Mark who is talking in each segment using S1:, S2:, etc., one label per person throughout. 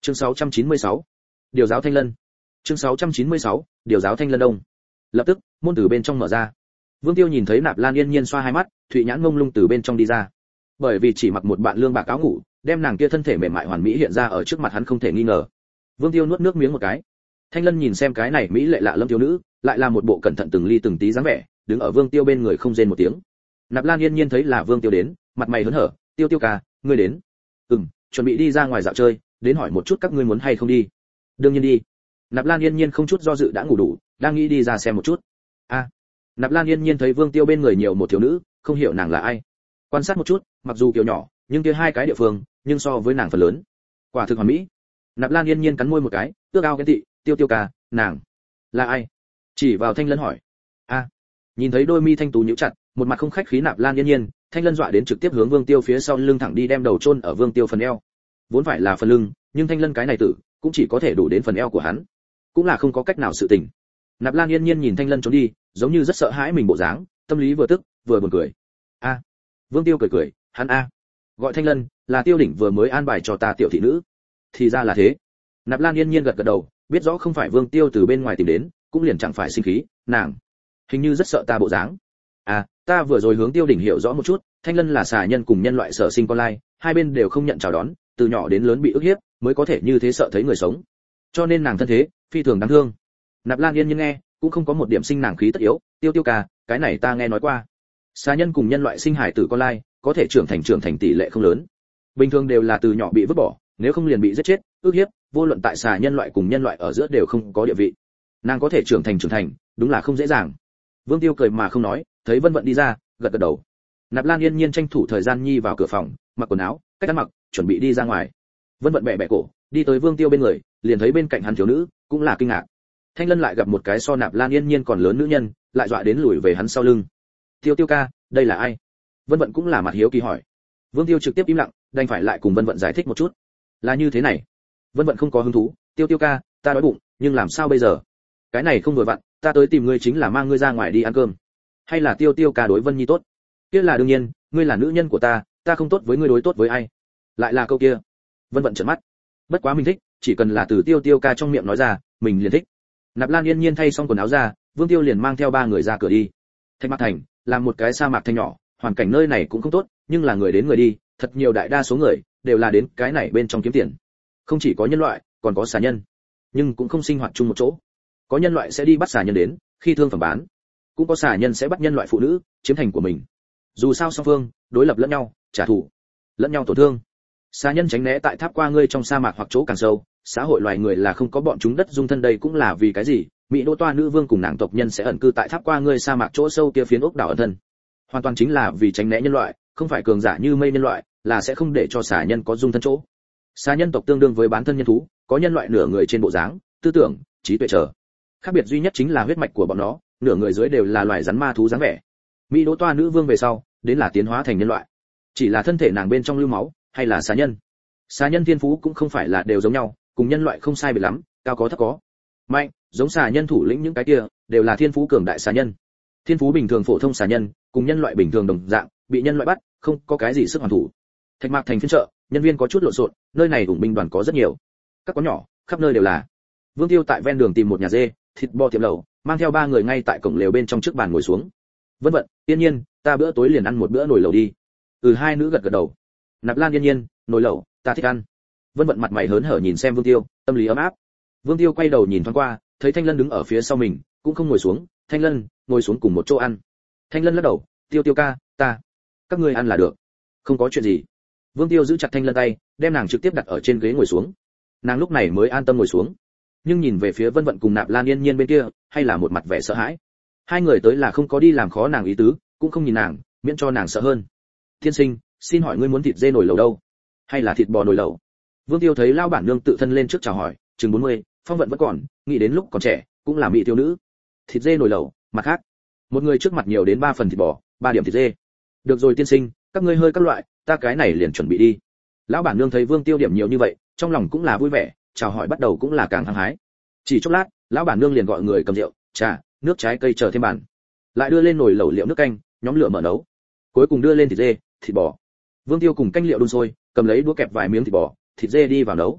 S1: Chương 696. Điều giáo Thanh Lân. Chương 696. Điều giáo Thanh Lân Đông. Lập tức, môn từ bên trong mở ra. Vương Tiêu nhìn thấy Nạp Lan Yên Nhiên xoa hai mắt, thụy nhãn ngông lung từ bên trong đi ra. Bởi vì chỉ mặc một bạn lương bạc áo ngủ, đem nàng kia thân thể mềm mại hoàn mỹ hiện ra ở trước mặt hắn không thể nghi ngờ. Vương Tiêu nuốt nước miếng một cái. Thanh Lân nhìn xem cái này mỹ lệ lạ lâm thiếu nữ, lại là một bộ cẩn thận từng ly từng tí dáng vẻ, đứng ở Vương Tiêu bên người không rên một tiếng. Nạp Lan Yên Nhiên thấy là Vương Tiêu đến, mặt mày hớn hở, "Tiêu Tiêu ca, ngươi đến?" Chuẩn bị đi ra ngoài dạo chơi, đến hỏi một chút các ngươi muốn hay không đi." "Đương nhiên đi." Nạp Lan Yên Nhiên không chút do dự đã ngủ đủ, đang nghĩ đi ra xem một chút. Nạp Lan Yên Nhiên thấy Vương Tiêu bên người nhiều một thiếu nữ, không hiểu nàng là ai. Quan sát một chút, mặc dù kiều nhỏ, nhưng kia hai cái địa phương, nhưng so với nàng phần lớn, quả thực hoàn mỹ. Nạp Lan Yên Nhiên cắn môi một cái, ước ao ghen tị, "Tiêu Tiêu ca, nàng là ai?" Chỉ vào Thanh Lân hỏi. Nhìn thấy đôi mi thanh tú nhíu chặt, một mặt không khách khí Nạp Lan Yên Nhiên, Thanh Lân dọa đến trực tiếp hướng Vương Tiêu phía sau lưng thẳng đi đem đầu chôn ở Vương Tiêu phần eo. Vốn phải là phần lưng, nhưng Thanh Lân cái này tử, cũng chỉ có thể đủ đến phần eo của hắn, cũng là không có cách nào sự tình. Nạp Lan Yên Nhiên nhìn Thanh Lân trốn đi, giống như rất sợ hãi mình bộ dáng, tâm lý vừa tức vừa buồn cười. Vương Tiêu cười cười, hắn gọi Thanh Lân, là Tiêu đỉnh vừa mới an bài cho ta tiểu thị nữ. Thì ra là thế. Nạp Lan Yên Nhiên gật gật đầu, biết rõ không phải Vương Tiêu từ bên ngoài tìm đến, cũng liền chẳng phải sinh khí, nàng hình như rất sợ ta bộ dáng. Ta vừa rồi hướng Tiêu đỉnh hiểu rõ một chút, Thanh Lân là xà nhân cùng nhân loại sở sinh con lai, hai bên đều không nhận chào đón, từ nhỏ đến lớn bị ức hiếp, mới có thể như thế sợ thấy người sống. Cho nên nàng thân thế phi thường đáng thương. Nạp Lan Yên Nhiên nghe, cũng không có một điểm sinh nàng khí tất yếu, "Tiêu Tiêu ca, cái này ta nghe nói qua. Xà nhân cùng nhân loại sinh hải tử con lai, có thể trưởng thành tỷ lệ không lớn. Bình thường đều là từ nhỏ bị vứt bỏ, nếu không liền bị giết chết, ức hiếp, vô luận tại xà nhân loại cùng nhân loại ở giữa đều không có địa vị. Nàng có thể trưởng thành, đúng là không dễ dàng." Vương Tiêu cười mà không nói, thấy Vân Vận đi ra, gật gật đầu. Nạp Lan Yên Nhiên tranh thủ thời gian nhi vào cửa phòng, mặc quần áo, cách ăn mặc, chuẩn bị đi ra ngoài. Vân Vận bẻ bẻ cổ, đi tới Vương Tiêu bên người, liền thấy bên cạnh hắn thiếu nữ, cũng là kinh ngạc. Thanh Lân lại gặp một cái so Nạp Lan Yên Nhiên còn lớn nữ nhân, lại dọa đến lùi về hắn sau lưng. "Tiêu Tiêu ca, đây là ai?" Vân Vận cũng là mặt hiếu kỳ hỏi. Vương Tiêu trực tiếp im lặng, đành phải lại cùng Vân Vận giải thích một chút. "Là như thế này." Vân Vận không có hứng thú, "Tiêu Tiêu ca, ta đói bụng, nhưng làm sao bây giờ? Cái này không vừa vặn, ta tới tìm ngươi chính là mang ngươi ra ngoài đi ăn cơm. Hay là Tiêu Tiêu ca đối Vân Nhi tốt?" "Kia là đương nhiên, ngươi là nữ nhân của ta, ta không tốt với ngươi đối tốt với ai?" Lại là câu kia. Vân Vận trợn mắt. Bất quá mình thích, chỉ cần là từ Tiêu Tiêu ca trong miệng nói ra, mình liền thích. Nạp Lan Yên Nhiên thay xong quần áo ra, Vương Tiêu liền mang theo ba người ra cửa đi. Thanh Mạc Thành là một cái sa mạc thanh nhỏ, hoàn cảnh nơi này cũng không tốt, nhưng là người đến người đi, thật nhiều đại đa số người đều là đến cái này bên trong kiếm tiền. Không chỉ có nhân loại, còn có xà nhân, nhưng cũng không sinh hoạt chung một chỗ. Có nhân loại sẽ đi bắt xà nhân đến, khi thương phẩm bán, cũng có xà nhân sẽ bắt nhân loại phụ nữ, chiếm thành của mình. Dù sao song phương đối lập lẫn nhau, trả thù, lẫn nhau tổn thương. Xà nhân tránh né tại tháp qua ngươi trong sa mạc hoặc chỗ càng sâu, xã hội loài người là không có bọn chúng đất dung thân, đây cũng là vì cái gì Mỹ Đỗ Toa nữ vương cùng nàng tộc nhân sẽ ẩn cư tại tháp qua ngươi sa mạc chỗ sâu kia phiến ốc đảo ẩn thân. Hoàn toàn chính là vì tránh né nhân loại, không phải cường giả như mây nhân loại, là sẽ không để cho xà nhân có dung thân chỗ. Xà nhân tộc tương đương với bán thân nhân thú, có nhân loại nửa người trên bộ dáng, tư tưởng, trí tuệ trở. Khác biệt duy nhất chính là huyết mạch của bọn nó, nửa người dưới đều là loài rắn ma thú dáng vẻ. Mỹ Đỗ Toa nữ vương về sau, đến là tiến hóa thành nhân loại. Chỉ là thân thể nàng bên trong lưu máu, hay là xà nhân. Xà nhân thiên phú cũng không phải là đều giống nhau, cùng nhân loại không sai biệt lắm, cao có thấp có. Mạnh, giống xà nhân thủ lĩnh những cái kia, đều là thiên phú cường đại xà nhân. Thiên phú bình thường phổ thông xà nhân, cùng nhân loại bình thường đồng dạng, bị nhân loại bắt, không có cái gì sức hoàn thủ. Thạch Mạc Thành phiên chợ, nhân viên có chút lộn xộn, nơi này ủng binh đoàn có rất nhiều. Các quán nhỏ, khắp nơi đều là. Vương Tiêu tại ven đường tìm một nhà dê, thịt bò tiệm lẩu, mang theo ba người ngay tại cổng lều bên trong trước bàn ngồi xuống. Vân Vận, Yên Nhiên, ta bữa tối liền ăn một bữa nồi lẩu đi. Hai nữ gật gật đầu. Nạp Lan Yên Nhiên, nồi lẩu, ta thích ăn. Vân Vận mặt mày hớn hở nhìn xem Vương Tiêu, tâm lý ấm áp. Vương Tiêu quay đầu nhìn thoáng qua, thấy Thanh Lân đứng ở phía sau mình, cũng không ngồi xuống. "Thanh Lân, ngồi xuống cùng một chỗ ăn." Thanh Lân lắc đầu, "Tiêu Tiêu ca, các ngươi ăn là được, không có chuyện gì." Vương Tiêu giữ chặt Thanh Lân tay, đem nàng trực tiếp đặt ở trên ghế ngồi xuống. Nàng lúc này mới an tâm ngồi xuống, nhưng nhìn về phía Vân Vận cùng Nạp Lan Yên Nhiên bên kia, hay là một mặt vẻ sợ hãi. Hai người tới là không có đi làm khó nàng ý tứ, cũng không nhìn nàng, miễn cho nàng sợ hơn. "Tiên sinh, xin hỏi ngươi muốn thịt dê nồi lẩu đâu, hay là thịt bò nồi lẩu?" Vương Tiêu thấy lão bản nương tự thân lên trước chào hỏi, chừng 40, phong vận vẫn còn, nghĩ đến lúc còn trẻ, cũng là mỹ thiếu nữ. "Thịt dê nồi lẩu, mặt khác." Một người trước mặt nhiều đến 3 phần thịt bò, 3 điểm thịt dê. "Được rồi tiên sinh, các ngươi hơi các loại, ta cái này liền chuẩn bị đi." Lão bản nương thấy Vương Tiêu điểm nhiều như vậy, trong lòng cũng là vui vẻ, chào hỏi bắt đầu cũng là càng hăng hái. Chỉ chốc lát, lão bản nương liền gọi người cầm rượu, trà, nước trái cây chờ thêm bàn. Lại đưa lên nồi lẩu liệu nước canh, nhóm lửa mở nấu. Cuối cùng đưa lên thịt dê, thịt bò. Vương Tiêu cùng canh liệu đun sôi, cầm lấy đũa kẹp vài miếng thịt bò, thịt dê đi vào nấu.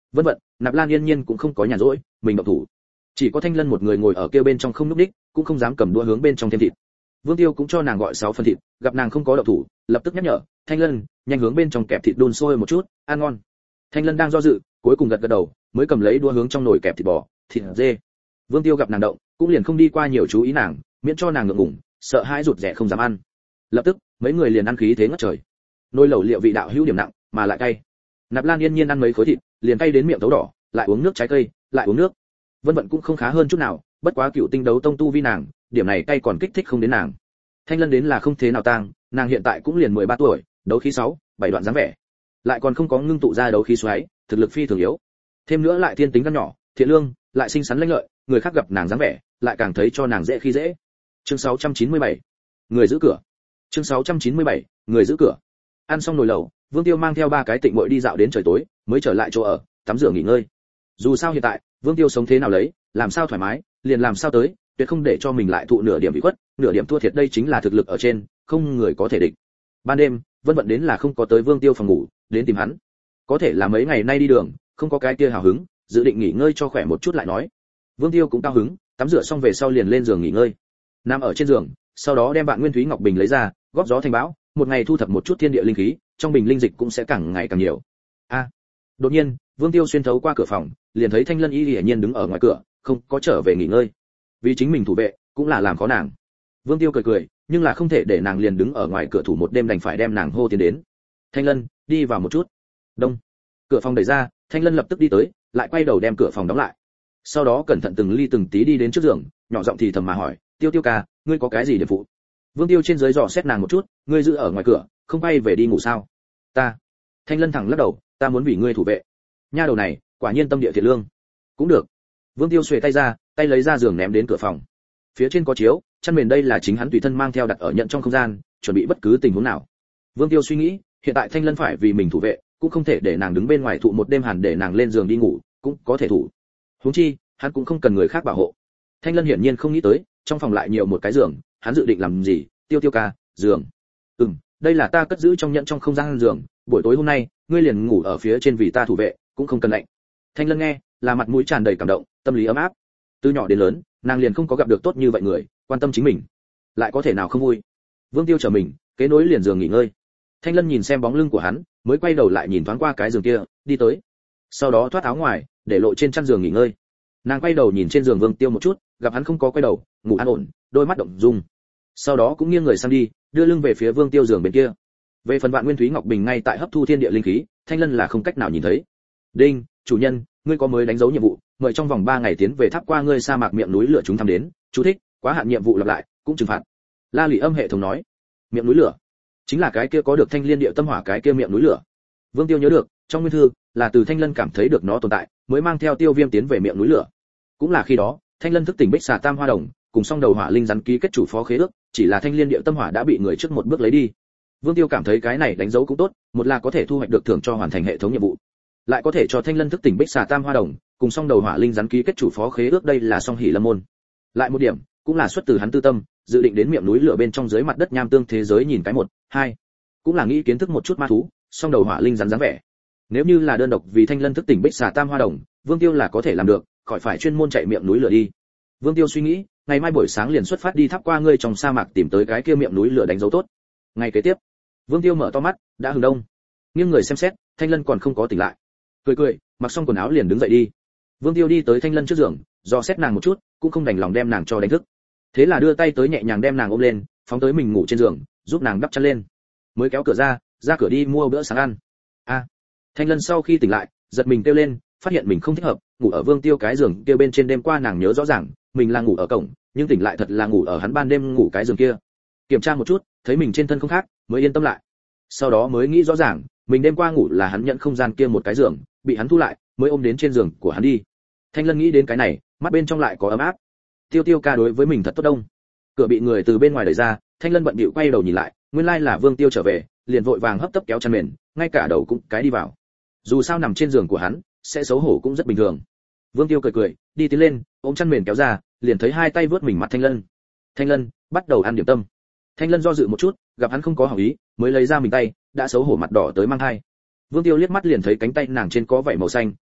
S1: Vân Vận, Nạp Lan Yên Nhiên cũng không có nhàn rỗi, mình động thủ. Chỉ có Thanh Lân một người ngồi ở kia bên trong không núp đích, cũng không dám cầm đũa hướng bên trong thêm thịt. Vương Tiêu cũng cho nàng gọi 6 phần thịt, gặp nàng không có động thủ, lập tức nhắc nhở, Thanh Lân, nhanh hướng bên trong kẹp thịt đun sôi một chút, ăn ngon. Thanh Lân đang do dự, cuối cùng gật gật đầu, mới cầm lấy đũa hướng trong nồi kẹp thịt bò, thịt dê. Vương Tiêu gặp nàng động, cũng liền không đi qua nhiều chú ý nàng, miễn cho nàng ngượng ngùng, sợ hãi rụt rè không dám ăn. Lập tức, mấy người liền ăn khí thế ngất trời. Nồi lẩu liệu vị đạo hữu điểm nặng, mà lại cay. Nạp Lan Yên Nhiên ăn mấy khối thịt, liền cay đến miệng tấu đỏ, lại uống nước trái cây, lại uống nước. Vân Vận cũng không khá hơn chút nào, bất quá cựu tinh đấu tông tu vi nàng, điểm này cay còn kích thích không đến nàng. Thanh Lân đến là không thế nào tang, nàng hiện tại cũng liền 13 tuổi, đấu khí 6, 7 đoạn dáng vẻ, lại còn không có ngưng tụ ra đấu khí xoáy, thực lực phi thường yếu. Thêm nữa lại thiên tính gan nhỏ, thiện lương, lại xinh xắn lanh lợi, người khác gặp nàng dáng vẻ, lại càng thấy cho nàng dễ khi dễ. Chương 697, người giữ cửa. Chương 697, người giữ cửa. Ăn xong nồi lẩu, Vương Tiêu mang theo 3 cái tịnh muội đi dạo đến trời tối, mới trở lại chỗ ở, tắm rửa nghỉ ngơi. Dù sao hiện tại, Vương Tiêu sống thế nào lấy, làm sao thoải mái, liền làm sao tới, tuyệt không để cho mình lại thụ nửa điểm bị khuất, nửa điểm thua thiệt, đây chính là thực lực ở trên, không người có thể địch. Ban đêm, Vân Vận đến là không có tới Vương Tiêu phòng ngủ, đến tìm hắn. Có thể là mấy ngày nay đi đường, không có cái kia hào hứng, dự định nghỉ ngơi cho khỏe một chút lại nói. Vương Tiêu cũng cao hứng, tắm rửa xong về sau liền lên giường nghỉ ngơi. Nằm ở trên giường, sau đó đem Vạn Nguyên Thúy Ngọc Bình lấy ra, góp gió thành bão, một ngày thu thập một chút thiên địa linh khí, trong bình linh dịch cũng sẽ càng ngày càng nhiều. Đột nhiên, Vương Tiêu xuyên thấu qua cửa phòng, liền thấy Thanh Lân Y hiển nhiên đứng ở ngoài cửa, không có trở về nghỉ ngơi. Vì chính mình thủ vệ, cũng là làm khó nàng. Vương Tiêu cười cười, nhưng là không thể để nàng liền đứng ở ngoài cửa thủ một đêm, đành phải đem nàng hô tiến đến. Thanh Lân, đi vào một chút. Đông. Cửa phòng đẩy ra, Thanh Lân lập tức đi tới, lại quay đầu đem cửa phòng đóng lại. Sau đó cẩn thận từng ly từng tí đi đến trước giường, nhỏ giọng thì thầm mà hỏi, Tiêu Tiêu ca, ngươi có cái gì để phụ? Vương Tiêu trên dưới dò xét nàng một chút, ngươi giữ ở ngoài cửa, không bay về đi ngủ sao? Ta. Thanh Lân thẳng lắc đầu, ta muốn vì ngươi thủ vệ. Nha đầu này, quả nhiên tâm địa thiện lương. Cũng được. Vương Tiêu xuề tay ra, tay lấy ra giường ném đến cửa phòng. Phía trên có chiếu, chăn mền đây là chính hắn tùy thân mang theo đặt ở nhận trong không gian, chuẩn bị bất cứ tình huống nào. Vương Tiêu suy nghĩ, hiện tại Thanh Lân phải vì mình thủ vệ, cũng không thể để nàng đứng bên ngoài thụ một đêm hàn, để nàng lên giường đi ngủ, cũng có thể thủ. Huống chi, hắn cũng không cần người khác bảo hộ. Thanh Lân hiển nhiên không nghĩ tới, trong phòng lại nhiều một cái giường, hắn dự định làm gì? Tiêu Tiêu ca, giường. Đây là ta cất giữ trong nhận trong không gian giường, buổi tối hôm nay, ngươi liền ngủ ở phía trên vì ta thủ vệ, cũng không cần lạnh. Thanh Lân nghe, là mặt mũi tràn đầy cảm động, tâm lý ấm áp. Từ nhỏ đến lớn, nàng liền không có gặp được tốt như vậy người, quan tâm chính mình, lại có thể nào không vui. Vương Tiêu trở mình, kế nối liền giường nghỉ ngơi. Thanh Lân nhìn xem bóng lưng của hắn, mới quay đầu lại nhìn thoáng qua cái giường kia, đi tới. Sau đó thoát áo ngoài, để lộ trên chăn giường nghỉ ngơi. Nàng quay đầu nhìn trên giường Vương Tiêu một chút, gặp hắn không có quay đầu, ngủ an ổn, đôi mắt động dung. Sau đó cũng nghiêng người sang đi, đưa lưng về phía Vương Tiêu giường bên kia. Về phần Vạn Nguyên Thúy Ngọc Bình ngay tại hấp thu thiên địa linh khí, Thanh Lân là không cách nào nhìn thấy. Đinh, chủ nhân, ngươi có mới đánh dấu nhiệm vụ, mời trong vòng 3 ngày tiến về tháp qua ngươi sa mạc miệng núi lửa chúng thăm đến. Chú thích, quá hạn nhiệm vụ lặp lại, cũng trừng phạt. La Lị Âm hệ thống nói, miệng núi lửa chính là cái kia có được thanh liên địa tâm hỏa cái kia miệng núi lửa. Vương Tiêu nhớ được, trong nguyên thư là từ Thanh Lân cảm thấy được nó tồn tại, mới mang theo Tiêu Viêm tiến về miệng núi lửa. Cũng là khi đó, Thanh Lân thức tỉnh Bích Xà Tam Hoa Đồng, cùng song đầu hỏa linh rắn ký kết chủ phó khế ước, chỉ là thanh liên địa tâm hỏa đã bị người trước một bước lấy đi. Vương Tiêu cảm thấy cái này đánh dấu cũng tốt, một là có thể thu hoạch được thưởng cho hoàn thành hệ thống nhiệm vụ, lại có thể cho Thanh Lân thức tỉnh Bích Xà Tam Hoa Đồng, cùng song đầu hỏa linh rắn ký kết chủ phó khế ước, đây là song hỷ lâm môn. Lại một điểm, cũng là xuất từ hắn tư tâm, dự định đến miệng núi lửa bên trong dưới mặt đất nham tương thế giới nhìn cái một, hai, cũng là nghĩ kiến thức một chút ma thú, song đầu hỏa linh rắn dáng vẻ. Nếu như là đơn độc vì Thanh Lân thức tỉnh Bích Xà Tam Hoa Đồng, Vương Tiêu là có thể làm được, khỏi phải chuyên môn chạy miệng núi lửa đi. Vương Tiêu suy nghĩ, ngày mai buổi sáng liền xuất phát đi tháp qua ngươi trong sa mạc tìm tới cái kia miệng núi lửa đánh dấu tốt. Ngày kế tiếp, Vương Tiêu mở to mắt, đã hừng đông. Nghiêng người xem xét, Thanh Lân còn không có tỉnh lại. Cười cười, mặc xong quần áo liền đứng dậy đi. Vương Tiêu đi tới Thanh Lân trước giường, dò xét nàng một chút, cũng không đành lòng đem nàng cho đánh thức. Thế là đưa tay tới nhẹ nhàng đem nàng ôm lên, phóng tới mình ngủ trên giường, giúp nàng đắp chăn lên. Mới kéo cửa ra cửa đi mua bữa sáng ăn. Thanh Lân sau khi tỉnh lại, giật mình kêu lên, phát hiện mình không thích hợp, ngủ ở Vương Tiêu cái giường kia bên trên. Đêm qua nàng nhớ rõ ràng, mình là ngủ ở cổng, nhưng tỉnh lại thật là ngủ ở hắn ban đêm ngủ cái giường kia. Kiểm tra một chút, thấy mình trên thân không khác, mới yên tâm lại. Sau đó mới nghĩ rõ ràng, mình đêm qua ngủ là hắn nhận không gian kia một cái giường, bị hắn thu lại, mới ôm đến trên giường của hắn đi. Thanh Lân nghĩ đến cái này, mắt bên trong lại có ấm áp. Tiêu Tiêu ca đối với mình thật tốt đông. Cửa bị người từ bên ngoài đẩy ra, Thanh Lân bận bịu quay đầu nhìn lại, nguyên lai là Vương Tiêu trở về, liền vội vàng hấp tấp kéo chăn mền, ngay cả đầu cũng cái đi vào. Dù sao nằm trên giường của hắn, sẽ xấu hổ cũng rất bình thường. Vương Tiêu cười cười, đi tiến lên, ôm chăn mền kéo ra, liền thấy hai tay vớt mình mặt Thanh Lân. Thanh Lân bắt đầu ăn điểm tâm. Thanh Lân do dự một chút, gặp hắn không có hảo ý, mới lấy ra mình tay, đã xấu hổ mặt đỏ tới mang hai. Vương Tiêu liếc mắt liền thấy cánh tay nàng trên có vảy màu xanh,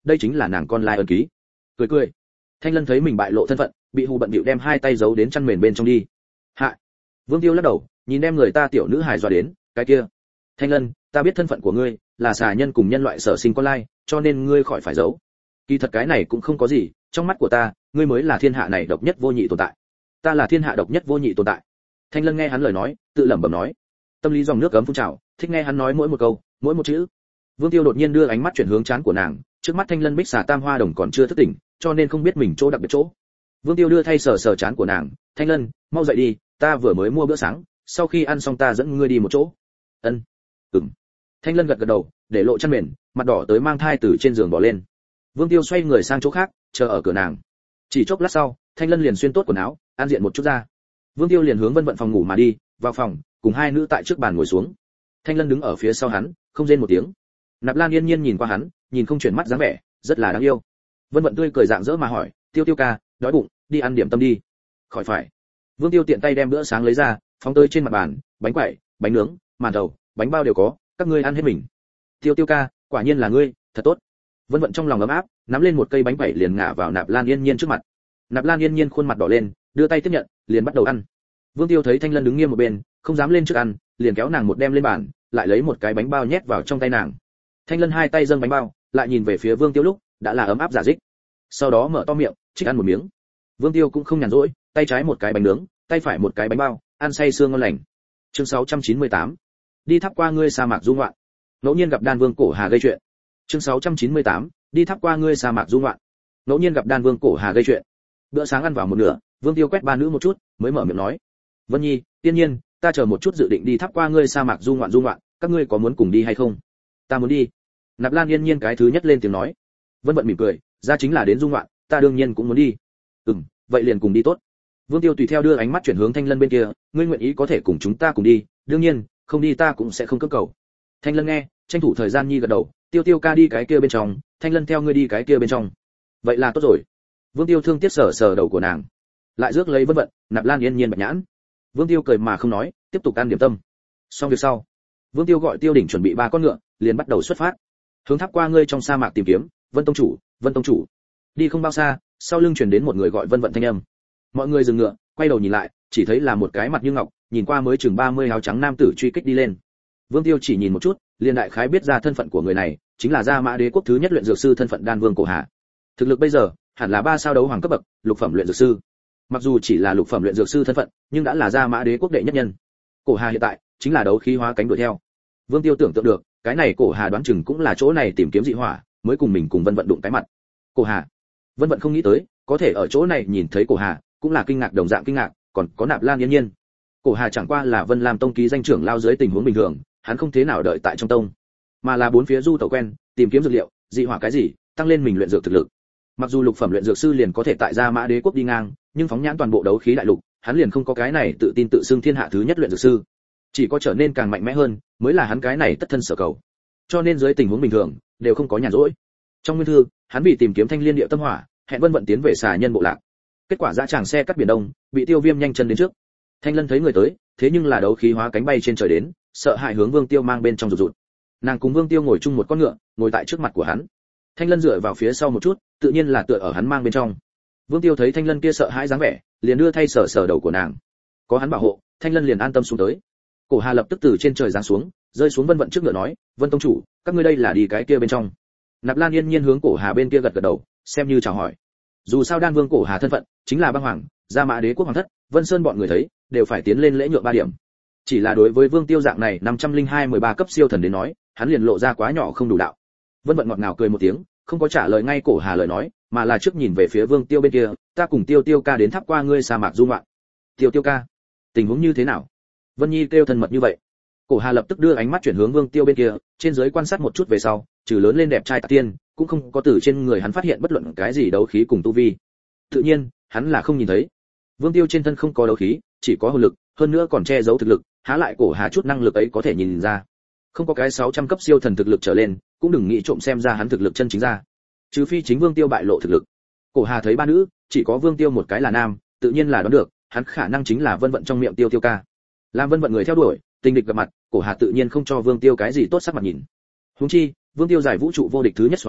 S1: đây chính là nàng con lai ân ký. Cười cười. Thanh Lân thấy mình bại lộ thân phận, bị hù bận bịu đem hai tay giấu đến chăn mền bên trong đi. Hạ. Vương Tiêu lắc đầu, nhìn đem người ta tiểu nữ hài dọa đến, cái kia. Thanh Lân, ta biết thân phận của ngươi là xà nhân cùng nhân loại sở sinh con lai, cho nên ngươi khỏi phải giấu. Kỳ thật cái này cũng không có gì, trong mắt của ta, ngươi mới là thiên hạ này độc nhất vô nhị tồn tại. Ta là thiên hạ độc nhất vô nhị tồn tại. Thanh Lân nghe hắn lời nói, tự lẩm bẩm nói. Tâm lý dòng nước ấm phun trào, thích nghe hắn nói mỗi một câu, mỗi một chữ. Vương Tiêu đột nhiên đưa ánh mắt chuyển hướng trán của nàng, trước mắt Thanh Lân bích xà tam hoa đồng còn chưa thức tỉnh, cho nên không biết mình chỗ đặc biệt chỗ. Vương Tiêu đưa thay sờ sờ trán của nàng, Thanh Lân, mau dậy đi, ta vừa mới mua bữa sáng, sau khi ăn xong ta dẫn ngươi đi một chỗ. Ân. Ừm. Thanh Lân gật gật đầu, để lộ chân mền, mặt đỏ tới mang thai từ trên giường bỏ lên. Vương Tiêu xoay người sang chỗ khác, chờ ở cửa nàng. Chỉ chốc lát sau, Thanh Lân liền xuyên tốt quần áo, an diện một chút ra. Vương Tiêu liền hướng Vân Vận phòng ngủ mà đi, vào phòng, cùng hai nữ tại trước bàn ngồi xuống. Thanh Lân đứng ở phía sau hắn, không rên một tiếng. Nạp Lan Yên Nhiên nhìn qua hắn, nhìn không chuyển mắt dáng vẻ, rất là đáng yêu. Vân Vận tươi cười rạng rỡ mà hỏi, Tiêu Tiêu ca, đói bụng, đi ăn điểm tâm đi. Khỏi phải. Vương Tiêu tiện tay đem bữa sáng lấy ra, phóng tới trên mặt bàn, bánh quẩy, bánh nướng, màn thầu, bánh bao đều có, các ngươi ăn hết mình. Tiêu Tiêu ca, quả nhiên là ngươi, thật tốt. Vân Vận trong lòng ấm áp, nắm lên một cây bánh quẩy liền ngả vào Nạp Lan Yên Nhiên trước mặt. Nạp Lan Yên Nhiên khuôn mặt đỏ lên, đưa tay tiếp nhận, liền bắt đầu ăn. Vương Tiêu thấy Thanh Lân đứng nghiêm một bên, không dám lên trước ăn, liền kéo nàng một đem lên bàn, lại lấy một cái bánh bao nhét vào trong tay nàng. Thanh Lân hai tay dâng bánh bao, lại nhìn về phía Vương Tiêu lúc, đã là ấm áp giả dích. Sau đó mở to miệng, trích ăn một miếng. Vương Tiêu cũng không nhàn rỗi, tay trái một cái bánh nướng, tay phải một cái bánh bao, ăn say sưa ngon lành. Chương 698. Đi tháp qua ngươi sa mạc du ngoạn. Ngẫu nhiên gặp Đan Vương Cổ Hà gây chuyện. Chương 698. Đi tháp qua ngươi sa mạc du ngoạn. Ngẫu nhiên gặp Đan Vương Cổ Hà gây chuyện. Bữa sáng ăn vào một nửa, Vương Tiêu quét ba nữ một chút, mới mở miệng nói: "Vân Nhi, Tiên Nhiên, ta chờ một chút dự định đi tháp qua ngươi sa mạc du ngoạn, các ngươi có muốn cùng đi hay không?" "Ta muốn đi." Nạp Lan Yên Nhiên cái thứ nhất lên tiếng nói. Vân Vận mỉm cười, "Ra chính là đến du ngoạn, ta đương nhiên cũng muốn đi." Vậy liền cùng đi tốt." Vương Tiêu tùy theo đưa ánh mắt chuyển hướng Thanh Lân bên kia, "Ngươi nguyện ý có thể cùng chúng ta cùng đi, đương nhiên, không đi ta cũng sẽ không cưỡng cầu." Thanh Lân nghe, tranh thủ thời gian nhi gật đầu, "Tiêu Tiêu ca đi cái kia bên trong, Thanh Lân theo ngươi đi cái kia bên trong." "Vậy là tốt rồi." Vương Tiêu thương tiếc sờ sờ đầu của nàng, lại rước lấy Vân Vận, Nạp Lan Yên Nhiên bạch nhãn. Vương Tiêu cười mà không nói, tiếp tục ăn điểm tâm. Xong việc sau, Vương Tiêu gọi Tiêu Đỉnh chuẩn bị 3 con ngựa, liền bắt đầu xuất phát, hướng tháp qua ngươi trong sa mạc tìm kiếm. "Vân tông chủ, Vân tông chủ." Đi không bao xa, sau lưng truyền đến một người gọi Vân Vận thanh âm. Mọi người dừng ngựa, quay đầu nhìn lại, chỉ thấy là một cái mặt như ngọc, nhìn qua mới chừng 30 áo trắng nam tử truy kích đi lên. Vương Tiêu chỉ nhìn một chút, liền đại khái biết ra thân phận của người này, chính là Gia Mã Đế quốc thứ nhất luyện dược sư thân phận Đan Vương Cổ Hà. Thực lực bây giờ, hẳn là 3 sao đấu hoàng cấp bậc, lục phẩm luyện dược sư. Mặc dù chỉ là lục phẩm luyện dược sư thân phận, nhưng đã là Gia Mã Đế quốc đệ nhất nhân. Cổ Hà hiện tại chính là đấu khí hóa cánh đuổi theo. Vương Tiêu tưởng tượng được, cái này Cổ Hà đoán chừng cũng là chỗ này tìm kiếm dị hỏa, mới cùng mình cùng Vân Vận đụng cái mặt. Cổ Hà, Vân Vận không nghĩ tới, có thể ở chỗ này nhìn thấy Cổ Hà, cũng là kinh ngạc đồng dạng kinh ngạc, còn có Nạp Lan Yên Nhiên. Cổ Hà chẳng qua là Vân Lam tông ký danh trưởng lao dưới tình huống bình thường, hắn không thế nào đợi tại trong tông, mà là bốn phía du tẩu quen, tìm kiếm dược liệu, dị hỏa cái gì, tăng lên mình luyện dược thực lực. Mặc dù lục phẩm luyện dược sư liền có thể tại Gia Mã Đế quốc đi ngang, nhưng phóng nhãn toàn bộ đấu khí đại lục, hắn liền không có cái này tự tin tự xưng thiên hạ thứ nhất luyện dược sư. Chỉ có trở nên càng mạnh mẽ hơn, mới là hắn cái này tất thân sở cầu. Cho nên dưới tình huống bình thường, đều không có nhàn rỗi. Trong nguyên thư, hắn vì tìm kiếm thanh liên điệu tâm hỏa, hẹn Vân Vận tiến về xà nhân bộ lạc. Kết quả dã tràng xe cắt biển đông, bị Tiêu Viêm nhanh chân đến trước. Thanh Lân thấy người tới, thế nhưng là đấu khí hóa cánh bay trên trời đến, sợ hãi hướng Vương Tiêu mang bên trong rụt rụt. Nàng cùng Vương Tiêu ngồi chung một con ngựa, ngồi tại trước mặt của hắn. Thanh Lân dựa vào phía sau một chút, tự nhiên là tựa ở hắn mang bên trong. Vương Tiêu thấy Thanh Lân kia sợ hãi dáng vẻ, liền đưa thay sờ sờ đầu của nàng. Có hắn bảo hộ, Thanh Lân liền an tâm xuống tới. Cổ Hà lập tức từ trên trời giáng xuống, rơi xuống Vân Vận trước ngựa nói, "Vân tông chủ, các ngươi đây là đi cái kia bên trong?" Nạp Lan Yên Nhiên hướng Cổ Hà bên kia gật gật đầu, xem như chào hỏi. Dù sao Đan Vương Cổ Hà thân phận chính là băng hoàng, Gia Mã Đế quốc hoàng thất, Vân Sơn bọn người thấy đều phải tiến lên lễ nhượng 3 điểm. Chỉ là đối với Vương Tiêu dạng này 502-13 cấp siêu thần đến nói, hắn liền lộ ra quá nhỏ không đủ đạo. Vân Vận ngọt ngào cười một tiếng, không có trả lời ngay Cổ Hà lời nói, mà là trước nhìn về phía Vương Tiêu bên kia, "Ta cùng Tiêu Tiêu ca đến tháp qua ngươi sa mạc du ngoạn." "Tiêu Tiêu ca, tình huống như thế nào?" Vân Nhi kêu thân mật như vậy. Cổ Hà lập tức đưa ánh mắt chuyển hướng Vương Tiêu bên kia, trên dưới quan sát một chút về sau, trừ lớn lên đẹp trai tạc tiên, cũng không có từ trên người hắn phát hiện bất luận cái gì đấu khí cùng tu vi. Tự nhiên, hắn là không nhìn thấy. Vương Tiêu trên thân không có đấu khí, chỉ có hồn lực, hơn nữa còn che giấu thực lực, há lại Cổ Hà chút năng lực ấy có thể nhìn ra. Không có cái 600 cấp siêu thần thực lực trở lên, cũng đừng nghĩ trộm xem ra hắn thực lực chân chính ra. Trừ phi chính Vương Tiêu bại lộ thực lực. Cổ Hà thấy 3 nữ, chỉ có Vương Tiêu một cái là nam, tự nhiên là đoán được, hắn khả năng chính là Vân Vận trong miệng Tiêu Tiêu ca. Làm Vân Vận người theo đuổi, tình địch gặp mặt, Cổ Hà tự nhiên không cho Vương Tiêu cái gì tốt sắc mặt nhìn. Huống chi, Vương Tiêu giải vũ trụ vô địch thứ nhất soái,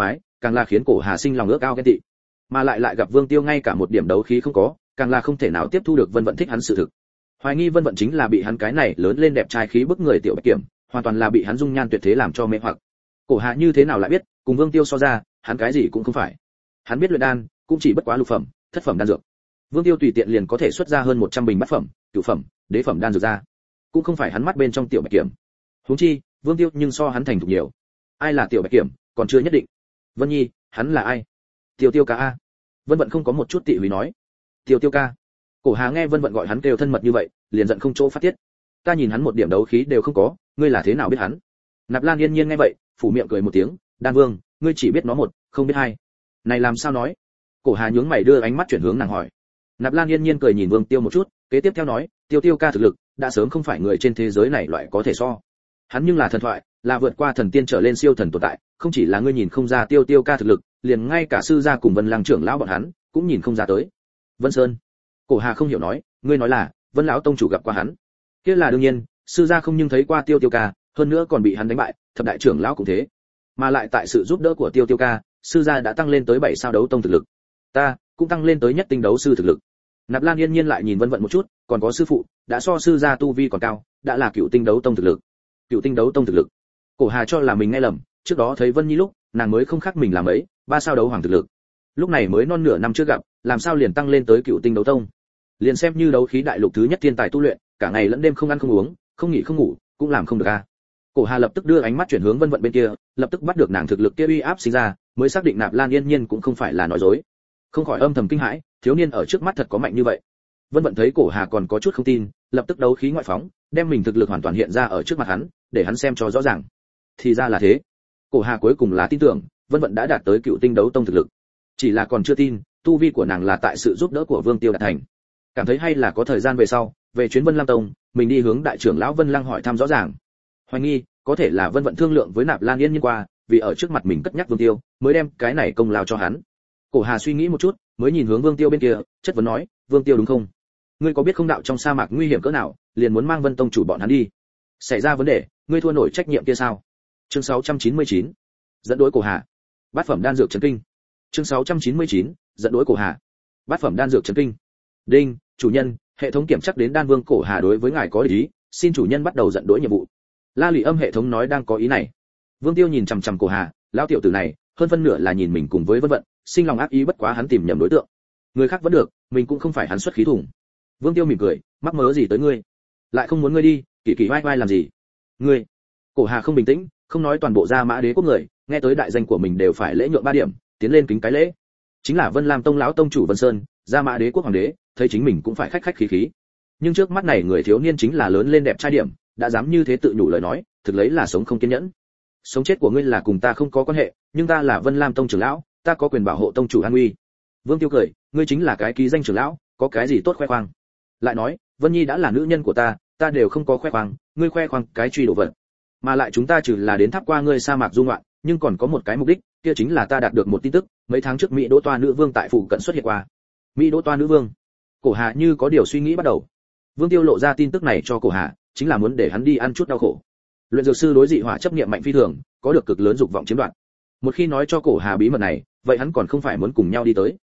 S1: càng là khiến Cổ Hà sinh lòng ước ao ghen tị. Mà lại gặp Vương Tiêu ngay cả một điểm đấu khí không có, càng là không thể nào tiếp thu được Vân Vận thích hắn sự thực. Hoài nghi Vân Vận chính là bị hắn cái này lớn lên đẹp trai khí bức người tiểu bạch kiểm, hoàn toàn là bị hắn dung nhan tuyệt thế làm cho mê hoặc. Cổ Hà như thế nào lại biết, cùng Vương Tiêu so ra, hắn cái gì cũng không phải. Hắn biết luyện đan, cũng chỉ bất quá lục phẩm, thất phẩm đan dược. Vương Tiêu tùy tiện liền có thể xuất ra hơn 100 bình bát phẩm, cửu phẩm, đế phẩm đan dược ra, cũng không phải hắn mắt bên trong tiểu bạch kiểm. Huống chi, Vương Tiêu nhưng so hắn thành thục nhiều. Ai là tiểu bạch kiểm, còn chưa nhất định. Vân Nhi, hắn là ai? Tiêu Tiêu ca a. Vân Vận không có một chút tị húy nói. Tiêu Tiêu ca. Cổ Hà nghe Vân Vận gọi hắn kêu thân mật như vậy, liền giận không chỗ phát tiết. Ta nhìn hắn một điểm đấu khí đều không có, ngươi là thế nào biết hắn? Nạp Lan Yên Nhiên nghe vậy, phủ miệng cười một tiếng, Đan Vương, ngươi chỉ biết nó một, không biết hai. Này làm sao nói? Cổ Hà nhướng mày đưa ánh mắt chuyển hướng nàng hỏi. Nạp Lan Yên Nhiên cười nhìn Vương Tiêu một chút, kế tiếp theo nói, Tiêu Tiêu ca thực lực, đã sớm không phải người trên thế giới này loại có thể so. Hắn nhưng là thần thoại, là vượt qua thần tiên trở lên siêu thần tồn tại, không chỉ là ngươi nhìn không ra Tiêu Tiêu ca thực lực, liền ngay cả sư gia cùng Vân Lăng trưởng lão bọn hắn cũng nhìn không ra tới. Vân Sơn. Cổ Hà không hiểu nói, ngươi nói là Vân lão tông chủ gặp qua hắn? Kia là đương nhiên, sư gia không nhưng thấy qua Tiêu Tiêu ca, hơn nữa còn bị hắn đánh bại, thập đại trưởng lão cũng thế. Mà lại tại sự giúp đỡ của Tiêu Tiêu ca, sư gia đã tăng lên tới 7 sao đấu tông thực lực. Ta cũng tăng lên tới nhất tinh đấu sư thực lực. Nạp Lan Yên Nhiên lại nhìn Vân Vận một chút, còn có sư phụ, đã so sư gia tu vi còn cao, đã là cựu tinh đấu tông thực lực. Cựu tinh đấu tông thực lực. Cổ Hà cho là mình nghe lầm, trước đó thấy Vân Nhi lúc, nàng mới không khác mình làm ấy, 3 sao đấu hoàng thực lực. Lúc này mới non nửa năm trước gặp, làm sao liền tăng lên tới cựu tinh đấu tông? Liền xem như đấu khí đại lục thứ nhất thiên tài tu luyện, cả ngày lẫn đêm không ăn không uống, không nghỉ không ngủ, cũng làm không được a. Cổ Hà lập tức đưa ánh mắt chuyển hướng Vân Vận bên kia, lập tức bắt được nàng thực lực kia uy áp sinh ra, mới xác định Nạp Lan Yên Nhiên cũng không phải là nói dối. Không khỏi âm thầm kinh hãi, thiếu niên ở trước mắt thật có mạnh như vậy. Vân Vận thấy Cổ Hà còn có chút không tin, lập tức đấu khí ngoại phóng, đem mình thực lực hoàn toàn hiện ra ở trước mặt hắn, để hắn xem cho rõ ràng. Thì ra là thế. Cổ Hà cuối cùng là tin tưởng, Vân Vận đã đạt tới cựu tinh đấu tông thực lực. Chỉ là còn chưa tin, tu vi của nàng là tại sự giúp đỡ của Vương Tiêu đạt thành. Cảm thấy hay là có thời gian về sau, về chuyến Vân Lam Tông, mình đi hướng đại trưởng lão Vân Lăng hỏi thăm rõ ràng. Hoài nghi, có thể là Vân Vận thương lượng với Nạp Lan Yên Nhiên qua, vì ở trước mặt mình cất nhắc Vương Tiêu, mới đem cái này công lao cho hắn. Cổ Hà suy nghĩ một chút, mới nhìn hướng Vương Tiêu bên kia, chất vấn nói, Vương Tiêu đúng không? Ngươi có biết không đạo trong sa mạc nguy hiểm cỡ nào, liền muốn mang Vân Tông chủ bọn hắn đi. Xảy ra vấn đề, ngươi thua nổi trách nhiệm kia sao? Chương 699. Dẫn đối Cổ Hà. Bát phẩm đan dược chấn kinh. Chương 699. Dẫn đối Cổ Hà. Bát phẩm đan dược chấn kinh. Đinh, chủ nhân, hệ thống kiểm chắc đến Đan Vương Cổ Hà đối với ngài có ý, xin chủ nhân bắt đầu dẫn đối nhiệm vụ. La Lụy Âm hệ thống nói đang có ý này. Vương Tiêu nhìn chằm chằm Cổ Hà, lão tiểu tử này, hơn phân nửa là nhìn mình cùng với Vân Vận, sinh lòng ác ý, bất quá hắn tìm nhầm đối tượng. Người khác vẫn được, mình cũng không phải hắn xuất khí thủng. Vương Tiêu mỉm cười, mắc mớ gì tới ngươi? Lại không muốn ngươi đi, kỳ kỳ vai vai làm gì? Ngươi. Cổ Hà không bình tĩnh, không nói toàn bộ Gia Mã Đế quốc người, nghe tới đại danh của mình đều phải lễ nhượng 3 điểm, tiến lên kính cái lễ. Chính là Vân Lam Tông lão tông chủ Vân Sơn, Gia Mã Đế quốc hoàng đế, thấy chính mình cũng phải khách khách khí khí. Nhưng trước mắt này người thiếu niên chính là lớn lên đẹp trai điểm, đã dám như thế tự nhủ lời nói, thực lấy là sống không kiên nhẫn. Sống chết của ngươi là cùng ta không có quan hệ, nhưng ta là Vân Lam Tông trưởng lão, ta có quyền bảo hộ tông chủ an nguy. Vương Tiêu cười, ngươi chính là cái ký danh trưởng lão, có cái gì tốt khoe khoang? Lại nói, Vân Nhi đã là nữ nhân của ta đều không có khoe khoang, ngươi khoe khoang cái truy đồ vật. Mà lại chúng ta trừ là đến tháp qua ngươi sa mạc du ngoạn, nhưng còn có một cái mục đích, kia chính là ta đạt được một tin tức, mấy tháng trước Mỹ Đỗ Toa nữ vương tại phụ cận xuất hiện qua. Mỹ Đỗ Toa nữ vương? Cổ Hà như có điều suy nghĩ bắt đầu. Vương Tiêu lộ ra tin tức này cho Cổ Hà, chính là muốn để hắn đi ăn chút đau khổ. Luyện dược sư đối dị hỏa chấp niệm mạnh phi thường, có được cực lớn dục vọng chiếm đoạt. Một khi nói cho Cổ Hà bí mật này, vậy hắn còn không phải muốn cùng nhau đi tới.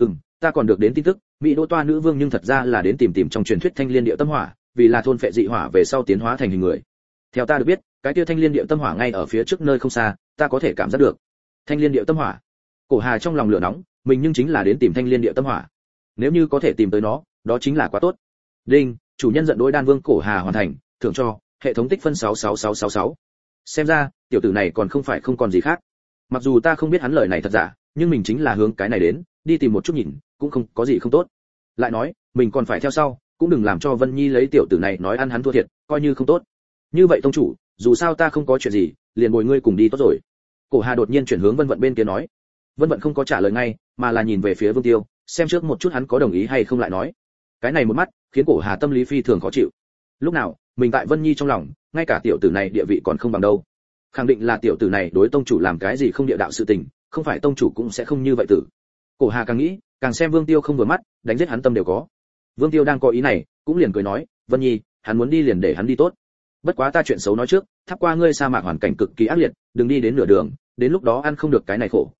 S1: Ta còn được đến tin tức, Mỹ Đỗ Toa nữ vương nhưng thật ra là đến tìm trong truyền thuyết Thanh Liên Điệu Tâm Hỏa, vì là thôn phệ dị hỏa về sau tiến hóa thành hình người. Theo ta được biết, cái kia Thanh Liên Điệu Tâm Hỏa ngay ở phía trước nơi không xa, ta có thể cảm giác được. Thanh Liên Điệu Tâm Hỏa. Cổ Hà trong lòng lửa nóng, mình nhưng chính là đến tìm Thanh Liên Điệu Tâm Hỏa. Nếu như có thể tìm tới nó, đó chính là quá tốt. Đinh, chủ nhân giận đối Đan Vương Cổ Hà hoàn thành, thưởng cho hệ thống tích phân 66666. Xem ra, tiểu tử này còn không phải không còn gì khác. Mặc dù ta không biết hắn lời này thật giả, nhưng mình chính là hướng cái này đến, đi tìm một chút nhìn, cũng không có gì không tốt. Lại nói, mình còn phải theo sau, cũng đừng làm cho Vân Nhi lấy tiểu tử này nói ăn hắn thua thiệt, coi như không tốt. Như vậy tông chủ, dù sao ta không có chuyện gì, liền bồi ngươi cùng đi tốt rồi. Cổ Hà đột nhiên chuyển hướng Vân Vận bên kia nói. Vân Vận không có trả lời ngay, mà là nhìn về phía Vương Tiêu, xem trước một chút hắn có đồng ý hay không lại nói. Cái này một mắt, khiến Cổ Hà tâm lý phi thường khó chịu. Lúc nào, mình tại Vân Nhi trong lòng, ngay cả tiểu tử này địa vị còn không bằng đâu. Khẳng định là tiểu tử này đối tông chủ làm cái gì không địa đạo sự tình, không phải tông chủ cũng sẽ không như vậy tử. Cổ Hà càng nghĩ, càng xem Vương Tiêu không vừa mắt, đánh giết hắn tâm đều có. Vương Tiêu đang có ý này, cũng liền cười nói, Vân Nhi, hắn muốn đi liền để hắn đi tốt. Bất quá ta chuyện xấu nói trước, thắp qua ngươi sa mạc hoàn cảnh cực kỳ ác liệt, đừng đi đến nửa đường, đến lúc đó ăn không được cái này khổ,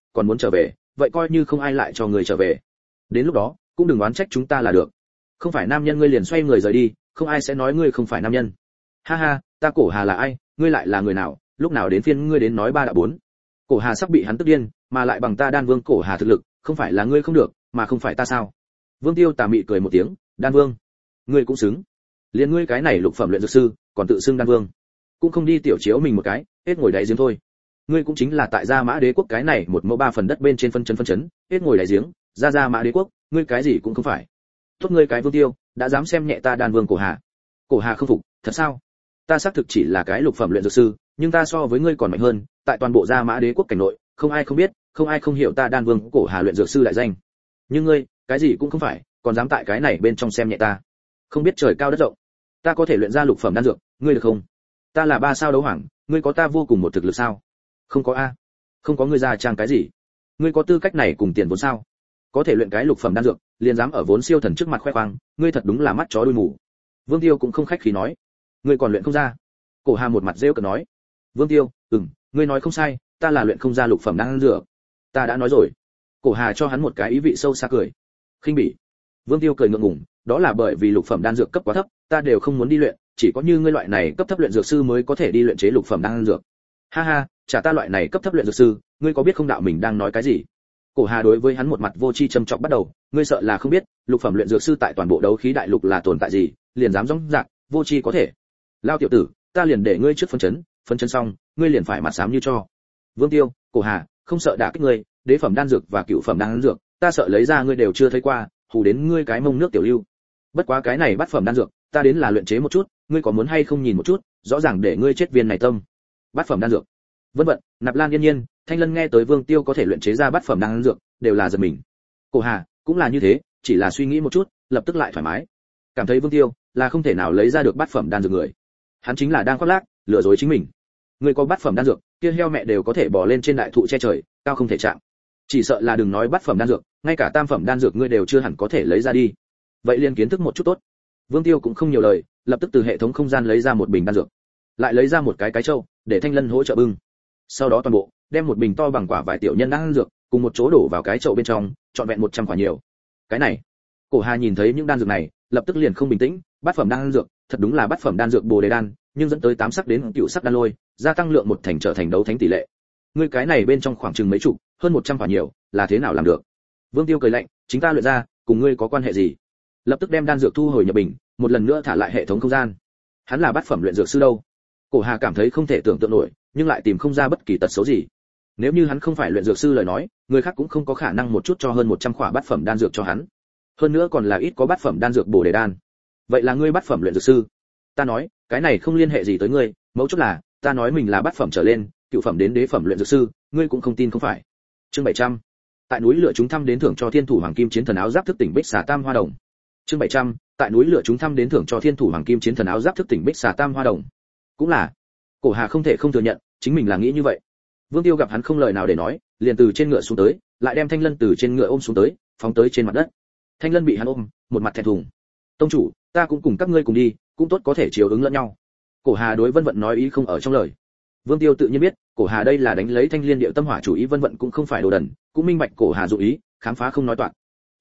S1: còn muốn trở về, vậy coi như không ai lại cho người trở về. Đến lúc đó, cũng đừng oán trách chúng ta là được. Không phải nam nhân ngươi liền xoay người rời đi, không ai sẽ nói ngươi không phải nam nhân. Ha ha, ta Cổ Hà là ai, ngươi lại là người nào, lúc nào đến phiên ngươi đến nói ba đã bốn. Cổ Hà sắp bị hắn tức điên, mà lại bằng ta Đan Vương Cổ Hà thực lực, không phải là ngươi không được, mà không phải ta sao? Vương Tiêu tà mị cười một tiếng, Đan Vương, ngươi cũng xứng. Liên ngươi cái này lục phẩm luyện dược sư, còn tự xưng Đan Vương, cũng không đi tiểu chiếu mình một cái, hết ngồi đáy giếng thôi. Ngươi cũng chính là tại Gia Mã Đế quốc cái này một mẫu ba phần đất bên trên phân chấn, hết ngồi đáy giếng, Gia Mã Đế quốc, ngươi cái gì cũng không phải. Tốt ngươi cái Vương Tiêu, đã dám xem nhẹ ta Đan Vương Cổ Hà. Cổ Hà không phục, thật sao? Ta xác thực chỉ là cái lục phẩm luyện dược sư, nhưng ta so với ngươi còn mạnh hơn, tại toàn bộ Gia Mã Đế quốc cảnh nội, không ai không biết, không ai không hiểu ta Đan Vương Cổ Hà luyện dược sư đại danh. Nhưng ngươi, cái gì cũng không phải, còn dám tại cái này bên trong xem nhẹ ta. Không biết trời cao đất rộng. Ta có thể luyện ra lục phẩm đan dược, ngươi được không? Ta là 3 sao đấu hoàng, ngươi có ta vô cùng một thực lực sao? Không có a. Không có ngươi ra trang cái gì? Ngươi có tư cách này cùng tiền vốn sao? Có thể luyện cái lục phẩm đan dược, liền dám ở vốn siêu thần trước mặt khoe khoang, ngươi thật đúng là mắt chó đuôi mù. Vương Tiêu cũng không khách khí nói, ngươi còn luyện không ra. Cổ Hà một mặt rêu cợt nói, Vương Tiêu, ngươi nói không sai, ta là luyện không ra lục phẩm đan dược. Ta đã nói rồi. Cổ Hà cho hắn một cái ý vị sâu xa cười. Khinh bỉ. Vương Tiêu cười ngượng ngùng, đó là bởi vì lục phẩm đan dược cấp quá thấp, ta đều không muốn đi luyện, chỉ có như ngươi loại này cấp thấp luyện dược sư mới có thể đi luyện chế lục phẩm đan dược. Ha ha, chả ta loại này cấp thấp luyện dược sư, ngươi có biết không đạo mình đang nói cái gì? Cổ Hà đối với hắn một mặt vô tri trầm trọng bắt đầu, ngươi sợ là không biết, lục phẩm luyện dược sư tại toàn bộ đấu khí đại lục là tồn tại gì, liền dám dõng dạc, vô tri có thể. Lao tiểu tử, ta liền để ngươi trước phân chấn xong, ngươi liền phải mặt xám như cho. Vương Tiêu, Cổ Hà, không sợ đả kích ngươi, đế phẩm đan dược và cửu phẩm đan dược, ta sợ lấy ra ngươi đều chưa thấy qua, hù đến ngươi cái mông nước tiểu lưu. Bất quá cái này bát phẩm đan dược, ta đến là luyện chế một chút, ngươi có muốn hay không nhìn một chút, rõ ràng để ngươi chết viên này tâm. Bát phẩm đan dược. Vân Vận, Nạp Lan Yên Nhiên, Thanh Lân nghe tới Vương Tiêu có thể luyện chế ra bát phẩm đan dược, đều là giật mình. Cổ Hà cũng là như thế, chỉ là suy nghĩ một chút, lập tức lại thoải mái. Cảm thấy Vương Tiêu là không thể nào lấy ra được bát phẩm đan dược người. Hắn chính là đang khoác lác, lừa dối chính mình. Ngươi có bát phẩm đan dược, kia heo mẹ đều có thể bò lên trên đại thụ che trời, cao không thể chạm. Chỉ sợ là đừng nói bát phẩm đan dược, ngay cả tam phẩm đan dược ngươi đều chưa hẳn có thể lấy ra đi. Vậy liền kiến thức một chút tốt. Vương Tiêu cũng không nhiều lời, lập tức từ hệ thống không gian lấy ra một bình đan dược, lại lấy ra một cái trâu, để Thanh Lân hỗ trợ bưng. Sau đó toàn bộ đem một bình to bằng quả vài tiểu nhân đan dược cùng một chỗ đổ vào cái chậu bên trong, trọn vẹn 100 quả nhiều. Cái này, Cổ Hà nhìn thấy những đan dược này, lập tức liền không bình tĩnh, bát phẩm đan dược, thật đúng là bát phẩm đan dược Bồ Đề đan, nhưng dẫn tới 8 sắc đến cựu sắc đan lôi, gia tăng lượng một thành trở thành đấu thánh tỷ lệ. Ngươi cái này bên trong khoảng chừng mấy chục, hơn 100 quả nhiều, là thế nào làm được? Vương Tiêu cười lạnh, chính ta luyện ra, cùng ngươi có quan hệ gì? Lập tức đem đan dược thu hồi nhập bình, một lần nữa thả lại hệ thống không gian. Hắn là bát phẩm luyện dược sư đâu? Cổ Hà cảm thấy không thể tưởng tượng nổi, nhưng lại tìm không ra bất kỳ tật xấu gì. Nếu như hắn không phải luyện dược sư lời nói, người khác cũng không có khả năng một chút cho hơn 100 khỏa bát phẩm đan dược cho hắn. Hơn nữa còn là ít có bát phẩm đan dược Bồ Đề đan. Vậy là ngươi bát phẩm luyện dược sư? Ta nói, cái này không liên hệ gì tới ngươi, mấu chốt là, ta nói mình là bát phẩm trở lên, cựu phẩm đến đế phẩm luyện dược sư, ngươi cũng không tin không phải. Chương 700. Tại núi lửa chúng thăm đến thưởng cho Thiên Thủ Hoàng Kim Chiến Thần áo giáp thức tỉnh Bích Xà Tam Hoa Đồng. Chương 700. Tại núi lửa chúng thăm đến thưởng cho Thiên Thủ Hoàng Kim Chiến Thần áo giáp thức tỉnh Bích Xà Tam Hoa Đồng. Cũng là, Cổ Hà không thể không thừa nhận, chính mình là nghĩ như vậy. Vương Tiêu gặp hắn không lời nào để nói, liền từ trên ngựa xuống tới, lại đem Thanh Lân từ trên ngựa ôm xuống tới, phóng tới trên mặt đất. Thanh Lân bị hắn ôm, một mặt thẹn thùng. Tông chủ, ta cũng cùng các ngươi cùng đi, cũng tốt có thể chiều ứng lẫn nhau. Cổ Hà đối Vân Vận nói ý không ở trong lời. Vương Tiêu tự nhiên biết, Cổ Hà đây là đánh lấy Thanh Liên Điệu Tâm Hỏa chủ ý, Vân Vận cũng không phải đồ đần, cũng minh bạch Cổ Hà dụng ý, khám phá không nói toạc.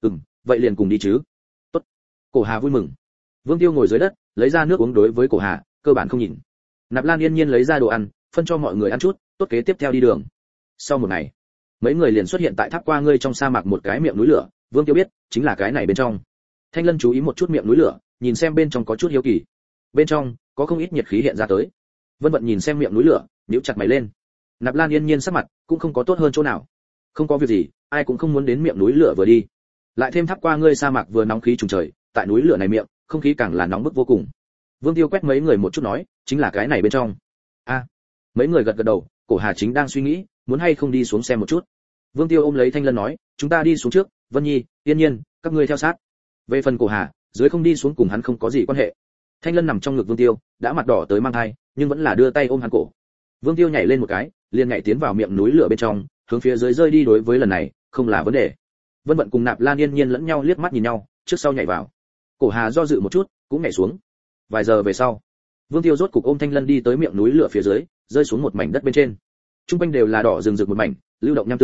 S1: Vậy liền cùng đi chứ. Tốt. Cổ Hà vui mừng. Vương Tiêu ngồi dưới đất, lấy ra nước uống đối với Cổ Hà, cơ bản không nhìn. Nạp Lan Yên Nhiên lấy ra đồ ăn, phân cho mọi người ăn chút, tốt kế tiếp theo đi đường. Sau một ngày, mấy người liền xuất hiện tại tháp qua ngươi trong sa mạc một cái miệng núi lửa, Vương Tiêu biết, chính là cái này bên trong. Thanh Lân chú ý một chút miệng núi lửa, nhìn xem bên trong có chút hiếu kỳ. Bên trong có không ít nhiệt khí hiện ra tới. Vân Vận nhìn xem miệng núi lửa, nhíu chặt mày lên. Nạp Lan Yên Nhiên sắc mặt cũng không có tốt hơn chỗ nào. Không có việc gì, ai cũng không muốn đến miệng núi lửa vừa đi. Lại thêm tháp qua ngươi sa mạc vừa nóng khí trùng trời, tại núi lửa này miệng, không khí càng là nóng bức vô cùng. Vương Tiêu quét mấy người một chút nói, chính là cái này bên trong. Mấy người gật gật đầu, Cổ Hà chính đang suy nghĩ, muốn hay không đi xuống xem một chút. Vương Tiêu ôm lấy Thanh Lân nói, chúng ta đi xuống trước, Vân Nhi, Yên Nhiên, các ngươi theo sát. Về phần Cổ Hà, dưới không đi xuống cùng hắn không có gì quan hệ. Thanh Lân nằm trong ngực Vương Tiêu, đã mặt đỏ tới mang thai, nhưng vẫn là đưa tay ôm hắn cổ. Vương Tiêu nhảy lên một cái, liền nhảy tiến vào miệng núi lửa bên trong, hướng phía dưới rơi đi, đối với lần này, không là vấn đề. Vân Vận cùng Nạp Lan Yên Nhiên lẫn nhau liếc mắt nhìn nhau, trước sau nhảy vào. Cổ Hà do dự một chút, cũng nhảy xuống. Vài giờ về sau, Vương Tiêu rốt cục ôm Thanh Lân đi tới miệng núi lửa phía dưới, rơi xuống một mảnh đất bên trên. Trung quanh đều là đỏ rừng rực một mảnh, lưu động nham tương,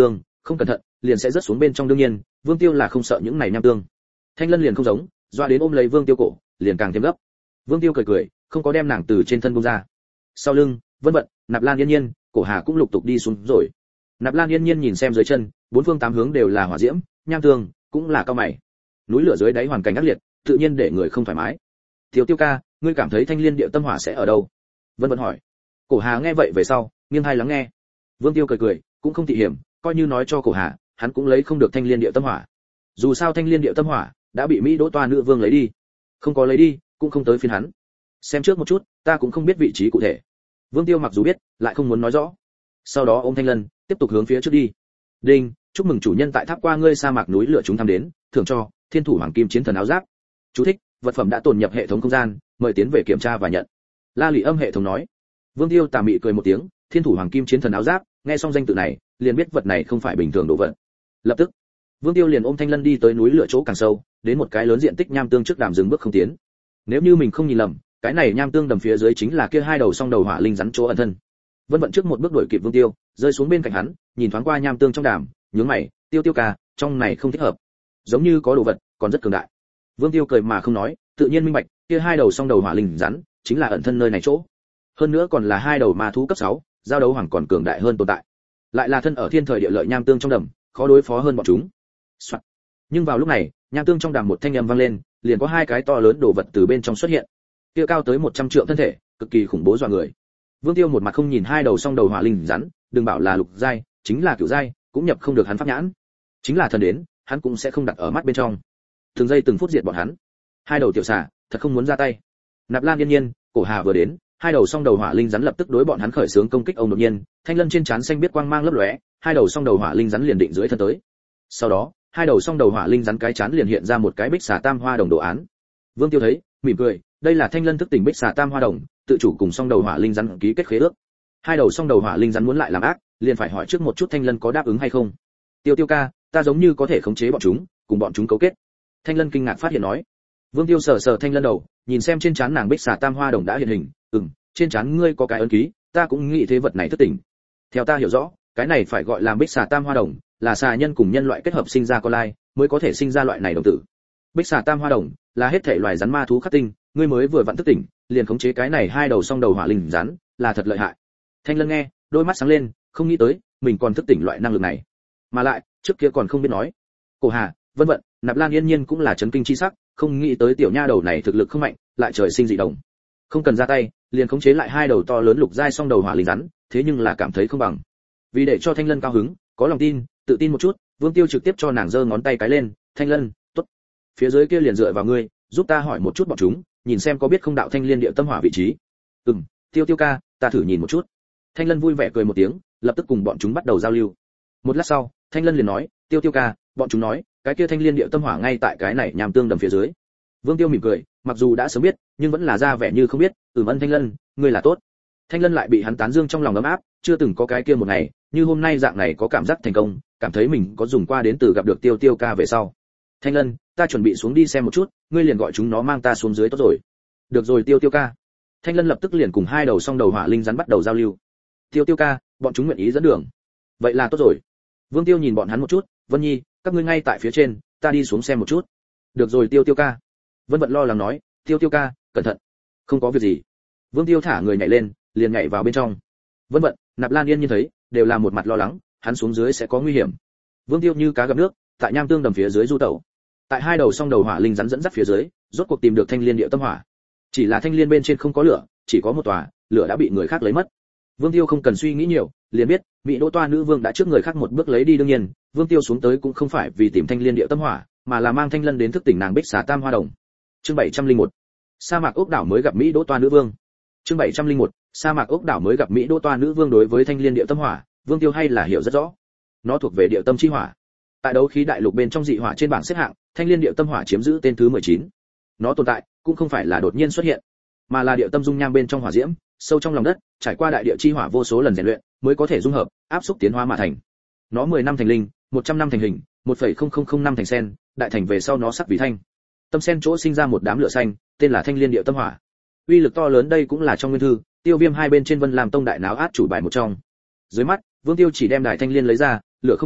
S1: không cẩn thận liền sẽ rớt xuống bên trong. đương nhiên Vương Tiêu là không sợ những này nham tương. Thanh Lân liền không giống, doa đến ôm lấy Vương Tiêu cổ, liền càng thêm gấp. Vương Tiêu cười cười, không có đem nàng từ trên thân buông ra. Sau lưng, Vân Vận, Nạp Lan Yên Nhiên, Cổ Hà cũng lục tục đi xuống rồi. Nạp Lan Yên Nhiên nhìn xem dưới chân, bốn phương tám hướng đều là hỏa diễm, nham tương, cũng là cao mày. Núi lửa dưới đáy hoàn cảnh ác liệt, tự nhiên để người không thoải mái. Tiêu Tiêu ca, ngươi cảm thấy Thanh Liên Điệu Tâm Hỏa sẽ ở đâu? Vân Vận hỏi. Cổ Hà nghe vậy về sau, nghiêng tai lắng nghe. Vương Tiêu cười cười, cũng không thị hiểm, coi như nói cho Cổ Hà, hắn cũng lấy không được Thanh Liên Điệu Tâm Hỏa. Dù sao Thanh Liên Điệu Tâm Hỏa đã bị Mỹ Đỗ Toa Nữ Vương lấy đi, không có lấy đi, cũng không tới phiên hắn. Xem trước một chút, ta cũng không biết vị trí cụ thể. Vương Tiêu mặc dù biết, lại không muốn nói rõ. Sau đó ôm Thanh Lân, tiếp tục hướng phía trước đi. Đinh, chúc mừng chủ nhân tại tháp qua ngươi sa mạc núi lửa chúng thăm đến, thưởng cho Thiên Thủ Hoàng Kim Chiến Thần áo giáp. Chú thích, vật phẩm đã tồn nhập hệ thống không gian, mời tiến về kiểm tra và nhận. La Lị Âm hệ thống nói. Vương Tiêu tà mị cười một tiếng, Thiên Thủ Hoàng Kim Chiến Thần áo giáp, nghe xong danh tự này, liền biết vật này không phải bình thường đồ vật. Lập tức, Vương Tiêu liền ôm Thanh Lân đi tới núi lửa chỗ càng sâu, đến một cái lớn diện tích nham tương trước đàm dừng bước không tiến. Nếu như mình không nhìn lầm, cái này nham tương đầm phía dưới chính là kia hai đầu song đầu hỏa linh rắn chỗ ẩn thân. Vân Vận trước một bước đuổi kịp Vương Tiêu, rơi xuống bên cạnh hắn, nhìn thoáng qua nham tương trong đàm, nhướng mày, Tiêu Tiêu ca, trong này không thích hợp, giống như có đồ vật, còn rất cường đại. Vương Tiêu cười mà không nói, tự nhiên minh bạch, kia hai đầu song đầu hỏa linh rắn, chính là ẩn thân nơi này chỗ. Hơn nữa còn là hai đầu ma thú cấp 6, giao đấu hoàng còn cường đại hơn tồn tại. Lại là thân ở thiên thời địa lợi nham tương trong đầm, khó đối phó hơn bọn chúng. Soạn. Nhưng vào lúc này, nham tương trong đàm một thanh âm vang lên, liền có hai cái to lớn đồ vật từ bên trong xuất hiện. Kia cao tới 100 trượng thân thể, cực kỳ khủng bố dọa người. Vương Tiêu một mặt không nhìn hai đầu song đầu hỏa linh rắn, đừng bảo là lục giai, chính là cửu giai, cũng nhập không được hắn pháp nhãn. Chính là thần đến, hắn cũng sẽ không đặt ở mắt bên trong. Từng giây từng phút diệt bọn hắn. Hai đầu tiểu xà, thật không muốn ra tay. Nạp Lan Yên Nhiên, Cổ Hà vừa đến, hai đầu song đầu hỏa linh rắn lập tức đối bọn hắn khởi xướng công kích. Ông đột nhiên, Thanh Lân trên trán xanh biết quang mang lấp lóe, hai đầu song đầu hỏa linh rắn liền định dưới thân tới. Sau đó, hai đầu song đầu hỏa linh rắn cái chán liền hiện ra một cái bích xà tam hoa đồng đồ án. Vương Tiêu thấy, mỉm cười, đây là Thanh Lân thức tỉnh bích xà tam hoa đồng, tự chủ cùng song đầu hỏa linh rắn ký kết khế ước. Hai đầu song đầu hỏa linh rắn muốn lại làm ác, liền phải hỏi trước một chút Thanh Lân có đáp ứng hay không. Tiêu Tiêu ca, ta giống như có thể khống chế bọn chúng, cùng bọn chúng cấu kết. Thanh Lân kinh ngạc phát hiện nói. Vương Tiêu sờ sờ Thanh Lân đầu, nhìn xem trên trán nàng bích xà tam hoa đồng đã hiện hình, trên trán ngươi có cái ấn ký, ta cũng nghĩ thế vật này thức tỉnh. Theo ta hiểu rõ, cái này phải gọi là bích xà tam hoa đồng, là xà nhân cùng nhân loại kết hợp sinh ra con lai, mới có thể sinh ra loại này đồng tử. Bích xà tam hoa đồng là hết thể loài rắn ma thú khắc tinh, ngươi mới vừa vặn thức tỉnh, liền khống chế cái này hai đầu song đầu hỏa linh rắn, là thật lợi hại. Thanh Lân nghe, đôi mắt sáng lên, không nghĩ tới, mình còn thức tỉnh loại năng lực này. Mà lại, trước kia còn không biết nói. Cổ Hà, Vân Vận, Nạp Lan Yên Nhiên cũng là chấn kinh chi sắc, không nghĩ tới tiểu nha đầu này thực lực không mạnh, lại trời sinh dị đồng. Không cần ra tay, liền khống chế lại hai đầu to lớn lục giai song đầu hỏa linh rắn, thế nhưng là cảm thấy không bằng. Vì để cho Thanh Lân cao hứng, có lòng tin, tự tin một chút, Vương Tiêu trực tiếp cho nàng giơ ngón tay cái lên, Thanh Lân, tốt. Phía dưới kia liền dựa vào ngươi, giúp ta hỏi một chút bọn chúng, nhìn xem có biết không đạo Thanh Liên Điệu Tâm Hỏa vị trí. Tiêu Tiêu ca, ta thử nhìn một chút. Thanh Lân vui vẻ cười một tiếng, lập tức cùng bọn chúng bắt đầu giao lưu. Một lát sau, Thanh Lân liền nói, Tiêu Tiêu ca, bọn chúng nói, cái kia Thanh Liên Điệu Tâm Hỏa ngay tại cái này nham tương đầm phía dưới. Vương Tiêu mỉm cười, mặc dù đã sớm biết, nhưng vẫn là ra vẻ như không biết, ân Thanh Lân, ngươi là tốt. Thanh Lân lại bị hắn tán dương trong lòng ấm áp, chưa từng có cái kia một ngày, như hôm nay dạng này có cảm giác thành công, cảm thấy mình có dùng qua đến từ gặp được Tiêu Tiêu ca về sau. Thanh Lân, ta chuẩn bị xuống đi xem một chút, ngươi liền gọi chúng nó mang ta xuống dưới tốt rồi. Được rồi Tiêu Tiêu ca. Thanh Lân lập tức liền cùng hai đầu song đầu hỏa linh rắn bắt đầu giao lưu. Tiêu Tiêu ca, bọn chúng nguyện ý dẫn đường. Vậy là tốt rồi. Vương Tiêu nhìn bọn hắn một chút, Vân Nhi, các ngươi ngay tại phía trên, ta đi xuống xem một chút. Được rồi Tiêu Tiêu ca. Vân Vận lo lắng nói, Tiêu Tiêu ca, cẩn thận. Không có việc gì. Vương Tiêu thả người nhảy lên, liền nhảy vào bên trong. Vân Vận, Nạp Lan Yên Nhiên thấy, đều là một mặt lo lắng, hắn xuống dưới sẽ có nguy hiểm. Vương Tiêu như cá gặp nước, tại nham tương đầm phía dưới du tẩu. Tại hai đầu song đầu hỏa linh rắn dẫn dắt phía dưới, rốt cuộc tìm được Thanh Liên Điệu Tâm Hỏa. Chỉ là Thanh Liên bên trên không có lửa, chỉ có một tòa, lửa đã bị người khác lấy mất. Vương Tiêu không cần suy nghĩ nhiều, liền biết, Mỹ Đỗ Toa Nữ Vương đã trước người khác một bước lấy đi. Đương nhiên, Vương Tiêu xuống tới cũng không phải vì tìm Thanh Liên Điệu Tâm Hỏa, mà là mang Thanh Lân đến thức tỉnh nàng bích xà tam hoa đồng. Chương 701. Sa mạc ốc đảo mới gặp Mỹ Đỗ Toa Nữ Vương. Chương 701. Sa mạc ốc đảo mới gặp Mỹ Đỗ Toa Nữ Vương. Đối với Thanh Liên Điệu Tâm Hỏa, Vương Tiêu hay là hiểu rất rõ. Nó thuộc về Điệu Tâm chi hỏa. Tại đấu khí đại lục bên trong dị hỏa trên bảng xếp hạng, Thanh Liên Điệu Tâm Hỏa chiếm giữ tên thứ 19. Nó tồn tại cũng không phải là đột nhiên xuất hiện, mà là điệu tâm dung nham bên trong hỏa diễm, sâu trong lòng đất, trải qua đại địa chi hỏa vô số lần rèn luyện, mới có thể dung hợp, áp xúc tiến hóa mà thành. Nó 10 năm thành linh, 100 năm thành hình, 1,0005 năm thành sen, đại thành về sau nó sắc vì thanh. Tâm sen chỗ sinh ra một đám lửa xanh, tên là Thanh Liên Điệu Tâm Hỏa. Uy lực to lớn, đây cũng là trong nguyên thư, Tiêu Viêm hai bên trên Vân làm tông đại náo át chủ bài một trong. Dưới mắt, Vương Tiêu chỉ đem đại Thanh Liên lấy ra, lửa không lửa,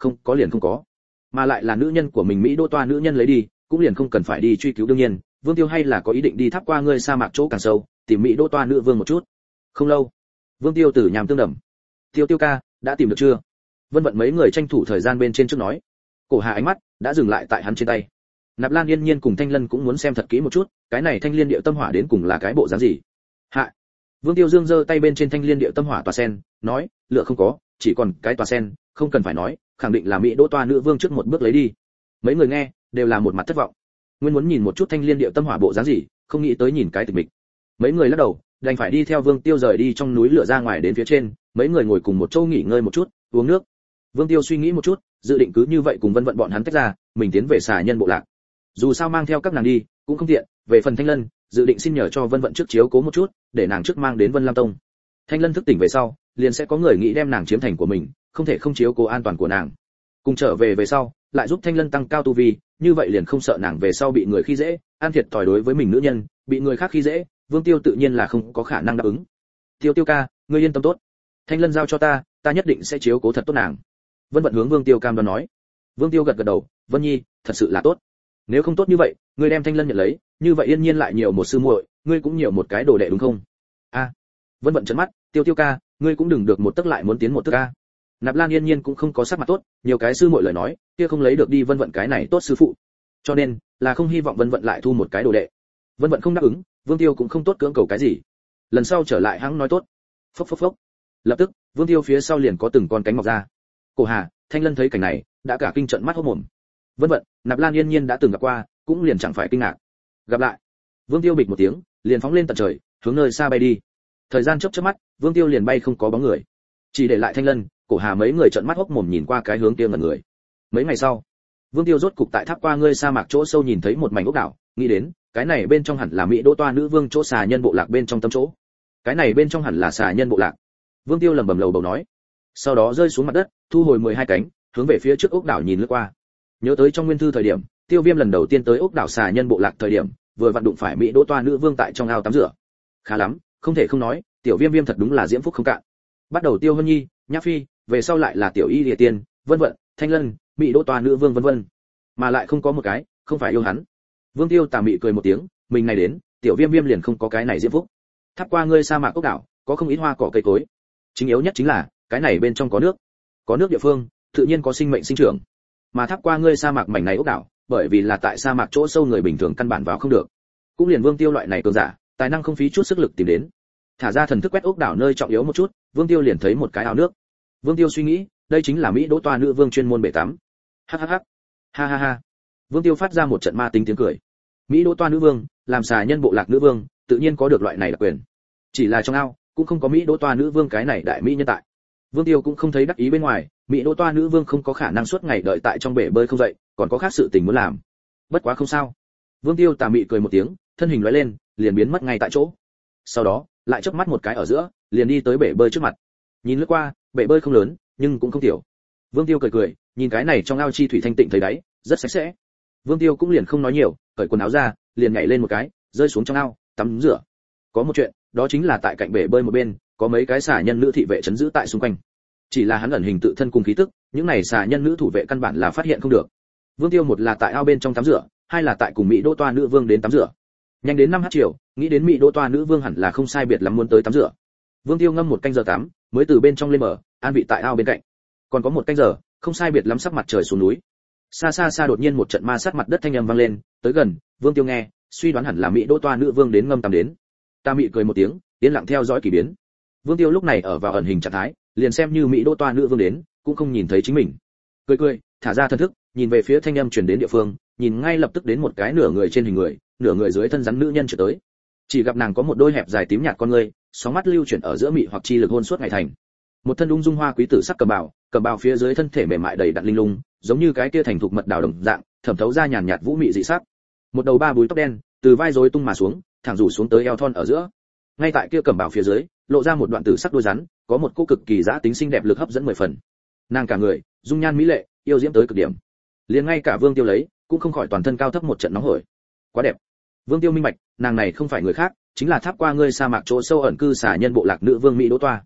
S1: không có liền không có, mà lại là nữ nhân của mình Mỹ Đỗ Toa nữ nhân lấy đi, cũng liền không cần phải đi truy cứu. đương nhiên Vương Tiêu hay là có ý định đi tháp qua ngươi sa mạc chỗ càng sâu, tìm Mỹ Đỗ Toa nữ vương một chút. Không lâu, Vương Tiêu từ nhàm tương đầm. Tiêu Tiêu ca, đã tìm được chưa? Vân Vận mấy người tranh thủ thời gian bên trên trước nói. Cổ Hà ánh mắt đã dừng lại tại hắn trên tay. Nạp Lan Yên Nhiên cùng Thanh Lân cũng muốn xem thật kỹ một chút, cái này Thanh Liên Điệu Tâm Hỏa đến cùng là cái bộ dáng gì. Hạ. Vương Tiêu Dương giơ tay bên trên Thanh Liên Điệu Tâm Hỏa tòa sen, nói, lựa không có, chỉ còn cái tòa sen, không cần phải nói, khẳng định là Mỹ Đỗ Toa nữ vương trước một bước lấy đi. Mấy người nghe đều là một mặt thất vọng. Nguyên muốn nhìn một chút Thanh Liên Điệu Tâm Hỏa bộ dáng gì, không nghĩ tới nhìn cái tịch mịch. Mấy người lắc đầu, đành phải đi theo Vương Tiêu rời đi trong núi lửa ra ngoài đến phía trên, mấy người ngồi cùng một chỗ nghỉ ngơi một chút, uống nước. Vương Tiêu suy nghĩ một chút, dự định cứ như vậy cùng Vân Vận bọn hắn tách ra, mình tiến về xà nhân bộ lạc. Dù sao mang theo các nàng đi cũng không tiện, về phần Thanh Lân, dự định xin nhờ cho Vân Vận trước chiếu cố một chút, để nàng trước mang đến Vân Lam Tông. Thanh Lân thức tỉnh về sau, liền sẽ có người nghĩ đem nàng chiếm thành của mình, không thể không chiếu cố an toàn của nàng. Cùng trở về sau, lại giúp Thanh Lân tăng cao tu vi, như vậy liền không sợ nàng về sau bị người khi dễ, an thiệt thòi đối với mình nữ nhân, bị người khác khi dễ, Vương Tiêu tự nhiên là không có khả năng đáp ứng. Tiêu Tiêu ca, ngươi yên tâm tốt. Thanh Lân giao cho ta, ta nhất định sẽ chiếu cố thật tốt nàng. Vân Vận hướng Vương Tiêu cam đoan nói. Vương Tiêu gật gật đầu, Vân Nhi, thật sự là tốt. Nếu không tốt như vậy, ngươi đem Thanh Lân nhận lấy, như vậy Yên Nhiên lại nhiều một sư muội, ngươi cũng nhiều một cái đồ đệ đúng không? A. Vân Vận trợn mắt, Tiêu Tiêu ca, ngươi cũng đừng được một tức lại muốn tiến một tức a. Nạp Lan Yên Nhiên cũng không có sắc mặt tốt, nhiều cái sư muội lời nói, kia không lấy được đi Vân Vận cái này tốt sư phụ. Cho nên, là không hy vọng Vân Vận lại thu một cái đồ đệ. Vân Vận không đáp ứng, Vương Tiêu cũng không tốt cưỡng cầu cái gì. Lần sau trở lại hắn nói tốt. Phốc phốc phốc. Lập tức, Vương Tiêu phía sau liền có từng con cánh mọc ra. Cổ Hà, Thanh Lân thấy cảnh này, đã cả kinh trợn mắt hốt mồm. Vân Vận, Nạp Lan Yên Nhiên đã từng gặp qua, cũng liền chẳng phải kinh ngạc. Gặp lại. Vương Tiêu bịch một tiếng, liền phóng lên tận trời, hướng nơi xa bay đi. Thời gian chớp chớp mắt, Vương Tiêu liền bay không có bóng người, chỉ để lại Thanh Lân, Cổ Hà mấy người trợn mắt hốc mồm nhìn qua cái hướng kia ngẩn người. Mấy ngày sau, Vương Tiêu rốt cục tại tháp qua ngươi sa mạc chỗ sâu nhìn thấy một mảnh ốc đảo, nghĩ đến, cái này bên trong hẳn là Mỹ Đỗ Toa nữ vương chỗ xà nhân bộ lạc bên trong tâm chỗ. Cái này bên trong hẳn là xà nhân bộ lạc. Vương Tiêu lẩm bẩm lầu bầu nói. Sau đó rơi xuống mặt đất, thu hồi 12 cánh, hướng về phía trước ốc đảo nhìn lướt qua. Nhớ tới trong nguyên thư thời điểm, Tiêu Viêm lần đầu tiên tới ốc đảo xà nhân bộ lạc thời điểm, vừa vặn đụng phải Mỹ Đỗ Toa nữ vương tại trong ao tắm rửa. Khá lắm, không thể không nói, tiểu Viêm Viêm thật đúng là diễm phúc không cạn. Bắt đầu Tiêu Hân Nhi, Nhã Phi, về sau lại là tiểu Y Lìa Tiên, Vân Vận, Thanh Lân, Mỹ Đỗ Toa nữ vương vân vân. Mà lại không có một cái không phải yêu hắn. Vương Tiêu tà mị cười một tiếng, mình này đến, tiểu Viêm Viêm liền không có cái này diễm phúc. Tháp qua ngươi sa mạc ốc đảo, có không ít hoa cỏ cây cối. Chính yếu nhất chính là, cái này bên trong có nước. Có nước địa phương, tự nhiên có sinh mệnh sinh trưởng. Mà tháp qua ngươi sa mạc mảnh này ốc đảo, bởi vì là tại sa mạc chỗ sâu người bình thường căn bản vào không được. Cũng liền Vương Tiêu loại này cường giả, tài năng không phí chút sức lực tìm đến. Thả ra thần thức quét ốc đảo nơi trọng yếu một chút, Vương Tiêu liền thấy một cái ao nước. Vương Tiêu suy nghĩ, đây chính là Mỹ Đỗ Toa nữ vương chuyên môn bể tắm. Hắc hắc hắc. Ha ha ha. Vương Tiêu phát ra một trận ma tính tiếng cười. Mỹ Đỗ Toa nữ vương, làm xà nhân bộ lạc nữ vương, tự nhiên có được loại này đặc quyền. Chỉ là trong ao, cũng không có Mỹ Đỗ Toa nữ vương cái này đại mỹ nhân tại. Vương Tiêu cũng không thấy đắc ý bên ngoài, Mỹ Đỗ Toa nữ vương không có khả năng suốt ngày đợi tại trong bể bơi không dậy, còn có khác sự tình muốn làm. Bất quá không sao. Vương Tiêu tà mị cười một tiếng, thân hình lóe lên, liền biến mất ngay tại chỗ. Sau đó, lại chớp mắt một cái ở giữa, liền đi tới bể bơi trước mặt. Nhìn lướt qua, bể bơi không lớn, nhưng cũng không tiểu. Vương Tiêu cười cười, nhìn cái này trong ao chi thủy thanh tịnh thấy đáy, rất sạch sẽ. Vương Tiêu cũng liền không nói nhiều, cởi quần áo ra, liền nhảy lên một cái, rơi xuống trong ao, tắm rửa. Có một chuyện, đó chính là tại cạnh bể bơi một bên, có mấy cái xà nhân nữ thị vệ trấn giữ tại xung quanh. Chỉ là hắn ẩn hình tự thân cùng khí tức, những này xà nhân nữ thủ vệ căn bản là phát hiện không được. Vương Tiêu một là tại ao bên trong tắm rửa, hai là tại cùng Mỹ Đỗ Toa nữ vương đến tắm rửa. Nhanh đến 5h chiều, nghĩ đến Mỹ Đỗ Toa nữ vương hẳn là không sai biệt lắm muốn tới tắm rửa. Vương Tiêu ngâm một canh giờ tắm, mới từ bên trong lên mở, an vị tại ao bên cạnh. Còn có một canh giờ, không sai biệt lắm sắp mặt trời xuống núi. Xa xa xa đột nhiên một trận ma sát mặt đất thanh âm vang lên, tới gần, Vương Tiêu nghe, suy đoán hẳn là Mỹ Đỗ Toa nữ vương đến ngâm tắm đến. Ta mị cười một tiếng, yên lặng theo dõi kỳ biến. Vương Tiêu lúc này ở vào ẩn hình trạng thái, liền xem như Mỹ Đỗ Toa nữ vương đến, cũng không nhìn thấy chính mình. Cười cười, thả ra thân thức, nhìn về phía thanh âm truyền đến địa phương, nhìn ngay lập tức đến một cái nửa người trên hình người, nửa người dưới thân rắn nữ nhân trở tới. Chỉ gặp nàng có một đôi hẹp dài tím nhạt con ngươi, sóng mắt lưu chuyển ở giữa mị hoặc chi lực hôn suốt ngày thành. Một thân ung dung hoa quý tử sắc cẩm bào phía dưới thân thể mềm mại đầy đặn linh lung, giống như cái kia thành thục mật đào đồng dạng, thẩm thấu ra nhàn nhạt vũ mị dị sắc. Một đầu ba búi tóc đen, từ vai rối tung mà xuống, thẳng rủ xuống tới eo thon ở giữa. Ngay tại kia cẩm bào phía dưới, lộ ra một đoạn tử sắc đuôi rắn, có một cô cực kỳ dã tính xinh đẹp lực hấp dẫn 10 phần. Nàng cả người, dung nhan mỹ lệ, yêu diễm tới cực điểm. Liền ngay cả Vương Tiêu lấy, cũng không khỏi toàn thân cao thấp một trận nóng hổi. Quá đẹp. Vương Tiêu minh bạch, nàng này không phải người khác, chính là tháp qua ngươi sa mạc chỗ sâu ẩn cư xà nhân bộ lạc nữ vương Mỹ Đỗ Toa.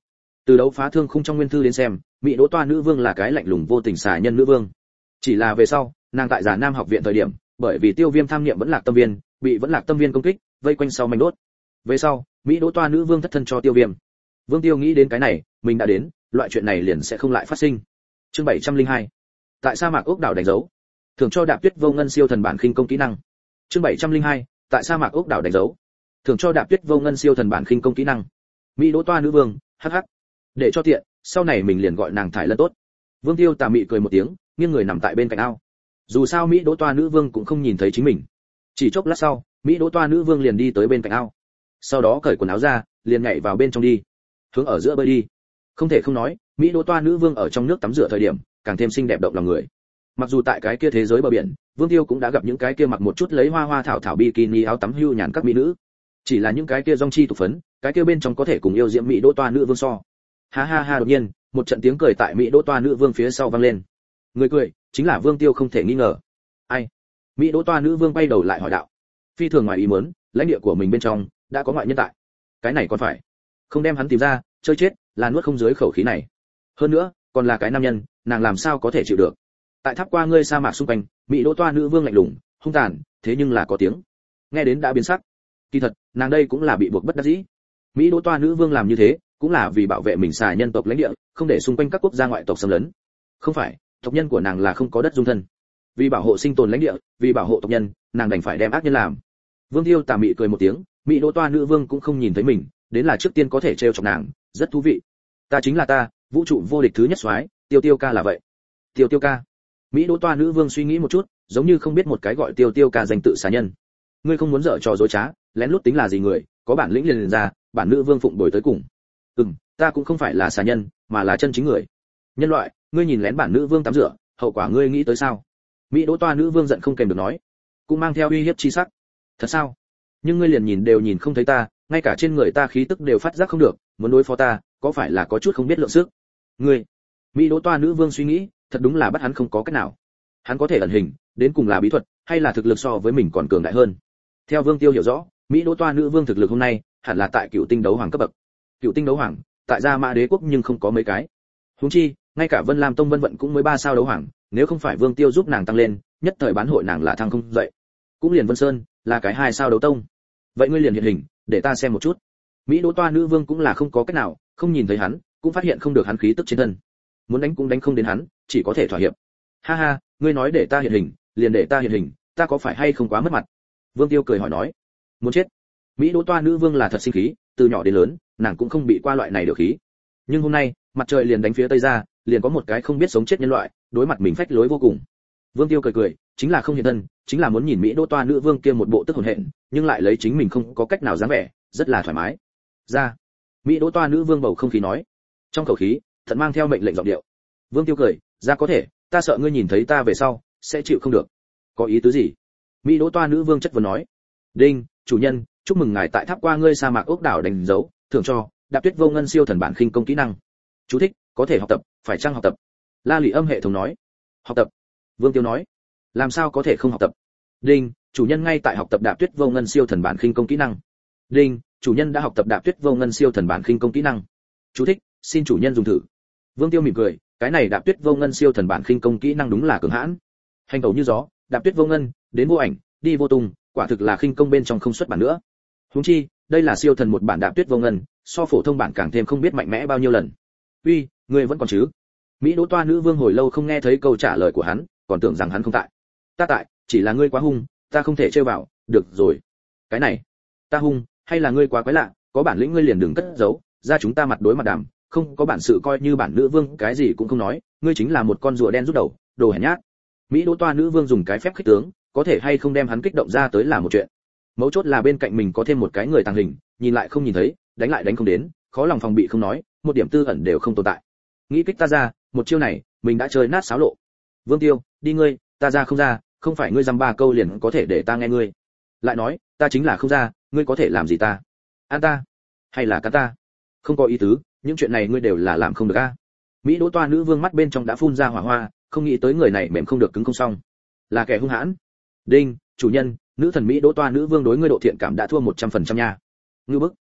S1: Từ đấu phá thương khung trong nguyên thư đến xem, Mỹ Đỗ Toa nữ vương là cái lạnh lùng vô tình xà nhân nữ vương. Chỉ là về sau, nàng tại Già Nam học viện thời điểm, bởi vì Tiêu Viêm tham niệm vẫn lạc tâm viên, bị vẫn lạc tâm viên công kích, vây quanh sau manh đốt. Về sau, Mỹ Đỗ Toa nữ vương thất thân cho Tiêu Viêm. Vương Tiêu nghĩ đến cái này, mình đã đến, loại chuyện này liền sẽ không lại phát sinh. Chương 702. Tại sa mạc ốc đảo đánh dấu. Thưởng cho Đạp Tuyết Vô Ngân siêu thần bản khinh công kỹ năng. Chương 702. Tại sa mạc ốc đảo đánh dấu. Thưởng cho Đạp Tuyết Vô Ngân siêu thần bản khinh công kỹ năng. Mỹ Đỗ Toa nữ vương, hắc hắc. Để cho tiện, sau này mình liền gọi nàng Thải Lân tốt. Vương Tiêu tà mị cười một tiếng, nghiêng người nằm tại bên cạnh ao. Dù sao Mỹ Đỗ Toa nữ vương cũng không nhìn thấy chính mình. Chỉ chốc lát sau, Mỹ Đỗ Toa nữ vương liền đi tới bên cạnh ao. Sau đó cởi quần áo ra, liền nhảy vào bên trong đi, hướng ở giữa bơi đi. Không thể không nói, Mỹ Đỗ Toa nữ vương ở trong nước tắm rửa thời điểm, càng thêm xinh đẹp động lòng người. Mặc dù tại cái kia thế giới bờ biển, Vương Tiêu cũng đã gặp những cái kia mặc một chút lấy hoa hoa thảo thảo bikini áo tắm hưu nhàn các mỹ nữ. Chỉ là những cái kia dong chi tục phấn, cái kia bên trong có thể cùng yêu diễm Mỹ Đỗ Toa nữ vương so. Ha ha ha, đột nhiên, một trận tiếng cười tại Mỹ Đỗ Toa nữ vương phía sau vang lên. Người cười, chính là Vương Tiêu không thể nghi ngờ. Ai? Mỹ Đỗ Toa nữ vương bay đầu lại hỏi đạo. Phi thường ngoài ý muốn, lãnh địa của mình bên trong đã có ngoại nhân tại. Cái này còn phải không đem hắn tìm ra, chơi chết, là nuốt không dưới khẩu khí này. Hơn nữa, còn là cái nam nhân, nàng làm sao có thể chịu được? Tại tháp qua ngươi sa mạc xung quanh, Mỹ Đỗ Toa nữ vương lạnh lùng, hung tàn, thế nhưng là có tiếng. Nghe đến đã biến sắc. Kỳ thật, nàng đây cũng là bị buộc bất đắc dĩ. Mỹ Đỗ Toa nữ vương làm như thế, cũng là vì bảo vệ mình xà nhân tộc lãnh địa, không để xung quanh các quốc gia ngoại tộc xâm lấn. Không phải, tộc nhân của nàng là không có đất dung thân. Vì bảo hộ sinh tồn lãnh địa, vì bảo hộ tộc nhân, nàng đành phải đem ác nhân làm. Vương Tiêu tà mị cười một tiếng, Mỹ Đỗ Toa nữ vương cũng không nhìn thấy mình, đến là trước tiên có thể trêu chọc nàng, rất thú vị. Ta chính là ta, vũ trụ vô địch thứ nhất soái, Tiêu Tiêu ca là vậy. Tiêu Tiêu ca. Mỹ Đỗ Toa nữ vương suy nghĩ một chút, giống như không biết một cái gọi Tiêu Tiêu ca danh tự xà nhân. Ngươi không muốn dở trò dối trá, lén lút tính là gì người, có bản lĩnh liền ra, bản nữ vương phụng bồi tới cùng. Ta cũng không phải là xà nhân, mà là chân chính người. Nhân loại, ngươi nhìn lén bản nữ vương tắm rửa, hậu quả ngươi nghĩ tới sao? Mỹ Đỗ Toa nữ vương giận không kèm được nói, cũng mang theo uy hiếp chi sắc. Thật sao? Nhưng ngươi liền nhìn đều nhìn không thấy ta, ngay cả trên người ta khí tức đều phát giác không được, muốn đối phó ta, có phải là có chút không biết lượng sức? Ngươi, Mỹ Đỗ Toa nữ vương suy nghĩ, thật đúng là bắt hắn không có cách nào. Hắn có thể ẩn hình, đến cùng là bí thuật, hay là thực lực so với mình còn cường đại hơn? Theo Vương Tiêu hiểu rõ, Mỹ Đỗ Toa nữ vương thực lực hôm nay, hẳn là tại Cựu Tinh đấu hoàng cấp bậc. Cựu Tinh đấu hoàng, tại Gia Mã Đế quốc nhưng không có mấy cái. Huống chi, ngay cả Vân Lam Tông Vân Vận cũng mới 3 sao đấu hoàng, nếu không phải Vương Tiêu giúp nàng tăng lên, nhất thời bán hội nàng là thăng không dậy. Cũng liền Vân Sơn, là cái 2 sao đấu tông. Vậy ngươi liền hiện hình, để ta xem một chút. Mỹ Đỗ Toa nữ vương cũng là không có cách nào, không nhìn thấy hắn, cũng phát hiện không được hắn khí tức trên thân. Muốn đánh cũng đánh không đến hắn, chỉ có thể thỏa hiệp. Ha ha, ngươi nói để ta hiện hình, liền để ta hiện hình, ta có phải hay không quá mất mặt? Vương Tiêu cười hỏi nói. Muốn chết. Mỹ Đỗ Toa nữ vương là thật sinh khí, từ nhỏ đến lớn, nàng cũng không bị qua loại này được khí. Nhưng hôm nay, mặt trời liền đánh phía tây ra, liền có một cái không biết sống chết nhân loại, đối mặt mình phách lối vô cùng. Vương Tiêu cười cười, chính là không hiện thân, chính là muốn nhìn Mỹ Đỗ Toa nữ vương kia một bộ tức hồn hện, nhưng lại lấy chính mình không có cách nào dáng vẻ, rất là thoải mái. Ra. Mỹ Đỗ Toa nữ vương bầu không khí nói. Trong khẩu khí, thật mang theo mệnh lệnh giọng điệu. Vương Tiêu cười, ra có thể, ta sợ ngươi nhìn thấy ta về sau, sẽ chịu không được. Có ý tứ gì? Mỹ Đỗ Toa nữ vương chất vấn nói. Đinh, chủ nhân, chúc mừng ngài tại tháp qua ngươi sa mạc ốc đảo đánh dấu, thưởng cho Đạp Tuyết Vô Ngân siêu thần bản khinh công kỹ năng. Chú thích, có thể học tập, phải chăng học tập? La Lị Âm hệ thống nói. Học tập. Vương Tiêu nói. Làm sao có thể không học tập? Đinh, chủ nhân ngay tại học tập Đạp Tuyết Vô Ngân siêu thần bản khinh công kỹ năng. Đinh, chủ nhân đã học tập Đạp Tuyết Vô Ngân siêu thần bản khinh công kỹ năng. Chú thích, xin chủ nhân dùng thử. Vương Tiêu mỉm cười, cái này Đạp Tuyết Vô Ngân siêu thần bản khinh công kỹ năng đúng là cường hãn. Hành tẩu như gió, Đạp Tuyết Vô Ngân, đến vô ảnh, đi vô tung, quả thực là khinh công bên trong không xuất bản nữa. Huống chi, đây là siêu thần một bản Đạp Tuyết Vô Ngân, so phổ thông bản càng thêm không biết mạnh mẽ bao nhiêu lần. Uy, ngươi vẫn còn chứ? Mỹ Đỗ Toa nữ vương hồi lâu không nghe thấy câu trả lời của hắn, còn tưởng rằng hắn không tại. Ta tại, chỉ là ngươi quá hung, ta không thể chơi vào, được rồi. Cái này, ta hung, hay là ngươi quá quái lạ, có bản lĩnh ngươi liền đừng cất giấu, ra chúng ta mặt đối mặt đàm, không có bản sự coi như bản nữ vương cái gì cũng không nói, ngươi chính là một con rùa đen rút đầu, đồ hèn nhát. Mỹ Đỗ Toa nữ vương dùng cái phép khích tướng, có thể hay không đem hắn kích động ra tới là một chuyện. Mấu chốt là bên cạnh mình có thêm một cái người tàng hình, nhìn lại không nhìn thấy, đánh lại đánh không đến, khó lòng phòng bị không nói, một điểm tư ẩn đều không tồn tại. Nghĩ kích ta ra, một chiêu này, mình đã chơi nát xáo lộ. Vương Tiêu, đi ngươi, ta ra không ra, không phải ngươi dăm ba câu liền có thể để ta nghe ngươi. Lại nói, ta chính là không ra, ngươi có thể làm gì ta? An ta, hay là cắn ta? Không có ý tứ, những chuyện này ngươi đều là làm không được a. Mỹ Đỗ Toa nữ vương mắt bên trong đã phun ra hỏa hoa, không nghĩ tới người này mềm không được cứng không xong, là kẻ hung hãn. Đinh, chủ nhân, nữ thần Mỹ Đỗ Toa nữ vương đối ngươi độ thiện cảm đã thua 100% nha. Ngưu bức.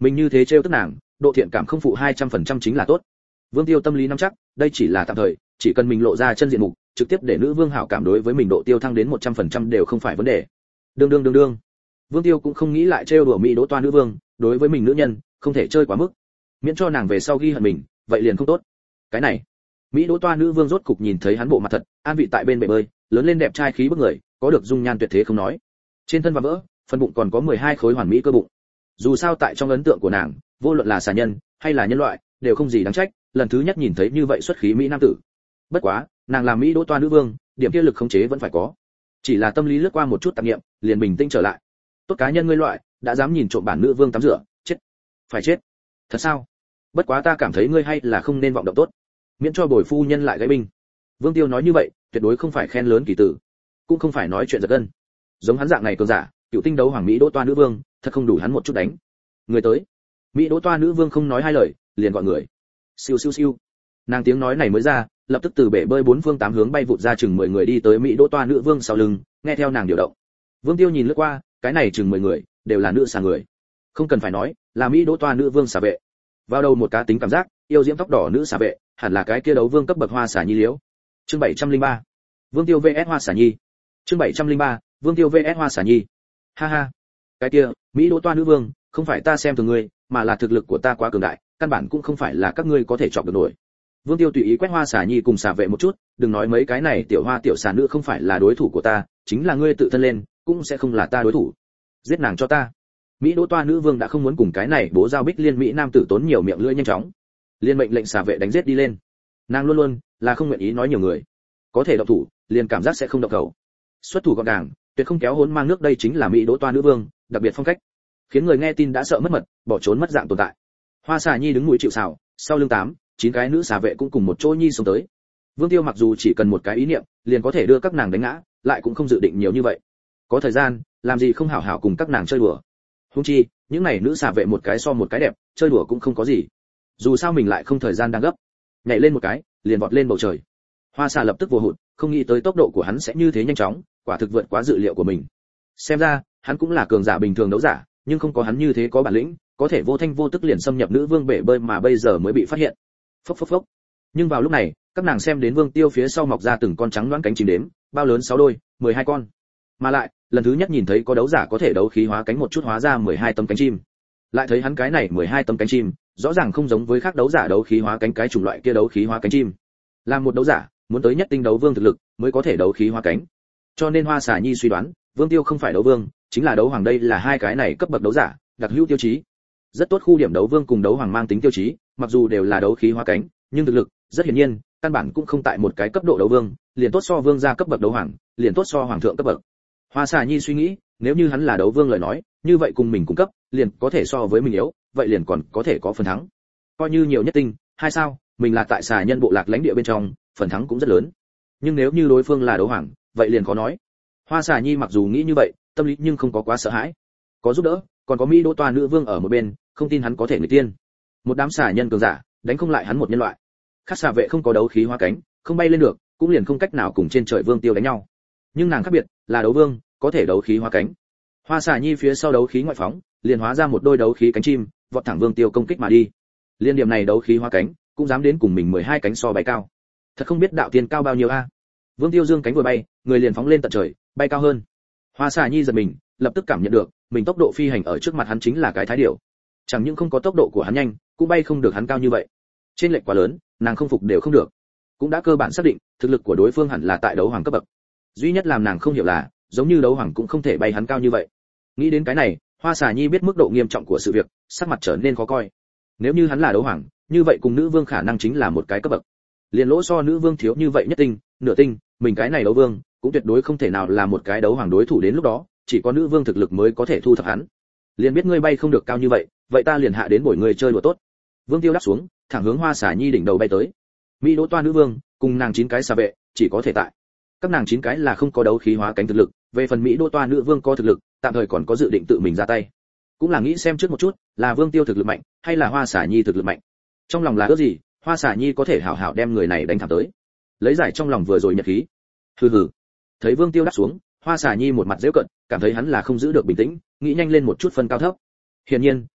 S1: Mình như thế trêu tức nàng, độ thiện cảm không phụ 200% chính là tốt. Vương Tiêu tâm lý nắm chắc, đây chỉ là tạm thời, chỉ cần mình lộ ra chân diện mục, trực tiếp để nữ vương hảo cảm đối với mình độ tiêu thăng đến 100% đều không phải vấn đề. Đương. Vương Tiêu cũng không nghĩ lại trêu đùa mỹ đỗ toa nữ vương, đối với mình nữ nhân, không thể chơi quá mức. Miễn cho nàng về sau ghi hận mình, vậy liền không tốt. Cái này, mỹ đỗ toa nữ vương rốt cục nhìn thấy hắn bộ mặt thật, an vị tại bên bể bơi, lớn lên đẹp trai khí bức người, có được dung nhan tuyệt thế không nói. Trên thân và vỡ, phần bụng còn có 12 khối hoàn mỹ cơ bụng. Dù sao tại trong ấn tượng của nàng, vô luận là xà nhân hay là nhân loại, đều không gì đáng trách, lần thứ nhất nhìn thấy như vậy xuất khí mỹ nam tử. Bất quá, nàng làm mỹ đỗ toa nữ vương, điểm kia lực khống chế vẫn phải có. Chỉ là tâm lý lướt qua một chút tạp niệm, liền bình tĩnh trở lại. Tốt cá nhân ngươi loại, đã dám nhìn trộm bản nữ vương tắm rửa, chết. Phải chết. Thật sao? Bất quá ta cảm thấy ngươi hay là không nên vọng động tốt, miễn cho bồi phu nhân lại gãy binh. Vương Tiêu nói như vậy, tuyệt đối không phải khen lớn kỳ tử, cũng không phải nói chuyện giật gân. Giống hắn dạng này cường giả, cựu tinh đấu hoàng mỹ đỗ toa nữ vương, thật không đủ hắn một chút đánh. Người tới. Mỹ đỗ toa nữ vương không nói hai lời, liền gọi người. Siêu. Nàng tiếng nói này mới ra, lập tức từ bể bơi bốn phương tám hướng bay vụt ra chừng 10 người đi tới mỹ đỗ toa nữ vương sau lưng, nghe theo nàng điều động. Vương Tiêu nhìn lướt qua, cái này chừng 10 người, đều là nữ xà người. Không cần phải nói, là mỹ đỗ toa nữ vương xà vệ. Vào đầu một cá tính cảm giác, yêu diễm tóc đỏ nữ xà vệ, hẳn là cái kia đấu vương cấp bậc hoa xà nhi liễu. Chương 703. Vương Tiêu vs hoa xà nhi. Chương 703. Vương Tiêu vs hoa xà nhi. Ha ha. Cái kia, mỹ đỗ toa nữ vương, không phải ta xem thường ngươi, mà là thực lực của ta quá cường đại, căn bản cũng không phải là các ngươi có thể chọc được nổi. Vương Tiêu tùy ý quét hoa xà nhi cùng xà vệ một chút, đừng nói mấy cái này tiểu hoa tiểu xà nữ không phải là đối thủ của ta, chính là ngươi tự thân lên, cũng sẽ không là ta đối thủ. Giết nàng cho ta. Mỹ đỗ toa nữ vương đã không muốn cùng cái này bố giao bích liên mỹ nam tử tốn nhiều miệng lưỡi nhanh chóng, liên mệnh lệnh xà vệ đánh giết đi lên. Nàng luôn luôn là không nguyện ý nói nhiều người, có thể động thủ, liền cảm giác sẽ không động khẩu. Xuất thủ gọn gàng, tuyệt không kéo hốn mang nước, đây chính là mỹ đỗ toa nữ vương, đặc biệt phong cách, khiến người nghe tin đã sợ mất mật, bỏ trốn mất dạng tồn tại. Hoa xà nhi đứng mũi chịu sào, sau lưng 8-9 cái nữ xà vệ cũng cùng một chỗ nhi xông tới. Vương Tiêu mặc dù chỉ cần một cái ý niệm, liền có thể đưa các nàng đánh ngã, lại cũng không dự định nhiều như vậy. Có thời gian, làm gì không hảo hảo cùng các nàng chơi đùa. Huống chi, những này nữ xà vệ một cái so một cái đẹp, chơi đùa cũng không có gì. Dù sao mình lại không thời gian đang gấp. Nhảy lên một cái, liền vọt lên bầu trời. Hoa xà lập tức vô hụt, không nghĩ tới tốc độ của hắn sẽ như thế nhanh chóng, quả thực vượt quá dự liệu của mình. Xem ra, hắn cũng là cường giả bình thường đấu giả, nhưng không có hắn như thế có bản lĩnh, có thể vô thanh vô tức liền xâm nhập nữ vương bể bơi mà bây giờ mới bị phát hiện. Phốc. Nhưng vào lúc này, các nàng xem đến Vương Tiêu phía sau mọc ra từng con trắng loãng cánh chim đếm, bao lớn 6 đôi, 12 con. Mà lại, lần thứ nhất nhìn thấy có đấu giả có thể đấu khí hóa cánh một chút hóa ra 12 tấm cánh chim. Lại thấy hắn cái này 12 tấm cánh chim, rõ ràng không giống với khác đấu giả đấu khí hóa cánh cái chủng loại kia đấu khí hóa cánh chim. Làm một đấu giả, muốn tới nhất tinh đấu vương thực lực mới có thể đấu khí hóa cánh. Cho nên Hoa Xà Nhi suy đoán, Vương Tiêu không phải đấu vương, chính là đấu hoàng, đây là hai cái này cấp bậc đấu giả, đặc hữu tiêu chí. Rất tốt khu điểm đấu vương cùng đấu hoàng mang tính tiêu chí, mặc dù đều là đấu khí hóa cánh, nhưng thực lực, rất hiển nhiên, căn bản cũng không tại một cái cấp độ đấu vương, liền tốt so vương gia cấp bậc đấu hoàng, liền tốt so hoàng thượng cấp bậc. Hoa Xà Nhi suy nghĩ, nếu như hắn là đấu vương lời nói, như vậy cùng mình cung cấp, liền có thể so với mình yếu, vậy liền còn có thể có phần thắng. Coi như nhiều nhất tinh, 2 sao, mình là tại xà nhân bộ lạc lãnh địa bên trong, phần thắng cũng rất lớn. Nhưng nếu như đối phương là đấu hoàng, vậy liền khó nói. Hoa Xà Nhi mặc dù nghĩ như vậy, tâm lý nhưng không có quá sợ hãi. Có giúp đỡ, còn có Mỹ Đỗ Toa nữ vương ở một bên, không tin hắn có thể người tiên. Một đám xà nhân cường giả, đánh không lại hắn một nhân loại. Khác xà vệ không có đấu khí hóa cánh, không bay lên được, cũng liền không cách nào cùng trên trời vương Tiêu đánh nhau. Nhưng nàng khác biệt, là đấu vương, có thể đấu khí hóa cánh. Hoa Xà Nhi phía sau đấu khí ngoại phóng, liền hóa ra một đôi đấu khí cánh chim, vọt thẳng vương Tiêu công kích mà đi. Liên điểm này đấu khí hóa cánh, cũng dám đến cùng mình 12 cánh so bay cao. Thật không biết đạo tiên cao bao nhiêu a. Vương Tiêu dương cánh vừa bay, người liền phóng lên tận trời, bay cao hơn. Hoa Xà Nhi giật mình, lập tức cảm nhận được, mình tốc độ phi hành ở trước mặt hắn chính là cái thái điểu. Chẳng những không có tốc độ của hắn nhanh, cũng bay không được hắn cao như vậy. Trên lệch quá lớn, nàng không phục đều không được. Cũng đã cơ bản xác định, thực lực của đối phương hẳn là tại đấu hoàng cấp bậc. Duy nhất làm nàng không hiểu là, giống như đấu hoàng cũng không thể bay hắn cao như vậy. Nghĩ đến cái này, Hoa Xà Nhi biết mức độ nghiêm trọng của sự việc, sắc mặt trở nên khó coi. Nếu như hắn là đấu hoàng, như vậy cùng nữ vương khả năng chính là một cái cấp bậc. Liền lỗ so nữ vương thiếu như vậy nhất tinh, nửa tinh, mình cái này đấu vương, cũng tuyệt đối không thể nào là một cái đấu hoàng đối thủ, đến lúc đó, chỉ có nữ vương thực lực mới có thể thu thập hắn. Liền biết ngươi bay không được cao như vậy, vậy ta liền hạ đến bồi ngươi chơi đùa tốt. Vương Tiêu đáp xuống, thẳng hướng Hoa Xà Nhi đỉnh đầu bay tới. Mỹ Đỗ Toa nữ vương, cùng nàng 9 cái xà vệ, chỉ có thể tại. Các nàng 9 cái là không có đấu khí hóa cánh thực lực, về phần Mỹ Đỗ Toa nữ vương có thực lực, tạm thời còn có dự định tự mình ra tay. Cũng là nghĩ xem trước một chút, là Vương Tiêu thực lực mạnh, hay là Hoa Xà Nhi thực lực mạnh. Trong lòng là ước gì, Hoa Xà Nhi có thể hảo hảo đem người này đánh thẳng tới. Lấy giải trong lòng vừa rồi nhật khí. Hừ. Thấy Vương Tiêu đáp xuống, Hoa Xà Nhi một mặt giễu cận, cảm thấy hắn là không giữ được bình tĩnh, nghĩ nhanh lên một chút phân cao thấp. Hiển nhiên,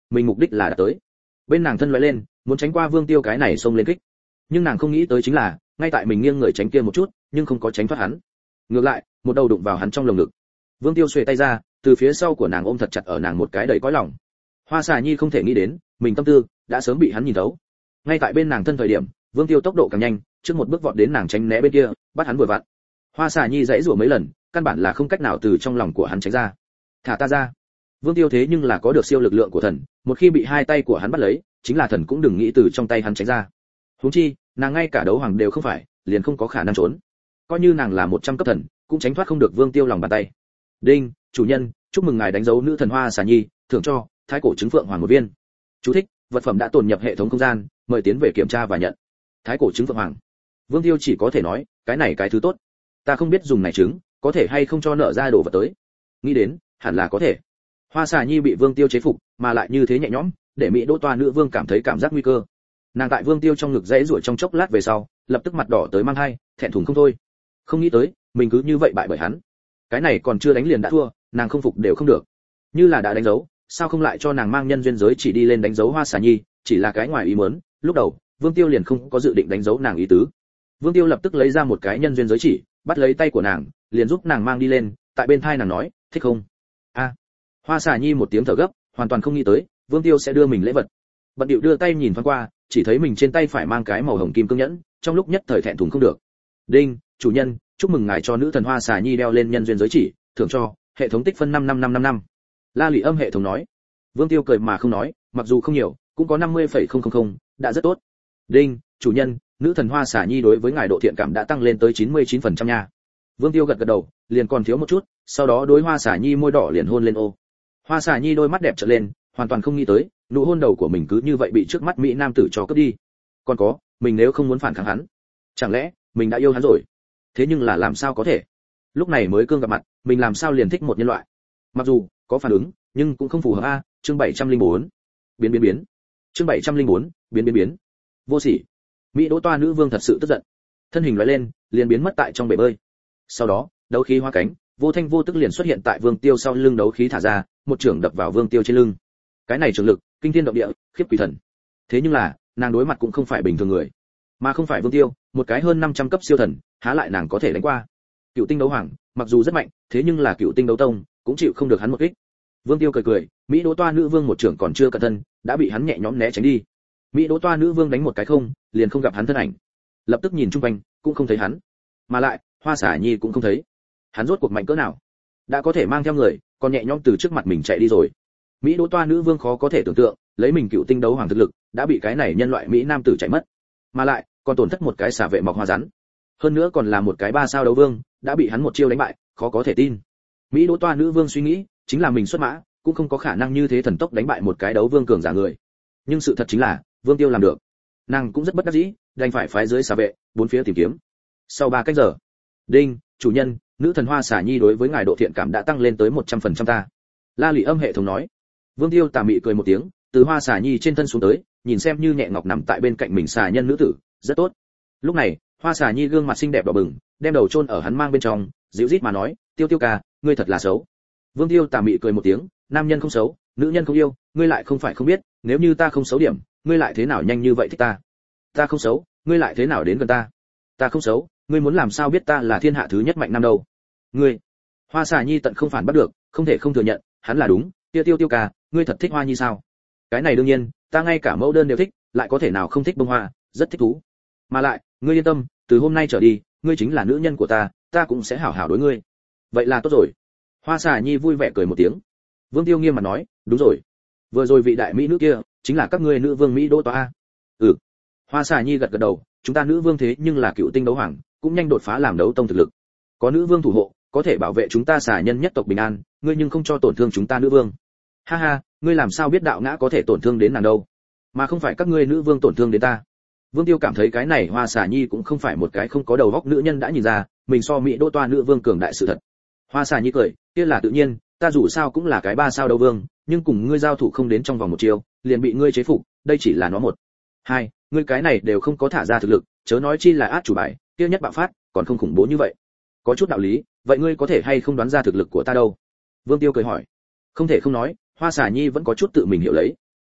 S1: mình mục đích là đã tới. Bên nàng thân lóe lên, muốn tránh qua Vương Tiêu cái này xông lên kích. Nhưng nàng không nghĩ tới chính là, ngay tại mình nghiêng người tránh kia một chút, nhưng không có tránh thoát hắn. Ngược lại, một đầu đụng vào hắn trong lồng ngực. Vương Tiêu xuề tay ra, từ phía sau của nàng ôm thật chặt ở nàng một cái đầy cõi lòng. Hoa Xà Nhi không thể nghĩ đến, mình tâm tư đã sớm bị hắn nhìn thấu. Ngay tại bên nàng thân thời điểm, Vương Tiêu tốc độ càng nhanh, trước một bước vọt đến nàng tránh né bên kia, bắt hắn vừa vặn. Hoa Xà Nhi giãy giụa mấy lần, căn bản là không cách nào từ trong lòng của hắn tránh ra. Thả ta ra. Vương Tiêu thế nhưng là có được siêu lực lượng của thần, một khi bị hai tay của hắn bắt lấy, chính là thần cũng đừng nghĩ từ trong tay hắn tránh ra. Huống chi, nàng ngay cả đấu hoàng đều không phải, liền không có khả năng trốn. Coi như nàng là 100 cấp thần, cũng tránh thoát không được Vương Tiêu lòng bàn tay. Đinh, chủ nhân, chúc mừng ngài đánh dấu nữ thần Hoa Xà Nhi, thưởng cho thái cổ trứng phượng hoàng một viên. Chú thích, vật phẩm đã tồn nhập hệ thống không gian, mời tiến về kiểm tra và nhận. Thái cổ trứng phượng hoàng. Vương Tiêu chỉ có thể nói, cái này cái thứ tốt. Ta không biết dùng này trứng, có thể hay không cho nợ ra đồ vật tới. Nghĩ đến, hẳn là có thể. Hoa Xà Nhi bị Vương Tiêu chế phục, mà lại như thế nhẹ nhõm, để Mỹ Đỗ Toa nữ vương cảm thấy cảm giác nguy cơ. Nàng tại Vương Tiêu trong ngực dãy rủa trong chốc lát về sau, lập tức mặt đỏ tới mang hai, thẹn thùng không thôi. Không nghĩ tới, mình cứ như vậy bại bởi hắn. Cái này còn chưa đánh liền đã thua, nàng không phục đều không được. Như là đã đánh dấu, sao không lại cho nàng mang nhân duyên giới chỉ đi lên đánh dấu Hoa Xà Nhi, chỉ là cái ngoài ý muốn, lúc đầu, Vương Tiêu liền không có dự định đánh dấu nàng ý tứ. Vương Tiêu lập tức lấy ra một cái nhân duyên giới chỉ, bắt lấy tay của nàng, liền giúp nàng mang đi lên, tại bên thai nàng nói, thích không? A. Hoa Xà Nhi một tiếng thở gấp, hoàn toàn không nghĩ tới, Vương Tiêu sẽ đưa mình lễ vật. Bận điệu đưa tay nhìn thoáng qua, chỉ thấy mình trên tay phải mang cái màu hồng kim cương nhẫn, trong lúc nhất thời thẹn thùng không được. Đinh, chủ nhân, chúc mừng ngài cho nữ thần Hoa Xà Nhi đeo lên nhân duyên giới chỉ, thưởng cho hệ thống tích phân 55555. La Lị Âm hệ thống nói. Vương Tiêu cười mà không nói, mặc dù không nhiều, cũng có 50,000, đã rất tốt. Đinh, chủ nhân, nữ thần Hoa Xà Nhi đối với ngài độ thiện cảm đã tăng lên tới 99% nha. Vương Tiêu gật gật đầu, liền còn thiếu một chút, sau đó đối Hoa Xà Nhi môi đỏ liền hôn lên ô. Hoa Xà Nhi đôi mắt đẹp trợn lên, hoàn toàn không nghĩ tới, nụ hôn đầu của mình cứ như vậy bị trước mắt mỹ nam tử cho cướp đi. Còn có, mình nếu không muốn phản kháng hắn, chẳng lẽ mình đã yêu hắn rồi? Thế nhưng là làm sao có thể? Lúc này mới cương gặp mặt, mình làm sao liền thích một nhân loại? Mặc dù có phản ứng, nhưng cũng không phù hợp a. Chương 704. Biến. Chương 704. Biến. Vô sỉ. Mỹ Đỗ Toa nữ vương thật sự tức giận, thân hình lóe lên, liền biến mất tại trong bể bơi. Sau đó, đấu khí hóa cánh, vô thanh vô tức liền xuất hiện tại Vương Tiêu sau lưng, đấu khí thả ra, một chưởng đập vào Vương Tiêu trên lưng. Cái này trường lực, kinh thiên động địa, khiếp quỷ thần. Thế nhưng là, nàng đối mặt cũng không phải bình thường người, mà không phải Vương Tiêu, một cái hơn 500 cấp siêu thần, há lại nàng có thể đánh qua. Cựu tinh đấu hoàng, mặc dù rất mạnh, thế nhưng là cựu tinh đấu tông, cũng chịu không được hắn một kích. Vương Tiêu cười, Mỹ Đỗ Toa nữ vương một trưởng còn chưa cẩn thân, đã bị hắn nhẹ nhõm né tránh đi. Mỹ Đỗ Toa nữ vương đánh một cái không, liền không gặp hắn thân ảnh. Lập tức nhìn chung quanh, cũng không thấy hắn. Mà lại, Hoa Xà Nhi cũng không thấy. Hắn rốt cuộc mạnh cỡ nào? Đã có thể mang theo người, còn nhẹ nhõm từ trước mặt mình chạy đi rồi. Mỹ Đỗ Toa nữ vương khó có thể tưởng tượng, lấy mình cựu tinh đấu hoàng thực lực, đã bị cái này nhân loại mỹ nam tử chạy mất. Mà lại, còn tổn thất một cái xà vệ mọc hoa rắn. Hơn nữa còn là một cái 3 sao đấu vương, đã bị hắn một chiêu đánh bại, khó có thể tin. Mỹ Đỗ Toa nữ vương suy nghĩ, chính là mình xuất mã, cũng không có khả năng như thế thần tốc đánh bại một cái đấu vương cường giả người. Nhưng sự thật chính là, Vương Tiêu làm được. Nàng cũng rất bất đắc dĩ, đành phải phái dưới xà vệ, bốn phía tìm kiếm. Sau 3 cách giờ. Đinh, chủ nhân, nữ thần Hoa Xà Nhi đối với ngài độ thiện cảm đã tăng lên tới 100% ta. La Lị Âm hệ thống nói. Vương Tiêu tà mị cười một tiếng, từ Hoa Xà Nhi trên thân xuống tới, nhìn xem như nhẹ ngọc nằm tại bên cạnh mình xà nhân nữ tử, rất tốt. Lúc này, Hoa Xà Nhi gương mặt xinh đẹp đỏ bừng, đem đầu chôn ở hắn mang bên trong, dịu rít mà nói, Tiêu Tiêu ca, ngươi thật là xấu. Vương Tiêu tà mị cười một tiếng, nam nhân không xấu, nữ nhân không yêu, ngươi lại không phải không biết, nếu như ta không xấu điểm, ngươi lại thế nào nhanh như vậy thích ta? Ta không xấu, ngươi lại thế nào đến gần ta? Ta không xấu, ngươi muốn làm sao biết ta là thiên hạ thứ nhất mạnh nam đâu? Ngươi. Hoa Xà Nhi tận không phản bắt được, không thể không thừa nhận, hắn là đúng, Tiêu Tiêu ca, ngươi thật thích hoa nhi sao? Cái này đương nhiên, ta ngay cả mẫu đơn đều thích, lại có thể nào không thích bông hoa, rất thích thú. Mà lại, ngươi yên tâm, từ hôm nay trở đi, ngươi chính là nữ nhân của ta, ta cũng sẽ hảo hảo đối ngươi. Vậy là tốt rồi. Hoa Xà Nhi vui vẻ cười một tiếng. Vương Tiêu nghiêm mặt nói, đúng rồi, vừa rồi vị đại mỹ nữ kia, chính là các ngươi nữ vương Mỹ Đỗ Toa. Ừ. Hoa Xà Nhi gật gật đầu, chúng ta nữ vương thế nhưng là cựu tinh đấu hoàng, cũng nhanh đột phá làm đấu tông thực lực. Có nữ vương thủ hộ, có thể bảo vệ chúng ta xà nhân nhất tộc bình an, ngươi nhưng không cho tổn thương chúng ta nữ vương. Ha ha, ngươi làm sao biết đạo ngã có thể tổn thương đến nàng đâu, mà không phải các ngươi nữ vương tổn thương đến ta. Vương Tiêu cảm thấy cái này Hoa Xà Nhi cũng không phải một cái không có đầu óc nữ nhân đã nhìn ra, mình so Mỹ Đỗ Toa nữ vương cường đại sự thật. Hoa Xà Nhi cười, kia là tự nhiên, ta dù sao cũng là cái 3 sao đấu vương, nhưng cùng ngươi giao thủ không đến trong vòng một chiêu, liền bị ngươi chế phục, đây chỉ là nó một. Hai, ngươi cái này đều không có thả ra thực lực, chớ nói chi là át chủ bài, kia nhất bạo phát, còn không khủng bố như vậy. Có chút đạo lý, vậy ngươi có thể hay không đoán ra thực lực của ta đâu? Vương Tiêu cười hỏi. Không thể không nói, Hoa Xà Nhi vẫn có chút tự mình hiểu lấy.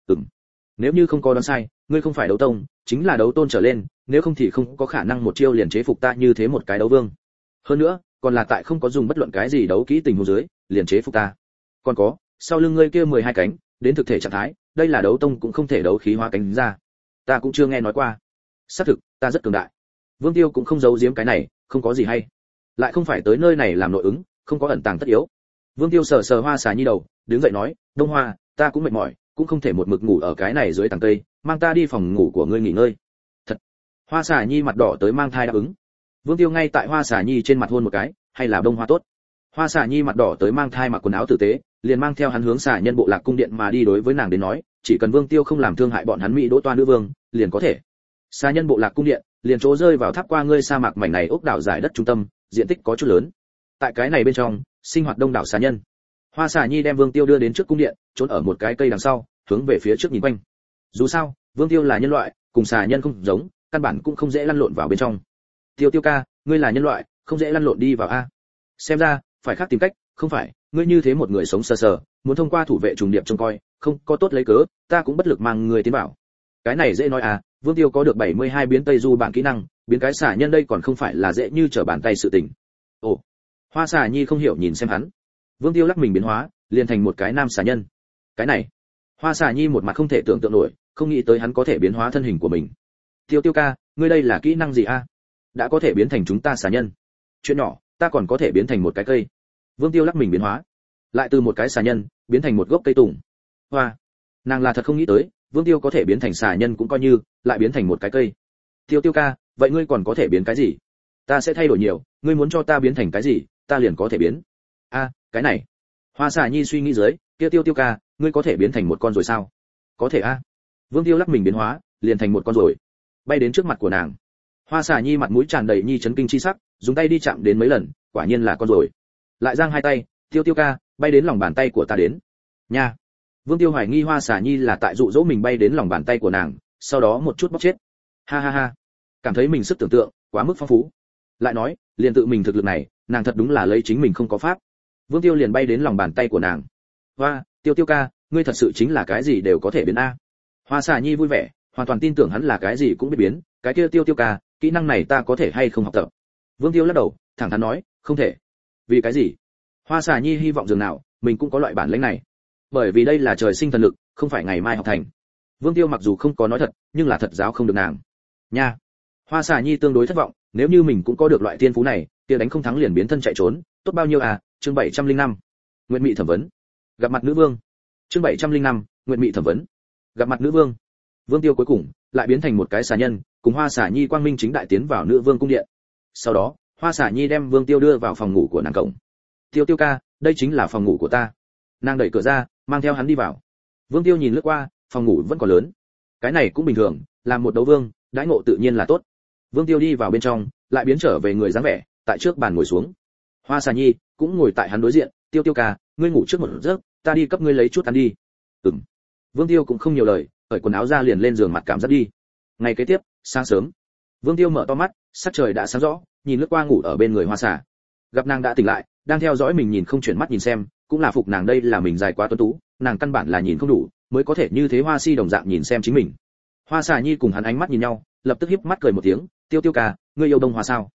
S1: Nếu như không có đoán sai, ngươi không phải đấu tông, chính là đấu tôn trở lên, nếu không thì không có khả năng một chiêu liền chế phục ta như thế một cái đấu vương. Hơn nữa, còn là tại không có dùng bất luận cái gì đấu kỹ tình huống dưới, liền chế phục ta. Còn có, sau lưng ngươi kia 12 cánh, đến thực thể trạng thái, đây là đấu tông cũng không thể đấu khí hóa cánh ra. Ta cũng chưa nghe nói qua. Xác thực, ta rất cường đại. Vương Tiêu cũng không giấu giếm cái này, không có gì hay. Lại không phải tới nơi này làm nội ứng, không có ẩn tàng tất yếu. Vương Tiêu sờ sờ Hoa Xà Nhi đầu, đứng dậy nói, Đông Hoa, ta cũng mệt mỏi, cũng không thể một mực ngủ ở cái này dưới tầng cây, mang ta đi phòng ngủ của ngươi nghỉ ngơi. Thật. Hoa Xà Nhi mặt đỏ tới mang thai đáp ứng. Vương Tiêu ngay tại Hoa Xà Nhi trên mặt hôn một cái, hay là Đông Hoa tốt. Hoa Xà Nhi mặt đỏ tới mang thai mặc quần áo tử tế, liền mang theo hắn hướng Xà Nhân bộ lạc cung điện mà đi, đối với nàng đến nói, chỉ cần Vương Tiêu không làm thương hại bọn hắn mỹ đỗ toa nữ vương, liền có thể. Xà Nhân bộ lạc cung điện, liền chỗ rơi vào tháp qua ngươi sa mạc mảnh này ốc đảo giải đất trung tâm, diện tích có chút lớn. Tại cái này bên trong, sinh hoạt đông đảo xà nhân. Hoa Xà Nhi đem Vương Tiêu đưa đến trước cung điện, trốn ở một cái cây đằng sau, hướng về phía trước nhìn quanh. Dù sao, Vương Tiêu là nhân loại, cùng xà nhân không giống, căn bản cũng không dễ lăn lộn vào bên trong. Tiêu Tiêu ca, ngươi là nhân loại, không dễ lăn lộn đi vào a. Xem ra, phải khác tìm cách, không phải, ngươi như thế một người sống sờ sờ, muốn thông qua thủ vệ trùng điệp trông coi, không có tốt lấy cớ, ta cũng bất lực mang người tiến vào. Cái này dễ nói à, Vương Tiêu có được 72 biến Tây Du bản kỹ năng, biến cái xà nhân đây còn không phải là dễ như trở bàn tay sự tình. Ồ. Hoa Xà Nhi không hiểu nhìn xem hắn. Vương Tiêu lắc mình biến hóa, liền thành một cái nam xà nhân. Cái này, Hoa Xà Nhi một mặt không thể tưởng tượng nổi, không nghĩ tới hắn có thể biến hóa thân hình của mình. Tiêu Tiêu ca, ngươi đây là kỹ năng gì a? Đã có thể biến thành chúng ta xà nhân. Chuyện nhỏ, ta còn có thể biến thành một cái cây. Vương Tiêu lắc mình biến hóa, lại từ một cái xà nhân biến thành một gốc cây tùng. Hoa, nàng là thật không nghĩ tới, Vương Tiêu có thể biến thành xà nhân cũng coi như, lại biến thành một cái cây. Tiêu Tiêu ca, vậy ngươi còn có thể biến cái gì? Ta sẽ thay đổi nhiều, ngươi muốn cho ta biến thành cái gì, ta liền có thể biến. A, cái này. Hoa Xà Nhi suy nghĩ dưới, Tiêu Tiêu ca, ngươi có thể biến thành một con rồi sao? Có thể a. Vương Tiêu lắc mình biến hóa, liền thành một con rồi, bay đến trước mặt của nàng. Hoa Xà Nhi mặt mũi tràn đầy nhi chấn kinh chi sắc, dùng tay đi chạm đến mấy lần, quả nhiên là con rồi. Lại giang hai tay, Tiêu Tiêu ca, bay đến lòng bàn tay của ta đến. Nha. Vương Tiêu hoài nghi Hoa Xà Nhi là tại dụ dỗ mình bay đến lòng bàn tay của nàng, sau đó một chút bóc chết. Ha ha ha. Cảm thấy mình sức tưởng tượng quá mức phong phú. Lại nói, liền tự mình thực lực này, nàng thật đúng là lấy chính mình không có pháp. Vương Tiêu liền bay đến lòng bàn tay của nàng. Hoa, Tiêu Tiêu ca, ngươi thật sự chính là cái gì đều có thể biến a. Hoa Xà Nhi vui vẻ, hoàn toàn tin tưởng hắn là cái gì cũng biết biến, cái kia Tiêu Tiêu ca, kỹ năng này ta có thể hay không học tập? Vương Tiêu lắc đầu, thẳng thắn nói, không thể. Vì cái gì? Hoa Xà Nhi hy vọng dường nào mình cũng có loại bản lĩnh này. Bởi vì đây là trời sinh thần lực, không phải ngày mai học thành. Vương Tiêu mặc dù không có nói thật, nhưng là thật giáo không được nàng. Nha. Hoa Xà Nhi tương đối thất vọng, nếu như mình cũng có được loại tiên phú này, kia đánh không thắng liền biến thân chạy trốn, tốt bao nhiêu à? Chương 705. Nguyện Mị thẩm vấn. Gặp mặt nữ vương. Chương 705. Nguyện Mị thẩm vấn. Gặp mặt nữ vương. Vương Tiêu cuối cùng lại biến thành một cái xà nhân, cùng Hoa Xà Nhi quang minh chính đại tiến vào nữ vương cung điện. Sau đó, Hoa Xà Nhi đem Vương Tiêu đưa vào phòng ngủ của nàng cổng. Tiêu Tiêu ca, đây chính là phòng ngủ của ta. Nàng đẩy cửa ra, mang theo hắn đi vào. Vương Tiêu nhìn lướt qua, phòng ngủ vẫn còn lớn. Cái này cũng bình thường, làm một đấu vương, đãi ngộ tự nhiên là tốt. Vương Tiêu đi vào bên trong, lại biến trở về người dáng vẻ, tại trước bàn ngồi xuống. Hoa Xà Nhi cũng ngồi tại hắn đối diện, Tiêu Tiêu ca, ngươi ngủ trước một giấc, ta đi cấp ngươi lấy chút ăn đi. Ừm. Vương Tiêu cũng không nhiều lời, cởi quần áo ra liền lên giường mặt cảm giác đi. Ngày kế tiếp, sáng sớm, Vương Tiêu mở to mắt, sắc trời đã sáng rõ, nhìn lướt qua ngủ ở bên người Hoa Xà. Gặp nàng đã tỉnh lại, đang theo dõi mình nhìn không chuyển mắt nhìn xem, cũng là phục nàng đây là mình dài quá tuấn tú, nàng căn bản là nhìn không đủ, mới có thể như thế hoa si đồng dạng nhìn xem chính mình. Hoa Xà Nhi cùng hắn ánh mắt nhìn nhau, lập tức híp mắt cười một tiếng, Tiêu Tiêu ca, ngươi yêu Đông Hoa sao?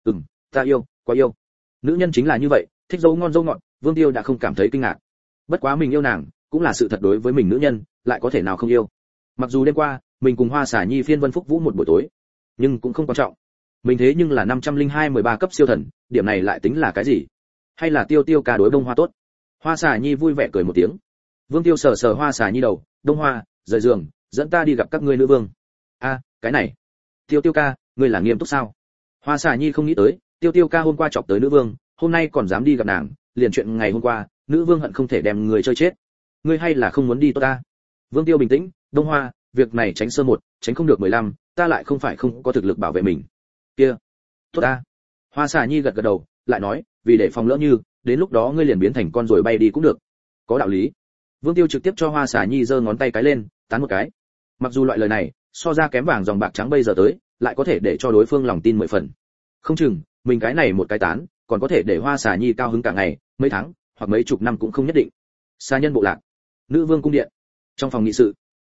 S1: Ta yêu, quá yêu. Nữ nhân chính là như vậy, thích dâu ngon dâu ngọt, Vương Tiêu đã không cảm thấy kinh ngạc. Bất quá mình yêu nàng, cũng là sự thật đối với mình nữ nhân, lại có thể nào không yêu. Mặc dù đêm qua, mình cùng Hoa Xà Nhi phiên vân phúc vũ một buổi tối, nhưng cũng không quan trọng. Mình thế nhưng là 502 13 cấp siêu thần, điểm này lại tính là cái gì? Hay là Tiêu Tiêu ca đối Đông Hoa tốt? Hoa Xà Nhi vui vẻ cười một tiếng. Vương Tiêu sờ sờ Hoa Xà Nhi đầu, Đông Hoa, rời giường, dẫn ta đi gặp các ngươi nữ vương. A, cái này, Tiêu Tiêu ca, ngươi là nghiêm túc sao? Hoa Xà Nhi không nghĩ tới, Tiêu Tiêu ca hôm qua chọc tới nữ vương, hôm nay còn dám đi gặp nàng, liền chuyện ngày hôm qua, nữ vương hận không thể đem người chơi chết. Ngươi hay là không muốn đi tốt ta? Vương Tiêu bình tĩnh, Đông Hoa, việc này tránh sơ một, tránh không được 15, ta lại không phải không có thực lực bảo vệ mình. Kia, tốt ta. Hoa Xà Nhi gật gật đầu, lại nói, vì để phòng lỡ như, đến lúc đó ngươi liền biến thành con rồi bay đi cũng được. Có đạo lý. Vương Tiêu trực tiếp cho Hoa Xà Nhi giơ ngón tay cái lên, tán một cái. Mặc dù loại lời này, so ra kém vàng dòng bạc trắng bây giờ tới, lại có thể để cho đối phương lòng tin 10 phần. Không chừng, mình cái này một cái tán, còn có thể để Hoa Xà Nhi cao hứng cả ngày, mấy tháng, hoặc mấy chục năm cũng không nhất định. Xa nhân bộ lạc, nữ vương cung điện, trong phòng nghị sự,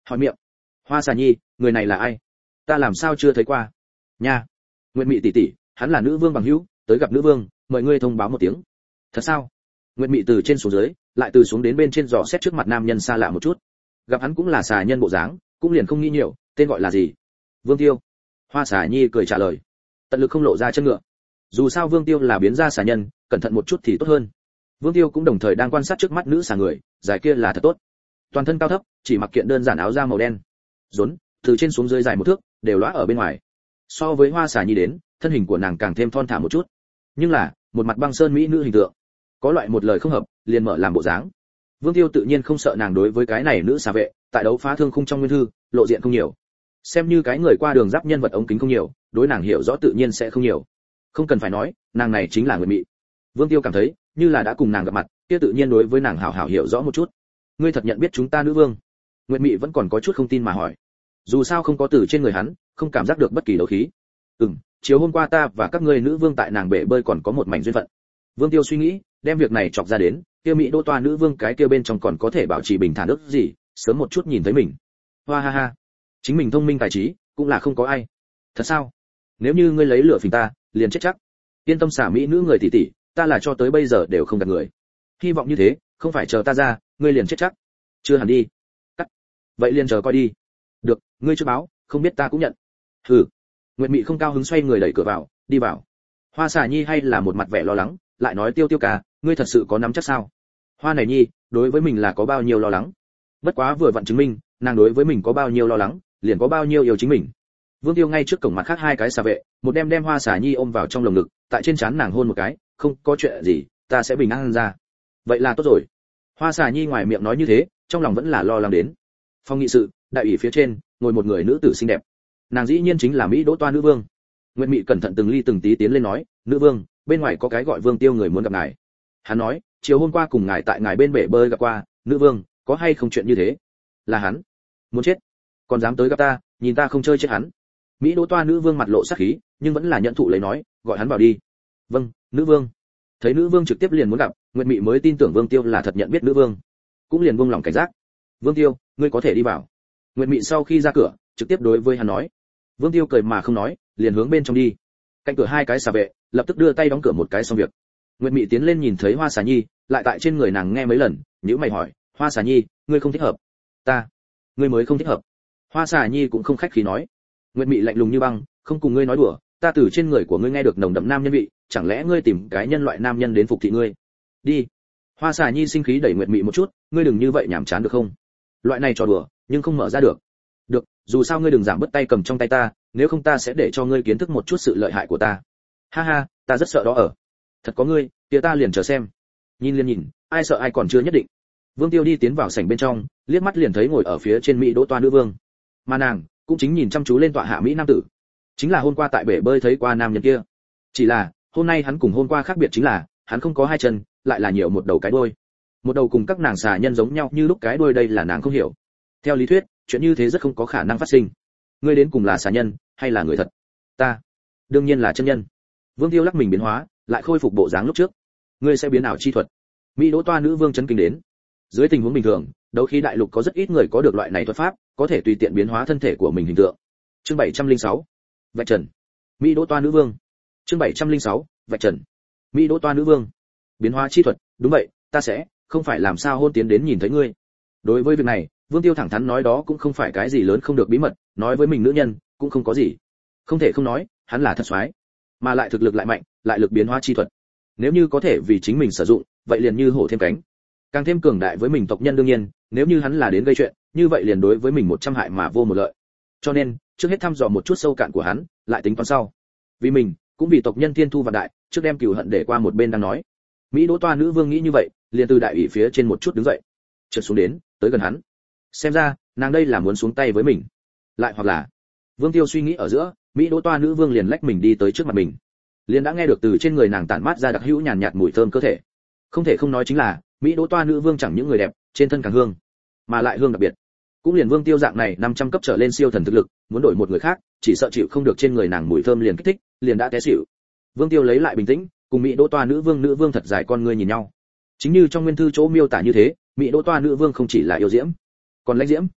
S1: hỏi miệng. Hoa xà nhi, người này là ai? Ta làm sao chưa thấy qua? Nha. Nguyệt Mị tỷ tỷ, hắn là nữ vương bằng hữu, tới gặp nữ vương, mời ngươi thông báo một tiếng. Thật sao? Nguyệt Mị từ trên xuống dưới, lại từ xuống đến bên trên dò xét trước mặt nam nhân xa lạ một chút. Gặp hắn cũng là xà nhân bộ dáng, cũng liền không nghi nhiều, tên gọi là gì? Vương Tiêu. Hoa xà nhi cười trả lời. Tận lực không lộ ra chân ngựa. Dù sao Vương Tiêu là biến ra xà nhân, cẩn thận một chút thì tốt hơn. Vương Tiêu cũng đồng thời đang quan sát trước mắt nữ xà người, dài kia là thật tốt. Toàn thân cao thấp, chỉ mặc kiện đơn giản áo da màu đen. Rốn, từ trên xuống dưới dài một thước, đều lóa ở bên ngoài. So với Hoa xà nhi đến, thân hình của nàng càng thêm thon thả một chút. Nhưng là, một mặt băng sơn mỹ nữ hình tượng. Có loại một lời không hợp, liền mở làm bộ dáng. Vương Tiêu tự nhiên không sợ nàng đối với cái này nữ xà vệ, tại đấu phá thương khung trong nguyên thư, lộ diện không nhiều. Xem như cái người qua đường giáp nhân vật ống kính không nhiều, đối nàng hiểu rõ tự nhiên sẽ không nhiều. Không cần phải nói, nàng này chính là Nguyệt Mị. Vương Tiêu cảm thấy, như là đã cùng nàng gặp mặt, kia tự nhiên đối với nàng hảo hảo hiểu rõ một chút. Ngươi thật nhận biết chúng ta nữ vương? Nguyệt Mị vẫn còn có chút không tin mà hỏi. Dù sao không có từ trên người hắn, không cảm giác được bất kỳ đấu khí. Chiều hôm qua ta và các ngươi nữ vương tại nàng bể bơi còn có một mảnh duyên phận. Vương Tiêu suy nghĩ, đem việc này chọc ra đến, kia Mỹ Đô toa nữ vương cái kia bên trong còn có thể bảo trì bình thản ức gì, sớm một chút nhìn thấy mình. Hoa ha ha, chính mình thông minh tài trí, cũng là không có ai. Thật sao? Nếu như ngươi lấy lửa phình ta, liền chết chắc. Yên tâm xả mỹ nữ người tỷ tỷ, ta là cho tới bây giờ đều không gặp người. Hy vọng như thế, không phải chờ ta ra, ngươi liền chết chắc. Chưa hẳn đi. Cắt. Vậy liền chờ coi đi. Được, ngươi chưa báo, không biết ta cũng nhận. Hừ. Nguyệt Mị không cao hứng xoay người đẩy cửa vào, đi vào. Hoa xà nhi hay là một mặt vẻ lo lắng, lại nói Tiêu Tiêu ca, ngươi thật sự có nắm chắc sao? Hoa này nhi, đối với mình là có bao nhiêu lo lắng. Bất quá vừa vặn chứng minh, nàng đối với mình có bao nhiêu lo lắng, liền có bao nhiêu yêu chính mình. Vương Tiêu ngay trước cổng mặt khác hai cái xà vệ, một đem Hoa xà nhi ôm vào trong lồng ngực, tại trên trán nàng hôn một cái, không có chuyện gì, ta sẽ bình an ra. Vậy là tốt rồi. Hoa xà nhi ngoài miệng nói như thế, trong lòng vẫn là lo lắng đến. Phòng nghị sự, đại ủy phía trên, ngồi một người nữ tử xinh đẹp. Nàng dĩ nhiên chính là Mỹ Đỗ toa nữ vương. Nguyệt Mị cẩn thận từng ly từng tí tiến lên nói, nữ vương, bên ngoài có cái gọi Vương Tiêu người muốn gặp ngài. Hắn nói, chiều hôm qua cùng ngài tại ngài bên bể bơi gặp qua, nữ vương, có hay không chuyện như thế? Là hắn. Muốn chết, còn dám tới gặp ta, nhìn ta không chơi chết hắn. Mỹ Đỗ toa nữ vương mặt lộ sát khí, nhưng vẫn là nhận thụ lấy nói, gọi hắn vào đi. Vâng, nữ vương. Thấy nữ vương trực tiếp liền muốn gặp, Nguyệt Mị mới tin tưởng Vương Tiêu là thật nhận biết nữ vương, cũng liền buông lòng cảnh giác. Vương Tiêu, ngươi có thể đi vào. Nguyệt Mị sau khi ra cửa, trực tiếp đối với hắn nói. Vương Tiêu cười mà không nói, liền hướng bên trong đi. Cạnh cửa hai cái xà vệ, lập tức đưa tay đóng cửa một cái xong việc. Nguyệt Mị tiến lên nhìn thấy Hoa xà nhi, lại tại trên người nàng nghe mấy lần, nhíu mày hỏi, Hoa xà nhi, ngươi không thích hợp. Ta, ngươi mới không thích hợp. Hoa xà nhi cũng không khách khí nói. Nguyệt Mị lạnh lùng như băng, không cùng ngươi nói đùa, ta từ trên người của ngươi nghe được nồng đậm nam nhân vị, chẳng lẽ ngươi tìm cái nhân loại nam nhân đến phục thị ngươi? Đi. Hoa xà nhi sinh khí đẩy Nguyệt Mị một chút, ngươi đừng như vậy nhảm chán được không? Loại này trò đùa, nhưng không mở ra được. Được, dù sao ngươi đừng giảm bớt tay cầm trong tay ta, nếu không ta sẽ để cho ngươi kiến thức một chút sự lợi hại của ta. Ha ha, ta rất sợ đó ở. Thật có ngươi, kia ta liền chờ xem. Nhìn liền nhìn, ai sợ ai còn chưa nhất định. Vương Tiêu đi tiến vào sảnh bên trong, liếc mắt liền thấy ngồi ở phía trên Mỹ Đỗ toa nữ vương. Mà nàng cũng chính nhìn chăm chú lên tọa hạ mỹ nam tử. Chính là hôm qua tại bể bơi thấy qua nam nhân kia. Chỉ là, hôm nay hắn cùng hôm qua khác biệt chính là, hắn không có hai chân, lại là nhiều một đầu cái đuôi. Một đầu cùng các nàng xà nhân giống nhau như lúc cái đuôi đây là nàng không hiểu. Theo lý thuyết, chuyện như thế rất không có khả năng phát sinh. Ngươi đến cùng là xà nhân hay là người thật? Ta, đương nhiên là chân nhân. Vương Tiêu lắc mình biến hóa, lại khôi phục bộ dáng lúc trước. Ngươi sẽ biến ảo chi thuật. Mỹ Đỗ toa nữ vương chấn kinh đến. Dưới tình huống bình thường, đấu khí đại lục có rất ít người có được loại này thuật pháp, có thể tùy tiện biến hóa thân thể của mình hình tượng. Chương 706. Vạch trần. Mỹ Đỗ toa nữ vương. Chương 706. Vạch trần. Mỹ Đỗ toa nữ vương. Biến hóa chi thuật, đúng vậy, ta sẽ, không phải làm sao hôn tiến đến nhìn thấy ngươi. Đối với việc này, Vương Tiêu thẳng thắn nói đó cũng không phải cái gì lớn không được bí mật, nói với mình nữ nhân, cũng không có gì. Không thể không nói, hắn là thật soái, mà lại thực lực lại mạnh, lại lực biến hóa chi thuật. Nếu như có thể vì chính mình sử dụng, vậy liền như hổ thêm cánh. Càng thêm cường đại với mình tộc nhân đương nhiên, nếu như hắn là đến gây chuyện, như vậy liền đối với mình 100 hại mà vô một lợi. Cho nên, trước hết thăm dò một chút sâu cạn của hắn, lại tính toán sau. Vì mình, cũng vì tộc nhân thiên thu vạn đại, trước đem cừu hận để qua một bên đang nói. Mỹ Đỗ toa nữ vương nghĩ như vậy, liền từ đại ủy phía trên một chút đứng dậy, trượt xuống đến, tới gần hắn. Xem ra, nàng đây là muốn xuống tay với mình. Lại hoặc là, Vương Tiêu suy nghĩ ở giữa, Mỹ Đỗ toa nữ vương liền lách mình đi tới trước mặt mình. Liền đã nghe được từ trên người nàng tản mát ra đặc hữu nhàn nhạt mùi thơm cơ thể. Không thể không nói chính là, Mỹ Đỗ toa nữ vương chẳng những người đẹp, trên thân càng hương, mà lại hương đặc biệt. Cũng liền Vương Tiêu dạng này 500 cấp trở lên siêu thần thực lực, muốn đổi một người khác, chỉ sợ chịu không được trên người nàng mùi thơm liền kích thích, liền đã té xỉu. Vương Tiêu lấy lại bình tĩnh, cùng Mỹ Đỗ toa nữ vương thật dài con ngươi nhìn nhau. Chính như trong nguyên thư chỗ miêu tả như thế, Mỹ Đỗ toa nữ vương không chỉ là yêu diễm, còn lãnh diễm.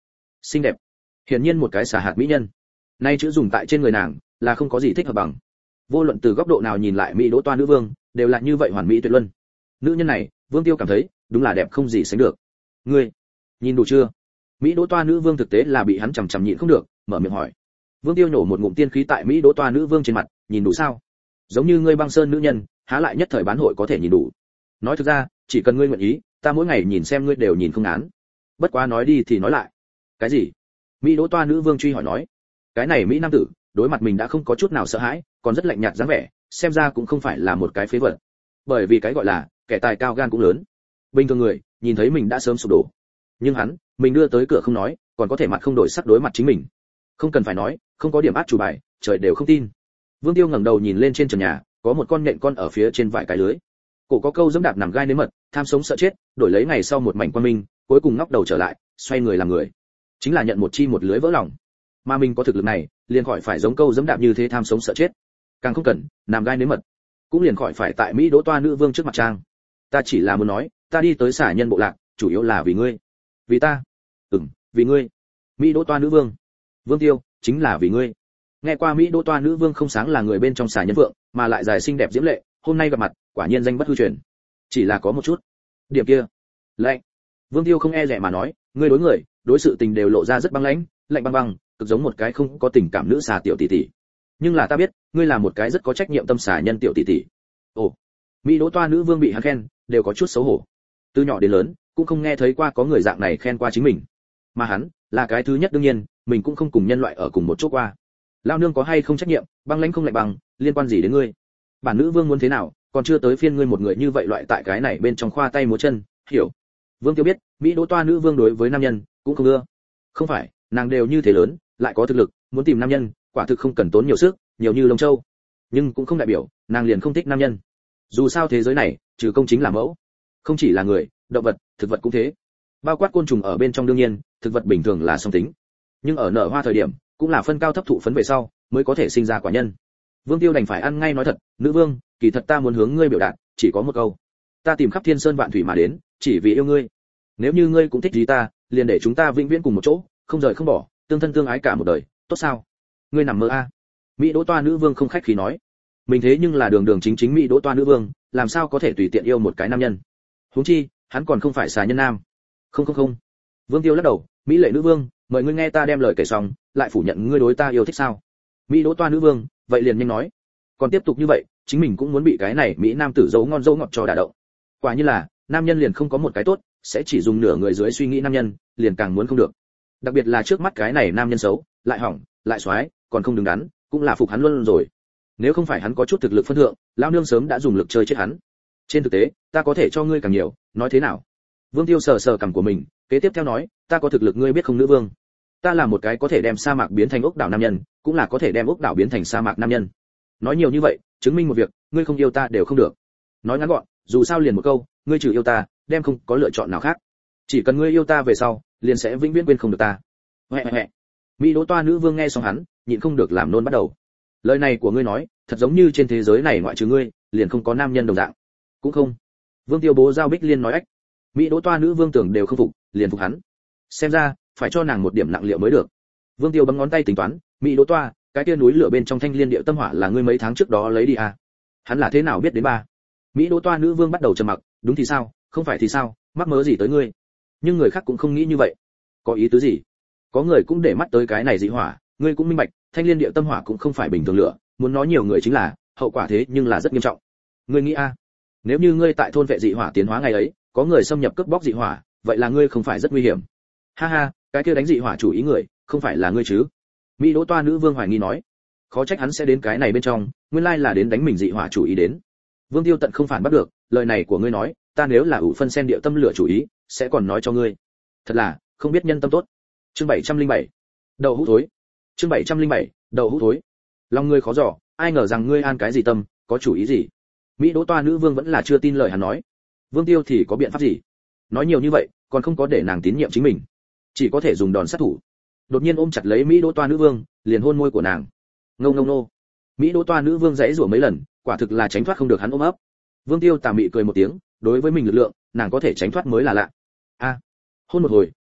S1: xinh đẹp, hiển nhiên một cái xả hạt mỹ nhân. Nay chữ dùng tại trên người nàng là không có gì thích hợp bằng. Vô luận từ góc độ nào nhìn lại mỹ đỗ toa nữ vương đều là như vậy hoàn mỹ tuyệt luân. Nữ nhân này, Vương Tiêu cảm thấy đúng là đẹp không gì sánh được. Ngươi nhìn đủ chưa? Mỹ đỗ toa nữ vương thực tế là bị hắn chằm chằm nhịn không được, mở miệng hỏi. Vương Tiêu nhổ một ngụm tiên khí tại Mỹ đỗ toa nữ vương trên mặt, nhìn đủ sao? Giống như ngươi băng sơn nữ nhân, há lại nhất thời bán hội có thể nhìn đủ. Nói thực ra, chỉ cần ngươi nguyện ý, ta mỗi ngày nhìn xem ngươi đều nhìn không án. Bất quá nói đi thì nói lại. Cái gì? Mỹ đỗ toa nữ vương truy hỏi nói. Cái này mỹ nam tử, đối mặt mình đã không có chút nào sợ hãi, còn rất lạnh nhạt dáng vẻ, xem ra cũng không phải là một cái phế vật. Bởi vì cái gọi là kẻ tài cao gan cũng lớn. Bình thường người, nhìn thấy mình đã sớm sụp đổ. Nhưng hắn, mình đưa tới cửa không nói, còn có thể mặt không đổi sắc đối mặt chính mình. Không cần phải nói, không có điểm át chủ bài, trời đều không tin. Vương Tiêu ngẩng đầu nhìn lên trên trần nhà, có một con nhện con ở phía trên vài cái lưới. Cổ có câu dẫm đạp nằm gai nếm mật, tham sống sợ chết, đổi lấy ngày sau một mảnh quan minh, cuối cùng ngóc đầu trở lại, xoay người làm người. Chính là nhận một chi một lưới vỡ lòng. Mà mình có thực lực này, liền khỏi phải giống câu dẫm đạp như thế tham sống sợ chết. Càng không cần, nằm gai nếm mật, cũng liền khỏi phải tại Mỹ đỗ toa nữ vương trước mặt trang. Ta chỉ là muốn nói, ta đi tới xả nhân bộ lạc, chủ yếu là vì ngươi. Vì ta? Vì ngươi. Mỹ đỗ toa nữ vương. Vương Tiêu, chính là vì ngươi. Nghe qua Mỹ đỗ toa nữ vương không sáng là người bên trong xả nhân vượng, mà lại dài xinh đẹp diễm lệ, hôm nay gặp mặt, quả nhiên danh bất hư truyền. Chỉ là có một chút. Điểm kia. Lạnh. Vương Tiêu không e dè mà nói, ngươi đối người, đối sự tình đều lộ ra rất băng lãnh, lạnh băng băng, cực giống một cái không có tình cảm nữ xà tiểu tỷ tỷ. Nhưng là ta biết, ngươi là một cái rất có trách nhiệm tâm xà nhân tiểu tỷ tỷ. Ồ. Mỹ đỗ toa nữ vương bị hắn khen, đều có chút xấu hổ. Từ nhỏ đến lớn, cũng không nghe thấy qua có người dạng này khen qua chính mình. Mà hắn, là cái thứ nhất đương nhiên, mình cũng không cùng nhân loại ở cùng một chỗ qua. Lao nương có hay không trách nhiệm, băng lãnh không lạnh băng, liên quan gì đến ngươi? Bản nữ vương muốn thế nào, còn chưa tới phiên ngươi một người như vậy loại tại cái này bên trong khoa tay múa chân, hiểu? Vương Tiêu biết, Mỹ đỗ toa nữ vương đối với nam nhân cũng không ưa. Không phải, nàng đều như thế lớn, lại có thực lực, muốn tìm nam nhân, quả thực không cần tốn nhiều sức, nhiều như lông châu. Nhưng cũng không đại biểu, nàng liền không thích nam nhân. Dù sao thế giới này, trừ công chính là mẫu, không chỉ là người, động vật, thực vật cũng thế. Bao quát côn trùng ở bên trong đương nhiên, thực vật bình thường là song tính. Nhưng ở nở hoa thời điểm, cũng là phân cao thấp thụ phấn về sau, mới có thể sinh ra quả nhân. Vương Tiêu đành phải ăn ngay nói thật, nữ vương, kỳ thật ta muốn hướng ngươi biểu đạt, chỉ có một câu. Ta tìm khắp thiên sơn vạn thủy mà đến, chỉ vì yêu ngươi. Nếu như ngươi cũng thích gì ta, liền để chúng ta vĩnh viễn cùng một chỗ, không rời không bỏ, tương thân tương ái cả một đời, tốt sao? Ngươi nằm mơ a? Mỹ đỗ toa nữ vương không khách khí nói. Mình thế nhưng là đường đường chính chính Mỹ đỗ toa nữ vương, làm sao có thể tùy tiện yêu một cái nam nhân? Huống chi, hắn còn không phải xà nhân nam. Không. Vương Tiêu lắc đầu, Mỹ lệ nữ vương, mời ngươi nghe ta đem lời kể xong, lại phủ nhận ngươi đối ta yêu thích sao? Mỹ đỗ toa nữ vương, vậy liền nhanh nói. Còn tiếp tục như vậy, chính mình cũng muốn bị cái này mỹ nam tử giấu ngon giấu ngọt cho đả động. Quả như là, nam nhân liền không có một cái tốt, sẽ chỉ dùng nửa người dưới suy nghĩ nam nhân, liền càng muốn không được. Đặc biệt là trước mắt cái này nam nhân xấu, lại hỏng, lại xoái, còn không đứng đắn, cũng là phục hắn luôn rồi. Nếu không phải hắn có chút thực lực phân thượng, lão nương sớm đã dùng lực chơi chết hắn. Trên thực tế, ta có thể cho ngươi càng nhiều, nói thế nào? Vương Tiêu sờ sờ cằm của mình, kế tiếp theo nói, ta có thực lực ngươi biết không nữ vương? Ta là một cái có thể đem sa mạc biến thành ốc đảo nam nhân, cũng là có thể đem ốc đảo biến thành sa mạc nam nhân. Nói nhiều như vậy, chứng minh một việc, ngươi không yêu ta đều không được. Nói ngắn gọn, dù sao liền một câu, ngươi trừ yêu ta, đem không có lựa chọn nào khác. Chỉ cần ngươi yêu ta về sau, liền sẽ vĩnh viễn quên không được ta. Hẹ. Mỹ đỗ toa nữ vương nghe xong hắn, nhịn không được làm nôn bắt đầu. Lời này của ngươi nói, thật giống như trên thế giới này ngoại trừ ngươi, liền không có nam nhân đồng dạng. Cũng không. Vương Tiêu bố giao Bích Liên nói ách. Mỹ đỗ toa nữ vương tưởng đều không phục, liền phục hắn. Xem ra, phải cho nàng một điểm nặng liệu mới được. Vương Tiêu bấm ngón tay tính toán, Mỹ đỗ toa, cái kia núi lửa bên trong thanh liên điệu tâm hỏa là ngươi mấy tháng trước đó lấy đi à? Hắn là thế nào biết đến ba? Mỹ đỗ toa nữ vương bắt đầu trầm mặc, đúng thì sao, không phải thì sao, mắc mớ gì tới ngươi? Nhưng người khác cũng không nghĩ như vậy. Có ý tứ gì? Có người cũng để mắt tới cái này dị hỏa, ngươi cũng minh bạch, thanh liên điệu tâm hỏa cũng không phải bình thường lửa, muốn nói nhiều người chính là, hậu quả thế nhưng là rất nghiêm trọng. Ngươi nghĩ a? Nếu như ngươi tại thôn vệ dị hỏa tiến hóa ngày ấy, có người xâm nhập cướp bóc dị hỏa, vậy là ngươi không phải rất nguy hiểm? Ha ha, cái kia đánh dị hỏa chủ ý người, không phải là ngươi chứ? Mỹ đỗ toa nữ vương hoài nghi nói. Khó trách hắn sẽ đến cái này bên trong, nguyên lai là đến đánh mình dị hỏa chủ ý đến. Vương Tiêu tận không phản bắt được, lời này của ngươi nói, ta nếu là ủ phân sen điệu tâm lửa chủ ý, sẽ còn nói cho ngươi. Thật là, không biết nhân tâm tốt. Chương 707. Đậu hũ thối. Chương 707. Đậu hũ thối. Lòng ngươi khó dò, ai ngờ rằng ngươi an cái gì tâm, có chủ ý gì? Mỹ đỗ toa nữ vương vẫn là chưa tin lời hắn nói. Vương Tiêu thì có biện pháp gì? Nói nhiều như vậy, còn không có để nàng tín nhiệm chính mình, chỉ có thể dùng đòn sát thủ. Đột nhiên ôm chặt lấy Mỹ đỗ toa nữ vương, liền hôn môi của nàng. Ngô. Mỹ đỗ toa nữ vương giãy giụa mấy lần, quả thực là tránh thoát không được hắn ôm ấp. Vương Tiêu tà mị cười một tiếng, đối với mình lực lượng, nàng có thể tránh thoát mới là lạ. A. Hôn một hồi,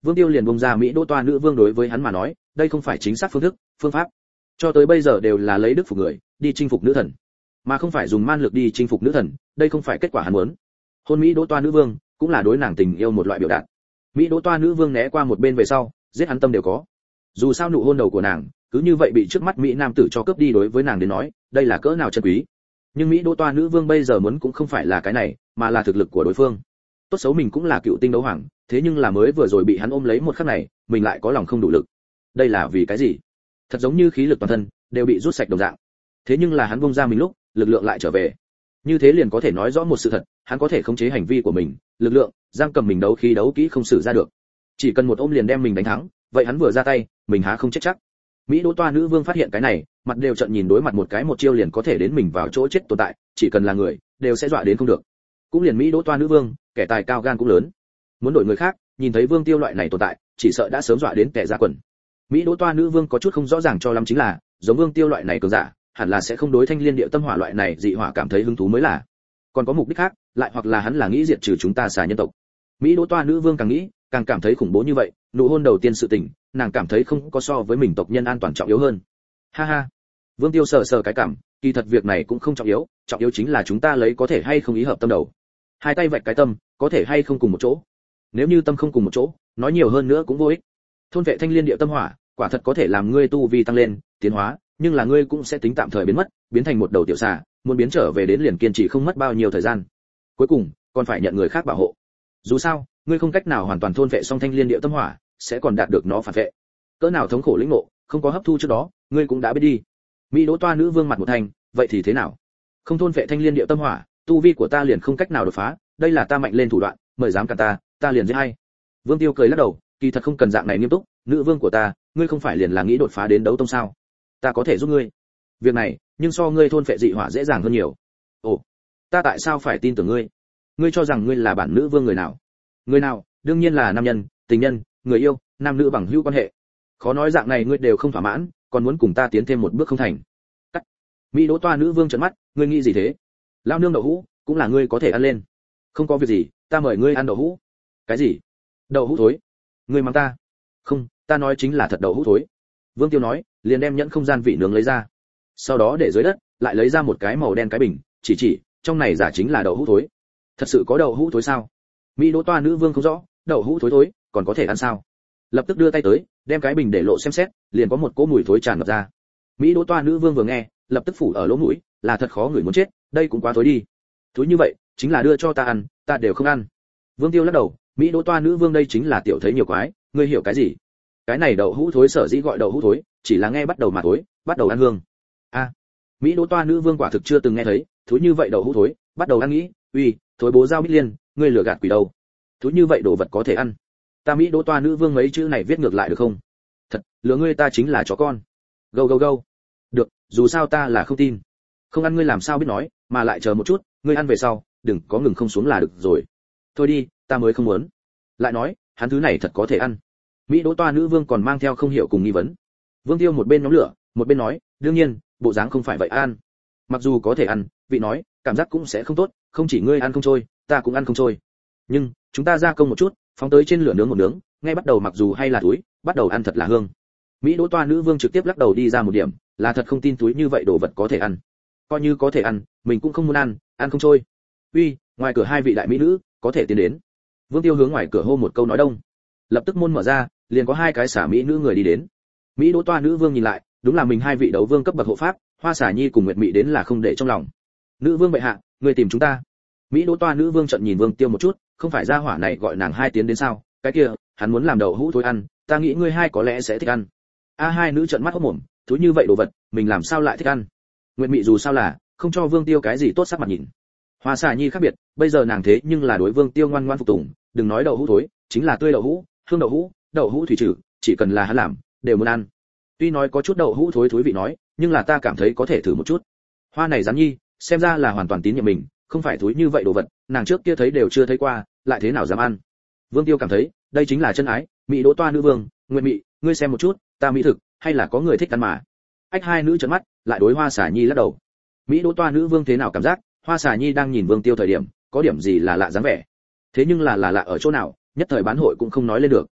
S1: Vương Tiêu liền bông ra Mỹ Đỗ Toa nữ vương, đối với hắn mà nói, đây không phải chính xác phương thức, phương pháp. Cho tới bây giờ đều là lấy đức phục người, đi chinh phục nữ thần, mà không phải dùng man lực đi chinh phục nữ thần, đây không phải kết quả hắn muốn. Hôn Mỹ Đỗ Toa nữ vương, cũng là đối nàng tình yêu một loại biểu đạt. Mỹ Đỗ Toa nữ vương né qua một bên về sau, giết hắn tâm đều có. Dù sao nụ hôn đầu của nàng, cứ như vậy bị trước mắt mỹ nam tử cho cướp đi, đối với nàng đến nói, đây là cỡ nào chân quý. Nhưng Mỹ Đỗ Toa nữ vương bây giờ muốn cũng không phải là cái này, mà là thực lực của đối phương. Tốt xấu mình cũng là cựu tinh đấu hoàng, thế nhưng là mới vừa rồi bị hắn ôm lấy một khắc này, mình lại có lòng không đủ lực. Đây là vì cái gì? Thật giống như khí lực toàn thân đều bị rút sạch đồng dạng. Thế nhưng là hắn buông ra mình lúc, lực lượng lại trở về. Như thế liền có thể nói rõ một sự thật, hắn có thể khống chế hành vi của mình, lực lượng, giang cầm mình đấu khí đấu kỹ không sử ra được. Chỉ cần một ôm liền đem mình đánh thắng, vậy hắn vừa ra tay, mình há không chết chắc. Mỹ Đỗ Toa nữ vương phát hiện cái này, mặt đều trợn nhìn, đối mặt một cái một chiêu liền có thể đến mình vào chỗ chết tồn tại, chỉ cần là người, đều sẽ dọa đến không được. Cũng liền Mỹ Đỗ Toa nữ vương, kẻ tài cao gan cũng lớn. Muốn đổi người khác, nhìn thấy Vương Tiêu loại này tồn tại, chỉ sợ đã sớm dọa đến kẻ ra quần. Mỹ Đỗ Toa nữ vương có chút không rõ ràng cho lắm, chính là, giống Vương Tiêu loại này cường giả, hẳn là sẽ không đối Thanh Liên Điệu Tâm Hỏa loại này dị hỏa cảm thấy hứng thú mới là. Còn có mục đích khác, lại hoặc là hắn là nghĩ diệt trừ chúng ta xà nhân tộc. Mỹ Đỗ Toa nữ vương càng nghĩ, càng cảm thấy khủng bố như vậy, nụ hôn đầu tiên sự tình, nàng cảm thấy không có so với mình tộc nhân an toàn trọng yếu hơn. Ha ha. Vương Tiêu sờ sờ cái cảm, kỳ thật việc này cũng không trọng yếu chính là chúng ta lấy có thể hay không ý hợp tâm đầu. Hai tay vạch cái tâm, có thể hay không cùng một chỗ. Nếu như tâm không cùng một chỗ, nói nhiều hơn nữa cũng vô ích. Thôn vệ Thanh Liên Điệu Tâm Hỏa, quả thật có thể làm ngươi tu vi tăng lên, tiến hóa, nhưng là ngươi cũng sẽ tính tạm thời biến mất, biến thành một đầu tiểu xà, muốn biến trở về đến liền kiên trì không mất bao nhiêu thời gian. Cuối cùng, còn phải nhận người khác bảo hộ. Dù sao, ngươi không cách nào hoàn toàn thôn vệ xong Thanh Liên Điệu Tâm Hỏa, sẽ còn đạt được nó phản vệ. Cỡ nào thống khổ lĩnh ngộ, không có hấp thu trước đó, ngươi cũng đã biết đi. Mỹ Đỗ Toa nữ vương mặt một thành, vậy thì thế nào? Không thôn vệ Thanh Liên Điệu Tâm Hỏa, tu vi của ta liền không cách nào đột phá, đây là ta mạnh lên thủ đoạn, mời dám cản ta liền giết hay. Vương Tiêu cười lắc đầu, kỳ thật không cần dạng này nghiêm túc, nữ vương của ta, ngươi không phải liền là nghĩ đột phá đến đấu tông sao? Ta có thể giúp ngươi. Việc này, nhưng so ngươi thôn vệ dị hỏa dễ dàng hơn nhiều. Ồ, ta tại sao phải tin tưởng ngươi? Ngươi cho rằng ngươi là bản nữ vương người nào? Người nào? Đương nhiên là nam nhân, tình nhân, người yêu, nam nữ bằng hữu quan hệ. Khó nói dạng này ngươi đều không thỏa mãn, còn muốn cùng ta tiến thêm một bước không thành. Cắt. Mỹ Đỗ Toa nữ vương trợn mắt, ngươi nghĩ gì thế? Lao nương đậu hũ, cũng là ngươi có thể ăn lên. Không có việc gì, ta mời ngươi ăn đậu hũ. Cái gì? Đậu hũ thối? Ngươi mắng ta? Không, ta nói chính là thật đậu hũ thối. Vương Tiêu nói, liền đem nhẫn không gian vị nướng lấy ra. Sau đó để dưới đất, lại lấy ra một cái màu đen cái bình, chỉ, trong này giả chính là đậu hũ thối. Thật sự có đậu hũ thối sao? Mỹ Đỗ Toa nữ vương không rõ, đậu hũ thối, còn có thể ăn sao? Lập tức đưa tay tới, đem cái bình để lộ xem xét, liền có một cỗ mùi thối tràn ngập ra. Mỹ Đỗ Toa nữ vương vừa nghe, lập tức phủ ở lỗ mũi, là thật khó ngửi muốn chết, đây cũng quá thối đi. Thối như vậy, chính là đưa cho ta ăn, ta đều không ăn. Vương Tiêu lắc đầu, Mỹ Đỗ Toa nữ vương đây chính là tiểu thấy nhiều quái, ngươi hiểu cái gì? Cái này đậu hũ thối sở dĩ gọi đậu hũ thối, chỉ là nghe bắt đầu mà thối, bắt đầu ăn hương. A, Mỹ Đỗ Toa nữ vương quả thực chưa từng nghe thấy, thối như vậy đậu hũ thối, bắt đầu ăn nghĩ, uy, thối bố giao Bích Liên, ngươi lừa gạt quỷ đâu? Thối như vậy đồ vật có thể ăn? Ta Mỹ Đỗ Toa nữ vương mấy chữ này viết ngược lại được không? Thật, lừa ngươi ta chính là chó con. Go. Được, dù sao ta là không tin. Không ăn ngươi làm sao biết nói, mà lại chờ một chút, ngươi ăn về sau, đừng có ngừng không xuống là được rồi. Thôi đi, ta mới không muốn. Lại nói, hắn thứ này thật có thể ăn. Mỹ Đỗ Toa nữ vương còn mang theo không hiểu cùng nghi vấn. Vương Tiêu một bên nhóm lửa, một bên nói, đương nhiên, bộ dáng không phải vậy ăn. Mặc dù có thể ăn, vị nói, cảm giác cũng sẽ không tốt, không chỉ ngươi ăn không trôi, ta cũng ăn không trôi. Nhưng, chúng ta gia công một chút, phóng tới trên lửa nướng một nướng, ngay bắt đầu mặc dù hay là túi, bắt đầu ăn thật là hương. Mỹ Đỗ Toa nữ vương trực tiếp lắc đầu đi ra một điểm, là thật không tin túi như vậy đồ vật có thể ăn. Coi như có thể ăn, mình cũng không muốn ăn, ăn không trôi. Uy, ngoài cửa hai vị đại mỹ nữ, có thể tiến đến. Vương Tiêu hướng ngoài cửa hô một câu nói đông. Lập tức môn mở ra, liền có hai cái xả mỹ nữ người đi đến. Mỹ Đỗ Toa nữ vương nhìn lại, đúng là mình hai vị đấu vương cấp bậc hộ pháp, Hoa Xả Nhi cùng Nguyệt Mị đến là không để trong lòng. Nữ vương bệ hạ, người tìm chúng ta. Mỹ Đỗ Toa nữ vương trợn nhìn Vương Tiêu một chút, không phải ra hỏa này gọi nàng hai tiến đến sao? Cái kia, hắn muốn làm đậu hũ thối ăn, ta nghĩ ngươi hai có lẽ sẽ thích ăn. A hai nữ trợn mắt hốt mồm, thú như vậy đồ vật, mình làm sao lại thích ăn? Nguyệt Mị dù sao là không cho Vương Tiêu cái gì tốt sắc mặt nhìn. Hoa Xả Nhi khác biệt, bây giờ nàng thế nhưng là đối Vương Tiêu ngoan ngoãn phục tùng, đừng nói đậu hũ thối, chính là tươi đậu hũ, hương đậu hũ thủy trừ, chỉ cần là hắn làm, đều muốn ăn. Tuy nói có chút đậu hũ thối thối vị nói, nhưng là ta cảm thấy có thể thử một chút. Hoa này Gián Nhi, xem ra là hoàn toàn tín nhiệm mình, không phải thối như vậy đồ vật, nàng trước kia thấy đều chưa thấy qua, lại thế nào dám ăn. Vương Tiêu cảm thấy, đây chính là chân ái, Mỹ Đỗ Toa nữ vương, Nguyệt Mị, ngươi xem một chút, ta mỹ thực, hay là có người thích ăn mà. Ách hai nữ trợn mắt, lại đối Hoa Xả Nhi lắc đầu. Mỹ Đỗ Toa nữ vương thế nào cảm giác, Hoa Xả Nhi đang nhìn Vương Tiêu thời điểm, có điểm gì là lạ dáng vẻ. Thế nhưng là lạ ở chỗ nào, nhất thời bán hội cũng không nói lên được.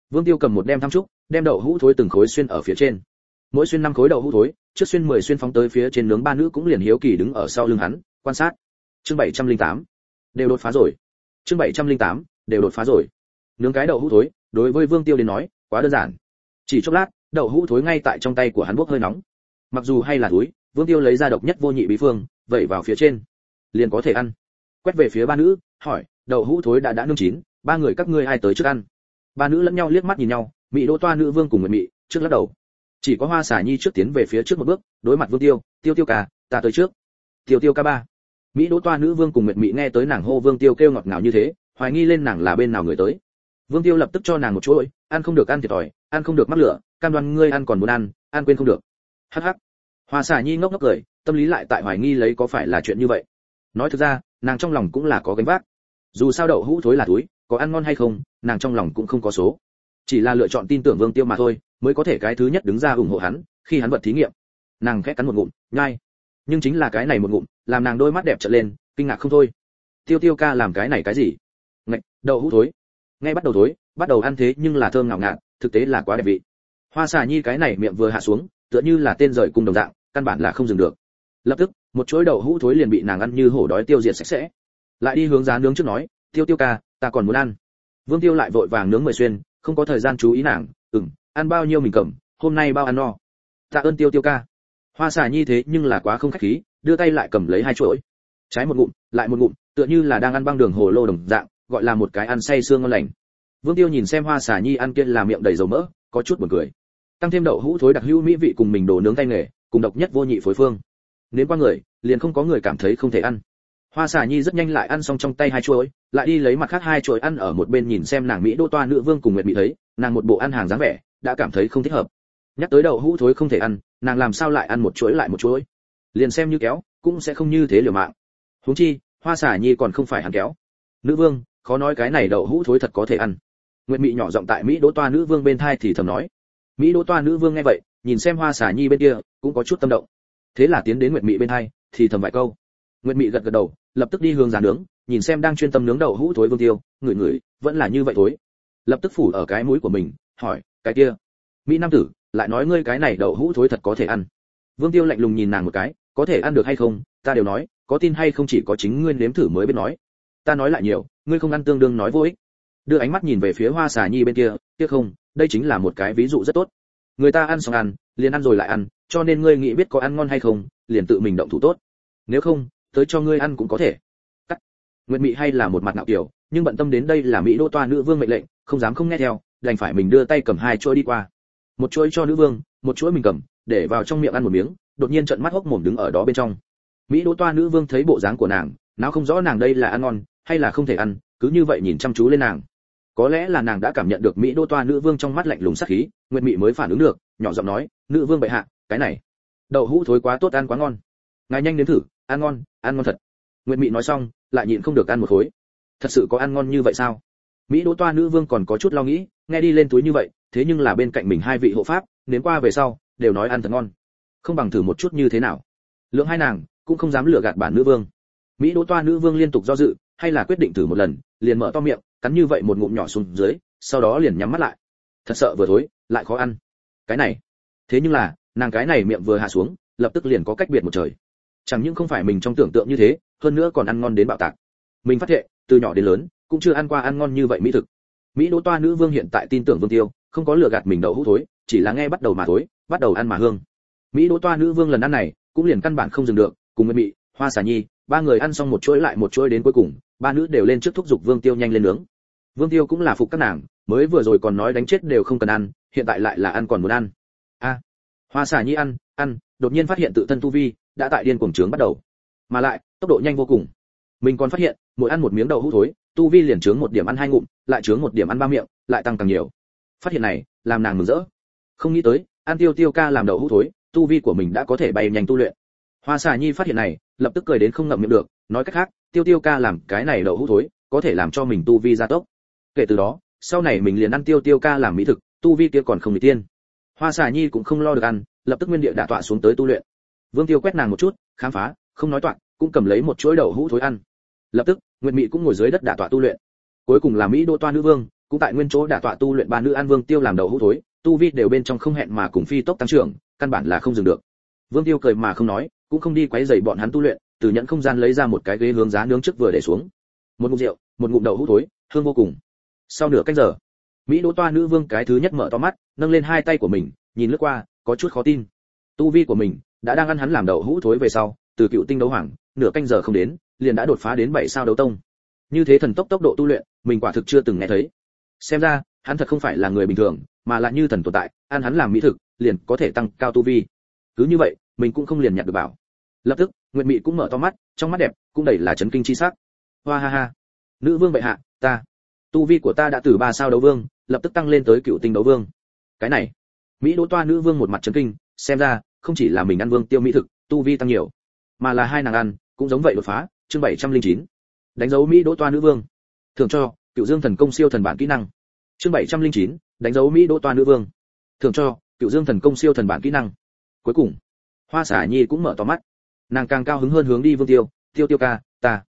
S1: Vương Tiêu cầm một đem tham trúc, đem đậu hũ thối từng khối xuyên ở phía trên. Mỗi xuyên 5 khối đậu hũ thối, trước xuyên 10 xuyên phóng tới phía trên nướng, ba nữ cũng liền hiếu kỳ đứng ở sau lưng hắn, quan sát. Chương 708. Đều đột phá rồi. Chương 708. Đều đột phá rồi. Nướng cái đậu hũ thối, đối với Vương Tiêu đến nói, quá đơn giản. Chỉ chốc lát, đậu hũ thối ngay tại trong tay của hắn bốc hơi nóng. Mặc dù hay là túi, Vương Tiêu lấy ra độc nhất vô nhị bí phương, vẩy vào phía trên, liền có thể ăn. Quét về phía ba nữ, hỏi, đậu hũ thối đã nướng chín, ba người các ngươi ai tới trước ăn? Ba nữ lẫn nhau liếc mắt nhìn nhau, Mỹ Đỗ Toa nữ vương cùng Nguyệt Mị trước lắc đầu. Chỉ có Hoa Xà Nhi trước tiến về phía trước một bước, đối mặt Vương Tiêu, Tiêu Tiêu ca, ta tới trước. Tiêu Tiêu ca ba. Mỹ Đỗ Toa nữ vương cùng Nguyệt Mị nghe tới nàng hô Vương Tiêu kêu ngọt ngào như thế, hoài nghi lên nàng là bên nào người tới. Vương Tiêu lập tức cho nàng một chuỗi, ăn không được ăn thiệt thòi, ăn không được mắc lửa, cam đoan ngươi ăn còn muốn ăn quên không được. Hắc hắc. Hoa Xà Nhi ngốc ngốc cười, tâm lý lại tại hoài nghi lấy có phải là chuyện như vậy. Nói thực ra, nàng trong lòng cũng là có gánh vác. Dù sao đậu hũ thối là túi, có ăn ngon hay không, nàng trong lòng cũng không có số. Chỉ là lựa chọn tin tưởng Vương Tiêu mà thôi, mới có thể cái thứ nhất đứng ra ủng hộ hắn, khi hắn vật thí nghiệm. Nàng khẽ cắn một ngụm, nhai. Nhưng chính là cái này một ngụm, làm nàng đôi mắt đẹp trợn lên, kinh ngạc không thôi. Tiêu Tiêu ca làm cái này cái gì? Ngạch, đậu hũ thối. Ngay bắt đầu thối, bắt đầu ăn thế nhưng là thơm ngào ngạt, thực tế là quá đẹp vị. Hoa Xà Nhi cái này miệng vừa hạ xuống, tựa như là tên rời cung đồng dạng, căn bản là không dừng được. Lập tức, một chuỗi đậu hũ thối liền bị nàng ăn như hổ đói tiêu diệt sạch sẽ. Lại đi hướng giá nướng trước nói, Tiêu Tiêu ca, ta còn muốn ăn. Vương Tiêu lại vội vàng nướng 10 xuyên, không có thời gian chú ý nàng, ăn bao nhiêu mình cầm, hôm nay bao ăn no. Tạ ơn Tiêu Tiêu ca. Hoa Xà Nhi thế nhưng là quá không khách khí, đưa tay lại cầm lấy 2 chuỗi. Trái một ngụm, lại một ngụm, tựa như là đang ăn băng đường hồ lô đồng dạng, gọi là một cái ăn say xương ngon lành. Vương Tiêu nhìn xem Hoa Xà Nhi ăn kia là miệng đầy dầu mỡ, có chút buồn cười. Tăng thêm đậu hũ thối đặc hữu mỹ vị cùng mình đồ nướng tay nghề, cùng độc nhất vô nhị phối phương. Nếu qua người, liền không có người cảm thấy không thể ăn. Hoa Xà Nhi rất nhanh lại ăn xong trong tay 2 chuỗi, lại đi lấy mặt khác 2 chuỗi ăn ở một bên nhìn xem nàng Mỹ Đỗ Toa nữ vương cùng Nguyệt Mị thấy, nàng một bộ ăn hàng dáng vẻ, đã cảm thấy không thích hợp. Nhắc tới đậu hũ thối không thể ăn, nàng làm sao lại ăn một chuỗi lại một chuỗi? Liền xem như kéo, cũng sẽ không như thế liều mạng. Huống chi, Hoa Xà Nhi còn không phải hắn kéo. Nữ vương, khó nói cái này đậu hũ thối thật có thể ăn. Nguyệt Mị nhỏ giọng tại Mỹ Đỗ Toa nữ vương bên tai thì thầm nói. Mỹ Đỗ Toa nữ vương nghe vậy, nhìn xem Hoa Xà Nhi bên kia, cũng có chút tâm động. Thế là tiến đến Nguyệt Mị bên tai, thì thầm vài câu. Nguyệt Mị gật gật đầu, lập tức đi hướng giá nướng, nhìn xem đang chuyên tâm nướng đậu hũ thối Vương Tiêu, ngửi, vẫn là như vậy thối. Lập tức phủ ở cái mũi của mình, hỏi, cái kia, Mỹ nam tử, lại nói ngươi cái này đậu hũ thối thật có thể ăn. Vương Tiêu lạnh lùng nhìn nàng một cái, có thể ăn được hay không, ta đều nói, có tin hay không chỉ có chính ngươi nếm thử mới biết nói. Ta nói lại nhiều, ngươi không ăn tương đương nói vô ích. Đưa ánh mắt nhìn về phía Hoa Xà Nhi bên kia, tiếc không, đây chính là một cái ví dụ rất tốt. Người ta ăn xong ăn, liền ăn rồi lại ăn, cho nên ngươi nghĩ biết có ăn ngon hay không, liền tự mình động thủ tốt. Nếu không, tới cho ngươi ăn cũng có thể. Cắt. Nguyệt Mị hay là một mặt ngạo kiều, nhưng bận tâm đến đây là Mỹ Đỗ Toa nữ vương mệnh lệnh, không dám không nghe theo, đành phải mình đưa tay cầm 2 chuỗi đi qua. Một chuỗi cho nữ vương, một chuỗi mình cầm, để vào trong miệng ăn một miếng, đột nhiên trợn mắt hốc mồm đứng ở đó bên trong. Mỹ Đỗ Toa nữ vương thấy bộ dáng của nàng, nào không rõ nàng đây là ăn ngon hay là không thể ăn, cứ như vậy nhìn chăm chú lên nàng. Có lẽ là nàng đã cảm nhận được Mỹ Đỗ Toa nữ vương trong mắt lạnh lùng sát khí, Nguyệt Mị mới phản ứng được, nhỏ giọng nói, nữ vương bệ hạ, cái này đậu hũ thối quá tốt ăn quá ngon, ngài nhanh đến thử, ăn ngon thật. Nguyệt Mị nói xong, lại nhịn không được ăn một khối. Thật sự có ăn ngon như vậy sao? Mỹ Đỗ Toa nữ vương còn có chút lo nghĩ, nghe đi lên túi như vậy, thế nhưng là bên cạnh mình 2 vị hộ pháp, nếm qua về sau, đều nói ăn thật ngon. Không bằng thử một chút như thế nào. Lượng hai nàng cũng không dám lừa gạt bản nữ vương. Mỹ Đỗ Toa nữ vương liên tục do dự, hay là quyết định thử một lần, liền mở to miệng, cắn như vậy một ngụm nhỏ xuống dưới, sau đó liền nhắm mắt lại. Thật sợ vừa thối, lại khó ăn. Cái này, thế nhưng là, nàng cái này miệng vừa hạ xuống, lập tức liền có cách biệt một trời. Chẳng những không phải mình trong tưởng tượng như thế, hơn nữa còn ăn ngon đến bạo tạc. Mình phát hiện, từ nhỏ đến lớn, cũng chưa ăn qua ăn ngon như vậy mỹ thực. Mỹ Đỗ Toa nữ vương hiện tại tin tưởng Vương Tiêu, không có lừa gạt mình đậu hũ thối, chỉ là nghe bắt đầu mà thối, bắt đầu ăn mà hương. Mỹ Đỗ Toa nữ vương lần ăn này, cũng liền căn bản không dừng được, cùng Nguyệt Mị, Hoa Xà Nhi, 3 người ăn xong một chuỗi lại một chuỗi đến cuối cùng, 3 nữ đều lên trước thúc giục Vương Tiêu nhanh lên nướng. Vương Tiêu cũng là phục các nàng, mới vừa rồi còn nói đánh chết đều không cần ăn, hiện tại lại là ăn còn muốn ăn. A. Hoa Xà Nhi ăn, đột nhiên phát hiện tự thân tu vi đã tại điên cuồng trướng bắt đầu, mà lại tốc độ nhanh vô cùng. Mình còn phát hiện, mỗi ăn một miếng đậu hũ thối, tu vi liền trướng 1 điểm ăn 2 ngụm, lại trướng 1 điểm ăn 3 miệng, lại tăng càng nhiều. Phát hiện này, làm nàng mừng rỡ. Không nghĩ tới, ăn Tiêu ca làm đậu hũ thối, tu vi của mình đã có thể bay nhanh tu luyện. Hoa Xà Nhi phát hiện này, lập tức cười đến không ngậm miệng được, nói cách khác, Tiêu ca làm cái này đậu hũ thối, có thể làm cho mình tu vi gia tốc. Kể từ đó, sau này mình liền ăn Tiêu ca làm mỹ thực, tu vi kia còn không bị tiên. Hoa Xà Nhi cũng không lo được ăn, lập tức nguyên địa đả tọa xuống tới tu luyện. Vương Tiêu quét nàng một chút, khám phá, không nói toạc, cũng cầm lấy một chuỗi đậu hũ thối ăn. Lập tức, Nguyệt Mị cũng ngồi dưới đất đả tọa tu luyện. Cuối cùng là Mỹ Đỗ Toa nữ vương, cũng tại nguyên chỗ đả tọa tu luyện. Ba nữ An Vương Tiêu làm đầu hũ thối, tu vi đều bên trong không hẹn mà cùng phi tốc tăng trưởng, căn bản là không dừng được. Vương Tiêu cười mà không nói, cũng không đi quấy rầy bọn hắn tu luyện, từ nhẫn không gian lấy ra một cái ghế hướng giá nướng trước vừa để xuống. Một ngụm rượu, một ngụm đậu hũ thối, hương vô cùng. Sau nửa canh giờ, Mỹ Đỗ Toa nữ vương cái thứ nhất mở to mắt, nâng lên hai tay của mình, nhìn lướt qua, có chút khó tin. Tu vi của mình đã đang ăn hắn làm đậu hũ thối về sau, từ cựu tinh đấu hoàng, nửa canh giờ không đến, liền đã đột phá đến 7 sao đấu tông. Như thế thần tốc độ tu luyện, mình quả thực chưa từng nghe thấy. Xem ra, hắn thật không phải là người bình thường, mà là như thần tồn tại, ăn hắn làm mỹ thực, liền có thể tăng cao tu vi. Cứ như vậy, mình cũng không liền nhặt được bảo. Lập tức, Nguyệt Mị cũng mở to mắt, trong mắt đẹp cũng đầy là chấn kinh chi sắc. Hoa ha ha, nữ vương bệ hạ, tu vi của ta đã từ 3 sao đấu vương, lập tức tăng lên tới cựu tinh đấu vương. Cái này, Mỹ Đỗ Toa nữ vương một mặt chấn kinh, xem ra, không chỉ là mình ăn vương tiêu mỹ thực, tu vi tăng nhiều, mà là hai nàng ăn, cũng giống vậy đột phá. Chương 709. Đánh dấu Mỹ Đỗ Toa nữ vương. Thưởng cho, Cựu Dương thần công siêu thần bản kỹ năng. Chương 709. Đánh dấu Mỹ Đỗ Toa nữ vương. Thưởng cho, Cựu Dương thần công siêu thần bản kỹ năng. Cuối cùng, Hoa Xả Nhi cũng mở to mắt. Nàng càng cao hứng hơn hướng đi Vương Tiêu, "Tiêu Tiêu ca,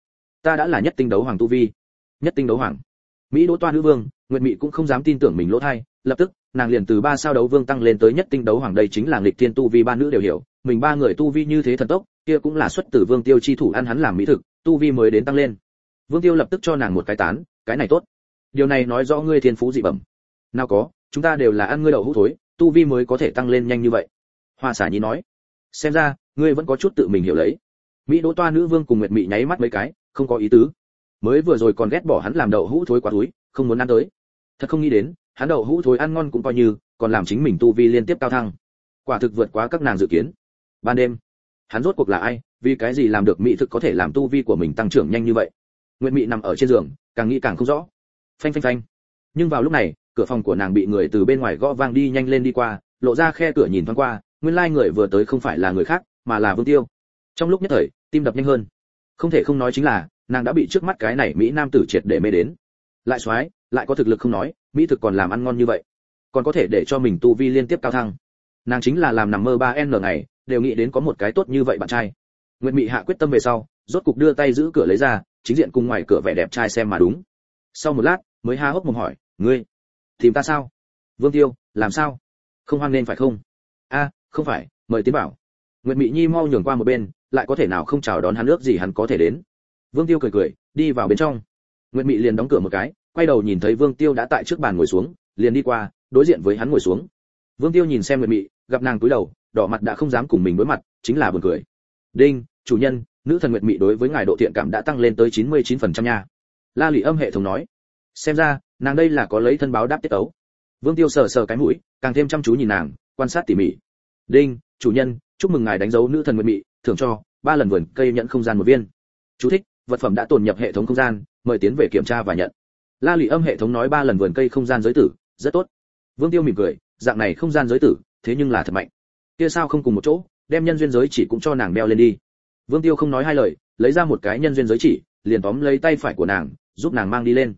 S1: ta đã là nhất tinh đấu hoàng tu vi." Nhất tinh đấu hoàng. Mỹ Đỗ Toa nữ vương, Nguyệt Mị cũng không dám tin tưởng mình lỗ tai, lập tức, nàng liền từ 3 sao đấu vương tăng lên tới nhất tinh đấu hoàng. Đây chính là nghịch thiên tu vi, ba nữ đều hiểu, mình ba người tu vi như thế thần tốc, kia cũng là xuất từ Vương Tiêu chi thủ ăn hắn làm mỹ thực, tu vi mới đến tăng lên. Vương Tiêu lập tức cho nàng một cái tán, "Cái này tốt. Điều này nói rõ ngươi thiên phú dị bẩm." "Nào có, chúng ta đều là ăn ngươi đậu hũ thối, tu vi mới có thể tăng lên nhanh như vậy." Hoa Xả Nhi nói. "Xem ra, ngươi vẫn có chút tự mình hiểu lấy." Mỹ Đỗ Toa nữ vương cùng Nguyệt Mị nháy mắt mấy cái, không có ý tứ. Mới vừa rồi còn ghét bỏ hắn làm đậu hũ thối quá túi, không muốn ăn tới. Thật không nghĩ đến, hắn đậu hũ thối ăn ngon cũng coi như, còn làm chính mình tu vi liên tiếp cao thăng. Quả thực vượt quá các nàng dự kiến. Ban đêm, hắn rốt cuộc là ai, vì cái gì làm được mỹ thực có thể làm tu vi của mình tăng trưởng nhanh như vậy? Nguyệt Mị nằm ở trên giường, càng nghĩ càng không rõ. Phanh phanh phanh. Nhưng vào lúc này, cửa phòng của nàng bị người từ bên ngoài gõ vang, đi nhanh lên đi qua, lộ ra khe cửa nhìn thoáng qua, nguyên lai người vừa tới không phải là người khác, mà là Vương Tiêu. Trong lúc nhất thời, tim đập nhanh hơn. Không thể không nói chính là, nàng đã bị trước mắt cái này mỹ nam tử triệt để mê đến. Lại xoái, lại có thực lực không nói, mỹ thực còn làm ăn ngon như vậy, còn có thể để cho mình tu vi liên tiếp cao thăng. Nàng chính là làm nằm mơ 3N ngày, đều nghĩ đến có một cái tốt như vậy bạn trai. Nguyệt Mị hạ quyết tâm về sau, rốt cục đưa tay giữ cửa lấy ra, chính diện cùng ngoài cửa vẻ đẹp trai xem mà đúng. Sau một lát, mới há hốc mồm hỏi, "Ngươi tìm ta sao?" "Vương Tiêu, làm sao? Không hoan nên phải không?" Không phải, mời tiến bảo." Nguyệt Mị Nhi mau nhường qua một bên, lại có thể nào không chào đón hắn, nước gì hắn có thể đến. Vương Tiêu cười cười, đi vào bên trong. Nguyệt Mị liền đóng cửa một cái, quay đầu nhìn thấy Vương Tiêu đã tại trước bàn ngồi xuống, liền đi qua, đối diện với hắn ngồi xuống. Vương Tiêu nhìn xem Nguyệt Mị, gặp nàng cúi đầu, đỏ mặt đã không dám cùng mình đối mặt, chính là buồn cười. "Đinh, chủ nhân, nữ thần Nguyệt Mị đối với ngài độ thiện cảm đã tăng lên tới 99% nha." La Lị Âm hệ thống nói. Xem ra, nàng đây là có lấy thân báo đáp tiết ấu. Vương Tiêu sờ sờ cái mũi, càng thêm chăm chú nhìn nàng, quan sát tỉ mỉ. "Đinh, chủ nhân, chúc mừng ngài đánh dấu nữ thần Nguyệt Mị, thưởng cho 3 lần vườn cây nhận không gian một viên." Chú thích: vật phẩm đã tồn nhập hệ thống không gian, mời tiến về kiểm tra và nhận. La Lị Âm hệ thống nói 3 lần vườn cây không gian giới tử, rất tốt. Vương Tiêu mỉm cười, dạng này không gian giới tử, thế nhưng là thật mạnh. Kia sao không cùng một chỗ, đem nhân duyên giới chỉ cũng cho nàng đeo lên đi. Vương Tiêu không nói hai lời, lấy ra một cái nhân duyên giới chỉ, liền tóm lấy tay phải của nàng, giúp nàng mang đi lên.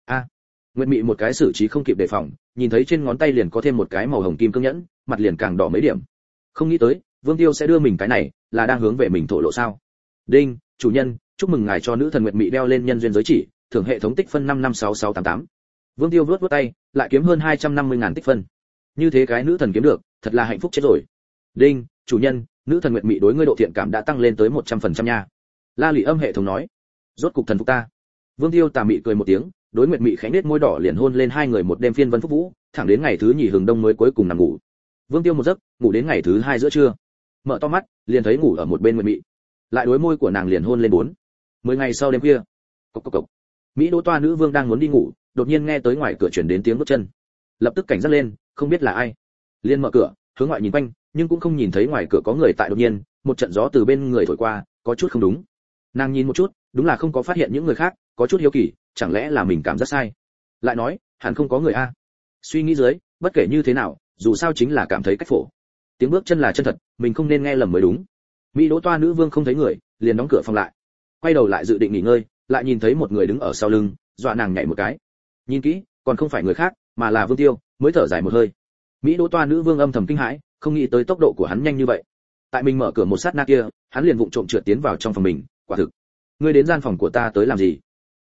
S1: Nguyệt Mị một cái xử trí không kịp đề phòng, nhìn thấy trên ngón tay liền có thêm một cái màu hồng kim cương nhẫn, mặt liền càng đỏ mấy điểm. Không nghĩ tới, Vương Tiêu sẽ đưa mình cái này, là đang hướng về mình thổ lộ sao? "Đinh, chủ nhân, chúc mừng ngài cho nữ thần Nguyệt Mị đeo lên nhân duyên giới chỉ, thưởng hệ thống tích phân 556688." Vương Tiêu vuốt tay, lại kiếm hơn 250.000 tích phân. Như thế cái nữ thần kiếm được, thật là hạnh phúc chết rồi. "Đinh, chủ nhân, nữ thần Nguyệt Mị đối ngươi độ thiện cảm đã tăng lên tới 100% nha." La Lị Âm hệ thống nói. "Rốt cục thần phục ta." Vương Tiêu tà mị cười một tiếng, đối Nguyệt Mị khẽ nết môi đỏ, liền hôn lên hai người một đêm phiên vân phúc vũ, thẳng đến ngày thứ nhì hừng đông mới cuối cùng nằm ngủ. Vương Tiêu một giấc, ngủ đến ngày thứ hai giữa trưa. Mở to mắt, liền thấy ngủ ở một bên Nguyệt Mị. Lại đối môi của nàng liền hôn lên 10 ngày sau đêm khuya. Cộc cộc cộc. Mỹ Đỗ Toa nữ vương đang muốn đi ngủ, đột nhiên nghe tới ngoài cửa truyền đến tiếng bước chân. Lập tức cảnh giác lên, không biết là ai. Liền mở cửa, hướng ngoại nhìn quanh, nhưng cũng không nhìn thấy ngoài cửa có người tại. Đột nhiên, một trận gió từ bên người thổi qua, có chút không đúng. Nàng nhìn một chút, đúng là không có phát hiện những người khác, có chút hiếu kỳ, chẳng lẽ là mình cảm giác sai. Lại nói, hẳn không có người a. Suy nghĩ dưới, bất kể như thế nào, dù sao chính là cảm thấy cách phổ. Tiếng bước chân là chân thật, mình không nên nghe lầm mới đúng. Mỹ Đỗ Toa nữ vương không thấy người, liền đóng cửa phòng lại. Quay đầu lại dự định nghỉ ngơi, lại nhìn thấy một người đứng ở sau lưng, dọa nàng nhảy một cái. Nhìn kỹ, còn không phải người khác, mà là Vương Tiêu, mới thở dài một hơi. Mỹ Đỗ Toa nữ vương âm thầm kinh hãi, không nghĩ tới tốc độ của hắn nhanh như vậy. Tại mình mở cửa một sát na kia, hắn liền vụng trộm trượt tiến vào trong phòng mình, quả thực. Ngươi đến gian phòng của ta tới làm gì?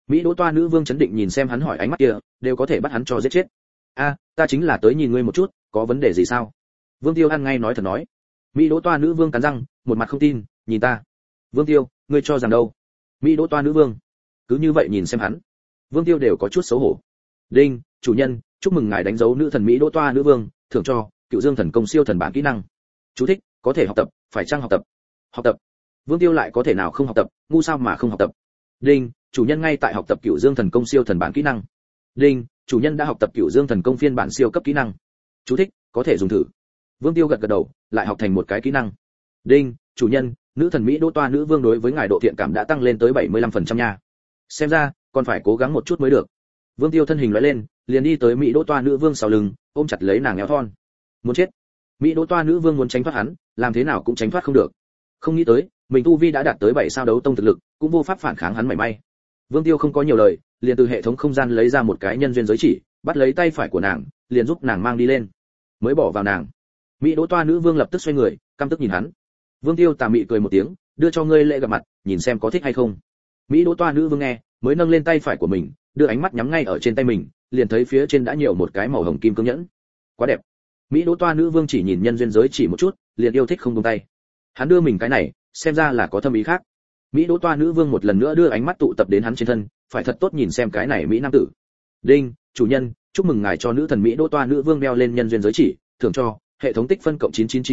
S1: Mỹ Đỗ Toa nữ vương chấn định nhìn xem hắn hỏi ánh mắt kia, đều có thể bắt hắn cho giết chết. A, ta chính là tới nhìn ngươi một chút, có vấn đề gì sao? Vương Tiêu ăn ngay nói thật nói. Mỹ Đỗ Toa nữ vương cắn răng, một mặt không tin, nhìn ta. Vương Tiêu, ngươi cho rằng đâu? Mỹ Đỗ Toa nữ vương cứ như vậy nhìn xem hắn. Vương Tiêu đều có chút xấu hổ. Đinh, chủ nhân, chúc mừng ngài đánh dấu nữ thần Mỹ Đỗ Toa nữ vương, thưởng cho Cựu Dương thần công siêu thần bản kỹ năng. Chú thích, có thể học tập, phải chăng học tập? Học tập. Vương Tiêu lại có thể nào không học tập, ngu sao mà không học tập? Đinh, chủ nhân ngay tại học tập Cựu Dương thần công siêu thần bản kỹ năng. Đinh, chủ nhân đã học tập Cựu Dương thần công phiên bản siêu cấp kỹ năng. Chú thích, có thể dùng thử. Vương Tiêu gật gật đầu, lại học thành một cái kỹ năng. Đinh, chủ nhân, nữ thần Mỹ Đỗ Toa nữ vương đối với ngài độ thiện cảm đã tăng lên tới 75% nha. Xem ra, còn phải cố gắng một chút mới được. Vương Tiêu thân hình lóe lên, liền đi tới Mỹ Đỗ Toa nữ vương sau lưng, ôm chặt lấy nàng eo thon. Muốn chết. Mỹ Đỗ Toa nữ vương muốn tránh thoát hắn, làm thế nào cũng tránh thoát không được. Không nghĩ tới, mình tu vi đã đạt tới 7 sao đấu tông thực lực, cũng vô pháp phản kháng hắn mảy may. Vương Tiêu không có nhiều lời, liền từ hệ thống không gian lấy ra một cái nhân duyên giới chỉ, bắt lấy tay phải của nàng, liền giúp nàng mang đi lên, mới bỏ vào nàng. Mỹ Đỗ Toa nữ vương lập tức xoay người, căm tức nhìn hắn. Vương Tiêu tà mị cười một tiếng, đưa cho ngươi lễ gặp mặt, nhìn xem có thích hay không. Mỹ Đỗ Toa nữ vương nghe, mới nâng lên tay phải của mình, đưa ánh mắt nhắm ngay ở trên tay mình, liền thấy phía trên đã nhiều một cái màu hồng kim cương nhẫn. Quá đẹp. Mỹ Đỗ Toa nữ vương chỉ nhìn nhân duyên giới chỉ một chút, liền yêu thích không buông tay. Hắn đưa mình cái này, xem ra là có thâm ý khác. Mỹ Đỗ Toa nữ vương một lần nữa đưa ánh mắt tụ tập đến hắn trên thân, phải thật tốt nhìn xem cái này mỹ nam tử. Đinh, chủ nhân, chúc mừng ngài cho nữ thần Mỹ Đỗ Toa nữ vương đeo lên nhân duyên giới chỉ, thưởng cho hệ thống tích phân cộng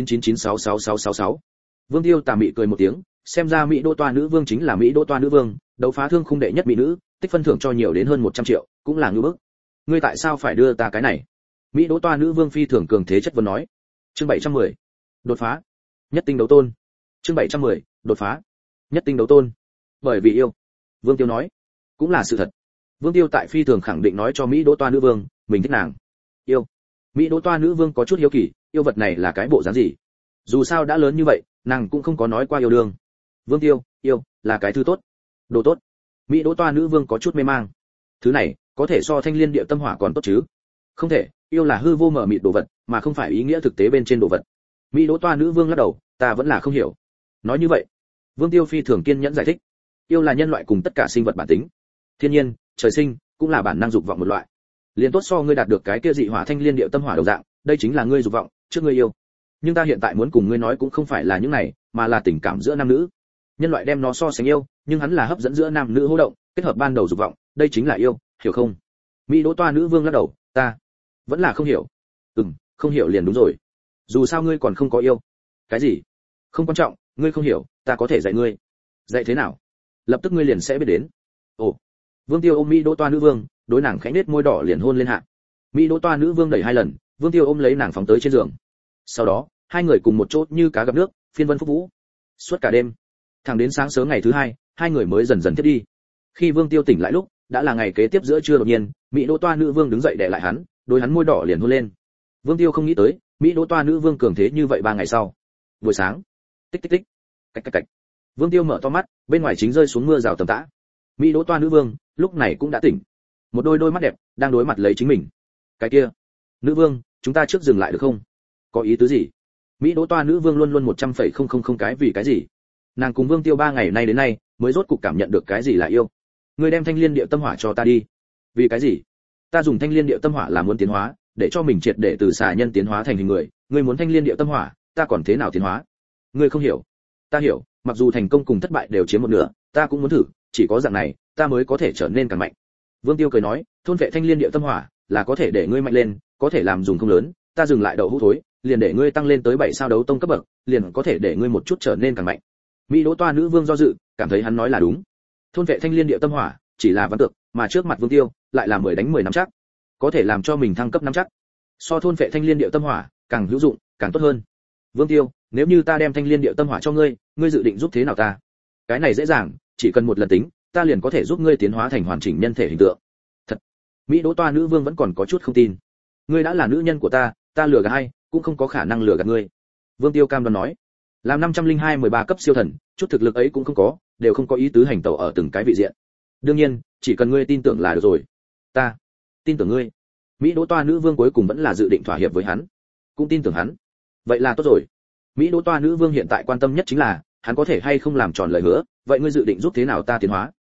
S1: 99999666666. Vương Tiêu tà mị cười một tiếng, xem ra Mỹ Đỗ Toa nữ vương chính là Mỹ Đỗ Toa nữ vương, đấu phá thương khung đệ nhất mỹ nữ, tích phân thưởng cho nhiều đến hơn 100 triệu, cũng là ngưu bức. Ngươi tại sao phải đưa ta cái này? Mỹ Đỗ Toa nữ vương phi thường cường thế chất vấn nói. Chương 710. Đột phá. Nhất tinh đấu tôn. Chương 710. Đột phá. Nhất tinh đấu tôn. Bởi vì yêu. Vương Tiêu nói. Cũng là sự thật. Vương Tiêu tại phi thường khẳng định nói cho Mỹ Đỗ Toa nữ vương, mình thích nàng. Yêu. Mỹ Đỗ Toa nữ vương có chút hiếu kỳ, yêu vật này là cái bộ dáng gì? Dù sao đã lớn như vậy, nàng cũng không có nói qua yêu đương. Vương Tiêu, yêu là cái thứ tốt, đồ tốt. Mỹ Đỗ Toa nữ vương có chút mê mang. Thứ này có thể so thanh liên địa tâm hỏa còn tốt chứ? Không thể, yêu là hư vô mở mịt đồ vật, mà không phải ý nghĩa thực tế bên trên đồ vật. Mỹ Đỗ Toa nữ vương lắc đầu, ta vẫn là không hiểu. Nói như vậy, Vương Tiêu phi thường kiên nhẫn giải thích, yêu là nhân loại cùng tất cả sinh vật bản tính, thiên nhiên, trời sinh, cũng là bản năng dục vọng một loại. Liên tốt so ngươi đạt được cái kia dị hỏa thanh liên địa tâm hỏa đồng dạng, đây chính là ngươi dục vọng, trước ngươi yêu. Nhưng ta hiện tại muốn cùng ngươi nói cũng không phải là những này, mà là tình cảm giữa nam nữ. Nhân loại đem nó so sánh yêu, nhưng hắn là hấp dẫn giữa nam nữ hô động, kết hợp ban đầu dục vọng, đây chính là yêu, hiểu không? Mỹ Đỗ Toa nữ vương lắc đầu, ta vẫn là không hiểu. Không hiểu liền đúng rồi. Dù sao ngươi còn không có yêu. Cái gì? Không quan trọng, ngươi không hiểu, ta có thể dạy ngươi. Dạy thế nào? Lập tức ngươi liền sẽ biết đến. Ồ. Vương Tiêu ôm Mỹ Đỗ Toa nữ vương, đối nàng khẽ nết môi đỏ liền hôn lên hạ. Mỹ Đỗ Toa nữ vương đẩy 2 lần, Vương Tiêu ôm lấy nàng phóng tới trên giường. Sau đó, hai người cùng một chỗ như cá gặp nước, phiên vân phúc vũ. Suốt cả đêm, thẳng đến sáng sớm ngày thứ 2, hai người mới dần dần thiết đi. Khi Vương Tiêu tỉnh lại lúc, đã là ngày kế tiếp giữa trưa, đột nhiên, Mỹ Đỗ Toa nữ vương đứng dậy đè lại hắn, đối hắn môi đỏ liền hôn lên. Vương Tiêu không nghĩ tới, Mỹ Đỗ Toa nữ vương cường thế như vậy 3 ngày sau. Buổi sáng, tích tích tích, cách cách cách. Vương Tiêu mở to mắt, bên ngoài chính rơi xuống mưa rào tầm tã. Mỹ Đỗ Toa nữ vương lúc này cũng đã tỉnh, một đôi mắt đẹp đang đối mặt lấy chính mình. Cái kia, nữ vương, chúng ta trước dừng lại được không? Có ý tứ gì? Mỹ Đỗ Toa nữ vương luôn luôn 100,000 cái vì cái gì? Nàng cùng Vương Tiêu 3 ngày nay đến nay mới rốt cục cảm nhận được cái gì là yêu. Ngươi đem thanh liên địa tâm hỏa cho ta đi. Vì cái gì? Ta dùng thanh liên địa tâm hỏa là muốn tiến hóa, để cho mình triệt để từ xà nhân tiến hóa thành hình người. Ngươi muốn thanh liên địa tâm hỏa, ta còn thế nào tiến hóa? Ngươi không hiểu. Ta hiểu, mặc dù thành công cùng thất bại đều chiếm một nửa, ta cũng muốn thử, chỉ có dạng này, ta mới có thể trở nên càng mạnh. Vương Tiêu cười nói, thôn vệ thanh liên địa tâm hỏa là có thể để ngươi mạnh lên, có thể làm dùng không lớn, ta dừng lại đầu hũ thối, liền để ngươi tăng lên tới 7 sao đấu tông cấp bậc, liền có thể để ngươi một chút trở nên càng mạnh. Mỹ Đỗ Toa nữ vương do dự, cảm thấy hắn nói là đúng. Thôn vệ thanh liên địa tâm hỏa chỉ là văn tượng, mà trước mặt Vương Tiêu lại là 10 đánh 10 nắm chắc, có thể làm cho mình thăng cấp nắm chắc. So thôn vệ thanh liên địa tâm hỏa càng hữu dụng, càng tốt hơn. Vương Tiêu, nếu như ta đem thanh liên địa tâm hỏa cho ngươi, ngươi dự định giúp thế nào ta? Cái này dễ dàng, chỉ cần một lần tính, ta liền có thể giúp ngươi tiến hóa thành hoàn chỉnh nhân thể hình tượng. Thật? Mỹ Đỗ Toa nữ vương vẫn còn có chút không tin. Ngươi đã là nữ nhân của ta lừa gạt ai, cũng không có khả năng lừa gạt ngươi. Vương Tiêu cam đoan nói. Làm 502-13 cấp siêu thần, chút thực lực ấy cũng không có, đều không có ý tứ hành tẩu ở từng cái vị diện. Đương nhiên, chỉ cần ngươi tin tưởng là được rồi. Ta tin tưởng ngươi. Mỹ Đỗ Toa nữ vương cuối cùng vẫn là dự định thỏa hiệp với hắn, cũng tin tưởng hắn. Vậy là tốt rồi. Mỹ Đỗ Toa nữ vương hiện tại quan tâm nhất chính là hắn có thể hay không làm tròn lời hứa, vậy ngươi dự định giúp thế nào ta tiến hóa?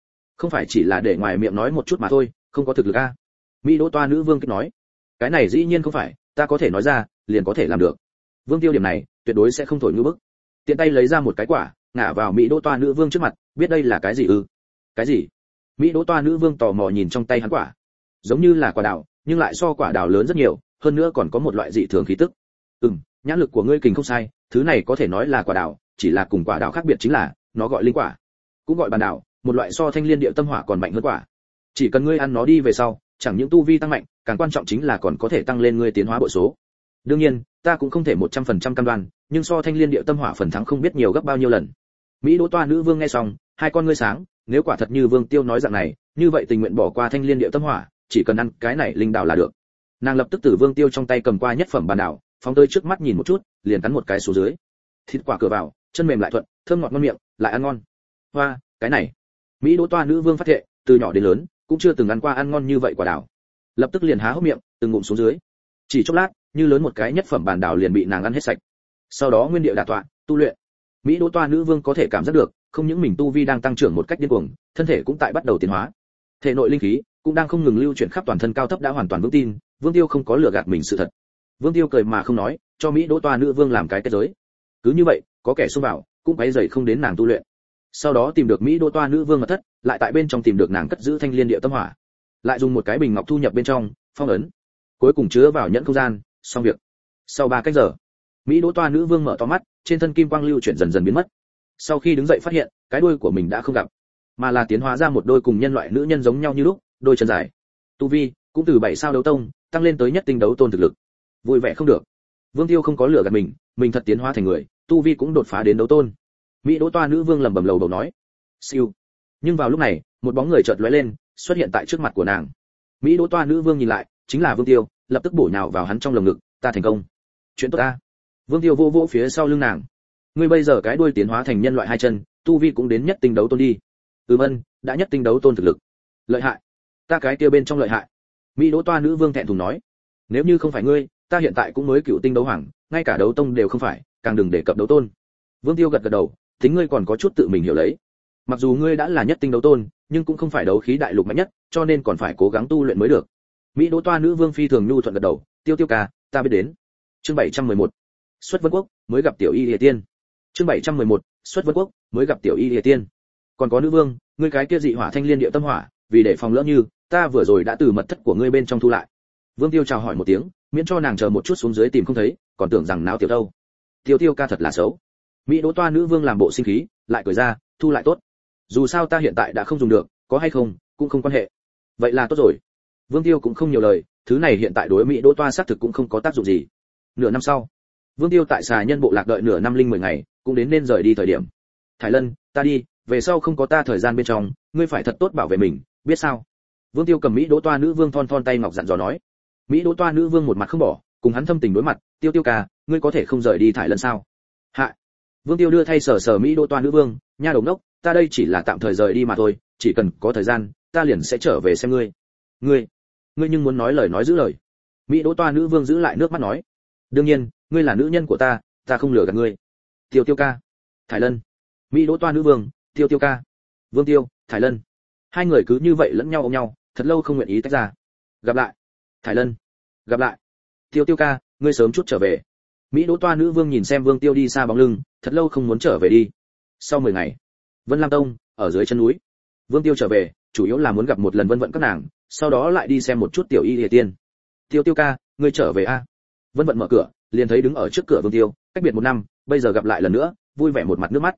S1: không phải chỉ là để ngoài miệng nói một chút mà thôi, không có thực lực a. Mỹ Đỗ Toa nữ vương kích nói. Cái này dĩ nhiên không phải, ta có thể nói ra, liền có thể làm được. Vương Tiêu điểm này, tuyệt đối sẽ không thổi như bức. Tiện tay lấy ra một cái quả, ngã vào Mỹ Đỗ Toa nữ vương trước mặt, biết đây là cái gì ư? Cái gì? Mỹ Đỗ Toa nữ vương tò mò nhìn trong tay hắn quả. Giống như là quả đào, nhưng lại so quả đào lớn rất nhiều, hơn nữa còn có một loại dị thường khí tức. Nhãn lực của ngươi kình không sai, thứ này có thể nói là quả đào, chỉ là cùng quả đào khác biệt chính là, nó gọi linh quả, cũng gọi bàn đào, một loại so thanh liên địa tâm hỏa còn mạnh hơn quả. Chỉ cần ngươi ăn nó đi về sau, chẳng những tu vi tăng mạnh, càng quan trọng chính là còn có thể tăng lên ngươi tiến hóa bội số. Đương nhiên, ta cũng không thể 100% cam đoan, nhưng so thanh liên địa tâm hỏa phần thắng không biết nhiều gấp bao nhiêu lần. Mỹ Đỗ Toa nữ vương nghe xong, hai con ngươi sáng, nếu quả thật như Vương Tiêu nói dạng này, như vậy tình nguyện bỏ qua thanh liên địa tâm hỏa, chỉ cần ăn cái này linh đào là được. Nàng lập tức từ Vương Tiêu trong tay cầm qua nhất phẩm bàn đào, phóng tới trước mắt nhìn một chút, liền cắn một cái xuống dưới. Thịt quả cửa vào, chân mềm lại thuận, thơm ngọt ngon miệng, lại ăn ngon. Hoa, cái này. Mỹ Đỗ Toa nữ vương phát thệ, từ nhỏ đến lớn, cũng chưa từng ăn qua ăn ngon như vậy quả đào. Lập tức liền há hốc miệng, từng ngụm xuống dưới. Chỉ chốc lát, như lớn một cái nhất phẩm bàn đào liền bị nàng ăn hết sạch. Sau đó nguyên địa đả tọa, tu luyện. Mỹ Đỗ Toa nữ vương có thể cảm giác được, không những mình tu vi đang tăng trưởng một cách điên cuồng, thân thể cũng tại bắt đầu tiến hóa. Thể nội linh khí cũng đang không ngừng lưu chuyển khắp toàn thân, cao thấp đã hoàn toàn vững tin, Vương Tiêu không có lừa gạt mình sự thật. Vương Tiêu cười mà không nói, cho Mỹ Đỗ Toa nữ vương làm cái kết giới. Cứ như vậy, có kẻ xông vào, cũng quấy rầy không đến nàng tu luyện. Sau đó tìm được Mỹ Đỗ Toa nữ vương mật thất, lại tại bên trong tìm được nàng cất giữ thanh liên địa tâm hỏa, lại dùng một cái bình ngọc thu nhập bên trong, phong ấn, cuối cùng chứa vào nhẫn không gian, xong việc. Sau 3 cách giờ, Mỹ Đỗ Toa nữ vương mở to mắt, trên thân kim quang lưu chuyển dần dần biến mất. Sau khi đứng dậy phát hiện, cái đuôi của mình đã không gặp, mà là tiến hóa ra một đôi cùng nhân loại nữ nhân giống nhau như lúc, đôi chân dài. Tu vi cũng từ 7 sao đấu tông tăng lên tới nhất tinh đấu tôn thực lực. Vui vẻ không được. Vương Tiêu không có lừa gạt mình thật tiến hóa thành người, tu vi cũng đột phá đến đấu tôn. Mỹ Đỗ Toa nữ vương lẩm bẩm lầu bầu nói. Siêu. Nhưng vào lúc này, một bóng người chợt lóe lên, xuất hiện tại trước mặt của nàng. Mỹ Đỗ Toa nữ vương nhìn lại, chính là Vương Tiêu, lập tức bổ nhào vào hắn trong lồng ngực, ta thành công. Chuyện tốt ta. Vương Tiêu vô vỗ phía sau lưng nàng. Ngươi bây giờ cái đuôi tiến hóa thành nhân loại hai chân, tu vi cũng đến nhất tinh đấu tôn đi. Ân, đã nhất tinh đấu tôn thực lực. Lợi hại. Ta cái kia bên trong lợi hại. Mỹ Đỗ Toa nữ vương thẹn thùng nói. Nếu như không phải ngươi, ta hiện tại cũng mới cựu tinh đấu hoàng, ngay cả đấu tông đều không phải, càng đừng đề cập đấu tôn. Vương Tiêu gật gật đầu, tính ngươi còn có chút tự mình hiểu lấy. Mặc dù ngươi đã là nhất tinh đấu tôn, nhưng cũng không phải đấu khí đại lục mạnh nhất, cho nên còn phải cố gắng tu luyện mới được. Mỹ Đỗ Toa nữ vương phi thường nhu thuận gật đầu, Tiêu Tiêu ca, ta biết đến. Chương 711. Xuất Vân Quốc, mới gặp tiểu y Lìa Tiên. Chương 711. Xuất Vân Quốc, mới gặp tiểu y Lìa Tiên. Còn có nữ vương, ngươi cái kia dị hỏa thanh liên địa tâm hỏa, vì để phòng lỡ như, ta vừa rồi đã từ mật thất của ngươi bên trong thu lại. Vương Tiêu chào hỏi một tiếng, miễn cho nàng chờ một chút xuống dưới tìm không thấy, còn tưởng rằng náo tiểu đâu. Tiêu Tiêu ca thật là xấu. Mỹ Đỗ Toa nữ vương làm bộ sinh khí, lại cười ra, thu lại tốt. Dù sao ta hiện tại đã không dùng được, có hay không cũng không quan hệ. Vậy là tốt rồi. Vương Tiêu cũng không nhiều lời, thứ này hiện tại đối Mỹ Đỗ Toa xác thực cũng không có tác dụng gì. Nửa năm sau, Vương Tiêu tại xà nhân bộ lạc đợi nửa năm linh 10 ngày, cũng đến nên rời đi thời điểm. Thải Lân, ta đi, về sau không có ta thời gian bên trong, ngươi phải thật tốt bảo vệ mình, biết sao? Vương Tiêu cầm Mỹ Đỗ Toa nữ vương thon thon tay ngọc dặn dò nói. Mỹ Đỗ Toa nữ vương một mặt không bỏ, cùng hắn thâm tình đối mặt, Tiêu Tiêu ca, ngươi có thể không rời đi Thải Lân sao? Hạ. Vương Tiêu đưa thay sờ Mỹ Đỗ Toa nữ vương, nha đầu ngốc, ta đây chỉ là tạm thời rời đi mà thôi, chỉ cần có thời gian, ta liền sẽ trở về xem ngươi. Ngươi nhưng muốn nói lời nói giữ lời. Mỹ Đỗ Toa nữ vương giữ lại nước mắt nói. Đương nhiên, ngươi là nữ nhân của ta không lừa gạt ngươi. Tiêu Tiêu ca. Thải Lân. Mỹ Đỗ Toa nữ vương, Tiêu Tiêu ca. Vương Tiêu, Thải Lân. Hai người cứ như vậy lẫn nhau ôm nhau, thật lâu không nguyện ý tách ra. Gặp lại. Thải Lân. Gặp lại. Tiêu Tiêu ca, ngươi sớm chút trở về. Mỹ Đỗ Toa nữ vương nhìn xem Vương Tiêu đi xa bóng lưng, thật lâu không muốn trở về đi. Sau 10 ngày, Vân Lam Tông, ở dưới chân núi. Vương Tiêu trở về, chủ yếu là muốn gặp một lần Vân Vận các nàng, sau đó lại đi xem một chút tiểu y Lìa Tiên. Tiêu Tiêu ca, ngươi trở về a? Vân Vận mở cửa, liền thấy đứng ở trước cửa Vương Tiêu, cách biệt 1 năm, bây giờ gặp lại lần nữa, vui vẻ một mặt nước mắt.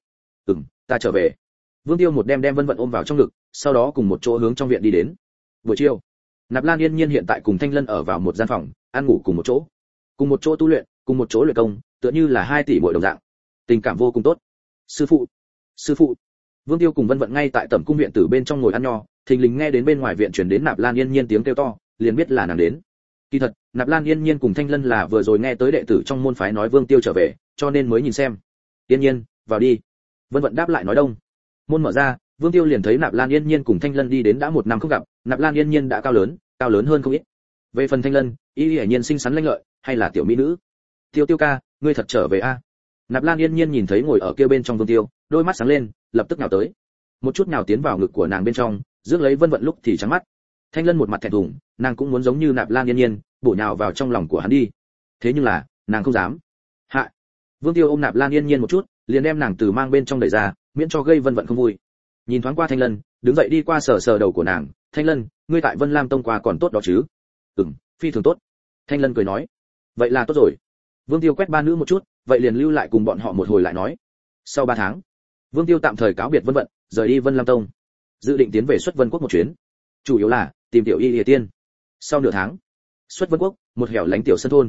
S1: Ta trở về. Vương Tiêu một đem Vân Vận ôm vào trong ngực, sau đó cùng một chỗ hướng trong viện đi đến. Buổi chiều, Nạp Lan Yên Nhiên hiện tại cùng Thanh Lân ở vào một gian phòng, ăn ngủ cùng một chỗ tu luyện, cùng một chỗ luyện công, tựa như là 2 tỷ muội đồng dạng. Tình cảm vô cùng tốt. Sư phụ. Vương Tiêu cùng Vân Vận ngay tại Tẩm cung viện tử bên trong ngồi ăn nho, thình lình nghe đến bên ngoài viện truyền đến Nạp Lan Yên Nhiên tiếng kêu to, liền biết là nàng đến. Kỳ thật, Nạp Lan Yên Nhiên cùng Thanh Lân là vừa rồi nghe tới đệ tử trong môn phái nói Vương Tiêu trở về, cho nên mới nhìn xem. Yên Nhiên, vào đi. Vân Vận đáp lại nói đông. Môn mở ra, Vương Tiêu liền thấy Nạp Lan Yên Nhiên cùng Thanh Lân đi đến đã 1 năm không gặp, Nạp Lan Yên Nhiên đã cao lớn hơn không ít. Về phần Thanh Lân, y hiển nhiên xinh xắn lanh lợi, hay là tiểu mỹ nữ. Tiêu Tiêu ca, ngươi thật trở về a? Nạp Lan Yên Nhiên nhìn thấy ngồi ở kia bên trong Vương Tiêu, đôi mắt sáng lên, lập tức nhào tới. Một chút nhào tiến vào ngực của nàng bên trong, rước lấy Vân Vận lúc thì trắng mắt. Thanh Lân một mặt thẹn thùng, nàng cũng muốn giống như Nạp Lan Yên Nhiên, bổ nhào vào trong lòng của hắn đi. Thế nhưng là, nàng không dám. Hạ. Vương Tiêu ôm Nạp Lan Yên Nhiên một chút, liền đem nàng từ mang bên trong đẩy ra, miễn cho gây Vân Vận không vui. Nhìn thoáng qua Thanh Lân, đứng dậy đi qua sờ sờ đầu của nàng, "Thanh Lân, ngươi tại Vân Lam Tông qua còn tốt đó chứ?" Phi thường tốt." Thanh Lân cười nói. "Vậy là tốt rồi." Vương Tiêu quét ba nữ một chút, vậy liền lưu lại cùng bọn họ một hồi lại nói. Sau 3 tháng, Vương Tiêu tạm thời cáo biệt Vân Vận, rời đi Vân Lam Tông, dự định tiến về Xuất Vân Quốc một chuyến, chủ yếu là tìm tiểu Y Lìa Tiên. Sau nửa tháng, Xuất Vân Quốc, một hẻo lánh tiểu sân thôn.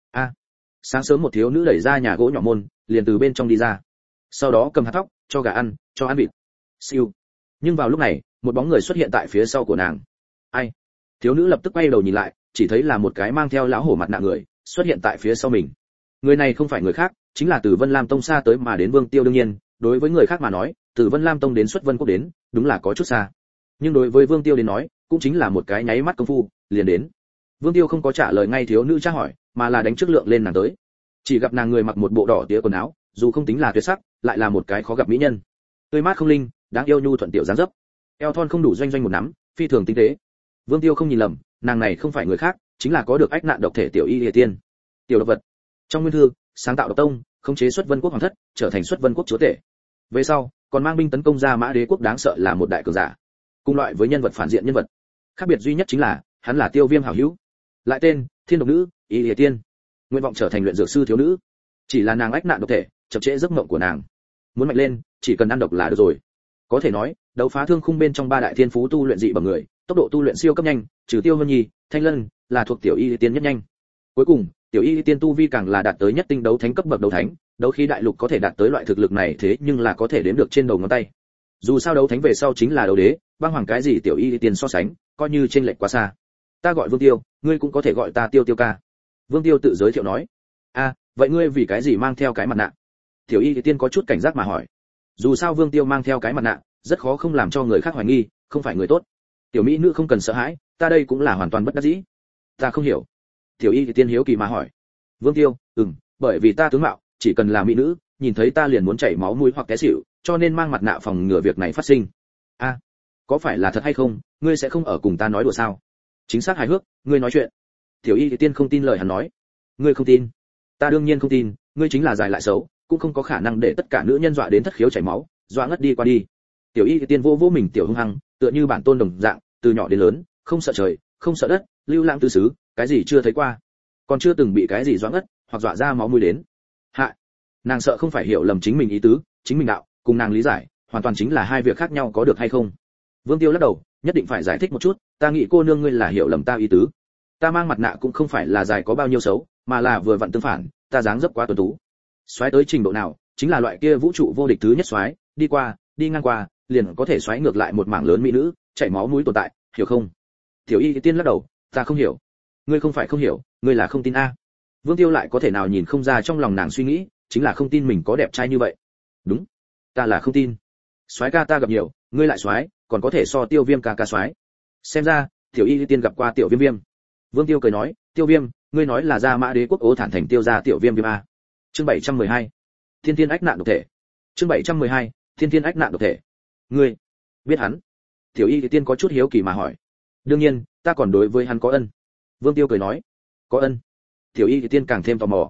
S1: Sáng sớm một thiếu nữ đẩy ra nhà gỗ nhỏ môn, liền từ bên trong đi ra. Sau đó cầm hạt thóc, cho gà ăn, cho ăn vịt. Siêu. Nhưng vào lúc này, một bóng người xuất hiện tại phía sau của nàng. Ai? Thiếu nữ lập tức quay đầu nhìn lại, chỉ thấy là một cái mang theo lão hổ mặt nạ người xuất hiện tại phía sau mình. Người này không phải người khác, chính là từ Vân Lam Tông xa tới mà đến Vương Tiêu. Đương nhiên, đối với người khác mà nói, từ Vân Lam Tông đến Xuất Vân Quốc đến, đúng là có chút xa. Nhưng đối với Vương Tiêu đến nói, cũng chính là một cái nháy mắt công phu, liền đến. Vương Tiêu không có trả lời ngay thiếu nữ tra hỏi, mà là đánh trước lượng lên nàng tới. Chỉ gặp nàng người mặc một bộ đỏ tía quần áo, dù không tính là tuyệt sắc, lại là một cái khó gặp mỹ nhân. Tươi mát không linh, đáng yêu nhu thuận tiểu dáng dấp. Eo thon không đủ doanh doanh một nắm, phi thường tinh tế. Vương Tiêu không nhìn lầm, nàng này không phải người khác, chính là có được ách nạn độc thể tiểu Y Lìa Tiên. Tiểu độc vật. Trong nguyên thư, sáng tạo độc tông, khống chế Xuất Vân Quốc hoàng thất, trở thành Xuất Vân Quốc chúa tể. Về sau, còn mang binh tấn công ra Mã Đế quốc, đáng sợ là một đại cường giả. Cùng loại với nhân vật phản diện nhân vật. Khác biệt duy nhất chính là, hắn là Tiêu Viêm hảo hữu. Lại tên, Thiên độc nữ, Y Lìa Tiên. Nguyện vọng trở thành luyện dược sư thiếu nữ. Chỉ là nàng ách nạn độc thể, chậm trễ giấc mộng của nàng. Muốn mạnh lên, chỉ cần ăn độc là được rồi. Có thể nói, đấu phá thương khung bên trong 3 đại thiên phú tu luyện dị bằng người, tốc độ tu luyện siêu cấp nhanh, trừ Tiêu Vân Nhi, Thanh Lân là thuộc tiểu Y Lìa Tiên nhất nhanh. Cuối cùng, tiểu Y Lìa Tiên tu vi càng là đạt tới nhất tinh đấu thánh cấp bậc đấu thánh, đấu khí đại lục có thể đạt tới loại thực lực này thế nhưng là có thể đếm được trên đầu ngón tay. Dù sao đấu thánh về sau chính là đấu đế, băng hoàng cái gì tiểu Y Lìa Tiên so sánh, coi như trên lệch quá xa. Ta gọi Vương Tiêu, ngươi cũng có thể gọi ta Tiêu Tiêu ca. Vương Tiêu tự giới thiệu nói. Vậy ngươi vì cái gì mang theo cái mặt nạ? Tiểu Y Lìa Tiên có chút cảnh giác mà hỏi. Dù sao Vương Tiêu mang theo cái mặt nạ, rất khó không làm cho người khác hoài nghi, không phải người tốt. Tiểu mỹ nữ không cần sợ hãi, ta đây cũng là hoàn toàn bất đắc dĩ. Ta không hiểu. Tiểu Y Lìa Tiên hiếu kỳ mà hỏi. Vương Tiêu, bởi vì ta tướng mạo, chỉ cần là mỹ nữ, nhìn thấy ta liền muốn chảy máu mũi hoặc té xỉu, cho nên mang mặt nạ phòng ngừa việc này phát sinh. Có phải là thật hay không, ngươi sẽ không ở cùng ta nói đùa sao? Chính xác hài hước, ngươi nói chuyện. Tiểu Y Lìa Tiên không tin lời hắn nói. Ngươi không tin? Ta đương nhiên không tin, ngươi chính là dài lại xấu, cũng không có khả năng để tất cả nữ nhân dọa đến thất khiếu chảy máu, dọa ngất đi qua đi. Tiểu Y Lìa Tiên vô mình tiểu hung hăng, tựa như bản tôn đồng dạng, từ nhỏ đến lớn, không sợ trời, không sợ đất, lưu lãng tứ xứ, cái gì chưa thấy qua, còn chưa từng bị cái gì dọa ngất, hoặc dọa ra máu mũi đến. Nàng sợ không phải hiểu lầm chính mình ý tứ, chính mình đạo, cùng nàng lý giải, hoàn toàn chính là hai việc khác nhau, có được hay không? Vương Tiêu lắc đầu, nhất định phải giải thích một chút, ta nghĩ cô nương ngươi là hiểu lầm ta ý tứ. Ta mang mặt nạ cũng không phải là dài có bao nhiêu xấu, mà là vừa vặn tương phản, ta dáng dấp quá tuấn tú. Xoáy tới trình độ nào, chính là loại kia vũ trụ vô địch thứ nhất xoáy, đi qua, đi ngang qua, liền có thể xoáy ngược lại một mảng lớn mỹ nữ, chảy máu mũi tồn tại, hiểu không? Tiểu Y Tiên lắc đầu, ta không hiểu. Ngươi không phải không hiểu, ngươi là không tin a. Vương Tiêu lại có thể nào nhìn không ra trong lòng nàng suy nghĩ, chính là không tin mình có đẹp trai như vậy. Đúng, ta là không tin. Soái ca ta gặp nhiều, ngươi lại soái, còn có thể so Tiêu Viêm ca soái. Xem ra, Tiểu Y Tiên gặp qua Tiểu Viêm Viêm. Vương Tiêu cười nói, Tiêu Viêm, ngươi nói là ra Mã Đế quốc Ố Thản thành Tiêu gia Tiểu Viêm Viêm a. Chương 712. Thiên Thiên ách nạn độc thể. Chương 712. Thiên Thiên ách nạn độc thể. Ngươi biết hắn? Tiểu Y Tiên có chút hiếu kỳ mà hỏi. Đương nhiên, ta còn đối với hắn có ân. Vương Tiêu cười nói. Có ân? Tiểu Y Tiên càng thêm tò mò.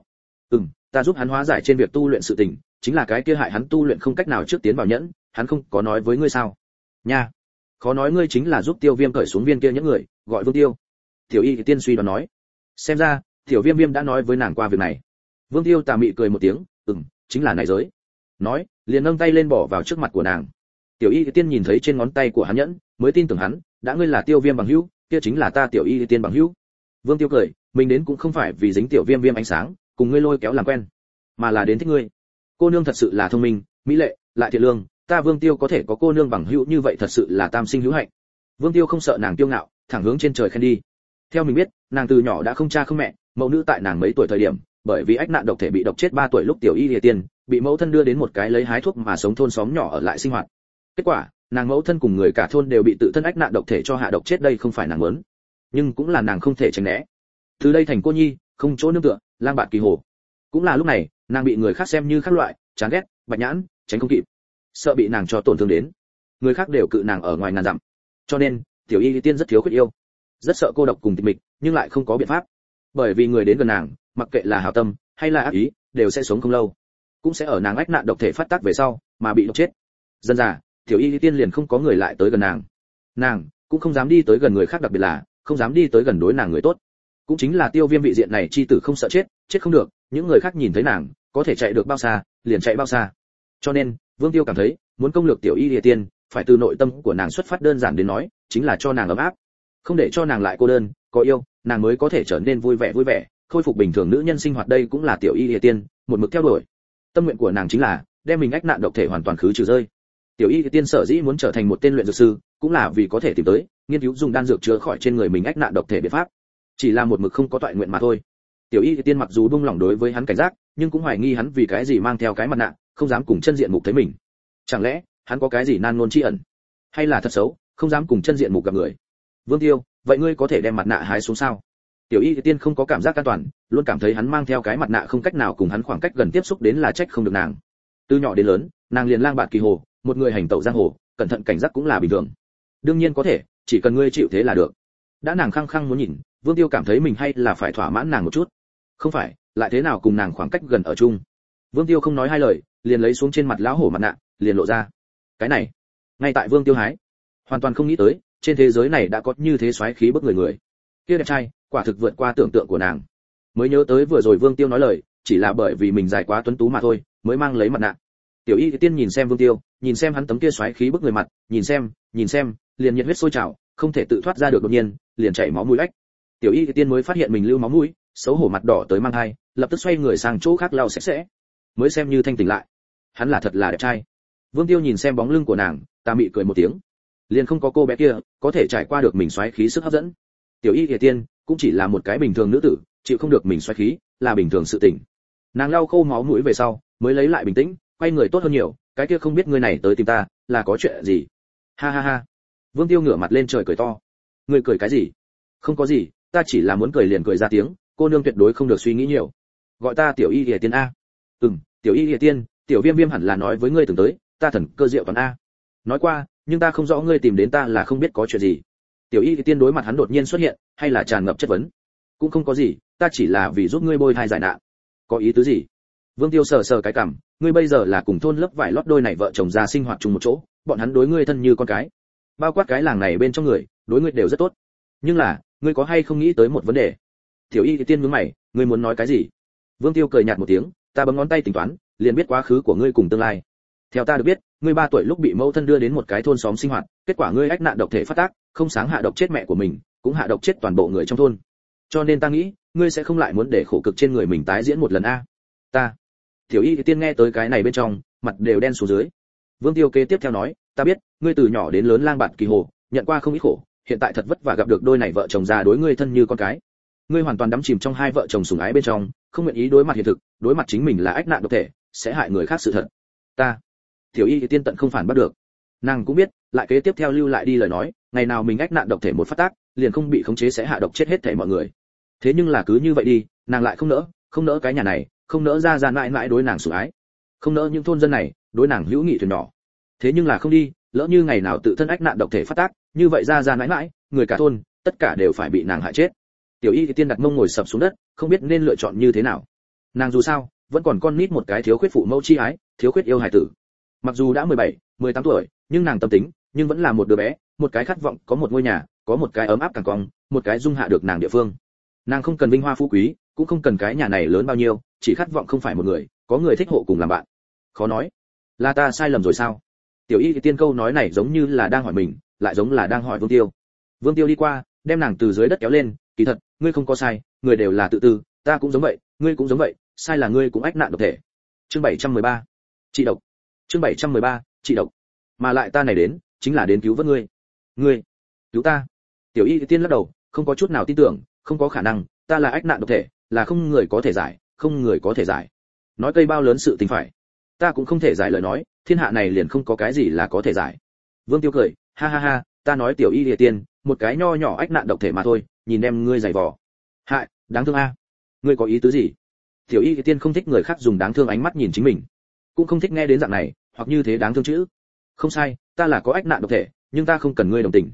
S1: Ta giúp hắn hóa giải trên việc tu luyện sự tình, chính là cái kia hại hắn tu luyện không cách nào trước tiến vào nhẫn, hắn không có nói với ngươi sao? Nha, khó nói ngươi chính là giúp Tiêu Viêm cởi xuống viên kia những người, gọi Vương Tiêu. Tiểu Y Tiên suy đoán nói. Xem ra, Tiểu Viêm Viêm đã nói với nàng qua việc này. Vương Tiêu tà mị cười một tiếng, chính là này giới. Nói, liền nâng tay lên bỏ vào trước mặt của nàng. Tiểu Y Tiên nhìn thấy trên ngón tay của hắn nhẫn, mới tin tưởng hắn, đã ngươi là Tiêu Viêm bằng hữu, kia chính là ta Tiểu Y Tiên bằng hữu. Vương Tiêu cười, mình đến cũng không phải vì dính Tiểu Viêm Viêm ánh sáng, cùng ngươi lôi kéo làm quen, mà là đến thích ngươi. Cô nương thật sự là thông minh, mỹ lệ, lại thiện lương, ta Vương Tiêu có thể có cô nương bằng hữu như vậy thật sự là tam sinh hữu hạnh. Vương Tiêu không sợ nàng kiêu ngạo, thẳng hướng trên trời khen đi. Theo mình biết, nàng từ nhỏ đã không cha không mẹ, mẫu nữ tại nàng mấy tuổi thời điểm, bởi vì ách nạn độc thể bị độc chết 3 tuổi lúc Tiểu Y Lìa Tiên, bị mẫu thân đưa đến một cái lấy hái thuốc mà sống thôn xóm nhỏ ở lại sinh hoạt. Kết quả, nàng mẫu thân cùng người cả thôn đều bị tự thân ách nạn độc thể cho hạ độc chết, đây không phải nàng muốn, nhưng cũng là nàng không thể tránh né. Từ đây thành cô nhi, không chỗ nương tựa, lang bạt kỳ hồ. Cũng là lúc này, nàng bị người khác xem như khác loại, chán ghét, bạch nhãn, tránh không kịp, sợ bị nàng cho tổn thương đến. Người khác đều cự nàng ở ngoài ngàn dặm. Cho nên tiểu y tiên rất thiếu khuyết yêu, rất sợ cô độc cùng tịch mịch, nhưng lại không có biện pháp. Bởi vì người đến gần nàng, mặc kệ là hảo tâm hay là ác ý, đều sẽ sống không lâu, cũng sẽ ở nàng ách nạn độc thể phát tác về sau mà bị độc chết. Dần dà, tiểu y tiên liền không có người lại tới gần nàng, nàng cũng không dám đi tới gần người khác, đặc biệt là không dám đi tới gần đối nàng người tốt. Cũng chính là Tiêu Viêm vị diện này chi tử không sợ chết, chết không được, những người khác nhìn thấy nàng có thể chạy được bao xa liền chạy bao xa. Cho nên Vương Tiêu cảm thấy muốn công lược tiểu y lìa tiên, phải từ nội tâm của nàng xuất phát, đơn giản đến nói chính là cho nàng ấm áp, không để cho nàng lại cô đơn. Có yêu, nàng mới có thể trở nên vui vẻ, khôi phục bình thường nữ nhân sinh hoạt. Đây cũng là tiểu y lìa tiên một mực theo đuổi. Tâm nguyện của nàng chính là đem mình ách nạn độc thể hoàn toàn khứ trừ rơi. Tiểu y lìa tiên sở dĩ muốn trở thành một tên luyện dược sư, cũng là vì có thể tìm tới nghiên cứu dùng đan dược chữa khỏi trên người mình ách nạn độc thể biện pháp, chỉ là một mực không có toại nguyện mà thôi. Tiểu y tiên mặc dù buông lỏng đối với hắn cảnh giác, nhưng cũng hoài nghi hắn vì cái gì mang theo cái mặt nạ, không dám cùng chân diện mục thấy mình. Chẳng lẽ hắn có cái gì nan ngôn chi ẩn, hay là thật xấu, không dám cùng chân diện mục gặp người? Vương Tiêu, vậy ngươi có thể đem mặt nạ hái xuống sao? Tiểu y tiên không có cảm giác an toàn, luôn cảm thấy hắn mang theo cái mặt nạ không cách nào cùng hắn khoảng cách gần tiếp xúc đến, là trách không được nàng. Từ nhỏ đến lớn, nàng liền lang bạt kỳ hồ, một người hành tẩu giang hồ, cẩn thận cảnh giác cũng là bình thường. Đương nhiên có thể, chỉ cần ngươi chịu thế là được. Đã nàng khăng khăng muốn nhìn, Vương Tiêu cảm thấy mình hay là phải thỏa mãn nàng một chút. Không phải, lại thế nào cùng nàng khoảng cách gần ở chung. Vương Tiêu không nói hai lời, liền lấy xuống trên mặt lão hổ mặt nạ, liền lộ ra. Cái này, ngay tại Vương Tiêu hái, hoàn toàn không nghĩ tới, trên thế giới này đã có như thế xoáy khí bức người. Kia đẹp trai, quả thực vượt qua tưởng tượng của nàng. Mới nhớ tới vừa rồi Vương Tiêu nói lời, chỉ là bởi vì mình dài quá tuấn tú mà thôi, mới mang lấy mặt nạ. Tiểu Y Tiên nhìn xem Vương Tiêu, nhìn xem hắn tấm kia xoáy khí bức người mặt, nhìn xem, liền nhiệt huyết sôi trào, không thể tự thoát ra được, đột nhiên, liền chảy máu mũi ách. Tiểu Y Tiên mới phát hiện mình lưu máu mũi, xấu hổ mặt đỏ tới mang hai, lập tức xoay người sang chỗ khác lau sạch sẽ, mới xem như thanh tỉnh lại. Hắn là thật là đẹp trai. Vương Tiêu nhìn xem bóng lưng của nàng, ta mị cười một tiếng. Liền không có cô bé kia có thể trải qua được mình xoáy khí sức hấp dẫn. Tiểu Y Tiên cũng chỉ là một cái bình thường nữ tử, chịu không được mình xoáy khí, là bình thường sự tình. Nàng lau khô máu mũi về sau, mới lấy lại bình tĩnh, quay người tốt hơn nhiều. Cái kia không biết ngươi này tới tìm ta, là có chuyện gì? Ha ha ha. Vương Tiêu ngửa mặt lên trời cười to. Ngươi cười cái gì? Không có gì, ta chỉ là muốn cười liền cười ra tiếng, cô nương tuyệt đối không được suy nghĩ nhiều. Gọi ta Tiểu Y Lìa Tiên a. Tiểu Y Lìa Tiên, Tiểu Viêm Viêm hẳn là nói với ngươi từng tới, ta thần cơ diệu toàn a. Nói qua, nhưng ta không rõ ngươi tìm đến ta là không biết có chuyện gì. Tiểu Y Lìa Tiên đối mặt hắn đột nhiên xuất hiện, hay là tràn ngập chất vấn. Cũng không có gì, ta chỉ là vì giúp ngươi bôi thai giải nạn. Có ý tứ gì? Vương Tiêu sờ sờ cái cằm, ngươi bây giờ là cùng thôn lớp vải lót đôi này vợ chồng già sinh hoạt chung một chỗ, bọn hắn đối ngươi thân như con cái, bao quát cái làng này bên trong người, đối ngươi đều rất tốt. Nhưng là, ngươi có hay không nghĩ tới một vấn đề? Tiểu Y Tiên nhướng mày, ngươi muốn nói cái gì? Vương Tiêu cười nhạt một tiếng, ta bấm ngón tay tính toán, liền biết quá khứ của ngươi cùng tương lai. Theo ta được biết, ngươi 3 tuổi lúc bị mẫu thân đưa đến một cái thôn xóm sinh hoạt, kết quả ngươi ách nạn độc thể phát tác, không sáng hạ độc chết mẹ của mình, cũng hạ độc chết toàn bộ người trong thôn. Cho nên ta nghĩ, ngươi sẽ không lại muốn để khổ cực trên người mình tái diễn một lần a. Ta. Tiểu Y Tiên nghe tới cái này bên trong, mặt đều đen xuống dưới. Vương Tiêu kế tiếp theo nói, ta biết, ngươi từ nhỏ đến lớn lang bạt kỳ hồ, nhận qua không ít khổ, hiện tại thật vất vả gặp được đôi này vợ chồng già đối ngươi thân như con cái. Ngươi hoàn toàn đắm chìm trong hai vợ chồng sủng ái bên trong, không nguyện ý đối mặt hiện thực, đối mặt chính mình là ách nạn độc thể, sẽ hại người khác sự thật. Ta. Tiểu Y Tiên tận không phản bắt được. Nàng cũng biết, lại kế tiếp theo lưu lại đi lời nói, ngày nào mình ách nạn độc thể một phát tác, liền không bị khống chế sẽ hạ độc chết hết thảy mọi người. Thế nhưng là cứ như vậy đi, nàng lại không nỡ cái nhà này, không nỡ ra mãi mãi đối nàng sủng ái, không nỡ những thôn dân này đối nàng hữu nghị thuyền nhỏ. Thế nhưng là không đi, lỡ như ngày nào tự thân ách nạn độc thể phát tác, như vậy ra mãi mãi, người cả thôn, tất cả đều phải bị nàng hại chết. Tiểu Y Tiên đặt mông ngồi sập xuống đất, không biết nên lựa chọn như thế nào. Nàng dù sao vẫn còn con nít một cái, thiếu khuyết phụ mẫu chi ái, thiếu khuyết yêu hài tử. Mặc dù đã 17, 18 tuổi, nhưng nàng tâm tính, nhưng vẫn là một đứa bé, một cái khát vọng có một ngôi nhà, có một cái ấm áp càng cong, một cái dung hạ được nàng địa phương. Nàng không cần vinh hoa phú quý, cũng không cần cái nhà này lớn bao nhiêu, chỉ khát vọng không phải một người, có người thích hộ cùng làm bạn. Khó nói, là ta sai lầm rồi sao? Tiểu Y Tiên câu nói này giống như là đang hỏi mình, lại giống là đang hỏi Vương Tiêu. Vương Tiêu đi qua, đem nàng từ dưới đất kéo lên, kỳ thật, ngươi không có sai, người đều là tự tư, ta cũng giống vậy, ngươi cũng giống vậy, sai là ngươi cũng ách nạn độc thể. Chương 713. Trị độc. Chương 713. Trị độc. Mà lại ta này đến, chính là đến cứu vớt ngươi. Ngươi cứu ta? Tiểu Y Tiên lắc đầu, không có chút nào tin tưởng, không có khả năng, ta là ách nạn độc thể, là không người có thể giải, không người có thể giải. Nói cây bao lớn sự tình phải, ta cũng không thể giải lời nói, thiên hạ này liền không có cái gì là có thể giải. Vương Tiêu cười, ha ha ha, ta nói Tiểu Y Lìa Tiên, một cái nho nhỏ ách nạn độc thể mà thôi, nhìn em ngươi giày vò. Hại, đáng thương a. Ngươi có ý tứ gì? Tiểu Y Lìa Tiên không thích người khác dùng đáng thương ánh mắt nhìn chính mình, cũng không thích nghe đến dạng này, hoặc như thế đáng thương chữ. Không sai, ta là có ách nạn độc thể, nhưng ta không cần ngươi đồng tình.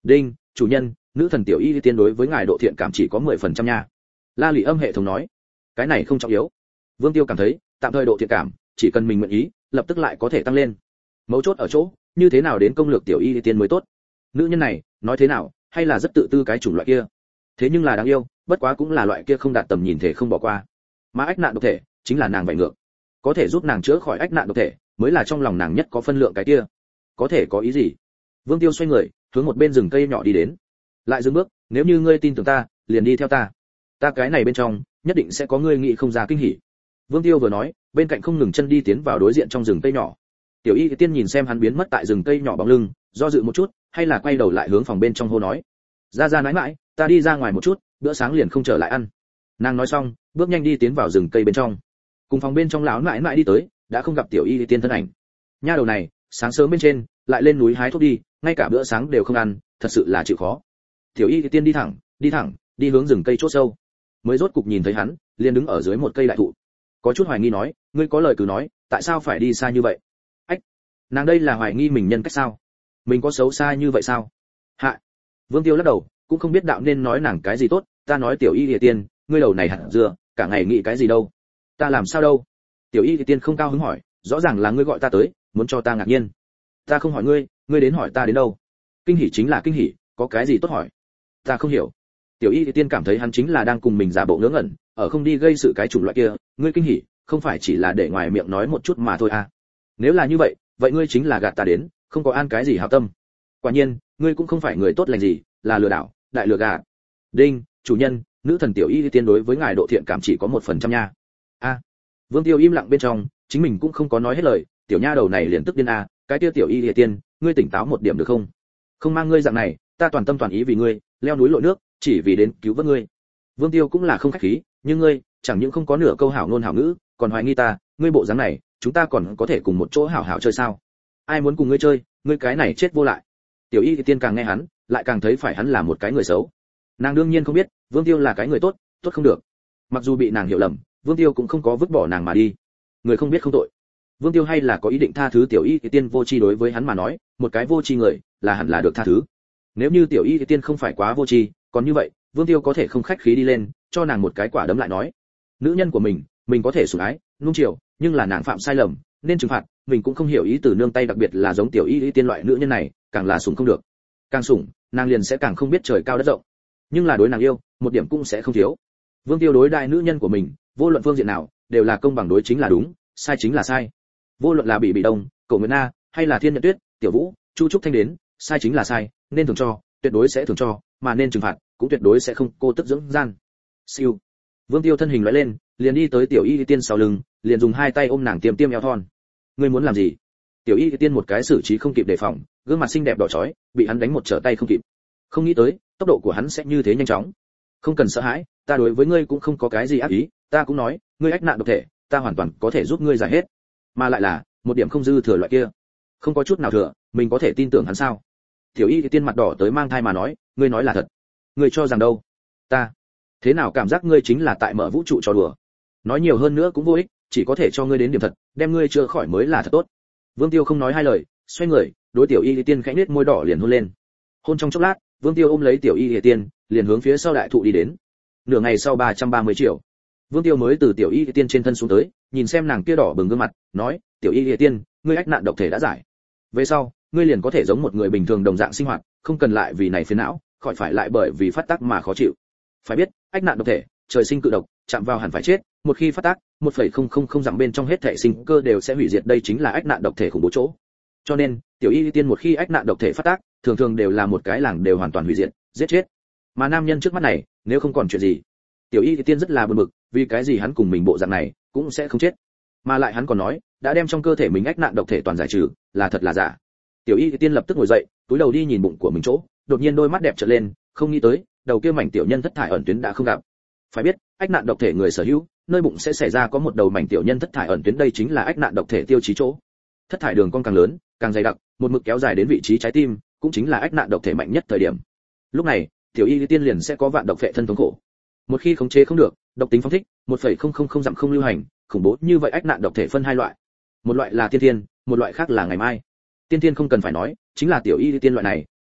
S1: Đinh, chủ nhân, nữ thần tiểu y tiên đối với ngài độ thiện cảm chỉ có 10% nha. La Lị Âm hệ thống nói. Cái này không trọng yếu. Vương Tiêu cảm thấy, tạm thời độ thiện cảm, chỉ cần mình nguyện ý, lập tức lại có thể tăng lên. Mấu chốt ở chỗ, như thế nào đến công lược tiểu y tiên mới tốt. Nữ nhân này, nói thế nào, hay là rất tự tư cái chủng loại kia. Thế nhưng là đáng yêu, bất quá cũng là loại kia không đạt tầm nhìn thể không bỏ qua. Mà ách nạn độc thể, chính là nàng vậy ngược. Có thể giúp nàng chữa khỏi ách nạn độc thể, mới là trong lòng nàng nhất có phân lượng cái kia. Có thể có ý gì? Vương Tiêu xoay người, hướng một bên rừng cây nhỏ đi đến. Lại dừng bước, nếu như ngươi tin tưởng ta, liền đi theo ta. Ta cái này bên trong, nhất định sẽ có ngươi nghĩ không ra kinh hỉ. Vương Tiêu vừa nói, bên cạnh không ngừng chân đi tiến vào đối diện trong rừng cây nhỏ. Tiểu Y Tiên nhìn xem hắn biến mất tại rừng cây nhỏ bóng lưng, do dự một chút, hay là quay đầu lại hướng phòng bên trong hô nói: "Ra ra nãi mãi, ta đi ra ngoài một chút, bữa sáng liền không trở lại ăn." Nàng nói xong, bước nhanh đi tiến vào rừng cây bên trong. Cùng phòng bên trong lão nãi mãi đi tới, đã không gặp Tiểu Y Tiên thân ảnh. Nha đầu này, sáng sớm bên trên, lại lên núi hái thuốc đi, ngay cả bữa sáng đều không ăn, thật sự là chịu khó. Tiểu Y Tiên đi thẳng, đi hướng rừng cây chỗ sâu. Mới rốt cục nhìn thấy hắn, liền đứng ở dưới một cây đại thụ. Có chút hoài nghi nói, ngươi có lời cứ nói, tại sao phải đi xa như vậy? Ách, nàng đây là hoài nghi mình nhân cách sao? Mình có xấu xa như vậy sao? Hạ. Vương Tiêu lắc đầu, cũng không biết đạo nên nói nàng cái gì tốt, ta nói Tiểu Y Tiên, ngươi đầu này hạt dưa, cả ngày nghĩ cái gì đâu? Ta làm sao đâu? Tiểu Y Tiên không cao hứng hỏi, rõ ràng là ngươi gọi ta tới, muốn cho ta ngạc nhiên. Ta không hỏi ngươi, ngươi đến hỏi ta đến đâu? Kinh hỉ chính là kinh hỉ, có cái gì tốt hỏi? Ta không hiểu. Tiểu Y Tiên cảm thấy hắn chính là đang cùng mình giả bộ ngớ ngẩn, ở không đi gây sự cái chủng loại kia, ngươi kinh hỉ, không phải chỉ là để ngoài miệng nói một chút mà thôi à? Nếu là như vậy, vậy ngươi chính là gạt ta đến, không có an cái gì hảo tâm. Quả nhiên, ngươi cũng không phải người tốt lành gì, là lừa đảo, đại lừa gạt. Đinh, chủ nhân, nữ thần Tiểu Y Tiên đối với ngài độ thiện cảm chỉ có 1% nha. A. Vương Tiêu im lặng bên trong, chính mình cũng không có nói hết lời, tiểu nha đầu này liền tức điên a, cái kia Tiểu Y Tiên, ngươi tỉnh táo một điểm được không? Không mang ngươi dạng này, ta toàn tâm toàn ý vì ngươi, leo núi lội nước, chỉ vì đến cứu vớt ngươi. Vương Tiêu cũng là không khách khí, nhưng ngươi, chẳng những không có nửa câu hảo ngôn hảo ngữ, còn hoài nghi ta, ngươi bộ dáng này, chúng ta còn có thể cùng một chỗ hảo hảo chơi sao? Ai muốn cùng ngươi chơi, ngươi cái này chết vô lại. Tiểu Y Tiên càng nghe hắn, lại càng thấy phải hắn là một cái người xấu. Nàng đương nhiên không biết, Vương Tiêu là cái người tốt, tốt không được. Mặc dù bị nàng hiểu lầm, Vương Tiêu cũng không có vứt bỏ nàng mà đi. Người không biết không tội. Vương Tiêu hay là có ý định tha thứ Tiểu Y Tiên vô tri đối với hắn mà nói, một cái vô tri người, là hẳn là được tha thứ. Nếu như Tiểu Y Tiên không phải quá vô tri, còn như vậy, Vương Tiêu có thể không khách khí đi lên, cho nàng một cái quả đấm lại nói, nữ nhân của mình có thể sủng ái, nuông chiều, nhưng là nàng phạm sai lầm, nên trừng phạt, mình cũng không hiểu ý từ nương tay, đặc biệt là giống Tiểu Y Tiên loại nữ nhân này, càng là sủng không được. Càng sủng, nàng liền sẽ càng không biết trời cao đất rộng. Nhưng là đối nàng yêu, một điểm cũng sẽ không thiếu. Vương Tiêu đối đại nữ nhân của mình, vô luận phương diện nào, đều là công bằng, đối chính là đúng, sai chính là sai. Vô luận là Bị Đông, Cổ Nguyệt Na, hay là Thiên Nhật Tuyết, Tiểu Vũ, Chu Trúc Thanh đến, sai chính là sai, nên thường cho, tuyệt đối sẽ thường cho, mà nên trừng phạt, cũng tuyệt đối sẽ không cô tức dưỡng gian. Siêu. Vương Tiêu thân hình lóe lên, liền đi tới Tiểu Y Tiên sau lưng, liền dùng hai tay ôm nàng tiêm eo thon. Ngươi muốn làm gì? Tiểu Y Tiên một cái xử trí không kịp đề phòng, gương mặt xinh đẹp đỏ chói, bị hắn đánh một trở tay không kịp. Không nghĩ tới, tốc độ của hắn sẽ như thế nhanh chóng. Không cần sợ hãi, ta đối với ngươi cũng không có cái gì ác ý, ta cũng nói, ngươi ách nạn độc thể, ta hoàn toàn có thể giúp ngươi giải hết. Mà lại là, một điểm không dư thừa loại kia. Không có chút nào thừa, mình có thể tin tưởng hắn sao? Tiểu Y Tiên mặt đỏ tới mang thai mà nói, ngươi nói là thật. Ngươi cho rằng đâu? Ta. Thế nào cảm giác ngươi chính là tại mở vũ trụ trò đùa? Nói nhiều hơn nữa cũng vô ích, chỉ có thể cho ngươi đến điểm thật, đem ngươi chữa khỏi mới là thật tốt. Vương Tiêu không nói hai lời, xoay người, đối Tiểu Y Tiên khẽ nết môi đỏ liền hôn lên. Hôn trong chốc lát, Vương Tiêu ôm lấy Tiểu Y Tiên, liền hướng phía sau đại thụ đi đến. Nửa ngày sau 330 triệu, Vương Tiêu mới từ Tiểu Y Tiên trên thân xuống tới, nhìn xem nàng kia đỏ bừng gương mặt, nói, Tiểu Y Tiên, ngươi ách nạn độc thể đã giải. Về sau, ngươi liền có thể giống một người bình thường đồng dạng sinh hoạt, không cần lại vì này phiền não, khỏi phải lại bởi vì phát tác mà khó chịu. Phải biết, ách nạn độc thể, trời sinh cự độc, chạm vào hẳn phải chết, một khi phát tác, 1,000 dặm bên trong hết thể sinh cơ đều sẽ hủy diệt, đây chính là ách nạn độc thể khủng bố chỗ. Cho nên, Tiểu Y Tiên một khi ách nạn độc thể phát tác, thường thường đều là một cái làng đều hoàn toàn hủy diệt, giết chết. Mà nam nhân trước mắt này, nếu không còn chuyện gì, Tiểu Y Tiên rất là buồn bực, vì cái gì hắn cùng mình bộ dạng này cũng sẽ không chết. Mà lại hắn còn nói, đã đem trong cơ thể mình ách nạn độc thể toàn giải trừ, là thật là giả. Tiểu Y Tiên lập tức ngồi dậy, túi đầu đi nhìn bụng của mình chỗ, đột nhiên đôi mắt đẹp trợn lên, không nghĩ tới, đầu kia mảnh tiểu nhân thất thải ẩn tuyến đã không gặp. Phải biết, ách nạn độc thể người sở hữu, nơi bụng sẽ xảy ra có một đầu mảnh tiểu nhân thất thải ẩn tuyến, đây chính là ách nạn độc thể tiêu chí chỗ. Thất thải đường cong càng lớn, càng dày đặc, một mực kéo dài đến vị trí trái tim, cũng chính là ách nạn độc thể mạnh nhất thời điểm. Lúc này, Tiểu Y Tiên liền sẽ có vạn độc phệ thân thống khổ. Một khi khống chế không được, độc tính phóng thích, 1,000 dặm không lưu hành, khủng bố như vậy. Ách nạn độc thể phân hai loại, một loại là tiên thiên, một loại khác là ngày mai. Tiên thiên không cần phải nói, chính là Tiểu Y Tiên loại này,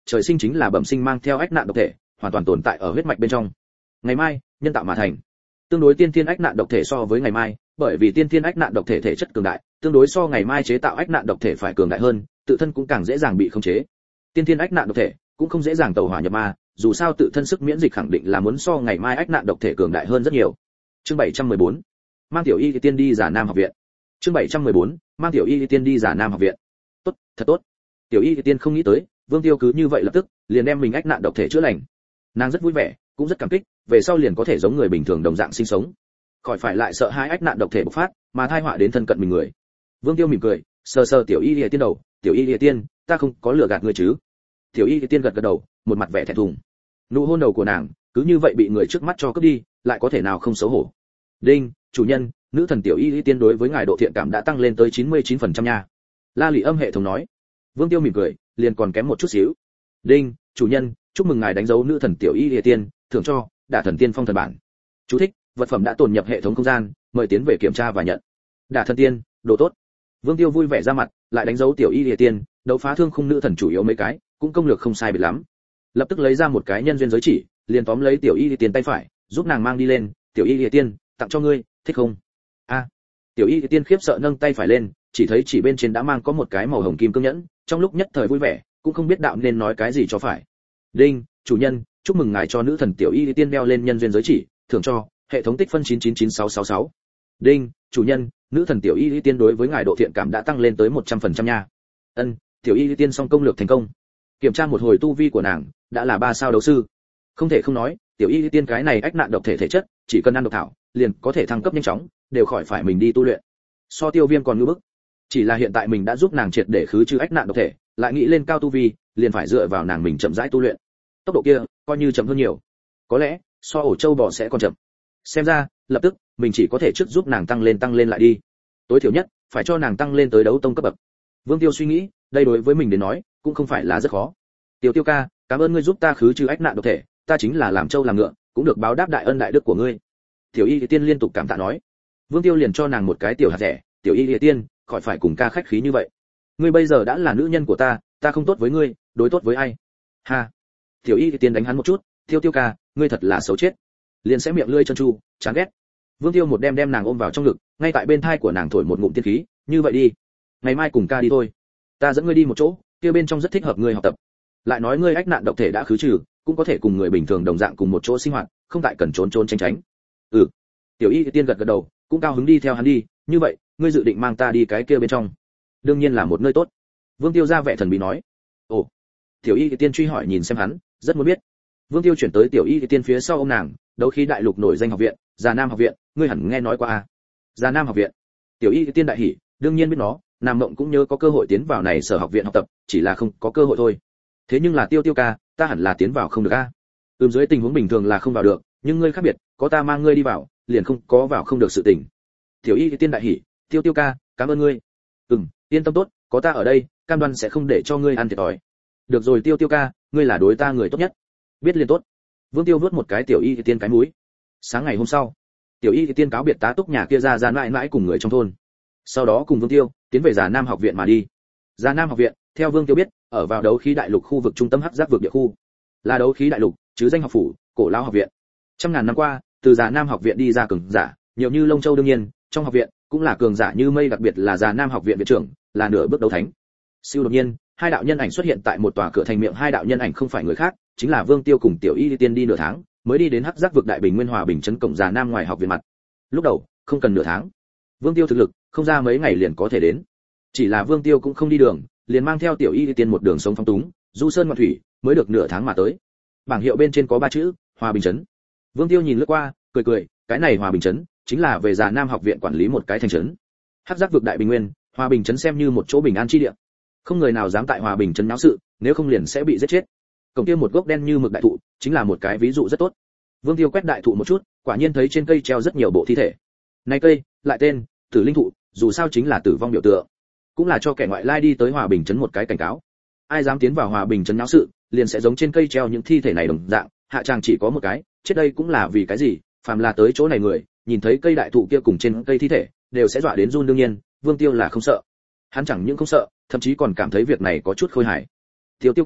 S1: trời sinh chính là bẩm sinh mang theo ách nạn độc thể, hoàn toàn tồn tại ở huyết mạch bên trong. Ngày mai, nhân tạo mà thành. Tương đối tiên thiên ách nạn độc thể so với ngày mai, bởi vì tiên thiên ách nạn độc thể thể chất cường đại, tương đối so ngày mai chế tạo ách nạn độc thể phải cường đại hơn, tự thân cũng càng dễ dàng bị khống chế. Tiên thiên ách nạn độc thể cũng không dễ dàng tẩu hỏa nhập ma, dù sao tự thân sức miễn dịch khẳng định là muốn so ngày mai ách nạn độc thể cường đại hơn rất nhiều. Chương 714. Mang tiểu y tiên đi Già Nam học viện. Chương 714. Mang tiểu y tiên đi Già Nam học viện. Tốt, thật tốt. Tiểu y tiên không nghĩ tới, Vương Tiêu cứ như vậy lập tức liền đem mình ách nạn độc thể chữa lành. Nàng rất vui vẻ, cũng rất cảm kích, về sau liền có thể giống người bình thường đồng dạng sinh sống, khỏi phải lại sợ hai ách nạn độc thể bộc phát, mà tai họa đến thân cận mình người. Vương Tiêu mỉm cười, sờ sờ tiểu y tiên đầu, "Tiểu y tiên, ta không có lừa gạt ngươi chứ?" Tiểu y tiên gật gật đầu, một mặt vẻ thẹn thùng. Nụ hôn đầu của nàng cứ như vậy bị người trước mắt cho cướp đi, lại có thể nào không xấu hổ. "Đinh, chủ nhân, nữ thần tiểu y tiên đối với ngài độ thiện cảm đã tăng lên tới 99% nha." La Lị Âm hệ thống nói. Vương Tiêu mỉm cười, liền còn kém một chút xíu. "Đinh, chủ nhân, chúc mừng ngài đánh dấu nữ thần tiểu y tiên, thưởng cho Đả Thần Tiên Phong thần bản." Chú thích: vật phẩm đã tồn nhập hệ thống không gian, mời tiến về kiểm tra và nhận. Đả Thần Tiên, đồ tốt. Vương Tiêu vui vẻ ra mặt, lại đánh dấu tiểu y tiên, đấu phá thương khung nữ thần chủ yếu mấy cái, cũng công lược không sai biệt lắm. Lập tức lấy ra một cái nhân duyên giới chỉ, liền tóm lấy tiểu y tiên tay phải, giúp nàng mang đi lên. "Tiểu y tiên, tặng cho ngươi, thích không?" A. Tiểu y tiên khiếp sợ nâng tay phải lên, chỉ thấy chỉ bên trên đã mang có một cái màu hồng kim cương nhẫn, trong lúc nhất thời vui vẻ, cũng không biết đạo nên nói cái gì cho phải. "Đinh, chủ nhân, chúc mừng ngài cho nữ thần tiểu y tiên đeo lên nhân duyên giới chỉ, thưởng cho hệ thống tích phân 999666. Đinh, chủ nhân, nữ thần tiểu y tiên đối với ngài độ thiện cảm đã tăng lên tới 100% nha. Ân, tiểu y tiên xong công lược thành công. Kiểm tra một hồi tu vi của nàng, đã là 3 sao đấu sư. Không thể không nói, tiểu y tiên cái này ách nạn độc thể thể chất, chỉ cần ăn độc thảo, liền có thể thăng cấp nhanh chóng, đều khỏi phải mình đi tu luyện. So Tiêu Viêm còn ngưu bức. Chỉ là hiện tại mình đã giúp nàng triệt để khứ trừ ách nạn độc thể, lại nghĩ lên cao tu vi, liền phải dựa vào nàng mình chậm rãi tu luyện. Tốc độ kia, coi như chậm hơn nhiều. Có lẽ, so ổ châu bò sẽ còn chậm. Xem ra, lập tức, mình chỉ có thể trước giúp nàng tăng lên lại đi. Tối thiểu nhất, phải cho nàng tăng lên tới đấu tông cấp bậc. Vương Tiêu suy nghĩ, đây đối với mình đến nói, cũng không phải là rất khó. Tiêu ca, cảm ơn ngươi giúp ta khứ trừ ách nạn độc thể, ta chính là làm trâu làm ngựa, cũng được báo đáp đại ân đại đức của ngươi. Tiểu Y Tiên liên tục cảm tạ nói. Vương Tiêu liền cho nàng một cái tiểu hạt rẻ, "Tiểu Y Tiên, khỏi phải cùng ca khách khí như vậy. Ngươi bây giờ đã là nữ nhân của ta không tốt với ngươi, đối tốt với ai?" Ha. Tiểu Y Tiên đánh hắn một chút, "Tiêu ca, ngươi thật là xấu chết." Liền sẽ miệng lưỡi chân chu, chán ghét. Vương Tiêu một đem nàng ôm vào trong ngực, ngay tại bên thai của nàng thổi một ngụm tiên khí, "Như vậy đi, ngày mai cùng ca đi thôi. Ta dẫn ngươi đi một chỗ, kia bên trong rất thích hợp ngươi học tập. Lại nói ngươi ách nạn độc thể đã khứ trừ, cũng có thể cùng người bình thường đồng dạng cùng một chỗ sinh hoạt, không tại cần trốn tránh. Ừ. Tiểu Y Tiên gật gật đầu, cũng cao hứng đi theo hắn đi, "Như vậy, ngươi dự định mang ta đi cái kia bên trong?" "Đương nhiên là một nơi tốt." Vương Tiêu ra vẻ thần bí nói. "Ồ." Tiểu Y Tiên truy hỏi nhìn xem hắn, rất muốn biết. Vương Tiêu chuyển tới Tiểu Y Tiên phía sau ông nàng, "Đấu khí đại lục nổi danh học viện, Già Nam học viện, ngươi hẳn nghe nói qua à?" Già Nam học viện. Tiểu Y Tiên đại hỉ, đương nhiên biết nó, Nam Mộng cũng nhớ có cơ hội tiến vào này sở học viện học tập, chỉ là không có cơ hội thôi. "Thế nhưng là Tiêu ca, ta hẳn là tiến vào không được a?" Dưới tình huống bình thường là không vào được, nhưng ngươi khác biệt, có ta mang ngươi đi vào, liền không có vào không được sự tình. Tiểu Y Tiên đại hỉ, Tiêu ca, cảm ơn ngươi." Yên tâm tốt, có ta ở đây, cam đoan sẽ không để cho ngươi ăn thiệt thòi." "Được rồi Tiêu ca, ngươi là đối ta người tốt nhất." "Biết liền tốt." Vương Tiêu vuốt một cái Tiểu Y Tiên cái mũi. Sáng ngày hôm sau, Tiểu Y Tiên cáo biệt tá túc nhà kia ra mãi mãi cùng người trong thôn. Sau đó cùng Vương Tiêu tiến về Già Nam học viện mà đi. Già Nam học viện, theo Vương Tiêu biết, ở vào đấu khí đại lục khu vực trung tâm hắc giác vực địa khu. Là đấu khí đại lục, chứ danh học phủ, cổ lão học viện. Trăm ngàn năm qua, từ Già Nam học viện đi ra cường giả, nhiều như Long Châu đương nhiên, trong học viện cũng là cường giả như mây, đặc biệt là Già Nam học viện viện trưởng, là nửa bước đấu thánh. Siêu đột nhiên, hai đạo nhân ảnh xuất hiện tại một tòa cửa thành miệng, hai đạo nhân ảnh không phải người khác, chính là Vương Tiêu cùng Tiểu Y Tiên đi nửa tháng, mới đi đến hắc giác vực đại bình nguyên hòa bình trấn cổng Già Nam ngoài học viện mặt. Lúc đầu, không cần nửa tháng. Vương Tiêu thực lực, không ra mấy ngày liền có thể đến. Chỉ là Vương Tiêu cũng không đi đường, liền mang theo Tiểu Y Tiên một đường sống phong túng, du sơn ngoạn thủy, mới được nửa tháng mà tới. Bảng hiệu bên trên có 3 chữ, Hòa Bình trấn. Vương Tiêu nhìn lướt qua, cười, cái này Hòa Bình trấn chính là về Già Nam học viện quản lý một cái thành trấn. Hắc giác vực đại bình nguyên, Hòa Bình trấn xem như một chỗ bình an chi địa. Không người nào dám tại Hòa Bình trấn náo sự, nếu không liền sẽ bị giết chết. Cổng kia một gốc đen như mực đại thụ, chính là một cái ví dụ rất tốt. Vương Tiêu quét đại thụ một chút, quả nhiên thấy trên cây treo rất nhiều bộ thi thể. Này cây, lại tên Tử Linh thụ, dù sao chính là tử vong biểu tượng, cũng là cho kẻ ngoại lai đi tới Hòa Bình trấn một cái cảnh cáo. Ai dám tiến vào Hòa Bình trấn náo sự, liền sẽ giống trên cây treo những thi thể này đồng dạng, hạ tràng chỉ có một cái, chết đây cũng là vì cái gì? Phàm là tới chỗ này người, nhìn thấy cây đại thụ kia cùng trên cây thi thể, đều sẽ dọa đến run. Đương nhiên, Vương Tiêu là không sợ. Hắn chẳng những không sợ, thậm chí còn cảm thấy việc này có chút khôi hài. Tiêu ca,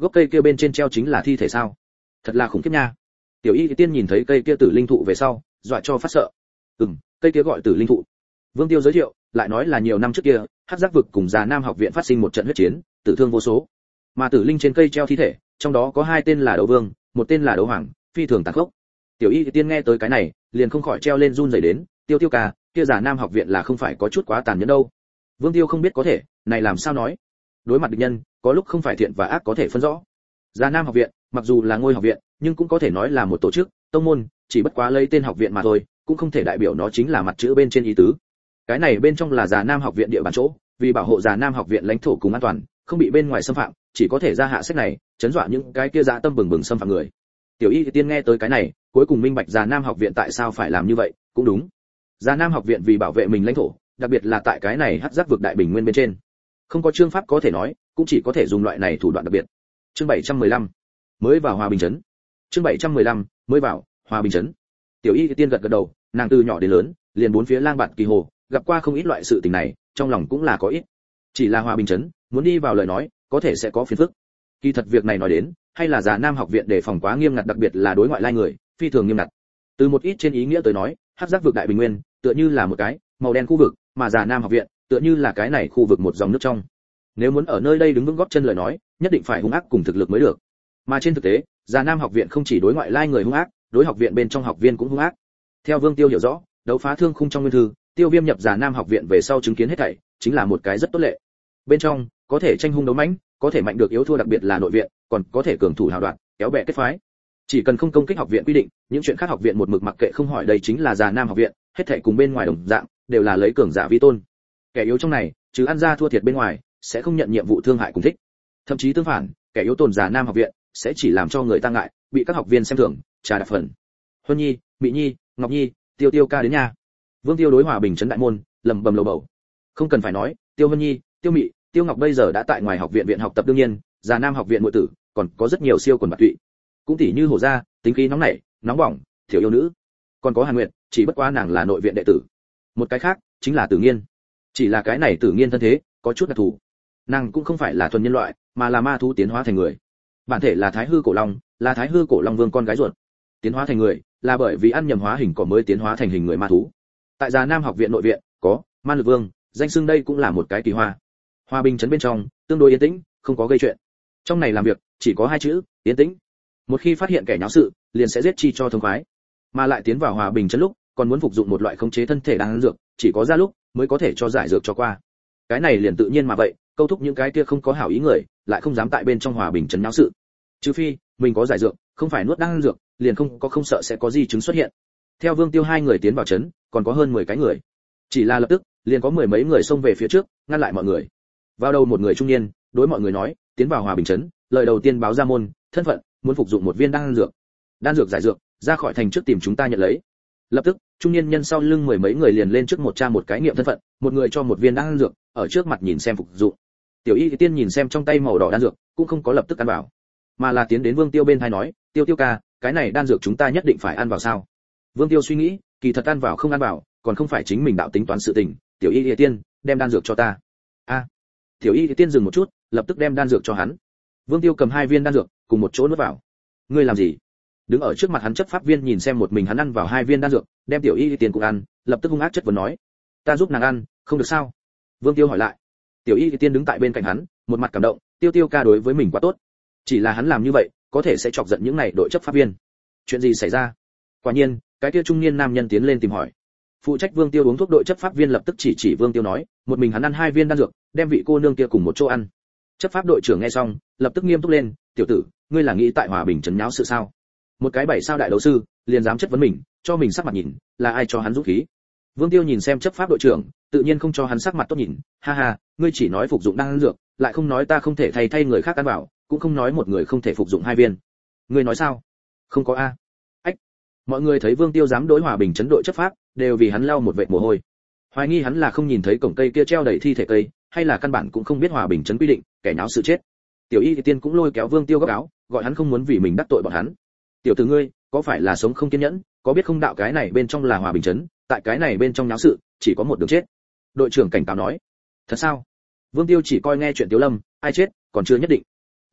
S1: Gốc cây kia bên trên treo chính là thi thể sao? Thật là khủng khiếp nha. Tiểu Y Tiên nhìn thấy cây kia tử linh thụ về sau, dọa cho phát sợ. Cây kia gọi tử linh thụ. Vương Tiêu giới thiệu, lại nói là nhiều năm trước kia, Hắc Giác vực cùng Già Nam học viện phát sinh một trận huyết chiến, tử thương vô số. Mà tử linh trên cây treo thi thể, trong đó có hai tên là Đấu Vương, một tên là Đấu Hoàng, phi thường tàn khốc. Tiểu Y Tiên nghe tới cái này, liền không khỏi treo lên run rẩy đến, Tiêu Tiêu ca, kia Già Nam học viện là không phải có chút quá tàn nhẫn đâu. Vương Tiêu không biết có thể, này làm sao nói? Đối mặt địch nhân, có lúc không phải thiện và ác có thể phân rõ. Già Nam học viện, mặc dù là ngôi học viện, nhưng cũng có thể nói là một tổ chức, tông môn, chỉ bất quá lấy tên học viện mà thôi, cũng không thể đại biểu nó chính là mặt chữ bên trên ý tứ. Cái này bên trong là Già Nam học viện địa bàn chỗ, vì bảo hộ Già Nam học viện lãnh thổ cùng an toàn, không bị bên ngoài xâm phạm, chỉ có thể ra hạ sách này, chấn dọa những cái kia dã tâm bừng bừng xâm phạm người. Tiểu Y Tiên nghe tới cái này, cuối cùng minh bạch Già Nam học viện tại sao phải làm như vậy, cũng đúng. Già Nam học viện vì bảo vệ mình lãnh thổ, đặc biệt là tại cái này Hắc Giác vực đại bình nguyên bên trên, không có chương pháp có thể nói, cũng chỉ có thể dùng loại này thủ đoạn đặc biệt. Chương 715, mới vào Hòa Bình trấn. Chương 715, mới vào Hòa Bình trấn. Tiểu Y Tiên gật gật đầu, nàng từ nhỏ đến lớn, liền bốn phía lang bạt kỳ hồ, gặp qua không ít loại sự tình này, trong lòng cũng là có ít. Chỉ là Hòa Bình trấn, muốn đi vào lời nói, có thể sẽ có phiền phức. Kỳ thật việc này nói đến, hay là Già Nam học viện đề phòng quá nghiêm ngặt, đặc biệt là đối ngoại lai người, phi thường nghiêm ngặt. Từ một ít trên ý nghĩa tới nói, Hắc Giác vực đại bình nguyên, tựa như là một cái màu đen khu vực, mà Già Nam học viện, tựa như là cái này khu vực một dòng nước trong. Nếu muốn ở nơi đây đứng vững gót chân lời nói, nhất định phải hung ác cùng thực lực mới được. Mà trên thực tế, Già Nam học viện không chỉ đối ngoại lai người hung ác, đối học viện bên trong học viên cũng hung ác. Theo Vương Tiêu hiểu rõ, đấu phá thương khung trong nguyên thư, Tiêu Viêm nhập Già Nam học viện về sau chứng kiến hết thảy, chính là một cái rất tốt lệ. Bên trong, có thể tranh hung đấu mãnh, có thể mạnh được yếu thua, đặc biệt là nội viện, còn có thể cường thủ hào đoạn, kéo bè kết phái. Chỉ cần không công kích học viện quy định, những chuyện khác học viện một mực mặc kệ không hỏi, đây chính là Già Nam học viện, hết thảy cùng bên ngoài đồng dạng, đều là lấy cường giả vi tôn. Kẻ yếu trong này, trừ ăn ra thua thiệt bên ngoài, sẽ không nhận nhiệm vụ thương hại cùng thích. Thậm chí tương phản, kẻ yếu tồn Già Nam học viện sẽ chỉ làm cho người ta ngại, bị các học viên xem thường, trà đạp phần. Huân Nhi, Mị Nhi, Ngọc Nhi, Tiêu Tiêu ca đến nhà. Vương Tiêu đối Hòa Bình trấn đại môn, lẩm bẩm lầu bầu. Không cần phải nói, Tiêu Huân Nhi, Tiêu Mị, Tiêu Ngọc bây giờ đã tại ngoài học viện học tập, đương nhiên, Già Nam học viện muội tử, còn có rất nhiều siêu quần bạc tụy. Cũng tỷ như Hổ gia, tính khí nóng nảy, nóng bỏng, thiểu yêu nữ. Còn có Hàn Nguyệt, chỉ bất quá nàng là nội viện đệ tử. Một cái khác, chính là Tử Nghiên. Chỉ là cái này Tử Nghiên thân thế, có chút đặc thù. Nàng cũng không phải là thuần nhân loại, mà là ma thú tiến hóa thành người. Bản thể là Thái Hư Cổ Long, là Thái Hư Cổ Long Vương con gái ruột. Tiến hóa thành người, là bởi vì ăn nhầm hóa hình cỏ mới tiến hóa thành hình người ma thú. Tại Già Nam học viện nội viện, có Man Lực Vương, danh xưng đây cũng là một cái kỳ hoa. Hòa Bình trấn bên trong, tương đối yên tĩnh, không có gây chuyện. Trong này làm việc, chỉ có hai chữ, yên tĩnh. Một khi phát hiện kẻ nháo sự, liền sẽ giết chi cho thông khoái. Mà lại tiến vào Hòa Bình trấn lúc, còn muốn phục dụng một loại khống chế thân thể đan dược, chỉ có ra lúc mới có thể cho giải dược cho qua. Cái này liền tự nhiên mà vậy, câu thúc những cái kia không có hảo ý người, lại không dám tại bên trong Hòa Bình trấn nháo sự. Trừ phi mình có giải dược, không phải nuốt đan dược, liền không sợ sẽ có di chứng xuất hiện. Theo Vương Tiêu hai người tiến vào trấn, còn có hơn 10 cái người. Chỉ là lập tức, liền có mười mấy người xông về phía trước, ngăn lại mọi người. Vào đầu một người trung niên, đối mọi người nói, tiến vào Hòa Bình trấn, lời đầu tiên báo ra môn, thân phận, muốn phục dụng một viên đan dược. Đan dược giải dược, ra khỏi thành trước tìm chúng ta nhận lấy. Lập tức, trung niên nhân sau lưng mười mấy người liền lên trước một tra một cái nghiệm thân phận, một người cho một viên đan dược, ở trước mặt nhìn xem phục dụng. Tiểu Y Tiên nhìn xem trong tay màu đỏ đan dược, cũng không có lập tức ăn vào, mà là tiến đến Vương Tiêu bên tai nói, Tiêu Tiêu ca, cái này đan dược chúng ta nhất định phải ăn vào sao? Vương Tiêu suy nghĩ, kỳ thật ăn vào không ăn vào, còn không phải chính mình đạo tính toán sự tình. Tiểu Y Tiên, đem đan dược cho ta. A. Tiểu Y Tiên dừng một chút, lập tức đem đan dược cho hắn. Vương Tiêu cầm hai viên đan dược, cùng một chỗ nuốt vào. Ngươi làm gì? Đứng ở trước mặt hắn chấp pháp viên nhìn xem một mình hắn ăn vào hai viên đan dược, đem Tiểu Y Tiên cũng ăn, lập tức hung ác chất vấn nói, ta giúp nàng ăn, không được sao? Vương Tiêu hỏi lại. Tiểu Y Tiên đứng tại bên cạnh hắn, một mặt cảm động, Tiêu Tiêu ca đối với mình quá tốt. Chỉ là hắn làm như vậy, có thể sẽ chọc giận những này đội chấp pháp viên. Chuyện gì xảy ra? Quả nhiên, cái kia trung niên nam nhân tiến lên tìm hỏi. Phụ trách Vương Tiêu uống thuốc đội chấp pháp viên lập tức chỉ Vương Tiêu nói, một mình hắn ăn hai viên đan dược, đem vị cô nương kia cùng một chỗ ăn. Chấp pháp đội trưởng nghe xong, lập tức nghiêm túc lên, tiểu tử, ngươi là nghĩ tại Hòa Bình trấn nháo sự sao? Một cái 7 sao đại đấu sư, liền dám chất vấn mình, cho mình sắc mặt nhìn, là ai cho hắn dũng khí? Vương Tiêu nhìn xem chấp pháp đội trưởng, tự nhiên không cho hắn sắc mặt tốt nhìn, ha ha, ngươi chỉ nói phục dụng đan dược, lại không nói ta không thể thay người khác ăn vào, cũng không nói một người không thể phục dụng hai viên. Ngươi nói sao? Không có a. Ách. Mọi người thấy Vương Tiêu dám đối Hòa Bình trấn đội chấp pháp, đều vì hắn lau một vệt mồ hôi. Hoài nghi hắn là không nhìn thấy cổng cây kia treo đầy thi thể cây, hay là căn bản cũng không biết Hòa Bình trấn quy định, kẻ nháo sự chết. Tiểu Y Tiên cũng lôi kéo Vương Tiêu góc áo, gọi hắn không muốn vì mình đắc tội bọn hắn. Tiểu tử ngươi, có phải là sống không kiên nhẫn, có biết không đạo cái này bên trong là Hòa Bình trấn, tại cái này bên trong nháo sự, chỉ có một đường chết. Đội trưởng cảnh cáo nói. Thật sao? Vương Tiêu chỉ coi nghe chuyện Tiếu Lâm, ai chết, còn chưa nhất định. Đinh,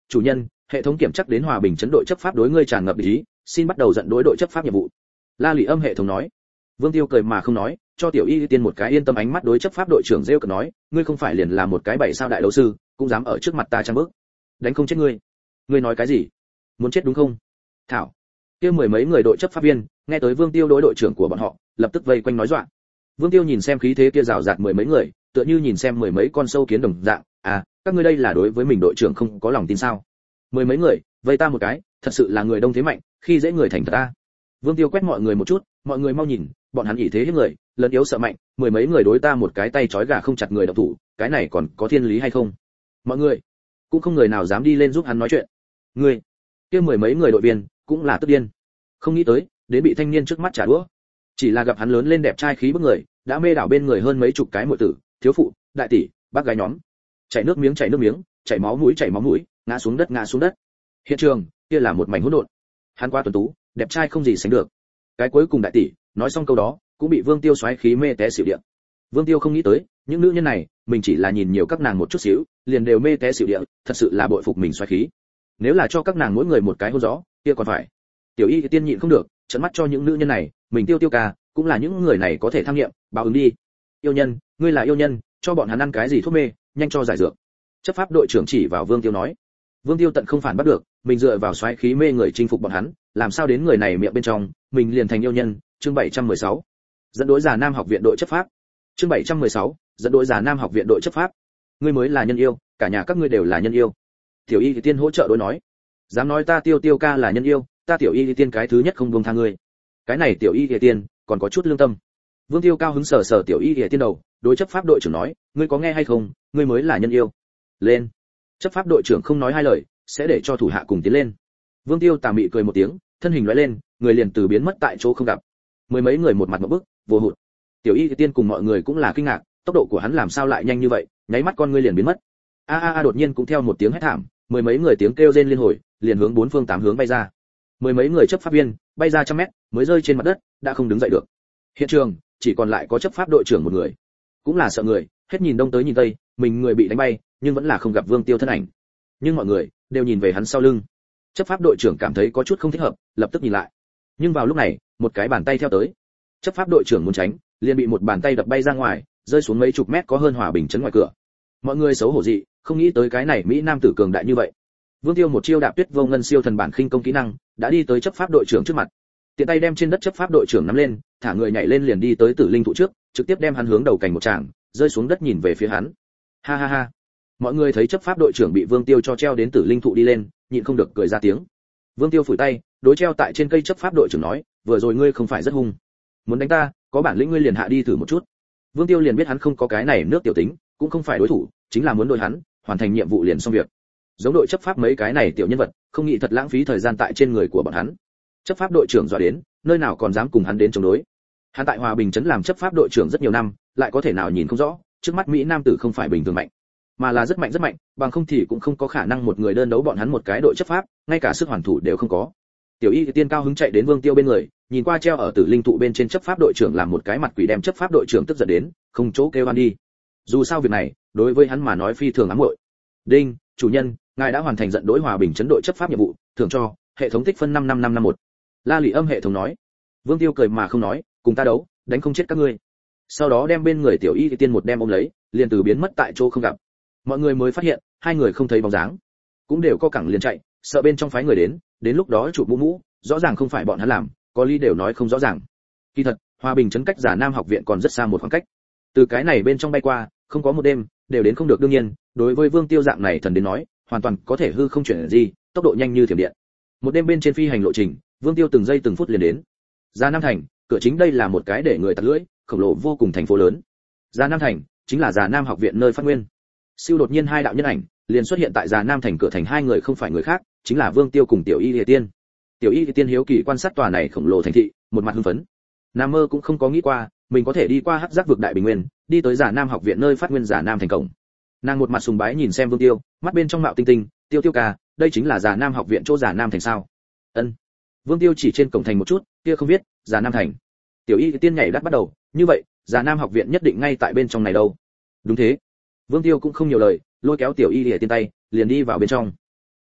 S1: chủ nhân, hệ thống kiểm chắc đến hòa bình trấn đội chấp pháp đối ngươi tràn ngập ý, xin bắt đầu dẫn đối đội chấp pháp nhiệm vụ. La lị âm hệ thống nói. Vương Tiêu cười mà không nói, cho tiểu y tiên một cái yên tâm ánh mắt. Đối chấp pháp đội trưởng rêu cợt nói, ngươi không phải liền là một cái 7 sao đại đấu sư, cũng dám ở trước mặt ta trang bước, đánh không chết ngươi. Ngươi nói cái gì? Muốn chết đúng không? Thảo. Kia mười mấy người đội chấp pháp viên, nghe tới Vương Tiêu đối đội trưởng của bọn họ, lập tức vây quanh nói dọa. Vương Tiêu nhìn xem khí thế kia rào rạt mười mấy người, tựa như nhìn xem mười mấy con sâu kiến đồng dạng, à, các ngươi đây là đối với mình đội trưởng không có lòng tin sao? Mười mấy người, vây ta một cái, thật sự là người đông thế mạnh, khi dễ người thành thật ta. Vương Tiêu quét mọi người một chút, mọi người mau nhìn, bọn hắn ỷ thế hiếp người, lớn yếu sợ mạnh, mười mấy người đối ta một cái tay trói gà không chặt người động thủ, cái này còn có thiên lý hay không? Mọi người, cũng không người nào dám đi lên giúp hắn nói chuyện. Ngươi, kia mười mấy người đội viên, cũng là tức điên. Không nghĩ tới, đến bị thanh niên trước mắt trả đũa. Chỉ là gặp hắn lớn lên đẹp trai khí bức người, đã mê đảo bên người hơn mấy chục cái muội tử, thiếu phụ, đại tỷ, bác gái nhóm. Chảy nước miếng, chảy máu mũi, ngã xuống đất. Hiện trường, kia là một mảnh hỗn độn. Hắn qua tuấn tú, đẹp trai không gì sánh được. Cái cuối cùng đại tỷ, nói xong câu đó, cũng bị Vương Tiêu xoáy khí mê té xỉu địa. Vương Tiêu không nghĩ tới, những nữ nhân này, mình chỉ là nhìn nhiều các nàng một chút xíu, liền đều mê té xỉu địa, thật sự là bội phục mình xoáy khí. Nếu là cho các nàng mỗi người một cái hôn gió, kia còn phải. Tiểu Y tiên nhịn không được, trợn mắt cho những nữ nhân này, mình Tiêu ca, cũng là những người này có thể tham nghiệm, báo ứng đi. Yêu nhân, ngươi là yêu nhân, cho bọn hắn ăn cái gì thuốc mê, nhanh cho giải dược. Chấp pháp đội trưởng chỉ vào Vương Tiêu nói. Vương Tiêu tận không phản bắt được, mình dựa vào xoáy khí mê người chinh phục bọn hắn, làm sao đến người này miệng bên trong, mình liền thành yêu nhân. Chương 716. Dẫn đối Già Nam học viện đội chấp pháp. Chương 716. Dẫn đối Già Nam học viện đội chấp pháp. Ngươi mới là nhân yêu, cả nhà các ngươi đều là nhân yêu. Tiểu Y tiên hỗ trợ đối nói. Dám nói ta Tiêu ca là nhân yêu, ta Tiểu Y tiên cái thứ nhất không buông tha ngươi. Cái này Tiểu Y tiên còn có chút lương tâm. Vương Tiêu cao hứng sờ sờ Tiểu Y tiên đầu, đối chấp pháp đội trưởng nói, ngươi có nghe hay không, ngươi mới là nhân yêu. Lên. Chấp pháp đội trưởng không nói hai lời, sẽ để cho thủ hạ cùng tiến lên. Vương Tiêu tà mị cười một tiếng, thân hình lóe lên, người liền từ biến mất tại chỗ không gặp. Mười mấy người một mặt ngộp bức, vô hụt. Tiểu Y tiên cùng mọi người cũng là kinh ngạc, tốc độ của hắn làm sao lại nhanh như vậy, nháy mắt con ngươi liền biến mất. A đột nhiên cũng theo một tiếng hét thảm, mười mấy người tiếng kêu rên liên hồi, liền hướng bốn phương tám hướng bay ra. Mười mấy người chấp pháp viên bay ra trăm mét, mới rơi trên mặt đất, đã không đứng dậy được. Hiện trường chỉ còn lại có chấp pháp đội trưởng một người, cũng là sợ người, hết nhìn đông tới nhìn tây, mình người bị đánh bay, nhưng vẫn là không gặp Vương Tiêu thân ảnh. Nhưng mọi người đều nhìn về hắn sau lưng. Chấp pháp đội trưởng cảm thấy có chút không thích hợp, lập tức nhìn lại. Nhưng vào lúc này, một cái bàn tay theo tới. Chấp pháp đội trưởng muốn tránh, liền bị một bàn tay đập bay ra ngoài, rơi xuống mấy chục mét có hơn hòa bình trấn ngoài cửa. Mọi người xấu hổ dị, không nghĩ tới cái này mỹ nam tử cường đại như vậy. Vương Tiêu một chiêu đạp tuyết vô ngân siêu thần bản khinh công kỹ năng, đã đi tới chấp pháp đội trưởng trước mặt. Tiện tay đem trên đất chấp pháp đội trưởng nắm lên, thả người nhảy lên liền đi tới Tử Linh thụ trước, trực tiếp đem hắn hướng đầu cành một tràng, rơi xuống đất nhìn về phía hắn. Ha ha ha. Mọi người thấy chấp pháp đội trưởng bị Vương Tiêu cho treo đến Tử Linh thụ đi lên, nhịn không được cười ra tiếng. Vương Tiêu phủi tay, đối treo tại trên cây chấp pháp đội trưởng nói, vừa rồi ngươi không phải rất hung, muốn đánh ta, có bản lĩnh ngươi liền hạ đi thử một chút. Vương Tiêu liền biết hắn không có cái này nước tiểu tính, cũng không phải đối thủ, chính là muốn đội hắn hoàn thành nhiệm vụ liền xong việc. Giống đội chấp pháp mấy cái này tiểu nhân vật, không nghĩ thật lãng phí thời gian tại trên người của bọn hắn. Chấp pháp đội trưởng dọa đến, nơi nào còn dám cùng hắn đến chống đối. Hắn tại Hòa Bình trấn làm chấp pháp đội trưởng rất nhiều năm, lại có thể nào nhìn không rõ, trước mắt mỹ nam tử không phải bình thường mạnh, mà là rất mạnh, bằng không thì cũng không có khả năng một người đơn đấu bọn hắn một cái đội chấp pháp, ngay cả sức hoàn thủ đều không có. Tiểu Y tiên cao hứng chạy đến Vương Tiêu bên người, nhìn qua treo ở Tử Linh thụ bên trên chấp pháp đội trưởng làm một cái mặt quỷ đem chấp pháp đội trưởng tức giận đến, không chỗ kêu oan đi. Dù sao việc này, đối với hắn mà nói phi thường ám muội. Đinh, chủ nhân, ngài đã hoàn thành dẫn đối Hòa Bình trấn đội chấp pháp nhiệm vụ, thưởng cho hệ thống tích phân 55551. La lị âm hệ thống nói. Vương Tiêu cười mà không nói, cùng ta đấu, đánh không chết các ngươi. Sau đó đem bên người Tiểu Y tiên một đem ôm lấy, liền từ biến mất tại chỗ không gặp. Mọi người mới phát hiện, hai người không thấy bóng dáng, cũng đều co cẳng liền chạy, sợ bên trong phái người đến lúc đó chụp mũ, rõ ràng không phải bọn hắn làm, có lý đều nói không rõ ràng. Kỳ thật, Hòa Bình trấn cách Già Nam học viện còn rất xa một khoảng cách. Từ cái này bên trong bay qua, không có một đêm, đều đến không được. Đương nhiên, đối với Vương Tiêu dạng này thần đến nói, hoàn toàn có thể hư không chuyển gì, tốc độ nhanh như thiểm điện. Một đêm bên trên phi hành lộ trình, Vương Tiêu từng giây từng phút liền đến. Già Nam thành, cửa chính đây là một cái để người tặc lưỡi, khổng lồ vô cùng thành phố lớn. Già Nam thành chính là Già Nam học viện nơi phát nguyên. Siêu đột nhiên hai đạo nhân ảnh liền xuất hiện tại Già Nam thành cửa thành, hai người không phải người khác, chính là Vương Tiêu cùng Tiểu Y Lìa Tiên. Tiểu Y Lìa Tiên hiếu kỳ quan sát tòa này khổng lồ thành thị, một mặt hưng phấn. Nam mơ cũng không có nghĩ qua, mình có thể đi qua hắc giác vực đại bình nguyên, đi tới Già Nam học viện nơi phát nguyên Già Nam thành cổng. Nàng một mặt sùng bái nhìn xem Vương Tiêu, mắt bên trong mạo tinh tinh, Tiêu ca, đây chính là Già Nam học viện chỗ Già Nam thành sao? Ân. Vương Tiêu chỉ trên cổng thành một chút, kia không biết, Già Nam thành. Tiểu Y Lìa Tiên nhảy đắt bắt đầu, như vậy, Già Nam học viện nhất định ngay tại bên trong này đâu? Đúng thế. Vương Tiêu cũng không nhiều lời, lôi kéo Tiểu Y Lìa Tiên tay, liền đi vào bên trong.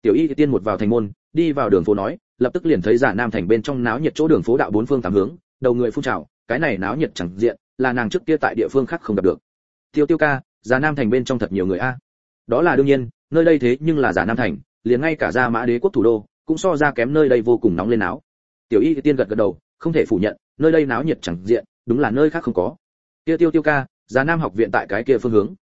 S1: Tiểu Y Tiên một vào thành môn, đi vào đường phố nói, lập tức liền thấy Già Nam thành bên trong náo nhiệt chỗ đường phố đạo bốn phương tám hướng, đầu người phun trào, cái này náo nhiệt chẳng diện, là nàng trước kia tại địa phương khác không gặp được. Tiêu Tiêu ca, Già Nam thành bên trong thật nhiều người a. Đó là đương nhiên, nơi đây thế nhưng là Già Nam thành, liền ngay cả Gia Mã Đế quốc thủ đô, cũng so ra kém nơi đây vô cùng nóng lên náo. Tiểu Y Tiên gật gật đầu, không thể phủ nhận, nơi đây náo nhiệt chẳng diện, đúng là nơi khác không có. Tiêu Tiêu ca, Già Nam học viện tại cái kia phương hướng.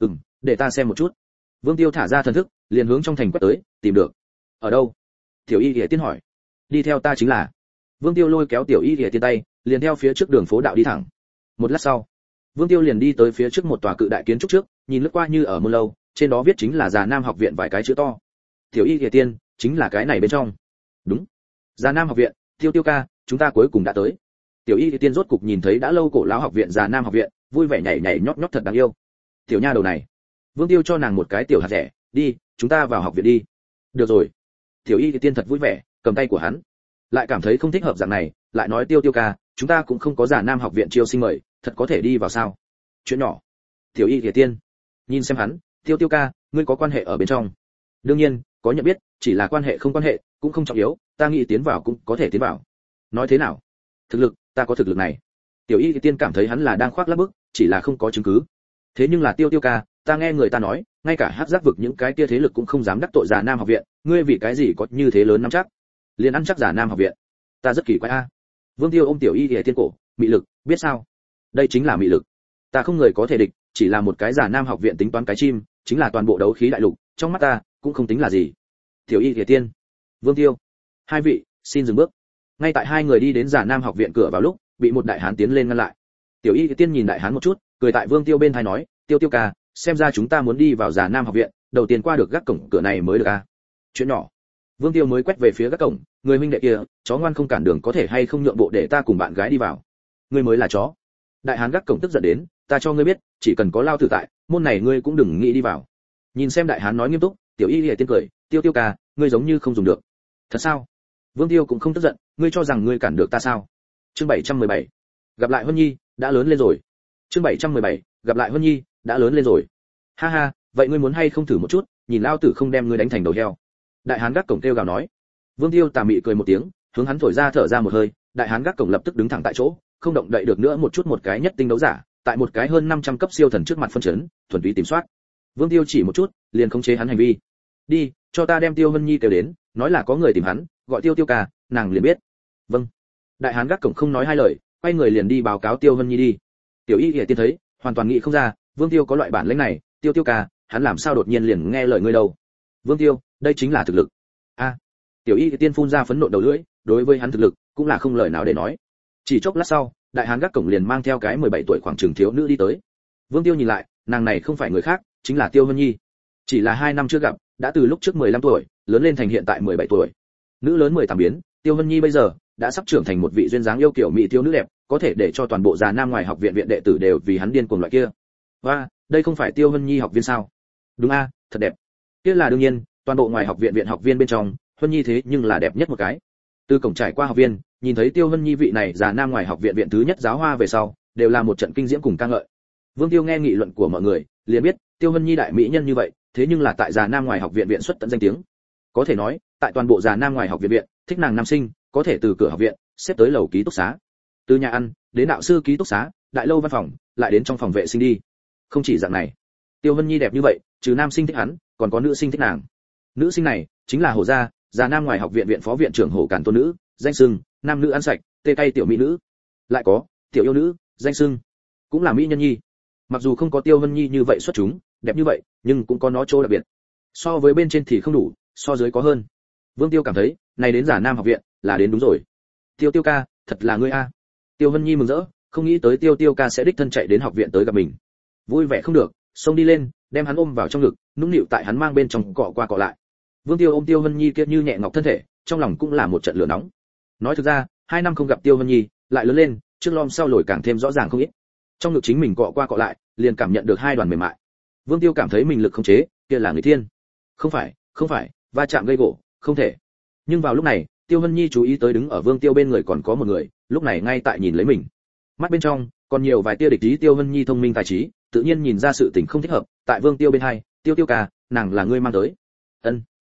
S1: Để ta xem một chút. Vương Tiêu thả ra thần thức, liền hướng trong thành quét tới, tìm được. Ở đâu? Tiểu Y Tiên hỏi. Đi theo ta chính là. Vương Tiêu lôi kéo Tiểu Y Tiên tay, liền theo phía trước đường phố đạo đi thẳng. Một lát sau, Vương Tiêu liền đi tới phía trước một tòa cự đại kiến trúc trước, nhìn lướt qua như ở môn lâu, trên đó viết chính là Già Nam học viện vài cái chữ to. Tiểu Y Tiên, chính là cái này bên trong. Đúng. Già Nam học viện, Tiêu Tiêu ca, chúng ta cuối cùng đã tới. Tiểu Y Tiên rốt cục nhìn thấy đã lâu cổ lão học viện Già Nam học viện, vui vẻ nhảy nhảy nhót nhót thật đáng yêu. Tiểu nha đầu này. Vương Tiêu cho nàng một cái tiểu hạt rẻ, đi, chúng ta vào học viện đi. Được rồi. Tiểu Y Tiên thật vui vẻ, cầm tay của hắn. Lại cảm thấy không thích hợp dạng này, lại nói Tiêu Tiêu ca, chúng ta cũng không có Già Nam học viện chiêu sinh mời, thật có thể đi vào sao? Chuyện nhỏ. Tiểu Y Tiên. Nhìn xem hắn, Tiêu Tiêu ca, ngươi có quan hệ ở bên trong? Đương nhiên, có nhận biết, chỉ là quan hệ không quan hệ, cũng không trọng yếu, ta nghĩ tiến vào cũng có thể tiến vào. Nói thế nào? Thực lực, ta có thực lực này. Tiểu Y Tiên cảm thấy hắn là đang khoác lác bức, chỉ là không có chứng cứ. Thế nhưng là Tiêu Tiêu ca, ta nghe người ta nói, ngay cả hắc giác vực những cái kia thế lực cũng không dám đắc tội Già Nam học viện, ngươi vì cái gì có như thế lớn nắm chắc? Liền ăn chắc Già Nam học viện. Ta rất kỳ quái a. Vương Tiêu ôm Tiểu Y Tiên cổ, mị lực, biết sao? Đây chính là mị lực. Ta không người có thể địch, chỉ là một cái Già Nam học viện tính toán cái chim, chính là toàn bộ đấu khí đại lục, trong mắt ta cũng không tính là gì. Tiểu Y Tiên, Vương Tiêu, hai vị, xin dừng bước. Ngay tại hai người đi đến Già Nam học viện cửa vào lúc, bị một đại hán tiến lên ngăn lại. Tiểu Y Tiên nhìn đại hán một chút, cười tại Vương Tiêu bên tai nói, Tiêu Tiêu ca, xem ra chúng ta muốn đi vào Già Nam học viện, đầu tiên qua được gác cổng cửa này mới được a. Chuyện nhỏ. Vương Tiêu mới quét về phía gác cổng, người huynh đệ kia, chó ngoan không cản đường có thể hay không nhượng bộ để ta cùng bạn gái đi vào. Ngươi mới là chó. Đại hán gác cổng tức giận đến, ta cho ngươi biết, chỉ cần có lao tử tại, môn này ngươi cũng đừng nghĩ đi vào. Nhìn xem đại hán nói nghiêm túc, Tiểu Y Lệ tiên cười, Tiêu Tiêu ca, ngươi giống như không dùng được. Thật sao? Vương Tiêu cũng không tức giận, ngươi cho rằng ngươi cản được ta sao? Chương 717. Gặp lại Huân Nhi, đã lớn lên rồi. Chương 717. Gặp lại Huân Nhi, đã lớn lên rồi. Ha ha, vậy ngươi muốn hay không thử một chút, nhìn lao tử không đem ngươi đánh thành đầu heo. Đại hán gác cổng kêu gào nói. Vương Tiêu tà mị cười một tiếng, hướng hắn thở ra một hơi, đại hán gác cổng lập tức đứng thẳng tại chỗ, không động đậy được nữa một cái nhất tinh đấu giả, tại một cái hơn 500 cấp siêu thần trước mặt phân chấn, thuần túy tìm soát. Vương Tiêu chỉ một chút, liền khống chế hắn hành vi. Đi, cho ta đem Tiêu Vân Nhi kêu đến, nói là có người tìm hắn, gọi Tiêu Tiêu ca, nàng liền biết. Vâng. Đại hán gác cổng không nói hai lời, quay người liền đi báo cáo Tiêu Vân Nhi đi. Tiểu Y Lệ tiên thấy, hoàn toàn nghĩ không ra, Vương Tiêu có loại bản lĩnh này, Tiêu Tiêu ca, hắn làm sao đột nhiên liền nghe lời ngươi đâu? Vương Tiêu, đây chính là thực lực. A. Tiểu Y Lệ tiên phun ra phấn nộ đầu lưỡi, đối với hắn thực lực, cũng là không lời nào để nói. Chỉ chốc lát sau, đại hán gác cổng liền mang theo cái 17 tuổi khoảng chừng thiếu nữ đi tới. Vương Tiêu nhìn lại, nàng này không phải người khác, chính là Tiêu Vân Nhi. Chỉ là 2 năm trước gặp, đã từ lúc trước 15 tuổi, lớn lên thành hiện tại 17 tuổi. Nữ lớn 18 biến, Tiêu Vân Nhi bây giờ đã sắp trưởng thành một vị duyên dáng yêu kiều mỹ thiếu nữ đẹp, có thể để cho toàn bộ Già Nam ngoài học viện viện đệ tử đều vì hắn điên cuồng loại kia. Và, đây không phải Tiêu Vân Nhi học viên sao? Đúng a, thật đẹp. Kia là đương nhiên, toàn bộ ngoài học viện viện học viên bên trong, Vân Nhi thế nhưng là đẹp nhất một cái. Từ cổng trải qua học viên, nhìn thấy Tiêu Vân Nhi vị này Già Nam ngoài học viện viện thứ nhất giáo hoa về sau, đều là một trận kinh diễm cùng ca ngợi. Vương Tiêu nghe nghị luận của mọi người, liền biết, Tiêu Vân Nhi đại mỹ nhân như vậy, thế nhưng là tại Già Nam ngoài học viện viện xuất tận danh tiếng. Có thể nói, tại toàn bộ Già Nam ngoài học viện viện, thích nàng nam sinh, có thể từ cửa học viện xếp tới lầu ký túc xá, từ nhà ăn đến đạo sư ký túc xá, đại lâu văn phòng, lại đến trong phòng vệ sinh đi. Không chỉ dạng này, Tiêu Vân Nhi đẹp như vậy, trừ nam sinh thích hắn, còn có nữ sinh thích nàng. Nữ sinh này chính là Hồ gia, Già Nam ngoài học viện viện phó viện trưởng Hồ Càn Tôn nữ, danh xưng nam nữ ăn sạch, tê cay tiểu mỹ nữ. Lại có tiểu yêu nữ, danh xưng cũng là mỹ nhân nhi. Mặc dù không có Tiêu Vân Nhi như vậy xuất chúng, đẹp như vậy, nhưng cũng có nó chỗ đặc biệt. So với bên trên thì không đủ, so dưới có hơn. Vương Tiêu cảm thấy, này đến Già Nam học viện là đến đúng rồi. Tiêu Tiêu ca, thật là ngươi a. Tiêu Vân Nhi mừng rỡ, không nghĩ tới Tiêu Tiêu ca sẽ đích thân chạy đến học viện tới gặp mình. Vui vẻ không được, xông đi lên, đem hắn ôm vào trong ngực, nũng nịu tại hắn mang bên trong cọ qua cọ lại. Vương Tiêu ôm Tiêu Vân Nhi kia như nhẹ ngọc thân thể, trong lòng cũng là một trận lửa nóng. Nói thực ra, 2 năm không gặp Tiêu Vân Nhi, lại lớn lên, trước lom sau lồi càng thêm rõ ràng không ít. Trong ngực chính mình cọ qua cọ lại, liền cảm nhận được 2 đoàn mềm mại. Vương Tiêu cảm thấy mình lực khống chế, kia là người thiên. Không phải, va chạm gây gỗ, không thể. Nhưng vào lúc này, Tiêu Vân Nhi chú ý tới đứng ở Vương Tiêu bên người còn có một người, lúc này ngay tại nhìn lấy mình. Mắt bên trong còn nhiều vài tia địch ý. Tiêu Vân Nhi thông minh tài trí, tự nhiên nhìn ra sự tình không thích hợp, tại Vương Tiêu bên hai, Tiêu Tiêu ca, nàng là ngươi mang tới. Ân.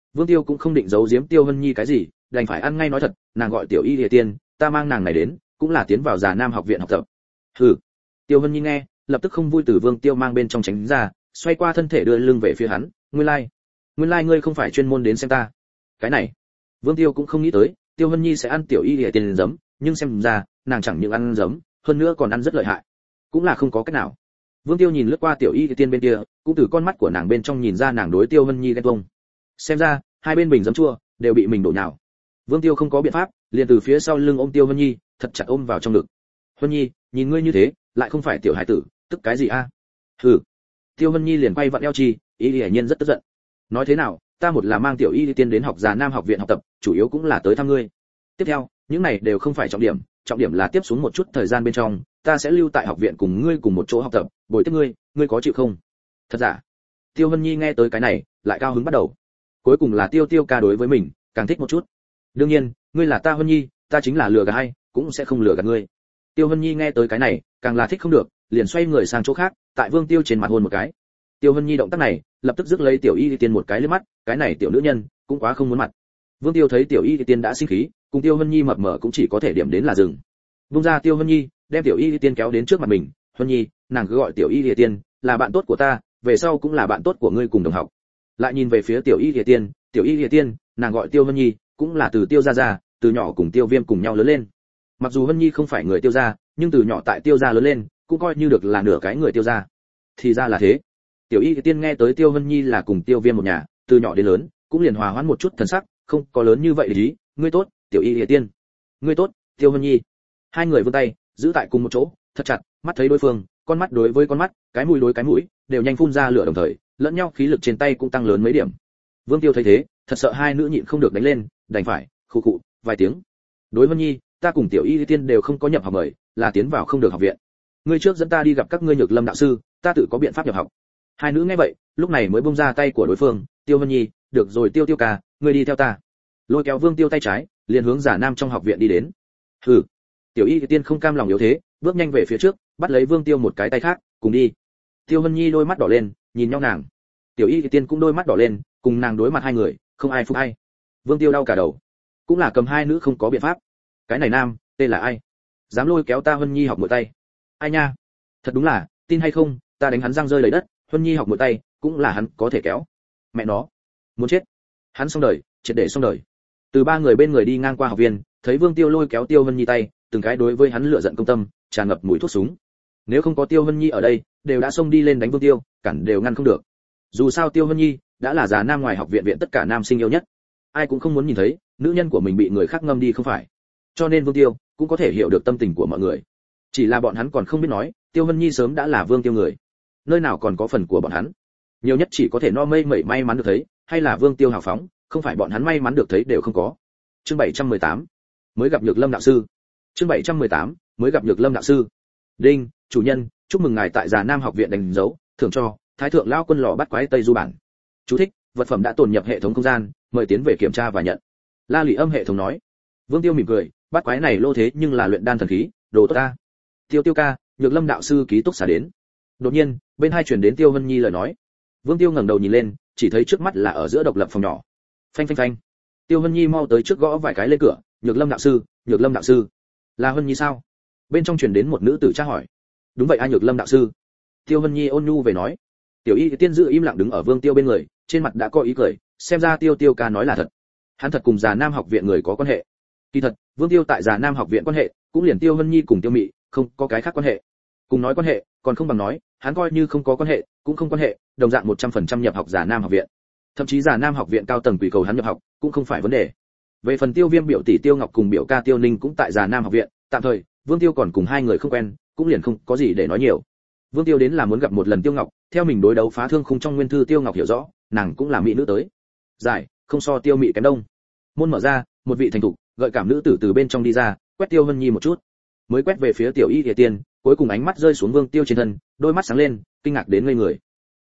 S1: Vương Tiêu cũng không định giấu giếm Tiêu Hân Nhi cái gì, đành phải ăn ngay nói thật, nàng gọi Tiểu Y Lìa Tiên, ta mang nàng này đến, cũng là tiến vào Già Nam học viện học tập. Hừ. Tiêu Hân Nhi nghe, lập tức không vui từ Vương Tiêu mang bên trong tránh ra, xoay qua thân thể đưa lưng về phía hắn, nguyên lai ngươi không phải chuyên môn đến xem ta. Cái này, Vương Tiêu cũng không nghĩ tới, Tiêu Hân Nhi sẽ ăn Tiểu Y Lìa Tiên giấm, nhưng xem ra, nàng chẳng những ăn giấm, hơn nữa còn ăn rất lợi hại. Cũng là không có cách nào. Vương Tiêu nhìn lướt qua Tiểu Y Lìa Tiên bên kia, cũng từ con mắt của nàng bên trong nhìn ra nàng đối Tiêu Hân Nhi ghen tuông. Xem ra, hai bên bình giấm chua đều bị mình đổ nhào. Vương Tiêu không có biện pháp, liền từ phía sau lưng ôm Tiêu Hân Nhi, thật chặt ôm vào trong ngực. Hân Nhi, nhìn ngươi như thế, lại không phải tiểu hải tử, tức cái gì a? Hừ. Tiêu Hân Nhi liền quay vặn eo chi, ý hiển nhiên rất tức giận. Nói thế nào, ta một là mang Tiểu Y Tiên đến học Già Nam học viện học tập, chủ yếu cũng là tới thăm ngươi. Tiếp theo, những này đều không phải trọng điểm là tiếp xuống một chút thời gian bên trong, ta sẽ lưu tại học viện cùng ngươi cùng một chỗ học tập, bồi tiếp ngươi có chịu không? Thật giả? Tiêu Hân Nhi nghe tới cái này, lại cao hứng bắt đầu. Cuối cùng là Tiêu ca đối với mình, càng thích một chút. Đương nhiên, ngươi là ta Hân Nhi, ta chính là lừa gạt hay, cũng sẽ không lừa gạt ngươi. Tiêu Hân Nhi nghe tới cái này, càng là thích không được, liền xoay người sang chỗ khác, tại Vương Tiêu trên mặt hôn một cái. Tiêu Hân Nhi động tác này, lập tức rước lấy Tiểu Y Tiên một cái liếc mắt, cái này tiểu nữ nhân, cũng quá không muốn mặt. Vương Tiêu thấy Tiểu Y Tiên đã sinh khí, cùng Tiêu Hân Nhi mập mờ cũng chỉ có thể điểm đến là dừng. Vung ra Tiêu Hân Nhi, đem Tiểu Y Tiên kéo đến trước mặt mình, "Hân Nhi, nàng cứ gọi Tiểu Y Tiên, là bạn tốt của ta, về sau cũng là bạn tốt của ngươi cùng đồng học." Lại nhìn về phía Tiểu Y Tiên, nàng gọi Tiêu Hân Nhi, cũng là từ Tiêu gia ra, từ nhỏ cùng Tiêu Viêm cùng nhau lớn lên. Mặc dù Hân Nhi không phải người Tiêu gia, nhưng từ nhỏ tại Tiêu gia lớn lên, cũng coi như được là nửa cái người Tiêu gia. Thì ra là thế. Tiểu Y Tiên nghe tới Tiêu Hân Nhi là cùng Tiêu Viêm một nhà, từ nhỏ đến lớn, cũng liền hòa hoãn một chút thần sắc, không có lớn như vậy ý, "Ngươi tốt, Tiểu Y Tiên." "Ngươi tốt, Tiêu Hân Nhi." Hai người vươn tay, giữ tại cùng một chỗ, thật chặt, mắt thấy đối phương, con mắt đối với con mắt, cái mũi đối cái mũi, đều nhanh phun ra lửa đồng thời, lẫn nhau khí lực trên tay cũng tăng lớn mấy điểm. Vương Tiêu thấy thế, thật sợ hai nữ nhịn không được đánh lên, đành phải khụ khụ vài tiếng. "Đối Hân Nhi, ta cùng Tiểu Y Tiên đều không có nhập học mời, là tiến vào không được học viện. Ngươi trước dẫn ta đi gặp các ngươi Nhược Lâm đạo sư, ta tự có biện pháp nhập học." Hai nữ nghe vậy, lúc này mới buông ra tay của đối phương, "Tiêu Hân Nhi, được rồi Tiêu ca, ngươi đi theo ta." Lôi kéo Vương Tiêu tay trái, liền hướng Già Nam trong học viện đi đến. "Hừ." Tiểu Y Tiên không cam lòng yếu thế, bước nhanh về phía trước, bắt lấy Vương Tiêu một cái tay khác, "Cùng đi." Tiêu Hân Nhi đôi mắt đỏ lên, nhìn nhau nàng. Tiểu Y Tiên cũng đôi mắt đỏ lên, cùng nàng đối mặt hai người, không ai phục ai. Vương Tiêu đau cả đầu, cũng là cầm hai nữ không có biện pháp. Cái này nam, tên là ai? Dám lôi kéo ta Hân Nhi học muội tay? Ai nha? Thật đúng là, tin hay không, ta đánh hắn răng rơi đầy đất, Hân Nhi học muội tay, cũng là hắn có thể kéo. Mẹ nó, muốn chết. Hắn xong đời, triệt để xong đời. Từ ba người bên người đi ngang qua học viên, thấy Vương Tiêu lôi kéo Tiêu Hân Nhi tay, từng cái đối với hắn lựa giận công tâm, tràn ngập mùi thuốc súng. Nếu không có Tiêu Hân Nhi ở đây, đều đã xông đi lên đánh Vương Tiêu, cản đều ngăn không được. Dù sao Tiêu Hân Nhi đã là Già Nam ngoài học viện tất cả nam sinh yêu nhất, ai cũng không muốn nhìn thấy nữ nhân của mình bị người khác ngâm đi không phải. Cho nên Vương Tiêu cũng có thể hiểu được tâm tình của mọi người. Chỉ là bọn hắn còn không biết nói, Tiêu Hân Nhi sớm đã là Vương Tiêu người, nơi nào còn có phần của bọn hắn. Nhiều nhất chỉ có thể no mây mẩy may mắn được thấy, hay là Vương Tiêu hào phóng, không phải bọn hắn may mắn được thấy đều không có. Chương 718, mới gặp Nhược Lâm đạo sư. Chương 718, mới gặp Nhược Lâm đạo sư. Đinh, chủ nhân, chúc mừng ngài tại Già Nam học viện đánh dấu, thưởng cho Thái thượng lão quân lò bắt quái Tây Du bản. Chú thích, vật phẩm đã tồn nhập hệ thống không gian, mời tiến về kiểm tra và nhận. La Lị Âm hệ thống nói. Vương Tiêu mỉm cười, bắt quái này lô thế nhưng là luyện đan thần khí, đồ tốt ta. Tiêu ca, Nhược Lâm đạo sư ký túc xá đến. Đột nhiên, bên hai truyền đến Tiêu Hân Nhi lời nói. Vương Tiêu ngẩng đầu nhìn lên, chỉ thấy trước mắt là ở giữa độc lập phòng nhỏ. Phanh phanh phanh. Tiêu Hân Nhi mau tới trước gõ vài cái lên cửa, "Nhược Lâm đạo sư, Nhược Lâm đạo sư." "Là Hân Nhi sao?" Bên trong truyền đến một nữ tử tra hỏi. "Đúng vậy a Nhược Lâm đạo sư." Tiêu Hân Nhi ôn nhu về nói. Tiểu Y Tiên giữ im lặng đứng ở Vương Tiêu bên người, trên mặt đã có ý cười, xem ra Tiêu ca nói là thật. Hắn thật cùng Già Nam học viện người có quan hệ. Kỳ thật, Vương Tiêu tại Già Nam học viện quan hệ, cũng liền Tiêu Hân Nhi cùng Tiêu Mị, không có cái khác quan hệ. Cùng nói quan hệ, còn không bằng nói, hắn coi như không có quan hệ, cũng không quan hệ, đồng dạng 100% nhập học Già Nam học viện. Thậm chí Già Nam học viện cao tầng quỷ cầu hắn nhập học, cũng không phải vấn đề. Về phần Tiêu Viêm biểu tỷ Tiêu Ngọc cùng biểu ca Tiêu Ninh cũng tại Già Nam học viện, tạm thời, Vương Tiêu còn cùng hai người không quen, cũng liền không có gì để nói nhiều. Vương Tiêu đến là muốn gặp một lần Tiêu Ngọc, theo mình đối đấu phá thương khung trong nguyên thư Tiêu Ngọc hiểu rõ, nàng cũng là mỹ nữ tới. Giải, không so Tiêu Mị kém đông. Môn mở ra, một vị thành thục, gợi cảm nữ tử từ bên trong đi ra, quét Tiêu Hân Nhi một chút, mới quét về phía Tiểu Y Tiên, cuối cùng ánh mắt rơi xuống Vương Tiêu trên thân, đôi mắt sáng lên, kinh ngạc đến ngây người.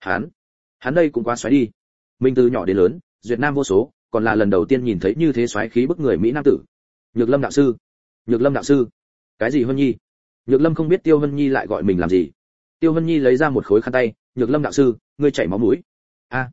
S1: Hắn đây cũng quá xoáy đi. Mình từ nhỏ đến lớn, duyệt nam vô số, còn là lần đầu tiên nhìn thấy như thế xoáy khí bức người mỹ nam tử. Nhược Lâm đạo sư, Nhược Lâm đạo sư. Cái gì Hân Nhi? Nhược Lâm không biết Tiêu Hân Nhi lại gọi mình làm gì. Tiêu Hân Nhi lấy ra một khối khăn tay, "Nhược Lâm đạo sư, ngươi chảy máu mũi." "A."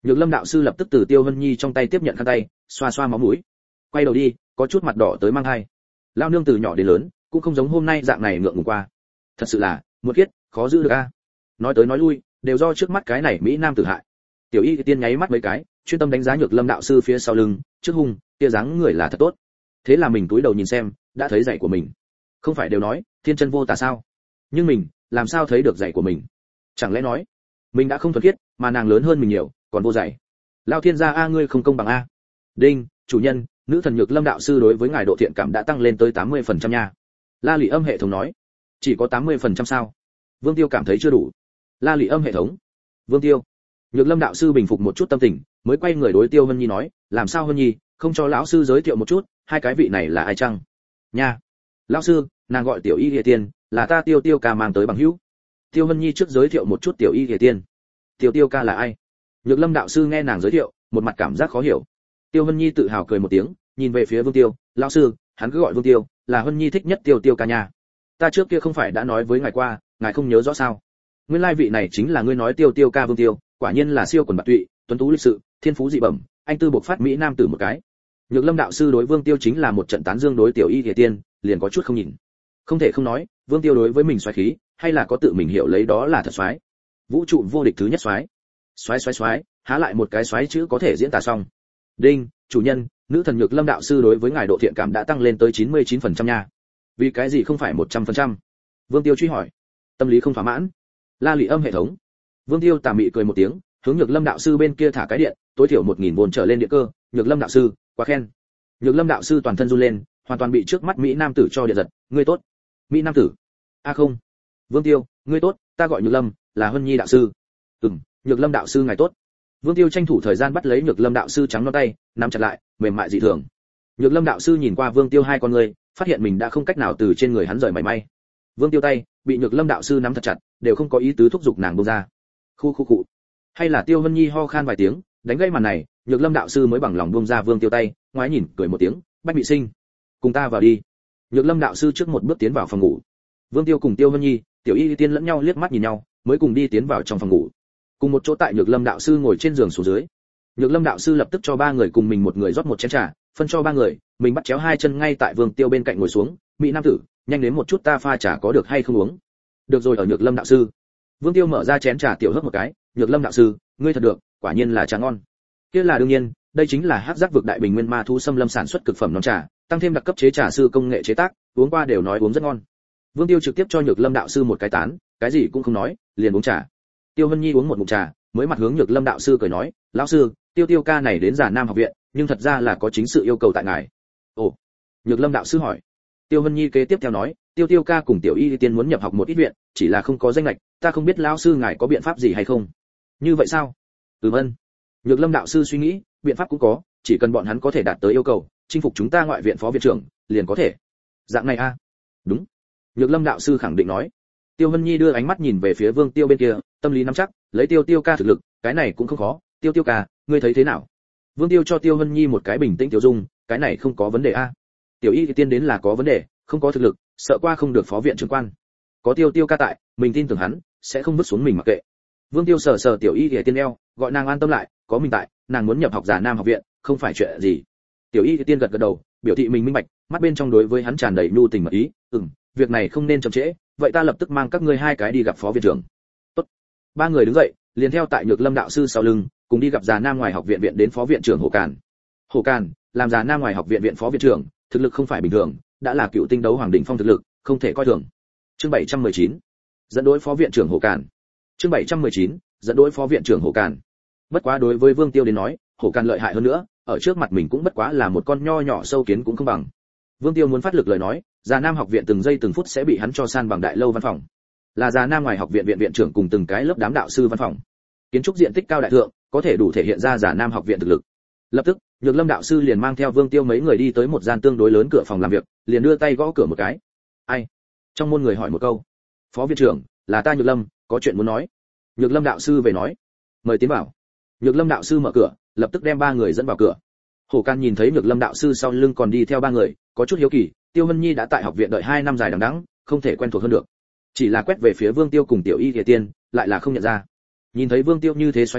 S1: Nhược Lâm đạo sư lập tức từ Tiêu Vân Nhi trong tay tiếp nhận khăn tay, xoa xoa máu mũi. Quay đầu đi, có chút mặt đỏ tới mang hai. Lão nương từ nhỏ đến lớn, cũng không giống hôm nay dạng này ngượng ngùng qua. Thật sự là, một kiết, khó giữ được a. Nói tới nói lui, đều do trước mắt cái này mỹ nam tử hại. Tiểu Y Tiên nháy mắt mấy cái, chuyên tâm đánh giá Nhược Lâm đạo sư phía sau lưng, trước hung, kia dáng người là thật tốt. Thế là mình cúi đầu nhìn xem, đã thấy giày của mình. Không phải đều nói, thiên chân vô tà sao? Nhưng mình, làm sao thấy được giày của mình? Chẳng lẽ nói, mình đã không thuần khiết, mà nàng lớn hơn mình nhiều, còn vô giày. Lao thiên gia a, ngươi không công bằng a. Đinh, chủ nhân, nữ thần Nhược Lâm đạo sư đối với ngài độ thiện cảm đã tăng lên tới 80% nha. La Lị Âm hệ thống nói. Chỉ có 80% sao? Vương Tiêu cảm thấy chưa đủ. La Lị Âm hệ thống. Vương Tiêu. Nhược Lâm đạo sư bình phục một chút tâm tình, mới quay người đối Tiêu Vân Nhi nói, làm sao Vân Nhi, không cho lão sư giới thiệu một chút, hai cái vị này là ai chăng? Nha. Lão sư, nàng gọi Tiểu Y Lìa Tiên, là ta Tiêu Tiêu ca mang tới bằng hữu. Tiêu Vân Nhi trước giới thiệu một chút Tiểu Y Lìa Tiên. Tiêu Tiêu ca là ai? Nhược Lâm đạo sư nghe nàng giới thiệu, một mặt cảm giác khó hiểu. Tiêu Vân Nhi tự hào cười một tiếng, nhìn về phía Vương Tiêu, lão sư, hắn cứ gọi Vương Tiêu, là Vân Nhi thích nhất Tiêu Tiêu ca nhà. Ta trước kia không phải đã nói với ngài qua, ngài không nhớ rõ sao? Nguyên lai vị này chính là ngươi nói Tiêu Tiêu ca Vương Tiêu, quả nhiên là siêu quần bạc tụy, tuấn tú lịch sự, thiên phú dị bẩm, anh tư bộc phát mỹ nam tử một cái. Nhược Lâm đạo sư đối Vương Tiêu chính là một trận tán dương đối Tiểu Y Lìa Tiên, liền có chút không nhìn. Không thể không nói, Vương Tiêu đối với mình xoáy khí, hay là có tự mình hiểu lấy đó là thật xoáy. Vũ trụ vô địch thứ nhất xoáy. Xoáy, há lại một cái xoáy chữ có thể diễn tả xong. Đinh, chủ nhân, nữ thần Nhược Lâm đạo sư đối với ngài độ thiện cảm đã tăng lên tới 99% nha. Vì cái gì không phải 100%? Vương Tiêu truy hỏi. Tâm lý không thỏa mãn. La Lị Âm hệ thống. Vương Tiêu tà mị cười một tiếng, hướng Nhược Lâm đạo sư bên kia thả cái điện, tối thiểu 1000 vốn trở lên điện cơ. Nhược Lâm đạo sư, quá khen. Nhược Lâm đạo sư toàn thân run lên, hoàn toàn bị trước mắt mỹ nam tử cho điện giật. Ngươi tốt. Mỹ nam tử. A không. Vương Tiêu, ngươi tốt, ta gọi Nhược Lâm, là Huân Nhi đạo sư. Nhược Lâm đạo sư ngài tốt. Vương Tiêu tranh thủ thời gian bắt lấy Nhược Lâm đạo sư trắng non tay, nắm chặt lại, mềm mại dị thường. Nhược Lâm đạo sư nhìn qua Vương Tiêu hai con người, phát hiện mình đã không cách nào từ trên người hắn rời mảy may. Vương Tiêu tay bị Nhược Lâm đạo sư nắm thật chặt, đều không có ý tứ thúc giục nàng buông ra. Khu. Hay là Tiêu Vân Nhi ho khan vài tiếng, đánh gây màn này, Nhược Lâm đạo sư mới bằng lòng buông ra Vương Tiêu tay, ngoái nhìn cười một tiếng, "Bách Bị Sinh, cùng ta vào đi." Nhược Lâm đạo sư trước một bước tiến vào phòng ngủ. Vương Tiêu cùng Tiêu Vân Nhi, Tiểu Y Tiên lẫn nhau liếc mắt nhìn nhau, mới cùng đi tiến vào trong phòng ngủ. Cùng một chỗ tại Nhược Lâm đạo sư ngồi trên giường xuống dưới. Nhược Lâm đạo sư lập tức cho ba người cùng mình một người rót một chén trà, phân cho ba người, mình bắt chéo hai chân ngay tại Vương Tiêu bên cạnh ngồi xuống, "Mỹ nam tử, nhanh đến một chút ta pha trà có được hay không uống?" "Được rồi." Ở Nhược Lâm đạo sư. Vương Tiêu mở ra chén trà tiểu hớp một cái, "Nhược Lâm đạo sư, ngươi thật được, quả nhiên là trà ngon." Kia là đương nhiên, đây chính là hắc giác vực đại bình nguyên ma thu xâm lâm sản xuất cực phẩm non trà, tăng thêm đặc cấp chế trà sư công nghệ chế tác, uống qua đều nói uống rất ngon. Vương Tiêu trực tiếp cho Nhược Lâm đạo sư một cái tán, cái gì cũng không nói, liền uống trà. Tiêu Vân Nhi uống một ngụm trà, mới mặt hướng Nhược Lâm đạo sư cười nói, "Lão sư, Tiêu Tiêu ca này đến Già Nam học viện, nhưng thật ra là có chính sự yêu cầu tại ngài." "Ồ." Nhược Lâm đạo sư hỏi. Tiêu Vân Nhi kế tiếp theo nói, "Tiêu Tiêu ca cùng Tiểu Y Tiên muốn nhập học một ít viện, chỉ là không có danh ngạch, ta không biết lão sư ngài có biện pháp gì hay không?" "Như vậy sao?" Vâng." Nhược Lâm đạo sư suy nghĩ, biện pháp cũng có, chỉ cần bọn hắn có thể đạt tới yêu cầu, chinh phục chúng ta ngoại viện phó viện trưởng, liền có thể. Dạng này a? Đúng. Nhược Lâm đạo sư khẳng định nói. Tiêu Vân Nhi đưa ánh mắt nhìn về phía Vương Tiêu bên kia, tâm lý nắm chắc, lấy Tiêu Tiêu ca thực lực, cái này cũng không khó, Tiêu Tiêu ca, ngươi thấy thế nào? Vương Tiêu cho Tiêu Vân Nhi một cái bình tĩnh tiểu dung, cái này không có vấn đề a. Tiểu Y Tiên đến là có vấn đề, không có thực lực, sợ qua không được phó viện trưởng quan. Có Tiêu Tiêu ca tại, mình tin tưởng hắn, sẽ không vứt xuống mình mặc kệ. Vương Tiêu sờ sờ Tiểu Y Tiên eo, gọi nàng an tâm lại, có mình tại, nàng muốn nhập học Già Nam học viện, không phải chuyện gì. Tiểu Y Tiên gật gật đầu, biểu thị mình minh bạch, mắt bên trong đối với hắn tràn đầy nhu tình mật ý, việc này không nên chậm trễ, vậy ta lập tức mang các ngươi hai cái đi gặp phó viện trưởng. Tốt. Ba người đứng dậy, liền theo tại Nhược Lâm đạo sư sau lưng, cùng đi gặp Già Nam ngoài học viện viện đến phó viện trưởng Hồ Càn. Hồ Càn, làm Già Nam ngoài học viện viện phó viện trưởng, thực lực không phải bình thường, đã là cựu tinh đấu hoàng đỉnh phong thực lực, không thể coi thường. Chương 719. Dẫn đối phó viện trưởng Hồ Càn. Chương 719. Dẫn đối phó viện trưởng Hồ Càn. Bất quá đối với Vương Tiêu đến nói, Hồ Càn lợi hại hơn nữa, ở trước mặt mình cũng bất quá là một con nho nhỏ sâu kiến cũng không bằng. Vương Tiêu muốn phát lực lời nói, Già Nam học viện từng giây từng phút sẽ bị hắn cho san bằng đại lâu văn phòng. Là Già Nam ngoài học viện viện viện trưởng cùng từng cái lớp đám đạo sư văn phòng. Kiến trúc diện tích cao đại thượng, có thể đủ thể hiện ra Già Nam học viện thực lực. Lập tức, Nhược Lâm đạo sư liền mang theo Vương Tiêu mấy người đi tới một gian tương đối lớn cửa phòng làm việc, liền đưa tay gõ cửa một cái. "Ai?" Trong môn người hỏi một câu. "Phó viện trưởng, là ta Nhược Lâm, có chuyện muốn nói." Nhược Lâm đạo sư về nói. "Mời tiến vào." Nhược Lâm đạo sư mở cửa, lập tức đem ba người dẫn vào cửa. Hồ Can nhìn thấy Nhược Lâm đạo sư sau lưng còn đi theo ba người, có chút hiếu kỳ, Tiêu Vân Nhi đã tại học viện đợi 2 năm dài đằng đẵng, không thể quen thuộc hơn được. Chỉ là quét về phía Vương Tiêu cùng Tiểu Y Lìa Tiên, lại là không nhận ra. Nhìn thấy Vương Tiêu như thế xoáy khí,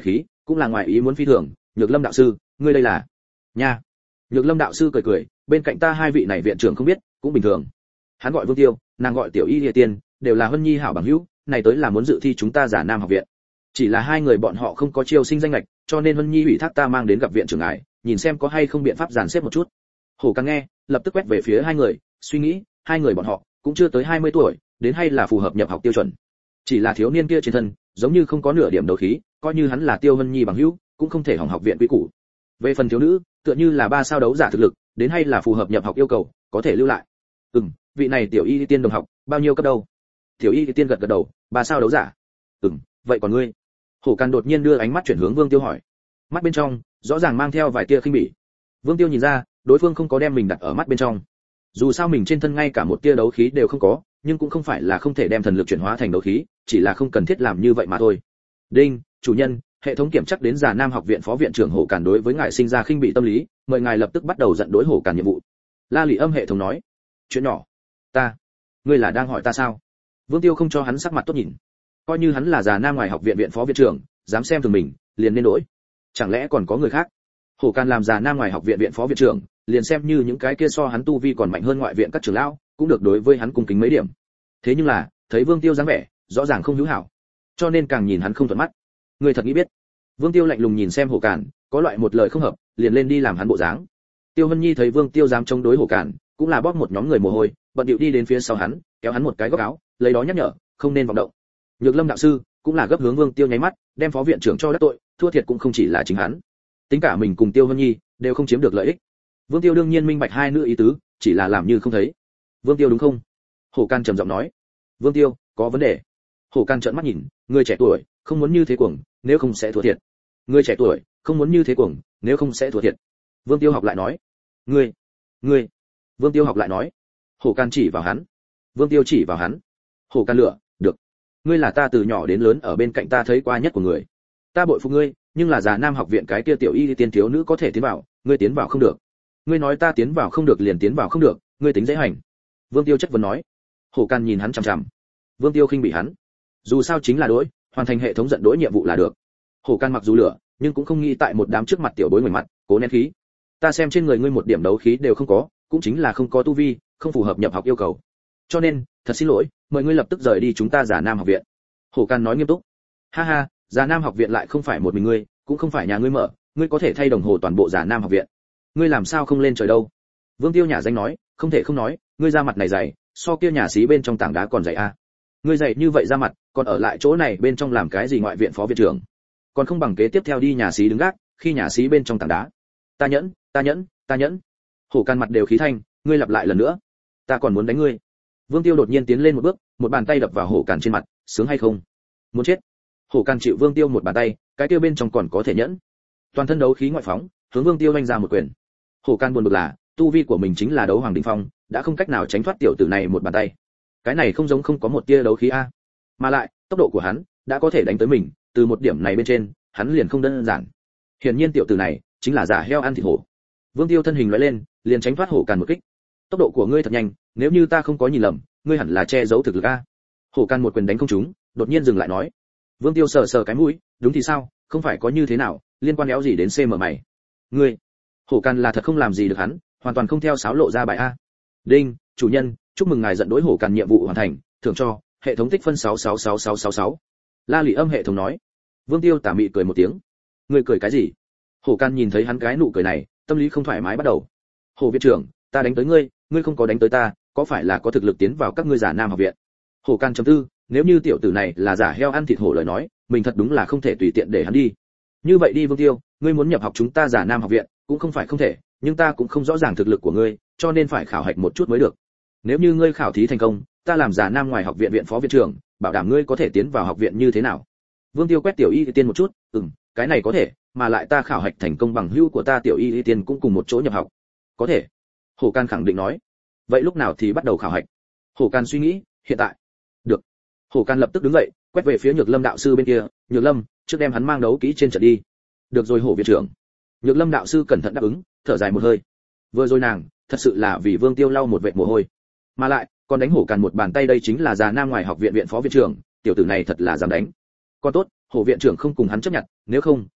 S1: cũng là ngoài ý muốn phi thường. Nhược Lâm đạo sư, ngươi đây là? Nha. Nhược Lâm đạo sư cười cười, bên cạnh ta hai vị này viện trưởng không biết, cũng bình thường. Hắn gọi Vương Tiêu, nàng gọi Tiểu Y Lìa Tiên, đều là Hân Nhi hảo bằng hữu, này tới là muốn dự thi chúng ta Giả Nam học viện. Chỉ là hai người bọn họ không có chiêu sinh danh lệch, cho nên Hân Nhi ủy thác ta mang đến gặp viện trưởng ngài, nhìn xem có hay không biện pháp dàn xếp một chút. Hổ Càng nghe, lập tức quét về phía hai người, suy nghĩ, hai người bọn họ cũng chưa tới 20 tuổi, đến hay là phù hợp nhập học tiêu chuẩn. Chỉ là thiếu niên kia trên thân, giống như không có nửa điểm đấu khí, coi như hắn là Tiêu Hân Nhi bằng hữu, cũng không thể hỏng học viện quy củ. Về phần thiếu nữ, tựa như là 3 sao đấu giả thực lực, đến hay là phù hợp nhập học yêu cầu, có thể lưu lại. Vị này Tiểu Y Tiên đồng học, bao nhiêu cấp đâu? Tiểu Y Tiên gật gật đầu, 3 sao đấu giả. Vậy còn ngươi? Hổ Càn đột nhiên đưa ánh mắt chuyển hướng Vương Tiêu hỏi. Mắt bên trong rõ ràng mang theo vài tia khinh bỉ. Vương Tiêu nhìn ra, đối phương không có đem mình đặt ở mắt bên trong. Dù sao mình trên thân ngay cả một tia đấu khí đều không có, nhưng cũng không phải là không thể đem thần lực chuyển hóa thành đấu khí, chỉ là không cần thiết làm như vậy mà thôi. Đinh, chủ nhân, hệ thống kiểm chắc đến Già Nam học viện phó viện trưởng Hổ Càn đối với ngài sinh ra khinh bỉ tâm lý, mời ngài lập tức bắt đầu dẫn đối Hổ Càn nhiệm vụ. La Lị Âm hệ thống nói. Chuyện nhỏ. Ngươi là đang hỏi ta sao? Vương Tiêu không cho hắn sắc mặt tốt nhìn. Coi như hắn là Già Nam ngoài học viện viện phó viện trưởng, dám xem thường mình, liền nên đổi. Chẳng lẽ còn có người khác? Hổ Càn làm Già Nam ngoài học viện viện phó viện trưởng, liền xem như những cái kia so hắn tu vi còn mạnh hơn ngoại viện các trưởng lão, cũng được đối với hắn cung kính mấy điểm. Thế nhưng là, thấy Vương Tiêu dáng vẻ, rõ ràng không hữu hảo, cho nên càng nhìn hắn không thuận mắt. Người thật nghĩ biết? Vương Tiêu lạnh lùng nhìn xem Hổ Càn, có loại một lời không hợp, liền lên đi làm hắn bộ dáng. Tiêu Hân Nhi thấy Vương Tiêu dám chống đối Hổ Càn, cũng là bóp một nhóm người mồ hôi, bận điệu đi đến phía sau hắn, kéo hắn một cái góc áo, lấy đó nhắc nhở, không nên vọng động. Nhược Lâm đạo sư cũng là gấp hướng Vương Tiêu nháy mắt, đem phó viện trưởng cho đắc tội, thua thiệt cũng không chỉ là chính hắn, tính cả mình cùng Tiêu Hân Nhi đều không chiếm được lợi ích. Vương Tiêu đương nhiên minh bạch hai nữ ý tứ, chỉ là làm như không thấy. Vương Tiêu đúng không? Hổ Càn trầm giọng nói. Vương Tiêu, có vấn đề. Hổ Càn trợn mắt nhìn, người trẻ tuổi, không muốn như thế cuồng, nếu không sẽ thua thiệt. Người trẻ tuổi, không muốn như thế cuồng, nếu không sẽ thua thiệt. Vương Tiêu học lại nói. Ngươi. Vương Tiêu học lại nói. Hổ Càn chỉ vào hắn. Vương Tiêu chỉ vào hắn. Hổ Càn lửa, được. Ngươi là ta từ nhỏ đến lớn ở bên cạnh ta thấy qua nhất của người. Ta bội phục ngươi, nhưng là Già Nam học viện cái kia Tiểu Y Tiên thiếu nữ có thể tiến vào, ngươi tiến vào không được. Ngươi nói ta tiến vào không được liền tiến vào không được, ngươi tính dễ hành. Vương Tiêu chất vấn nói. Hổ Càn nhìn hắn chằm chằm. Vương Tiêu khinh bị hắn. Dù sao chính là đối, hoàn thành hệ thống giận đối nhiệm vụ là được. Hổ Càn mặc dù lửa, nhưng cũng không nghĩ tại một đám trước mặt tiểu bối ngoảnh mặt, cố nén khí. Ta xem trên người ngươi một điểm đấu khí đều không có, cũng chính là không có tu vi, không phù hợp nhập học yêu cầu. Cho nên, thật xin lỗi, mời ngươi lập tức rời đi chúng ta Già Nam học viện. Hổ Càn nói nghiêm túc. Ha ha, Già Nam học viện lại không phải một mình ngươi, cũng không phải nhà ngươi mở, ngươi có thể thay đồng hồ toàn bộ Già Nam học viện. Ngươi làm sao không lên trời đâu? Vương Tiêu nhà danh nói, không thể không nói, ngươi ra mặt này dày, so kia nhà xí bên trong tảng đá còn dày a. Ngươi dày như vậy ra mặt, còn ở lại chỗ này bên trong làm cái gì ngoại viện phó viện trưởng? Còn không bằng kế tiếp theo đi nhà xí đứng gác, khi nhà xí bên trong tảng đá. Ta nhẫn. Hổ Càn mặt đều khí thanh, ngươi lặp lại lần nữa, ta còn muốn đánh ngươi. Vương Tiêu đột nhiên tiến lên một bước, một bàn tay đập vào Hổ Càn trên mặt, sướng hay không? Muốn chết. Hổ Càn chịu Vương Tiêu một bàn tay, cái tiêu bên trong còn có thể nhẫn. Toàn thân đấu khí ngoại phóng, hướng Vương Tiêu vung ra một quyền. Hổ Càn buồn bực là, tu vi của mình chính là đấu hoàng đỉnh phong, đã không cách nào tránh thoát tiểu tử này một bàn tay. Cái này không giống không có một tia đấu khí a. Mà lại, tốc độ của hắn đã có thể đánh tới mình, từ một điểm này bên trên, hắn liền không đơn giản. Hiển nhiên tiểu tử này chính là giả heo ăn thịt hổ. Vương Tiêu thân hình lóe lên, liền tránh thoát Hổ Càn một kích. Tốc độ của ngươi thật nhanh, nếu như ta không có nhìn lầm, ngươi hẳn là che giấu thực lực a. Hổ Càn một quyền đánh không trúng, đột nhiên dừng lại nói. Vương Tiêu sờ sờ cái mũi, đúng thì sao, không phải có như thế nào, liên quan éo gì đến CM mày. Ngươi. Hổ Càn là thật không làm gì được hắn, hoàn toàn không theo sáo lộ ra bài a. Đinh, chủ nhân, chúc mừng ngài dẫn đối Hổ Càn nhiệm vụ hoàn thành, thưởng cho hệ thống tích phân 666666. La Lị Âm hệ thống nói. Vương Tiêu tà mị cười một tiếng. Ngươi cười cái gì? Hổ Càn nhìn thấy hắn cái nụ cười này, tâm lý không thoải mái bắt đầu. Hổ viện trưởng, ta đánh tới ngươi, ngươi không có đánh tới ta, có phải là có thực lực tiến vào các ngươi Già Nam học viện? Hổ Càn chấm tư, nếu như tiểu tử này là giả heo ăn thịt hổ lời nói, mình thật đúng là không thể tùy tiện để hắn đi. Như vậy đi Vương Tiêu, ngươi muốn nhập học chúng ta Già Nam học viện, cũng không phải không thể, nhưng ta cũng không rõ ràng thực lực của ngươi, cho nên phải khảo hạch một chút mới được. Nếu như ngươi khảo thí thành công, ta làm Già Nam ngoài học viện viện phó viện trưởng, bảo đảm ngươi có thể tiến vào học viện như thế nào? Vương Tiêu quét Tiểu Y Tiên một chút, cái này có thể, mà lại ta khảo hạch thành công bằng hữu của ta Tiểu Y Tiên cũng cùng một chỗ nhập học. Có thể. Hổ Càn khẳng định nói. Vậy lúc nào thì bắt đầu khảo hạch? Hổ Càn suy nghĩ, hiện tại. Được. Hổ Càn lập tức đứng dậy, quét về phía Nhược Lâm đạo sư bên kia, Nhược Lâm, trước đem hắn mang đấu kỹ trên trận đi. Được rồi Hổ viện trưởng. Nhược Lâm đạo sư cẩn thận đáp ứng, thở dài một hơi. Vừa rồi nàng, thật sự là vì Vương Tiêu lau một vệt mồ hôi, mà lại còn đánh Hổ Càn một bàn tay, đây chính là Già Nam ngoài học viện viện phó viện trưởng, tiểu tử này thật là dám đánh. Còn tốt, Hổ viện trưởng không cùng hắn chấp nhận, nếu không,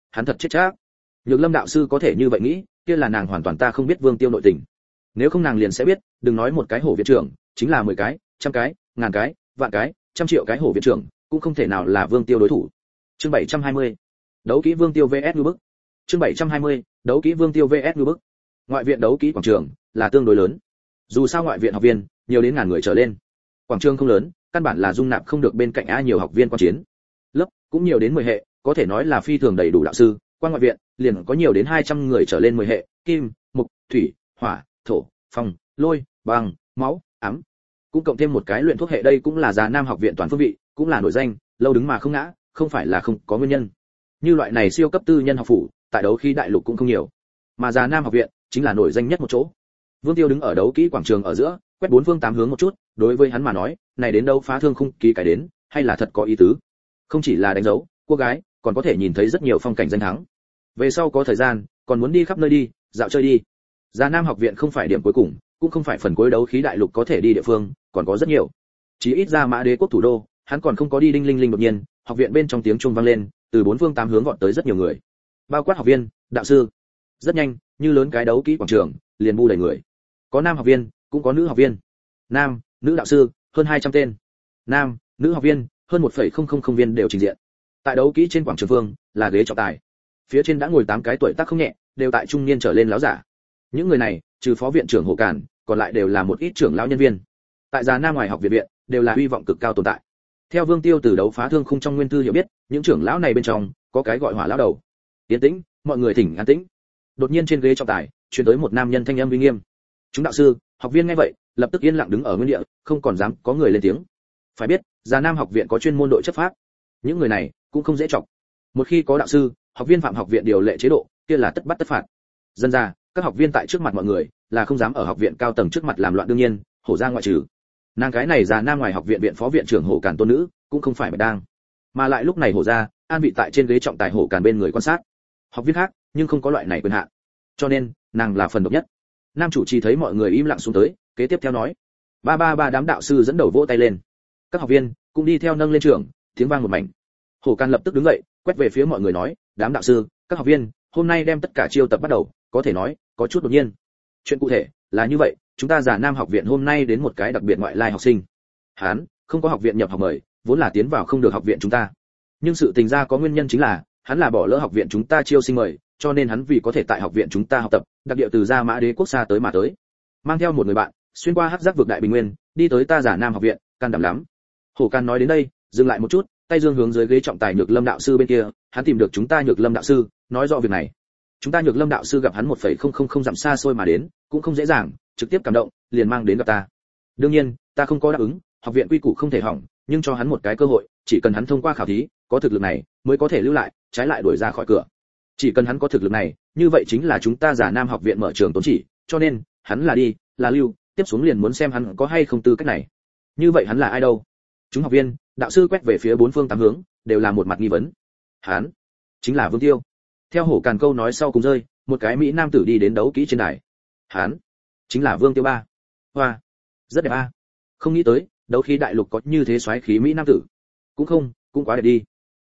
S1: hắn thật chết chắc. Nhược Lâm đạo sư có thể như vậy nghĩ, kia là nàng hoàn toàn ta không biết Vương Tiêu nội tình. Nếu không nàng liền sẽ biết, đừng nói một cái hổ viện trưởng, chính là 10 cái, trăm cái, ngàn cái, vạn cái, trăm triệu cái hổ viện trưởng, cũng không thể nào là Vương Tiêu đối thủ. Chương 720. Đấu kỹ Vương Tiêu VS Ngưu Bức. Chương 720. Đấu kỹ Vương Tiêu VS Ngưu Bức. Ngoại viện đấu kỹ quảng trường là tương đối lớn. Dù sao ngoại viện học viên nhiều đến ngàn người trở lên. Quảng trường không lớn, căn bản là dung nạp không được bên cạnh a nhiều học viên quan chiến. Lớp cũng nhiều đến 10 hệ, có thể nói là phi thường đầy đủ đạo sư, quan ngoại viện liền có nhiều đến 200 người trở lên 10 hệ, kim, mộc, thủy, hỏa, thổ, phong, lôi, băng, máu, ám. Cũng cộng thêm một cái luyện thuốc hệ, đây cũng là Già Nam học viện toàn phương vị, cũng là nổi danh, lâu đứng mà không ngã, không phải là không có nguyên nhân. Như loại này siêu cấp tư nhân học phủ, tại đấu khí đại lục cũng không nhiều. Mà Già Nam học viện chính là nổi danh nhất một chỗ. Vương Tiêu đứng ở đấu kỹ quảng trường ở giữa, quét bốn phương tám hướng một chút, đối với hắn mà nói, này đến đâu phá thương khung ký cái đến, hay là thật có ý tứ. Không chỉ là đánh dấu, cô gái, còn có thể nhìn thấy rất nhiều phong cảnh danh thắng. Về sau có thời gian, còn muốn đi khắp nơi đi, dạo chơi đi. Già Nam học viện không phải điểm cuối cùng, cũng không phải phần cuối đấu khí đại lục có thể đi địa phương, còn có rất nhiều. Chỉ ít ra Mã Đế quốc thủ đô, hắn còn không có đi. Đinh linh linh đột nhiên, học viện bên trong tiếng chuông vang lên, từ bốn phương tám hướng vọt tới rất nhiều người. Bao quát học viên, đạo sư. Rất nhanh, như lớn cái đấu kỹ quảng trường, liền bu đầy người. Có nam học viên, cũng có nữ học viên. Nam, nữ đạo sư, hơn 200 tên. Nam, nữ học viên, hơn 1,000 viên đều trình diện. Tại đấu kỹ trên quảng trường vương, là ghế trọng tài. Phía trên đã ngồi 8 cái tuổi tác không nhẹ, đều tại trung niên trở lên lão giả. Những người này, trừ phó viện trưởng Hồ Cản, còn lại đều là một ít trưởng lão nhân viên. Tại Già Nam ngoài học viện đều là uy vọng cực cao tồn tại. Theo Vương Tiêu từ đấu phá thương khung trong nguyên thư hiểu biết, những trưởng lão này bên trong có cái gọi Hỏa lão đầu. Yên tĩnh, mọi người thỉnh an tĩnh. Đột nhiên trên ghế trọng tài, truyền tới một nam nhân thanh âm uy nghiêm. Chúng đạo sư, học viên nghe vậy, lập tức yên lặng đứng ở nguyên địa, không còn dám có người lên tiếng. Phải biết, Già Nam học viện có chuyên môn đội chấp pháp. Những người này cũng không dễ chọc. Một khi có đạo sư, học viên phạm học viện điều lệ chế độ, kia là tất bắt tất phạt. Dân ra, các học viên tại trước mặt mọi người là không dám ở học viện cao tầng trước mặt làm loạn, đương nhiên, Hổ ra ngoại trừ. Nàng cái này Già Nam ngoài học viện viện phó viện trưởng Hổ Càn tôn nữ, cũng không phải Bạch Đang, mà lại lúc này Hổ ra an vị tại trên ghế trọng tài Hổ Càn bên người quan sát. Học viên khác, nhưng không có loại này quyền hạn. Cho nên, nàng là phần độc nhất. Nam chủ trì thấy mọi người im lặng xuống tới, kế tiếp theo nói: ba đám đạo sư dẫn đầu vỗ tay lên. Các học viên cũng đi theo nâng lên trưởng, tiếng vang một mảnh. Hổ Càn lập tức đứng dậy, quét về phía mọi người nói: đám đạo sư, các học viên, hôm nay đem tất cả chiêu tập bắt đầu, có thể nói có chút đột nhiên. Chuyện cụ thể là như vậy, chúng ta Già Nam học viện hôm nay đến một cái đặc biệt ngoại lai học sinh. Hắn không có học viện nhập học mời, vốn là tiến vào không được học viện chúng ta. Nhưng sự tình ra có nguyên nhân, chính là hắn là bỏ lỡ học viện chúng ta chiêu sinh mời, cho nên hắn vì có thể tại học viện chúng ta học tập, đặc địa từ Gia Mã Đế quốc xa tới mà tới. Mang theo một người bạn, xuyên qua hắc giác vực đại bình nguyên, đi tới ta Già Nam học viện, can đảm lắm. Hổ Càn nói đến đây, dừng lại một chút, tay dương hướng dưới ghế trọng tài Nhược Lâm đạo sư bên kia, hắn tìm được chúng ta Nhược Lâm đạo sư, nói rõ việc này. Chúng ta Nhược Lâm đạo sư gặp hắn 1,000 dặm xa xôi mà đến, cũng không dễ dàng, trực tiếp cảm động, liền mang đến gặp ta. Đương nhiên, ta không có đáp ứng, học viện quy củ không thể hỏng, nhưng cho hắn một cái cơ hội, chỉ cần hắn thông qua khảo thí, có thực lực này, mới có thể lưu lại, trái lại đuổi ra khỏi cửa. Chỉ cần hắn có thực lực này, như vậy chính là chúng ta Già Nam học viện mở trường tốn chỉ, cho nên, hắn là đi, là lưu, tiếp xuống liền muốn xem hắn có hay không tư cách này. Như vậy hắn là ai đâu? Chúng học viên, đạo sư quét về phía bốn phương tám hướng, đều là một mặt nghi vấn. Hắn chính là Vương Tiêu. Theo Hổ Càn câu nói sau cùng rơi, một cái mỹ nam tử đi đến đấu kỹ trên đài. Hắn chính là Vương Tiêu ba. Hoa, rất đẹp a. Không nghĩ tới, đấu khí đại lục có như thế soái khí mỹ nam tử. Cũng không, cũng quá đẹp đi.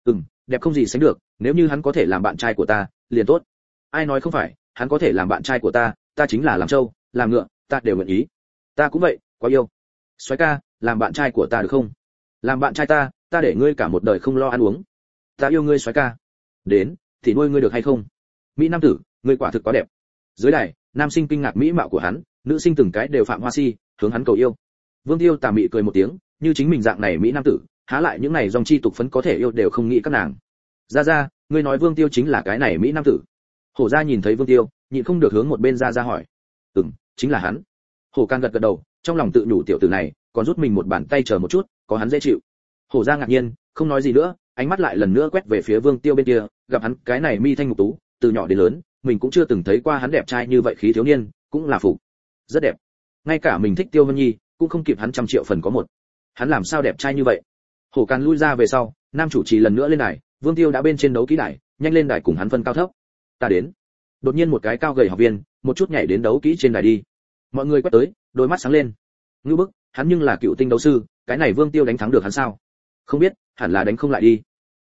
S1: Đẹp không gì sánh được, nếu như hắn có thể làm bạn trai của ta, liền tốt. Ai nói không phải, hắn có thể làm bạn trai của ta, ta chính là làm trâu, làm ngựa, ta đều nguyện ý. Ta cũng vậy, quá yêu. Soái ca, làm bạn trai của ta được không? Làm bạn trai ta để ngươi cả một đời không lo ăn uống. Ta yêu ngươi soái ca. Đến, thì nuôi ngươi được hay không? Mỹ nam tử, ngươi quả thực quá đẹp. Dưới đài, nam sinh kinh ngạc mỹ mạo của hắn, nữ sinh từng cái đều phạm hoa si, hướng hắn cầu yêu. Vương Tiêu tà mị cười một tiếng, như chính mình dạng này mỹ nam tử, há lại những này dòng chi tục phấn có thể yêu đều không nghĩ các nàng. Ra, ngươi nói Vương Tiêu chính là cái này mỹ nam tử? Hổ gia nhìn thấy Vương Tiêu, nhịn không được hướng một bên ra hỏi. Chính là hắn. Hổ Càn gật gật đầu, trong lòng tự nhủ tiểu tử này, còn rút mình một bàn tay chờ một chút, có hắn dễ chịu. Hổ gia ngạc nhiên, không nói gì nữa, ánh mắt lại lần nữa quét về phía Vương Tiêu bên kia, gặp hắn cái này mi thanh mục tú, từ nhỏ đến lớn, mình cũng chưa từng thấy qua hắn đẹp trai như vậy, khí thiếu niên, cũng là phục. Rất đẹp. Ngay cả mình thích Tiêu Vân Nhi, cũng không kịp hắn 100 triệu phần có một. Hắn làm sao đẹp trai như vậy? Hổ Càn lui ra về sau, nam chủ trì lần nữa lên đài, Vương Tiêu đã bên trên đấu kỹ đài, nhanh lên đài cùng hắn phân cao thấp. Ta đến. Đột nhiên một cái cao gầy học viên, một chút nhảy đến đấu kỹ trên đài đi. Mọi người quét tới, đôi mắt sáng lên. Ngưu bức, hắn nhưng là cựu tinh đấu sư, cái này Vương Tiêu đánh thắng được hắn sao? Không biết, hẳn là đánh không lại đi.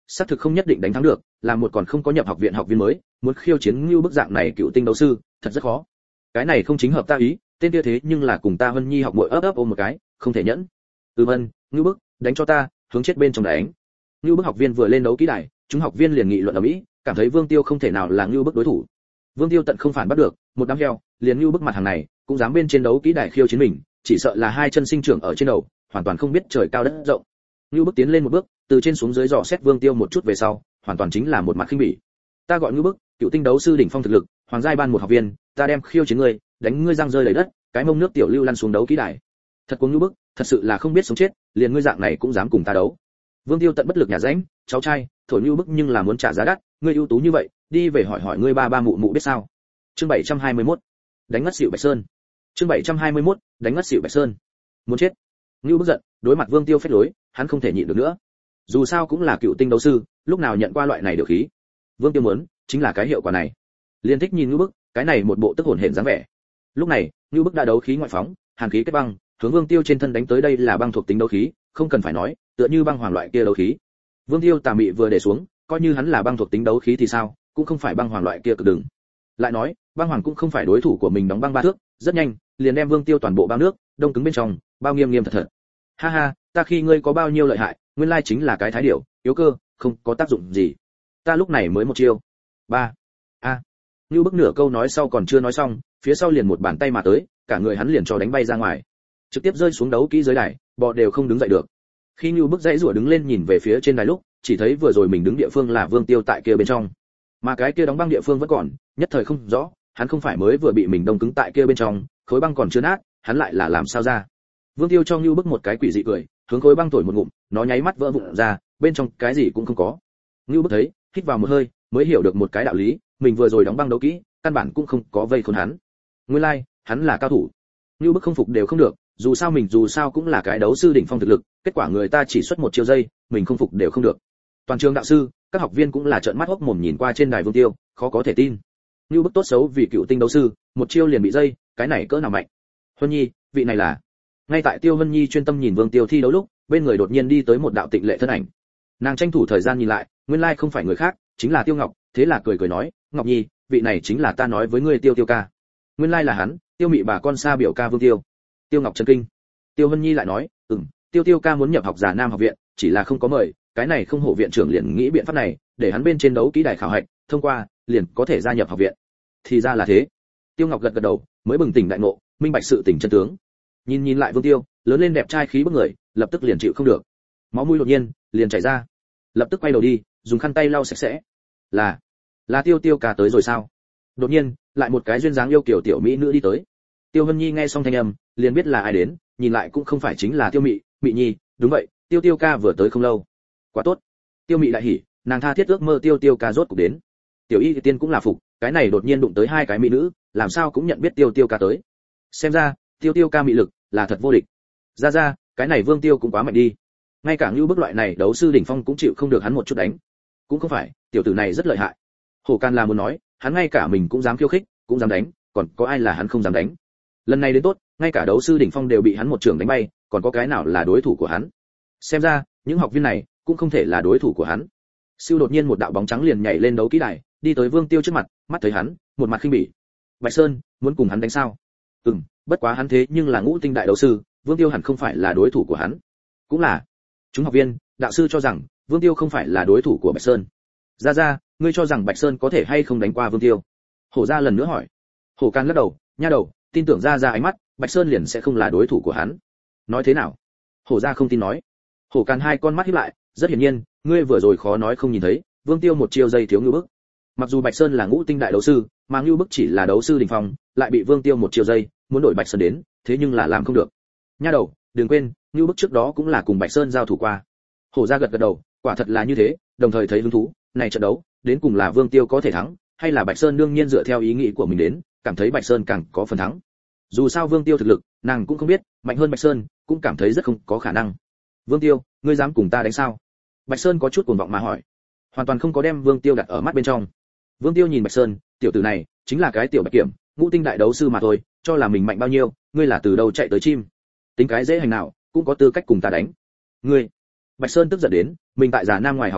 S1: xác thực không nhất định đánh thắng được, là một còn không có nhập học viện học viên mới, muốn khiêu chiến Ngưu Bức dạng này cựu tinh đấu sư, thật rất khó. Cái này không chính hợp ta ý, tên kia thế nhưng là cùng ta Vân Nhi học muội ấp ôm một cái, không thể nhẫn. Vân, Ngưu Bức, đánh cho ta, hướng chết bên trong đánh. Ngưu Bức học viên vừa lên đấu kỹ đài, chúng học viên liền nghị luận ở mỹ, cảm thấy Vương Tiêu không thể nào là Ngưu Bức đối thủ. Vương Tiêu tận không phản bắt được, một đám heo, liền Ngưu Bức mặt hàng này, cũng dám bên trên đấu kỹ đài khiêu chiến mình, chỉ sợ là hai chân sinh trưởng ở trên đầu, hoàn toàn không biết trời cao đất rộng. Ngưu Bức tiến lên một bước, từ trên xuống dưới dò xét Vương Tiêu một chút về sau, hoàn toàn chính là một mặt khinh bỉ. Ta gọi Ngưu Bức, cựu tinh đấu sư đỉnh phong thực lực, hoàng giai ban một học viên, ta đem khiêu chiến ngươi, đánh ngươi răng rơi đầy đất, cái mông nước tiểu lưu lăn xuống đấu kỹ đài. Thật cuồng Ngưu Bức, thật sự là không biết sống chết, liền ngươi dạng này cũng dám cùng ta đấu. Vương Tiêu tận bất lực nhà rãnh, cháu trai, thổi Ngưu Bức nhưng là muốn trả giá đắt, ngươi ưu tú như vậy, đi về hỏi hỏi ngươi ba ba mụ mụ biết sao. Chương 721. Đánh ngất xỉu Bạch Sơn. Chương 721. Đánh ngất xỉu Bạch Sơn. Muốn chết. Ngưu Bức giận, đối mặt Vương Tiêu phách lối, hắn không thể nhịn được nữa. Dù sao cũng là cựu tinh đấu sư, lúc nào nhận qua loại này điều khí. Vương Tiêu muốn, chính là cái hiệu quả này. Liên thích nhìn Ngưu Bức, cái này một bộ tức hồn hển dáng vẻ. Lúc này, Ngưu Bức đã đấu khí ngoại phóng, hàn khí kết băng, hướng Vương Tiêu trên thân đánh tới, đây là băng thuộc tính đấu khí, không cần phải nói, tựa như băng hoàng loại kia đấu khí. Vương Tiêu tà mị vừa để xuống, coi như hắn là băng thuộc tính đấu khí thì sao, cũng không phải băng hoàng loại kia cực đừng. Lại nói, băng hoàng cũng không phải đối thủ của mình, đóng băng ba thước, rất nhanh, liền đem Vương Tiêu toàn bộ bao nước, đông cứng bên trong, bao nghiêm nghiêm thật thật. Ha ha, ta khi ngươi có bao nhiêu lợi hại, nguyên lai chính là cái thái điểu, yếu cơ, không có tác dụng gì. Ta lúc này mới một chiêu. Ba. A. Ngưu Bức nửa câu nói sau còn chưa nói xong, phía sau liền một bàn tay mà tới, cả người hắn liền cho đánh bay ra ngoài, trực tiếp rơi xuống đấu kỹ giới đài, bò đều không đứng dậy được. Khi Ngưu Bức dãy rủa đứng lên nhìn về phía trên đài lúc, chỉ thấy vừa rồi mình đứng địa phương là Vương Tiêu tại kia bên trong, mà cái kia đóng băng địa phương vẫn còn, nhất thời không rõ, hắn không phải mới vừa bị mình đông cứng tại kia bên trong, khối băng còn chưa nát, hắn lại là làm sao ra? Vương Tiêu cho Ngưu Bức một cái quỷ dị cười, hướng khối băng thổi một ngụm, nó nháy mắt vỡ vụn ra, bên trong cái gì cũng không có. Ngưu Bức thấy, hít vào một hơi, mới hiểu được một cái đạo lý, mình vừa rồi đóng băng đấu kỹ, căn bản cũng không có vây khốn hắn. Nguyên lai, hắn là cao thủ. Ngưu Bức không phục đều không được, dù sao cũng là cái đấu sư đỉnh phong thực lực, kết quả người ta chỉ xuất một chiêu giây, mình không phục đều không được. Toàn trường đạo sư, các học viên cũng là trợn mắt hốc mồm nhìn qua trên đài Vương Tiêu, khó có thể tin. Ngưu Bức tốt xấu vì cựu tinh đấu sư, một chiêu liền bị dây, cái này cỡ nào mạnh. Huân Nhi, vị này là. Ngay tại Tiêu Vân Nhi chuyên tâm nhìn Vương Tiêu thi đấu lúc, bên người đột nhiên đi tới một đạo tịnh lệ thân ảnh. Nàng tranh thủ thời gian nhìn lại, nguyên lai không phải người khác, chính là Tiêu Ngọc, thế là cười cười nói, Ngọc Nhi, vị này chính là ta nói với ngươi Tiêu Tiêu ca. Nguyên lai là hắn, Tiêu Mị bà con xa biểu ca Vương Tiêu. Tiêu Ngọc chấn kinh. Tiêu Vân Nhi lại nói, Tiêu Tiêu ca muốn nhập học giả Nam học viện, chỉ là không có mời, cái này không hộ viện trưởng liền nghĩ biện pháp này, để hắn bên trên đấu kỹ đài khảo hạch, thông qua, liền có thể gia nhập học viện. Thì ra là thế. Tiêu Ngọc gật gật đầu, mới bừng tỉnh đại ngộ, minh bạch sự tình chân tướng. Nhìn lại Vương Tiêu, lớn lên đẹp trai khí bức người, lập tức liền chịu không được. Máu mũi đột nhiên liền chảy ra. Lập tức quay đầu đi, dùng khăn tay lau sạch sẽ. Là Tiêu Tiêu ca tới rồi sao? Đột nhiên, lại một cái duyên dáng yêu kiều tiểu mỹ nữ đi tới. Tiêu Vân Nhi nghe xong thanh âm, liền biết là ai đến, nhìn lại cũng không phải chính là Tiêu Mị, Mị Nhi, đúng vậy, Tiêu Tiêu ca vừa tới không lâu. Quá tốt. Tiêu Mị đại hỉ, nàng tha thiết ước mơ Tiêu Tiêu ca rốt cục đến. Tiểu Y thì tiên cũng là phục, cái này đột nhiên đụng tới hai cái mỹ nữ, làm sao cũng nhận biết Tiêu Tiêu ca tới. Xem ra, Tiêu Tiêu ca mị lực là thật vô địch. Ra, cái này Vương Tiêu cũng quá mạnh đi. Ngay cả Ngưu Bức loại này đấu sư đỉnh phong cũng chịu không được hắn một chút đánh. Cũng không phải, tiểu tử này rất lợi hại. Hổ Can là muốn nói, hắn ngay cả mình cũng dám khiêu khích, cũng dám đánh, còn có ai là hắn không dám đánh. Lần này đến tốt, ngay cả đấu sư đỉnh phong đều bị hắn một trường đánh bay, còn có cái nào là đối thủ của hắn? Xem ra, những học viên này cũng không thể là đối thủ của hắn. Siêu đột nhiên một đạo bóng trắng liền nhảy lên đấu kỹ đài, đi tới Vương Tiêu trước mặt, mắt thấy hắn, một mặt khinh bỉ. Bạch Sơn, muốn cùng hắn đánh sao? Bất quá hắn thế nhưng là ngũ tinh đại đấu sư, Vương Tiêu hẳn không phải là đối thủ của hắn. Cũng là. Chúng học viên, đạo sư cho rằng Vương Tiêu không phải là đối thủ của Bạch Sơn. Ra, ngươi cho rằng Bạch Sơn có thể hay không đánh qua Vương Tiêu? Hổ Gia lần nữa hỏi. Hổ Can lắc đầu, nha đầu, tin tưởng ra ánh mắt, Bạch Sơn liền sẽ không là đối thủ của hắn. Nói thế nào? Hổ Gia không tin nói. Hổ Can hai con mắt híp lại, rất hiển nhiên, ngươi vừa rồi khó nói không nhìn thấy, Vương Tiêu một chiêu dây thiếu Ngưu Bức. Mặc dù Bạch Sơn là ngũ tinh đại đấu sư, mà Ngưu Bức chỉ là đấu sư đỉnh phong, lại bị Vương Tiêu một chiêu dây, muốn đổi Bạch Sơn đến, thế nhưng là làm không được. Nha đầu, đừng quên, Ngưu Bức trước đó cũng là cùng Bạch Sơn giao thủ qua. Hổ Gia gật gật đầu, quả thật là như thế, đồng thời thấy hứng thú, này trận đấu, đến cùng là Vương Tiêu có thể thắng, hay là Bạch Sơn đương nhiên dựa theo ý nghĩ của mình đến, cảm thấy Bạch Sơn càng có phần thắng. Dù sao Vương Tiêu thực lực, nàng cũng không biết, mạnh hơn Bạch Sơn, cũng cảm thấy rất không có khả năng. Vương Tiêu, ngươi dám cùng ta đánh sao? Bạch Sơn có chút cuồng vọng mà hỏi, hoàn toàn không có đem Vương Tiêu đặt ở mắt bên trong. Vương Tiêu nhìn Bạch Sơn, tiểu tử này chính là cái tiểu bạch kiểm, ngũ tinh đại đấu sư mà thôi, cho là mình mạnh bao nhiêu, ngươi là từ đâu chạy tới chim? Tính cái dễ hành nào, cũng có tư cách cùng ta đánh. Ngươi. Bạch Sơn tức giận đến, mình tại Già Nam ngoài học viện viện,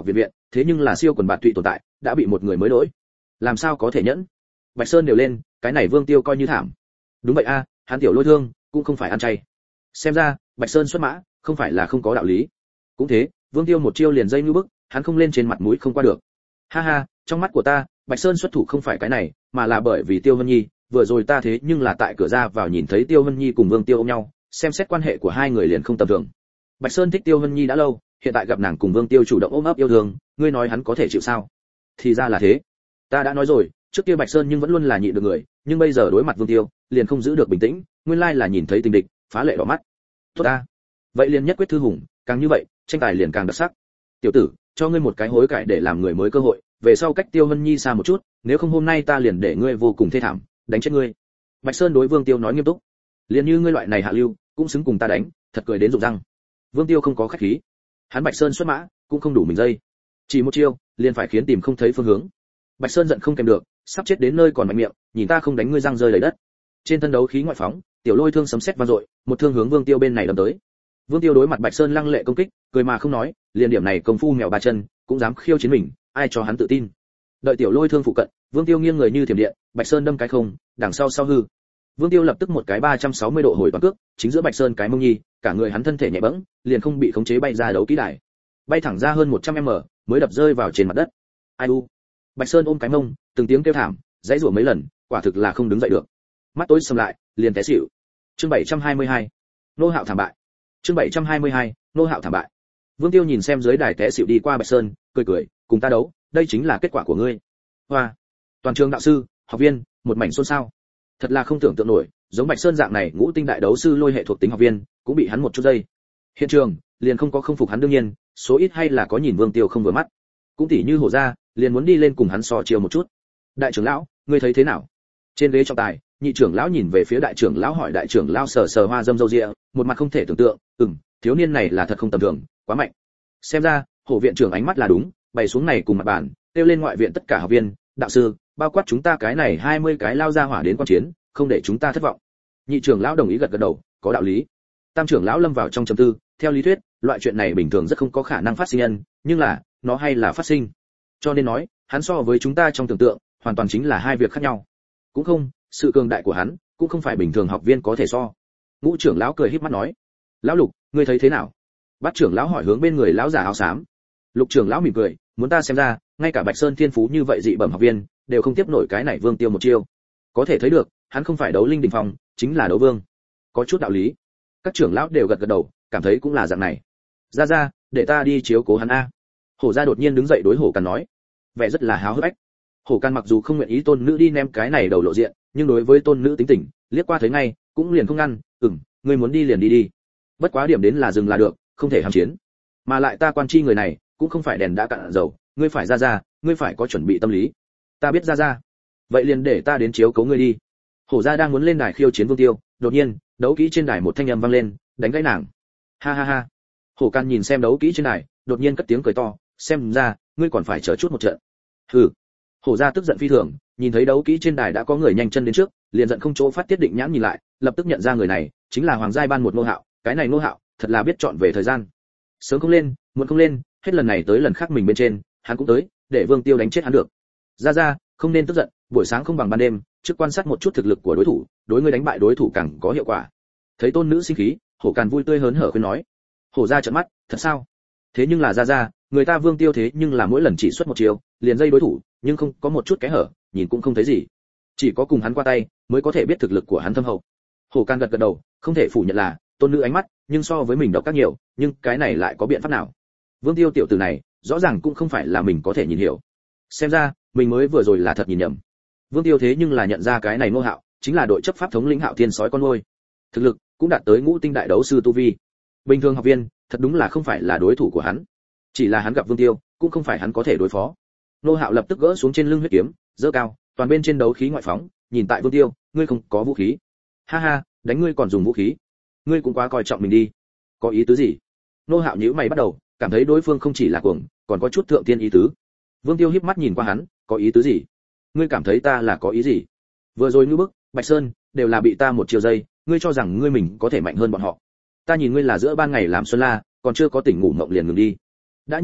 S1: thế nhưng là siêu quần bạt tụy tồn tại, đã bị một người mới đỗi. Làm sao có thể nhẫn? Bạch Sơn đều lên, cái này Vương Tiêu coi như thảm. Đúng vậy a, hắn tiểu Lôi Thương cũng không phải ăn chay. Xem ra, Bạch Sơn xuất mã, không phải là không có đạo lý. Cũng thế, Vương Tiêu một chiêu liền dây như bức, hắn không lên trên mặt mũi không qua được. Ha ha, trong mắt của ta, Bạch Sơn xuất thủ không phải cái này, mà là bởi vì Tiêu Vân Nhi, vừa rồi ta thế nhưng là tại cửa ra vào nhìn thấy Tiêu Vân Nhi cùng Vương Tiêu ôm nhau, xem xét quan hệ của hai người liền không tầm thường. Bạch Sơn thích Tiêu Vân Nhi đã lâu, hiện tại gặp nàng cùng Vương Tiêu chủ động ôm ấp yêu thương, ngươi nói hắn có thể chịu sao? Thì ra là thế. Ta đã nói rồi, trước kia Bạch Sơn nhưng vẫn luôn là nhịn được người, nhưng bây giờ đối mặt Vương Tiêu, liền không giữ được bình tĩnh, nguyên lai là nhìn thấy tình địch, phá lệ đỏ mắt. Tốt ta. Vậy liền nhất quyết thư hùng, càng như vậy, tranh tài liền càng đặc sắc. Tiểu tử, cho ngươi một cái hối cải để làm người mới cơ hội, về sau cách Tiêu Vân Nhi xa một chút, nếu không hôm nay ta liền để ngươi vô cùng thê thảm, đánh chết ngươi. Bạch Sơn đối Vương Tiêu nói nghiêm túc. Liền như ngươi loại này hạ lưu, cũng xứng cùng ta đánh, thật cười đến rụng răng. Vương Tiêu không có khách khí. Hắn Bạch Sơn xuất mã, cũng không đủ mình dây. Chỉ một chiêu, liền phải khiến tìm không thấy phương hướng. Bạch Sơn giận không kèm được, sắp chết đến nơi còn mạnh miệng, nhìn ta không đánh ngươi răng rơi đầy đất. Trên thân đấu khí ngoại phóng, tiểu Lôi Thương sấm sét vang dội, một thương hướng Vương Tiêu bên này đâm tới. Vương Tiêu đối mặt Bạch Sơn lăng lệ công kích, cười mà không nói, liền điểm này công phu mèo ba chân, cũng dám khiêu chiến mình, ai cho hắn tự tin. Đợi tiểu Lôi Thương phụ cận, Vương Tiêu nghiêng người như thiểm điện, Bạch Sơn đâm cái không, đằng sau sau hư. Vương Tiêu lập tức một cái 360 độ hồi toàn cước, chính giữa Bạch Sơn cái mông nhi, cả người hắn thân thể nhẹ bẫng, liền không bị khống chế bay ra đấu kỹ đài. Bay thẳng ra hơn 100m, mới đập rơi vào trên mặt đất. Ai u. Bạch Sơn ôm cái mông, từng tiếng kêu thảm, giãy giụa mấy lần, quả thực là không đứng dậy được. Mắt tối sầm lại, liền té xỉu. Chương 722. Nô Hạo thảm bại. Chương 722. Nô Hạo thảm bại. Vương Tiêu nhìn xem dưới đài té xỉu đi qua Bạch Sơn, cười cười, cùng ta đấu, đây chính là kết quả của ngươi. Hoa. Toàn trường đạo sư, học viên, một mảnh xôn xao. Thật là không tưởng tượng nổi, giống Bạch Sơn dạng này ngũ tinh đại đấu sư lôi hệ thuộc tính học viên, cũng bị hắn một chút giây. Hiện trường, liền không có không phục hắn đương nhiên, số ít hay là có nhìn Vương Tiêu không vừa mắt. Cũng tỉ như hổ ra, liền muốn đi lên cùng hắn so chiều một chút. Đại trưởng lão, ngươi thấy thế nào? Trên ghế trọng tài, nhị trưởng lão nhìn về phía đại trưởng lão hỏi đại trưởng lão sờ sờ hoa dâm râu ria, một mặt không thể tưởng tượng, thiếu niên này là thật không tầm thường, quá mạnh. Xem ra, hổ viện trưởng ánh mắt là đúng, bày xuống này cùng mặt bàn, kêu lên ngoại viện tất cả học viên, đạo sư, bao quát chúng ta cái này 20 cái lao ra hỏa đến quan chiến, không để chúng ta thất vọng. Nhị trưởng lão đồng ý gật gật đầu, có đạo lý. Tam trưởng lão lâm vào trong trầm tư, theo lý thuyết, loại chuyện này bình thường rất không có khả năng phát sinh nhân, nhưng là, nó hay là phát sinh. Cho nên nói, hắn so với chúng ta trong tưởng tượng, hoàn toàn chính là hai việc khác nhau. Cũng không, sự cường đại của hắn, cũng không phải bình thường học viên có thể so. Ngũ trưởng lão cười híp mắt nói, lão Lục, ngươi thấy thế nào? Bát trưởng lão hỏi hướng bên người lão giả áo xám. Lục trưởng lão mỉm cười, muốn ta xem ra, ngay cả Bạch Sơn thiên phú như vậy dị bẩm học viên, đều không tiếp nổi cái này Vương Tiêu một chiêu. Có thể thấy được, hắn không phải đấu linh đỉnh phong, chính là đấu vương. Có chút đạo lý. Các trưởng lão đều gật gật đầu, cảm thấy cũng là dạng này. Ra, để ta đi chiếu cố hắn a. Hổ gia đột nhiên đứng dậy đối Hổ Càn nói, vẻ rất là háo hức ách. Hổ Càn mặc dù không nguyện ý tôn nữ đi ném cái này đầu lộ diện, nhưng đối với tôn nữ tính tình, liếc qua thấy ngay, cũng liền không ngăn, ngươi muốn đi liền đi đi. Bất quá điểm đến là dừng là được, không thể ham chiến. Mà lại ta quan chi người này, cũng không phải đèn đã cạn dầu, ngươi phải ra, ngươi phải có chuẩn bị tâm lý. Ta biết ra. Vậy liền để ta đến chiếu cố ngươi đi. Hổ gia đang muốn lên đài khiêu chiến Vương Tiêu, đột nhiên, đấu kỹ trên đài một thanh âm vang lên, đánh gãy nàng. Ha. Hổ Càn nhìn xem đấu kỹ trên đài, đột nhiên cất tiếng cười to, xem ra, ngươi còn phải chờ chút một trận. Hừ. Hổ gia tức giận phi thường, nhìn thấy đấu kỹ trên đài đã có người nhanh chân đến trước, liền giận không chỗ phát tiết định nhãn nhìn lại, lập tức nhận ra người này chính là Hoàng giai ban một Nô Hạo, cái này Nô Hạo, thật là biết chọn về thời gian. Sớm không lên, muộn không lên, hết lần này tới lần khác mình bên trên, hắn cũng tới, để Vương Tiêu đánh chết hắn được. Ra, không nên tức giận, buổi sáng không bằng ban đêm, trước quan sát một chút thực lực của đối thủ, đối ngươi đánh bại đối thủ càng có hiệu quả. Thấy tôn nữ sinh khí, Hổ Càn vui tươi hớn hở khuyên nói. Hổ gia trợn mắt, thật sao? Thế nhưng là ra, người ta Vương Tiêu thế nhưng là mỗi lần chỉ xuất một chiều, liền dây đối thủ, nhưng không có một chút cái hở, nhìn cũng không thấy gì. Chỉ có cùng hắn qua tay, mới có thể biết thực lực của hắn thâm hậu. Hổ Càn gật gật đầu, không thể phủ nhận là tôn nữ ánh mắt, nhưng so với mình độc các nhiều, nhưng cái này lại có biện pháp nào? Vương Tiêu tiểu tử này, rõ ràng cũng không phải là mình có thể nhìn hiểu. Xem ra, mình mới vừa rồi là thật nhìn nhầm. Vương Tiêu thế nhưng là nhận ra cái này Ngô Hạo, chính là đội chấp pháp thống lĩnh Hạo Thiên sói con nuôi. Thực lực cũng đạt tới ngũ tinh đại đấu sư tu vi. Bình thường học viên, thật đúng là không phải là đối thủ của hắn. Chỉ là hắn gặp Vương Tiêu, cũng không phải hắn có thể đối phó. Ngô Hạo lập tức gỡ xuống trên lưng huyết kiếm, giơ cao, toàn bên trên đấu khí ngoại phóng, nhìn tại Vương Tiêu, ngươi không có vũ khí. Ha, đánh ngươi còn dùng vũ khí. Ngươi cũng quá coi trọng mình đi. Có ý tứ gì? Ngô Hạo nhíu mày bắt đầu, cảm thấy đối phương không chỉ là cuồng, còn có chút thượng tiên ý tứ. Vương Tiêu híp mắt nhìn qua hắn, có ý tứ gì? Ngươi cảm thấy ta là có ý gì? Vừa rồi Ngưu Bức, Bạch Sơn đều là bị ta một chiều dây, ngươi cho rằng ngươi mình có thể mạnh hơn bọn họ. Ta nhìn ngươi là giữa ban ngày làm xuân la, còn chưa có tỉnh ngủ mộng liền ngừng đi. Đã như vậy,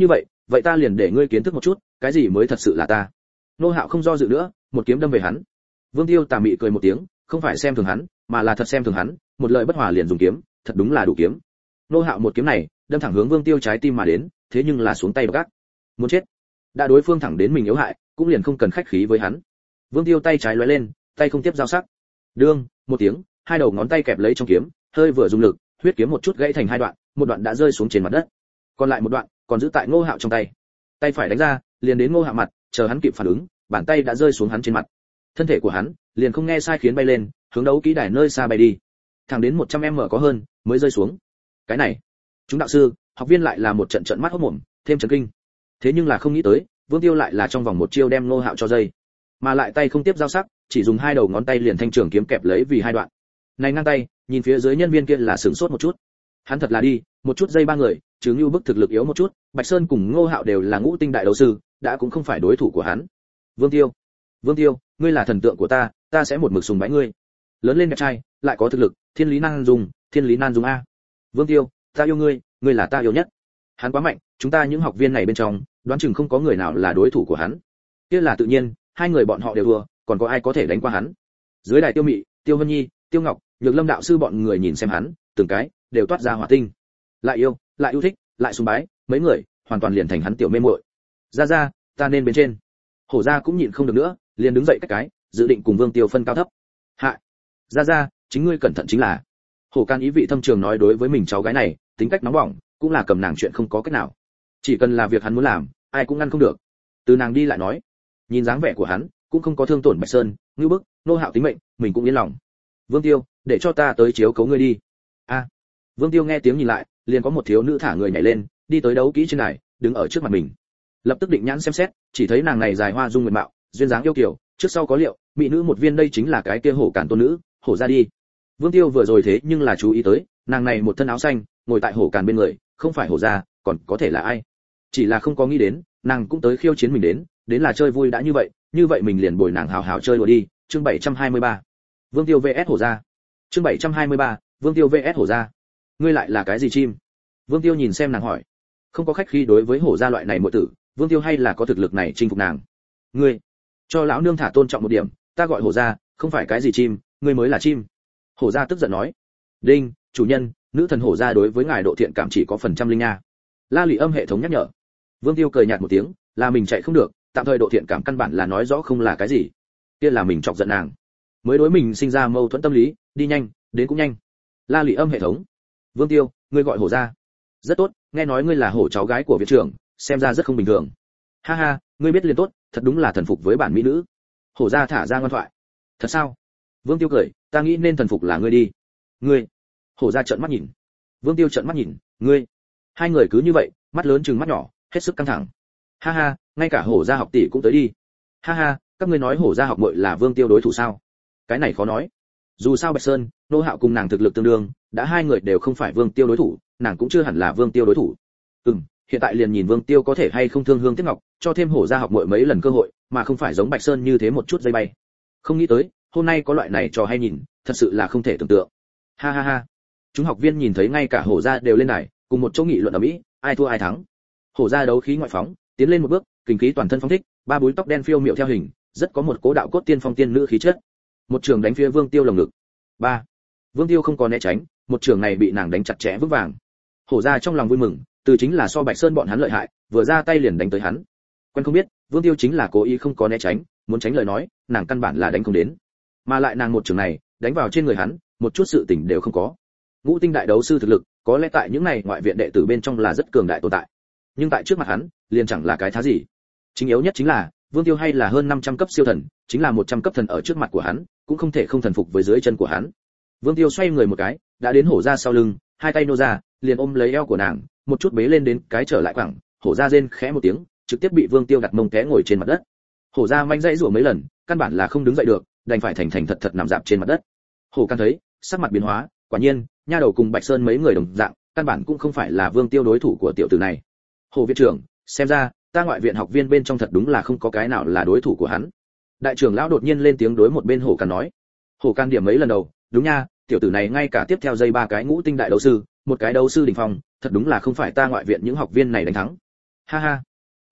S1: vậy ta liền để ngươi kiến thức một chút cái gì mới thật sự là ta. Nô Hạo không do dự nữa, một kiếm đâm về hắn. Vương Tiêu tà mị cười một tiếng, không phải xem thường hắn, mà là thật xem thường hắn, một lời bất hòa liền dùng kiếm, thật đúng là đủ kiếm. Nô Hạo một kiếm này đâm thẳng hướng Vương Tiêu trái tim mà đến, thế nhưng là xuống tay gác, muốn chết. Đã đối phương thẳng đến mình yếu hại, cũng liền không cần khách khí với hắn. Vương Tiêu tay trái lóe lên, tay không tiếp giao sắc. Đương, một tiếng, hai đầu ngón tay kẹp lấy trong kiếm, hơi vừa dùng lực, huyết kiếm một chút gãy thành hai đoạn, một đoạn đã rơi xuống trên mặt đất. Còn lại một đoạn, còn giữ tại Ngô Hạo trong tay. Tay phải đánh ra, liền đến Ngô Hạo mặt, chờ hắn kịp phản ứng, bàn tay đã rơi xuống hắn trên mặt. Thân thể của hắn liền không nghe sai khiến bay lên, hướng đấu kỹ đài nơi xa bay đi. Thẳng đến 100m có hơn, mới rơi xuống. Cái này, chúng đạo sư, học viên lại là một trận trận mắt hốt mồm, thêm chấn kinh. Thế nhưng là không nghĩ tới, Vương Tiêu lại là trong vòng một chiêu đem Ngô Hạo cho dây, mà lại tay không tiếp giao sắc, chỉ dùng hai đầu ngón tay liền thanh trường kiếm kẹp lấy vì hai đoạn. Này ngang tay, nhìn phía dưới nhân viên kia là sửng sốt một chút. Hắn thật là đi, một chút dây ba người, chứ như bức thực lực yếu một chút, Bạch Sơn cùng Ngô Hạo đều là ngũ tinh đại đấu sư, đã cũng không phải đối thủ của hắn. Vương Tiêu, ngươi là thần tượng của ta, ta sẽ một mực sùng bái ngươi. Lớn lên đẹp trai, lại có thực lực, thiên lý nan dung a. Vương Tiêu, ta yêu ngươi, ngươi là ta yêu nhất. Hắn quá mạnh, chúng ta những học viên này bên trong, đoán chừng không có người nào là đối thủ của hắn. Kia là tự nhiên, hai người bọn họ đều thua, còn có ai có thể đánh qua hắn. Dưới đài Tiêu Mị, Tiêu Vân Nhi, Tiêu Ngọc, Nhược Lâm đạo sư bọn người nhìn xem hắn, từng cái đều toát ra hỏa tinh. Lại yêu thích, lại sùng bái, mấy người hoàn toàn liền thành hắn tiểu mê muội. Ra, ta nên bên trên. Hổ gia cũng nhịn không được nữa, liền đứng dậy cách cái, dự định cùng Vương Tiêu phân cao thấp. Hạ, ra, chính ngươi cẩn thận chính là. Hổ Can ý vị thâm trường nói đối với mình cháu gái này, tính cách nóng bỏng, cũng là cầm nàng chuyện không có cách nào. Chỉ cần là việc hắn muốn làm, ai cũng ngăn không được. Từ nàng đi lại nói, nhìn dáng vẻ của hắn, cũng không có thương tổn Bạch Sơn, Ngưu Bức, Nô Hạo tính mệnh, mình cũng yên lòng. Vương Tiêu, để cho ta tới chiếu cấu ngươi đi. A. Vương Tiêu nghe tiếng nhìn lại, liền có một thiếu nữ thả người nhảy lên, đi tới đấu kỹ trên đài, đứng ở trước mặt mình. Lập tức định nhãn xem xét, chỉ thấy nàng này dài hoa dung nguyệt mạo, duyên dáng yêu kiều, trước sau có liệu, mỹ nữ một viên, đây chính là cái kia Hổ Cản tôn nữ, Hổ gia đi. Vương Tiêu vừa rồi thế nhưng là chú ý tới, nàng này một thân áo xanh, ngồi tại Hổ Cản bên người, không phải Hổ gia, còn có thể là ai? Chỉ là không có nghĩ đến, nàng cũng tới khiêu chiến mình đến là chơi vui đã như vậy mình liền bồi nàng hào hào chơi đùa đi. Chương 723. Vương Tiêu vs Hổ gia. Chương 723. Vương Tiêu vs Hổ gia. Ngươi lại là cái gì chim? Vương Tiêu nhìn xem nàng hỏi. Không có khách khí đối với Hổ gia loại này muội tử, Vương Tiêu hay là có thực lực này chinh phục nàng. Ngươi, cho lão nương thả tôn trọng một điểm, ta gọi Hổ gia, không phải cái gì chim, ngươi mới là chim. Hổ gia tức giận nói. Đinh, chủ nhân, nữ thần Hổ gia đối với ngài độ thiện cảm chỉ có phần trăm linh nha. La Lị Âm hệ thống nhắc nhở. Vương Tiêu cười nhạt một tiếng, là mình chạy không được, tạm thời độ thiện cảm căn bản là nói rõ không là cái gì. Kia là mình chọc giận nàng, mới đối mình sinh ra mâu thuẫn tâm lý, đi nhanh, đến cũng nhanh. La Lị Âm hệ thống. Vương Tiêu, ngươi gọi Hổ gia. Rất tốt, nghe nói ngươi là Hổ cháu gái của viện trưởng, xem ra rất không bình thường. Ha ha, ngươi biết liền tốt, thật đúng là thần phục với bản mỹ nữ. Hổ gia thả ra ngoan thoại. Thật sao? Vương Tiêu cười, ta nghĩ nên thần phục là ngươi đi. Ngươi? Hổ gia trợn mắt nhìn. Vương Tiêu trợn mắt nhìn, ngươi? Hai người cứ như vậy, mắt lớn trừng mắt nhỏ, hết sức căng thẳng. Ha ha, ngay cả Hổ gia học tỷ cũng tới đi. Ha ha, các ngươi nói Hổ gia học muội là Vương Tiêu đối thủ sao? Cái này khó nói. Dù sao Bạch Sơn, Nô Hạo cùng nàng thực lực tương đương, đã hai người đều không phải Vương Tiêu đối thủ, nàng cũng chưa hẳn là Vương Tiêu đối thủ. Hiện tại liền nhìn Vương Tiêu có thể hay không thương hương tiếc ngọc, cho thêm Hổ gia học muội mấy lần cơ hội, mà không phải giống Bạch Sơn như thế một chút dây bay. Không nghĩ tới, hôm nay có loại này trò hay nhìn, thật sự là không thể tưởng tượng. Ha ha ha. Chúng học viên nhìn thấy ngay cả Hổ gia đều lên đài, cùng một chỗ nghị luận ở mỹ, ai thua ai thắng. Hổ gia đấu khí ngoại phóng, tiến lên một bước, kinh khí toàn thân phóng thích, ba búi tóc đen phiêu miệu theo hình, rất có một cố đạo cốt tiên phong tiên nữ khí chất. Một trường đánh phía Vương Tiêu lồng ngực. Ba. Vương Tiêu không có né tránh, một trường này bị nàng đánh chặt chẽ vững vàng. Hổ gia trong lòng vui mừng, từ chính là so Bạch Sơn bọn hắn lợi hại, vừa ra tay liền đánh tới hắn. Quen không biết, Vương Tiêu chính là cố ý không có né tránh, muốn tránh lời nói, nàng căn bản là đánh không đến. Mà lại nàng một trường này, đánh vào trên người hắn, một chút sự tình đều không có. Ngũ tinh đại đấu sư thực lực, có lẽ tại những này ngoại viện đệ tử bên trong là rất cường đại tồn tại. Nhưng tại trước mặt hắn, liền chẳng là cái thá gì. Chính yếu nhất chính là, Vương Tiêu hay là hơn 500 cấp siêu thần, chính là 100 cấp thần ở trước mặt của hắn, cũng không thể không thần phục với dưới chân của hắn. Vương Tiêu xoay người một cái, đã đến Hổ gia sau lưng, hai tay nô ra, liền ôm lấy eo của nàng, một chút bế lên đến cái trở lại quẳng, Hổ gia rên khẽ một tiếng, trực tiếp bị Vương Tiêu đặt mông té ngồi trên mặt đất. Hổ gia manh dãy rủa mấy lần, căn bản là không đứng dậy được, đành phải thành thành thật thật nằm dạp trên mặt đất. Hổ Can thấy, sắc mặt biến hóa, quả nhiên, nha đầu cùng Bạch Sơn mấy người đồng dạng, căn bản cũng không phải là Vương Tiêu đối thủ của tiểu tử này. Hồ viện trưởng, xem ra, ta ngoại viện học viên bên trong thật đúng là không có cái nào là đối thủ của hắn. Đại trưởng lão đột nhiên lên tiếng đối một bên Hổ Can nói. Hổ Can điểm mấy lần đầu, đúng nha, tiểu tử này ngay cả tiếp theo dây ba cái ngũ tinh đại đấu sư, một cái đấu sư đỉnh phong, thật đúng là không phải ta ngoại viện những học viên này đánh thắng. Ha ha,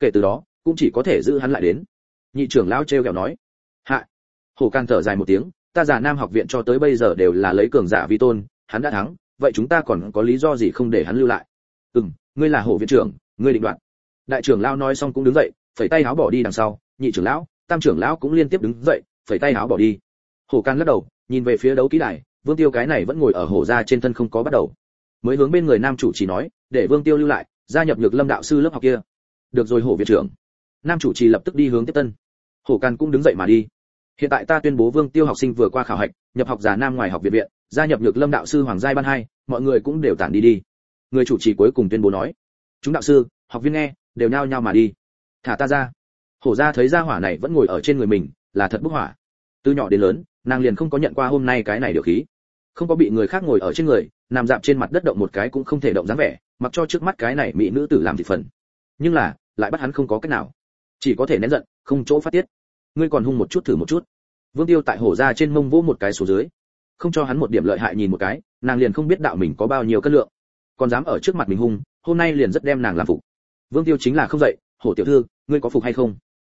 S1: kể từ đó cũng chỉ có thể giữ hắn lại đến. Nhị trưởng lão trêu ghẹo nói. Hạ. Hổ Can thở dài một tiếng, ta Già Nam học viện cho tới bây giờ đều là lấy cường giả vi tôn, hắn đã thắng, vậy chúng ta còn có lý do gì không để hắn lưu lại? Ngươi là Hổ viện trưởng, ngươi định đoạt. Đại trưởng lão nói xong cũng đứng dậy, phẩy tay áo bỏ đi đằng sau, nhị trưởng lão, tam trưởng lão cũng liên tiếp đứng dậy, phẩy tay áo bỏ đi. Hổ Can lắc đầu, nhìn về phía đấu kỹ đài, Vương Tiêu cái này vẫn ngồi ở hổ gia trên thân không có bắt đầu. Mới hướng bên người nam chủ trì nói, để Vương Tiêu lưu lại, gia nhập Nhược Lâm đạo sư lớp học kia. Được rồi Hổ viện trưởng. Nam chủ trì lập tức đi hướng tiếp tân. Hổ Can cũng đứng dậy mà đi. Hiện tại ta tuyên bố Vương Tiêu học sinh vừa qua khảo hạch, nhập học Già Nam ngoài học viện viện, gia nhập Nhược Lâm đạo sư Hoàng giai ban 2, mọi người cũng đều tản đi đi. Người chủ trì cuối cùng tuyên bố nói, chúng đạo sư, học viên nghe, đều nhao nhao mà đi. Thả ta ra. Hổ gia thấy gia hỏa này vẫn ngồi ở trên người mình, là thật bức hỏa. Từ nhỏ đến lớn, nàng liền không có nhận qua hôm nay cái này điều khí. Không có bị người khác ngồi ở trên người, nằm dạp trên mặt đất động một cái cũng không thể động dáng vẻ, mặc cho trước mắt cái này mỹ nữ tử làm thịt phần. Nhưng là, lại bắt hắn không có cách nào, chỉ có thể nén giận, không chỗ phát tiết. Ngươi còn hung một chút thử một chút. Vương Tiêu tại hổ ra trên mông vỗ một cái xuống dưới, không cho hắn một điểm lợi hại nhìn một cái, nàng liền không biết đạo mình có bao nhiêu cân lượng, còn dám ở trước mặt mình hung, hôm nay liền rất đem nàng làm phục. Vương Tiêu chính là không dậy, hổ tiểu thư, ngươi có phục hay không?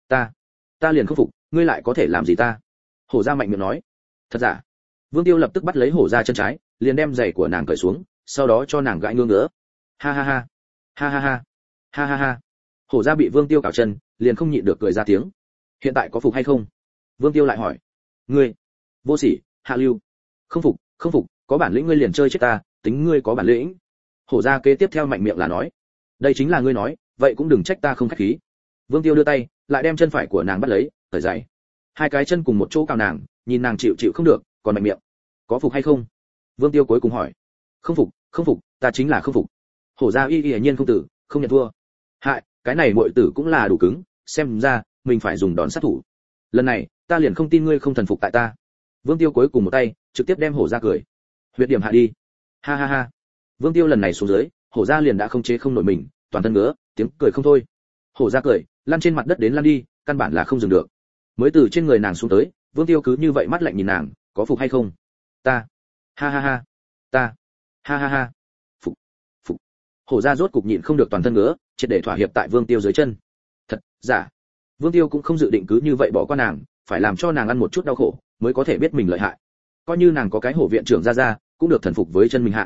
S1: Ta liền không phục, ngươi lại có thể làm gì ta? Hổ ra mạnh miệng nói. Thật giả? Vương Tiêu lập tức bắt lấy hổ ra chân trái, liền đem giày của nàng cởi xuống, sau đó cho nàng gãi ngưỡng ngứa. Ha ha ha, ha ha ha, ha ha ha. Hổ ra bị Vương Tiêu cào chân, liền không nhịn được cười ra tiếng. Hiện tại có phục hay không? Vương Tiêu lại hỏi. Ngươi, vô sỉ, hạ lưu. Không phục, có bản lĩnh ngươi liền chơi chết ta, tính ngươi có bản lĩnh. Hổ ra kế tiếp theo mạnh miệng là nói. Đây chính là ngươi nói, vậy cũng đừng trách ta không khách khí. Vương Tiêu đưa tay, lại đem chân phải của nàng bắt lấy, cởi giày. Hai cái chân cùng một chỗ cào nàng, nhìn nàng chịu không được, còn mạnh miệng. Có phục hay không? Vương Tiêu cuối cùng hỏi. Không phục, ta chính là không phục. Hổ ra y nhiên không tử, không nhận thua. Hại, cái này muội tử cũng là đủ cứng, xem ra mình phải dùng đòn sát thủ. Lần này, ta liền không tin ngươi không thần phục tại ta. Vương Tiêu cuối cùng một tay, trực tiếp đem hổ ra cười. Huyết điểm hạ đi. Ha ha ha. Vương Tiêu lần này xuống dưới, hổ ra liền đã không chế không nổi mình, toàn thân ngứa, tiếng cười không thôi. Hổ ra cười, lăn trên mặt đất đến lăn đi, căn bản là không dừng được. Mới từ trên người nàng xuống tới, Vương Tiêu cứ như vậy mắt lạnh nhìn nàng, có phục hay không? Ta. Ha ha ha. Ta. Ha ha ha. Phục. Hổ ra rốt cục nhịn không được toàn thân ngứa, triệt để thỏa hiệp tại Vương Tiêu dưới chân. Thật, giả. Vương Tiêu cũng không dự định cứ như vậy bỏ qua nàng, phải làm cho nàng ăn một chút đau khổ, mới có thể biết mình lợi hại. Coi như nàng có cái hổ viện trưởng ra, cũng được thần phục với chân mình hạ.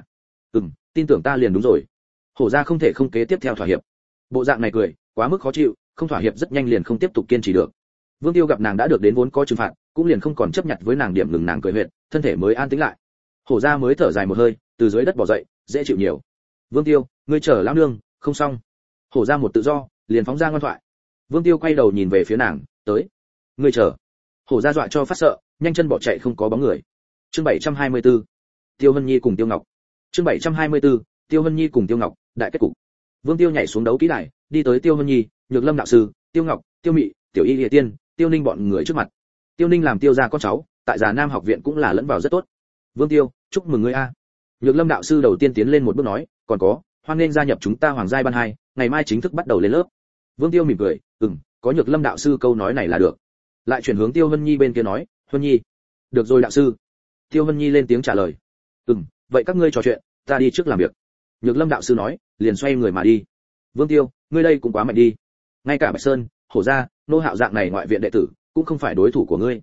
S1: Tin tưởng ta liền đúng rồi. Hổ ra không thể không kế tiếp theo thỏa hiệp. Bộ dạng này cười, quá mức khó chịu, không thỏa hiệp rất nhanh liền không tiếp tục kiên trì được. Vương Tiêu gặp nàng đã được đến vốn có trừng phạt, cũng liền không còn chấp nhận với nàng điểm ngừng nàng cười huyệt, thân thể mới an tĩnh lại. Hổ ra mới thở dài một hơi, từ dưới đất bò dậy, dễ chịu nhiều. Vương Tiêu, ngươi chờ lão nương, không xong. Hổ ra một tự do, liền phóng ra ngoan thoại. Vương Tiêu quay đầu nhìn về phía nàng, tới. Ngươi chờ. Hổ ra dọa cho phát sợ, nhanh chân bỏ chạy không có bóng người. Chương 724. Tiêu Hân Nhi cùng Tiêu Ngọc. Chương 724. Tiêu Hân Nhi cùng Tiêu Ngọc, đại kết cục. Vương Tiêu nhảy xuống đấu kỹ đài, đi tới Tiêu Hân Nhi, Nhược Lâm đạo sư, Tiêu Ngọc, Tiêu Mị, Tiểu Y Lệ Tiên, Tiêu Ninh bọn người trước mặt. Tiêu Ninh làm Tiêu gia con cháu, tại Già Nam học viện cũng là lẫn vào rất tốt. Vương Tiêu, chúc mừng ngươi a. Nhược Lâm đạo sư đầu tiên tiến lên một bước nói, còn có, hoan nghênh gia nhập chúng ta Hoàng giai ban 2, ngày mai chính thức bắt đầu lên lớp. Vương Tiêu mỉm cười, có Nhược Lâm đạo sư câu nói này là được. Lại chuyển hướng Tiêu Hân Nhi bên kia nói, Hân Nhi. Được rồi đạo sư. Tiêu Hân Nhi lên tiếng trả lời. Vậy các ngươi trò chuyện, ta đi trước làm việc. Nhược Lâm đạo sư nói, liền xoay người mà đi. Vương Tiêu, ngươi đây cũng quá mạnh đi. Ngay cả Bạch Sơn, Hổ gia, Nô Hạo dạng này ngoại viện đệ tử, cũng không phải đối thủ của ngươi.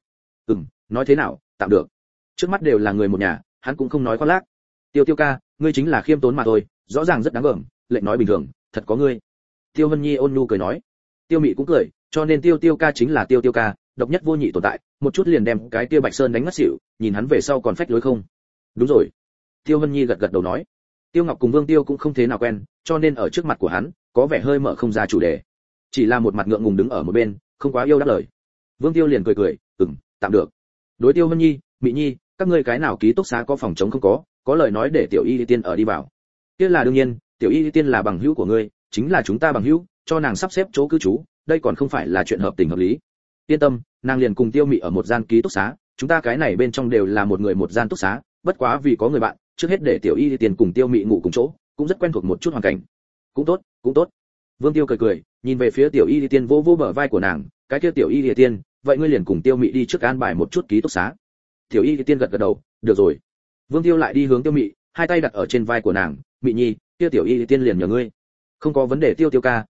S1: Nói thế nào, tạm được. Trước mắt đều là người một nhà, hắn cũng không nói khoác lác. Tiêu ca, ngươi chính là khiêm tốn mà thôi, rõ ràng rất đáng gờm, lệnh nói bình thường, thật có ngươi. Tiêu Hân Nhi ôn nhu cười nói. Tiêu Mị cũng cười, cho nên Tiêu ca chính là Tiêu ca, độc nhất vô nhị tồn tại, một chút liền đem cái Tiêu Bạch Sơn đánh ngất xỉu, nhìn hắn về sau còn phách lối không. Đúng rồi. Tiêu Hân Nhi gật gật đầu nói. Tiêu Ngọc cùng Vương Tiêu cũng không thế nào quen, cho nên ở trước mặt của hắn, có vẻ hơi mở không ra chủ đề. Chỉ là một mặt ngượng ngùng đứng ở một bên, không quá yêu đáp lời. Vương Tiêu liền cười, tạm được. Đối Tiêu Hân Nhi, Mị Nhi, các ngươi cái nào ký túc xá có phòng trống không có lời nói để Tiểu Y Tiên ở đi vào. Kia là đương nhiên, Tiểu Y Tiên là bằng hữu của ngươi, chính là chúng ta bằng hữu, cho nàng sắp xếp chỗ cư trú, đây còn không phải là chuyện hợp tình hợp lý. Yên tâm, nàng liền cùng Tiêu Mị ở một gian ký túc xá, chúng ta cái này bên trong đều là một người một gian túc xá, bất quá vì có người bạn, trước hết để Tiểu Y Tiên cùng Tiêu Mị ngủ cùng chỗ, cũng rất quen thuộc một chút hoàn cảnh. Cũng tốt. Vương Tiêu cười, nhìn về phía Tiểu Y Tiên vỗ bờ vai của nàng, cái kia Tiểu Y Tiên, vậy ngươi liền cùng Tiêu Mị đi trước an bài một chút ký túc xá. Tiểu Y Tiên gật đầu, được rồi. Vương Tiêu lại đi hướng Tiêu Mị, hai tay đặt ở trên vai của nàng, Mị Nhi, kia Tiểu Y Tiên liền nhờ ngươi. Không có vấn đề Tiêu ca,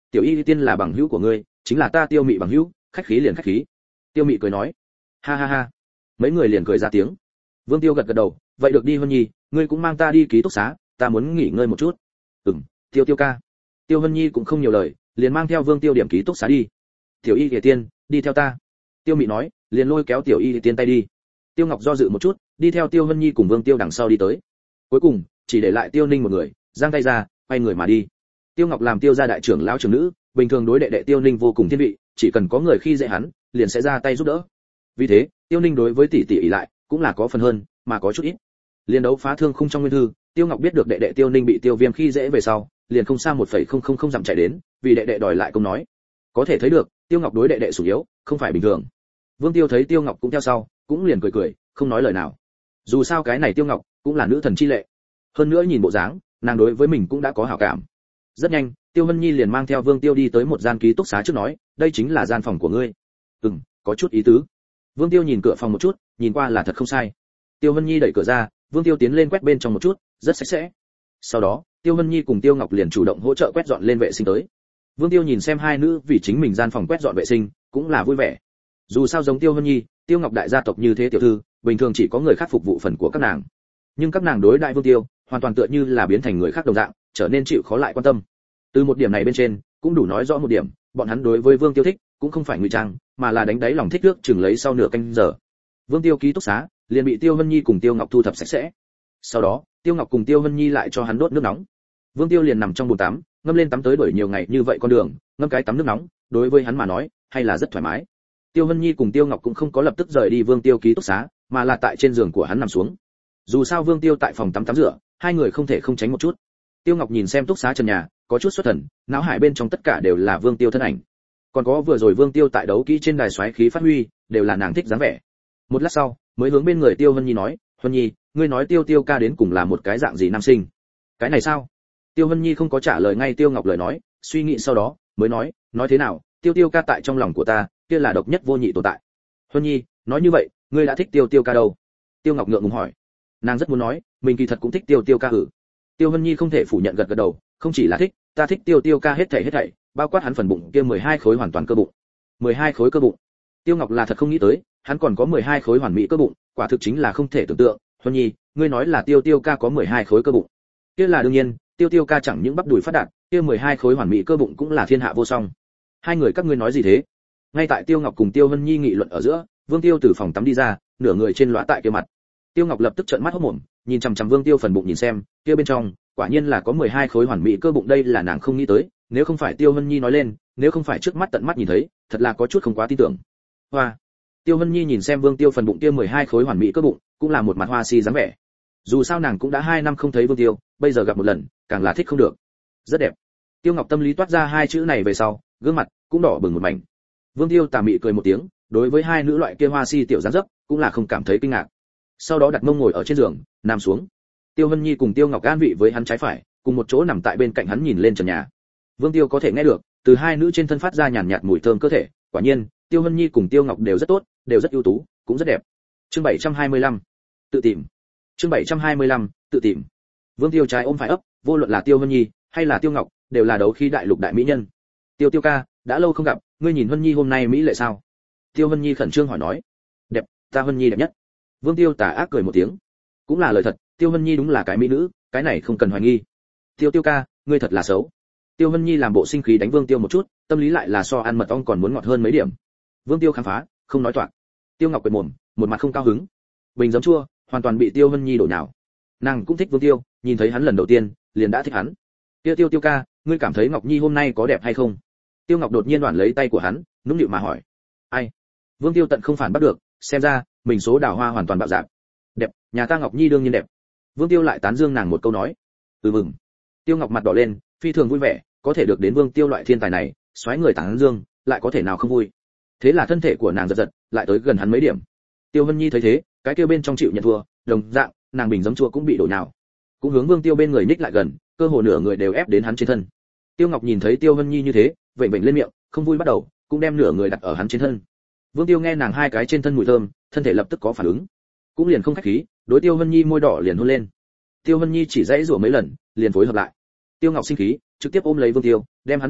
S1: tiểu y tiên là bằng hữu của ngươi, chính là ta Tiêu Mị bằng hữu, khách khí liền khách khí. Tiêu Mị cười nói. Ha ha ha. Mấy người liền cười ra tiếng. Vương Tiêu gật gật đầu, vậy được đi Vân Nhi, ngươi cũng mang ta đi ký túc xá, ta muốn nghỉ ngơi một chút. Tiêu Tiêu ca. Tiêu Vân Nhi cũng không nhiều lời, liền mang theo Vương Tiêu điểm ký túc xá đi. Tiểu y Lệ Tiên, đi theo ta. Tiêu Mị nói, liền lôi kéo Tiểu y Lệ Tiên tay đi. Tiêu Ngọc do dự một chút, đi theo Tiêu Vân Nhi cùng Vương Tiêu đằng sau đi tới. Cuối cùng, chỉ để lại Tiêu Ninh một người, giang tay ra, quay người mà đi. Tiêu Ngọc làm Tiêu gia đại trưởng lão trưởng nữ, bình thường đối đệ đệ Tiêu Ninh vô cùng thiên vị, chỉ cần có người khi dễ hắn, liền sẽ ra tay giúp đỡ. Vì thế, Tiêu Ninh đối với tỷ tỷ ỷ lại, cũng là có phần hơn, mà có chút ít. Liên đấu phá thương khung trong nguyên thư, Tiêu Ngọc biết được đệ đệ Tiêu Ninh bị Tiêu Viêm khi dễ về sau, liền không xa 1,000 dặm chạy đến, vì đệ đệ đòi lại công nói. Có thể thấy được, Tiêu Ngọc đối đệ đệ sủng yếu, không phải bình thường. Vương Tiêu thấy Tiêu Ngọc cũng theo sau, cũng liền cười cười, không nói lời nào. Dù sao cái này Tiêu Ngọc cũng là nữ thần chi lệ. Hơn nữa nhìn bộ dáng, nàng đối với mình cũng đã có hảo cảm. Rất nhanh, Tiêu Vân Nhi liền mang theo Vương Tiêu đi tới một gian ký túc xá trước nói, đây chính là gian phòng của ngươi. Có chút ý tứ. Vương Tiêu nhìn cửa phòng một chút, nhìn qua là thật không sai. Tiêu Vân Nhi đẩy cửa ra, Vương Tiêu tiến lên quét bên trong một chút, rất sạch sẽ. Sau đó, Tiêu Vân Nhi cùng Tiêu Ngọc liền chủ động hỗ trợ quét dọn lên vệ sinh tới. Vương Tiêu nhìn xem hai nữ vì chính mình gian phòng quét dọn vệ sinh, cũng là vui vẻ. Dù sao giống Tiêu Vân Nhi, Tiêu Ngọc đại gia tộc như thế tiểu thư, bình thường chỉ có người khác phục vụ phần của các nàng. Nhưng các nàng đối đại Vương Tiêu, hoàn toàn tựa như là biến thành người khác đồng dạng, trở nên chịu khó lại quan tâm. Từ một điểm này bên trên, cũng đủ nói rõ một điểm, bọn hắn đối với Vương Tiêu thích, cũng không phải ngụy trang, mà là đánh đáy lòng thích nước chừng lấy sau nửa canh giờ. Vương Tiêu ký túc xá, liền bị Tiêu Vân Nhi cùng Tiêu Ngọc thu thập sạch sẽ. Sau đó, Tiêu Ngọc cùng Tiêu Vân Nhi lại cho hắn đốt nước nóng. Vương Tiêu liền nằm trong bồn tắm, ngâm lên tắm tới đuổi nhiều ngày như vậy con đường, ngâm cái tắm nước nóng, đối với hắn mà nói, hay là rất thoải mái. Tiêu Vân Nhi cùng Tiêu Ngọc cũng không có lập tức rời đi Vương Tiêu ký túc xá, mà là tại trên giường của hắn nằm xuống. Dù sao Vương Tiêu tại phòng tắm tắm rửa, hai người không thể không tránh một chút. Tiêu Ngọc nhìn xem túc xá trần nhà, có chút xuất thần, não hải bên trong tất cả đều là Vương Tiêu thân ảnh. Còn có vừa rồi Vương Tiêu tại đấu kỹ trên đài xoáy khí phát huy, đều là nàng thích dáng vẻ. Một lát sau, mới hướng bên người Tiêu Vân Nhi nói, "Vân Nhi, ngươi nói Tiêu Tiêu ca đến cùng là một cái dạng gì nam sinh?" "Cái này sao?" Tiêu Vân Nhi không có trả lời ngay Tiêu Ngọc lời nói, suy nghĩ sau đó, mới nói thế nào, Tiêu Tiêu ca tại trong lòng của ta, kia là độc nhất vô nhị tồn tại. "Vân Nhi, nói như vậy, ngươi đã thích Tiêu Tiêu ca đâu?" Tiêu Ngọc ngượng ngùng hỏi. Nàng rất muốn nói, mình kỳ thật cũng thích Tiêu Tiêu ca hử. Tiêu Vân Nhi không thể phủ nhận gật gật đầu, không chỉ là thích, ta thích Tiêu Tiêu ca hết thảy, bao quát hắn phần bụng kia 12 khối hoàn toàn cơ bụng. 12 khối cơ bụng. Tiêu Ngọc là thật không nghĩ tới, hắn còn có 12 khối hoàn mỹ cơ bụng, quả thực chính là không thể tưởng tượng. Vân Nhi, ngươi nói là Tiêu Tiêu ca có 12 khối cơ bụng. Kia là đương nhiên, Tiêu Tiêu ca chẳng những bắp đùi phát đạt, kia 12 khối hoàn mỹ cơ bụng cũng là thiên hạ vô song. Hai người các ngươi nói gì thế? Ngay tại Tiêu Ngọc cùng Tiêu Vân Nhi nghị luận ở giữa, Vương Tiêu từ phòng tắm đi ra, nửa người trên lõa tại kia mặt. Tiêu Ngọc lập tức trợn mắt hốt mồm, nhìn chằm chằm Vương Tiêu phần bụng nhìn xem, kia bên trong, quả nhiên là có 12 khối hoàn mỹ cơ bụng, đây là nàng không nghĩ tới, nếu không phải Tiêu Vân Nhi nói lên, nếu không phải trước mắt tận mắt nhìn thấy, thật là có chút không quá tin tưởng. Hoa. Tiêu Vân Nhi nhìn xem Vương Tiêu phần bụng kia 12 khối hoàn mỹ cơ bụng, cũng là một mặt hoa si dáng vẻ. Dù sao nàng cũng đã 2 năm không thấy Vương Tiêu, bây giờ gặp một lần, càng là thích không được. Rất đẹp. Tiêu Ngọc tâm lý toát ra hai chữ này về sau, gương mặt cũng đỏ bừng một mảnh. Vương Tiêu tà mị cười một tiếng, đối với hai nữ loại kia hoa si tiểu dáng dấp, cũng là không cảm thấy kinh ngạc. Sau đó đặt mông ngồi ở trên giường, nằm xuống. Tiêu Vân Nhi cùng Tiêu Ngọc an vị với hắn trái phải, cùng một chỗ nằm tại bên cạnh hắn nhìn lên trần nhà. Vương Tiêu có thể nghe được, từ hai nữ trên thân phát ra nhàn nhạt mùi thơm cơ thể, quả nhiên, Tiêu Vân Nhi cùng Tiêu Ngọc đều rất tốt, đều rất ưu tú, cũng rất đẹp. Chương 725, tự tìm. Chương 725, tự tìm. Vương Tiêu trái ôm phải ấp, vô luận là Tiêu Vân Nhi hay là Tiêu Ngọc, đều là đấu khí đại lục đại mỹ nhân. Tiêu Tiêu ca, đã lâu không gặp, ngươi nhìn Vân Nhi hôm nay mỹ lệ sao? Tiêu Vân Nhi khẩn trương hỏi nói. Đẹp, ta Vân Nhi đẹp nhất. Vương Tiêu tà ác cười một tiếng. Cũng là lời thật, Tiêu Vân Nhi đúng là cái mỹ nữ, cái này không cần hoài nghi. Tiêu Tiêu ca, ngươi thật là xấu. Tiêu Vân Nhi làm bộ sinh khí đánh Vương Tiêu một chút, tâm lý lại là so ăn mật ong còn muốn ngọt hơn mấy điểm. Vương Tiêu khám phá, không nói toạc. Tiêu Ngọc quệt mồm, một mặt không cao hứng. Bình giấm chua, hoàn toàn bị Tiêu Vân Nhi đổ nhào. Nàng cũng thích Vương Tiêu, nhìn thấy hắn lần đầu tiên, liền đã thích hắn. Tiêu Tiêu ca, ngươi cảm thấy Ngọc Nhi hôm nay có đẹp hay không? Tiêu Ngọc đột nhiên đoản lấy tay của hắn, nũng nịu mà hỏi. Ai? Vương Tiêu tận không phản bắt được, xem ra mình số đào hoa hoàn toàn bạo dạn. Đẹp, nhà ta Ngọc Nhi đương nhiên đẹp. Vương Tiêu lại tán dương nàng một câu nói. Mừng. Tiêu Ngọc mặt đỏ lên, phi thường vui vẻ, có thể được đến Vương Tiêu loại thiên tài này, xoáy người tán dương, lại có thể nào không vui. Thế là thân thể của nàng giật giật, lại tới gần hắn mấy điểm. Tiêu Vân Nhi thấy thế, cái kia bên trong chịu nhận thua, đồng dạng, nàng bình giấm chua cũng bị đổ nhào. Cũng hướng Vương Tiêu bên người nhích lại gần, cơ hồ nửa người đều ép đến hắn trên thân. Tiêu Ngọc nhìn thấy Tiêu Vân Nhi như thế, vểnh vểnh lên miệng, không vui bắt đầu, cũng đem nửa người đặt ở hắn trên thân. Vương Tiêu nghe nàng hai cái trên thân mùi thơm, thân thể lập tức có phản ứng, cũng liền không khách khí, đối Tiêu Vân Nhi môi đỏ liền hôn lên. Tiêu Vân Nhi chỉ dãy rủa mấy lần, liền phối hợp lại. Tiêu Ngọc sinh khí, trực tiếp ôm lấy Vương Tiêu, đem hắn đoạt tới,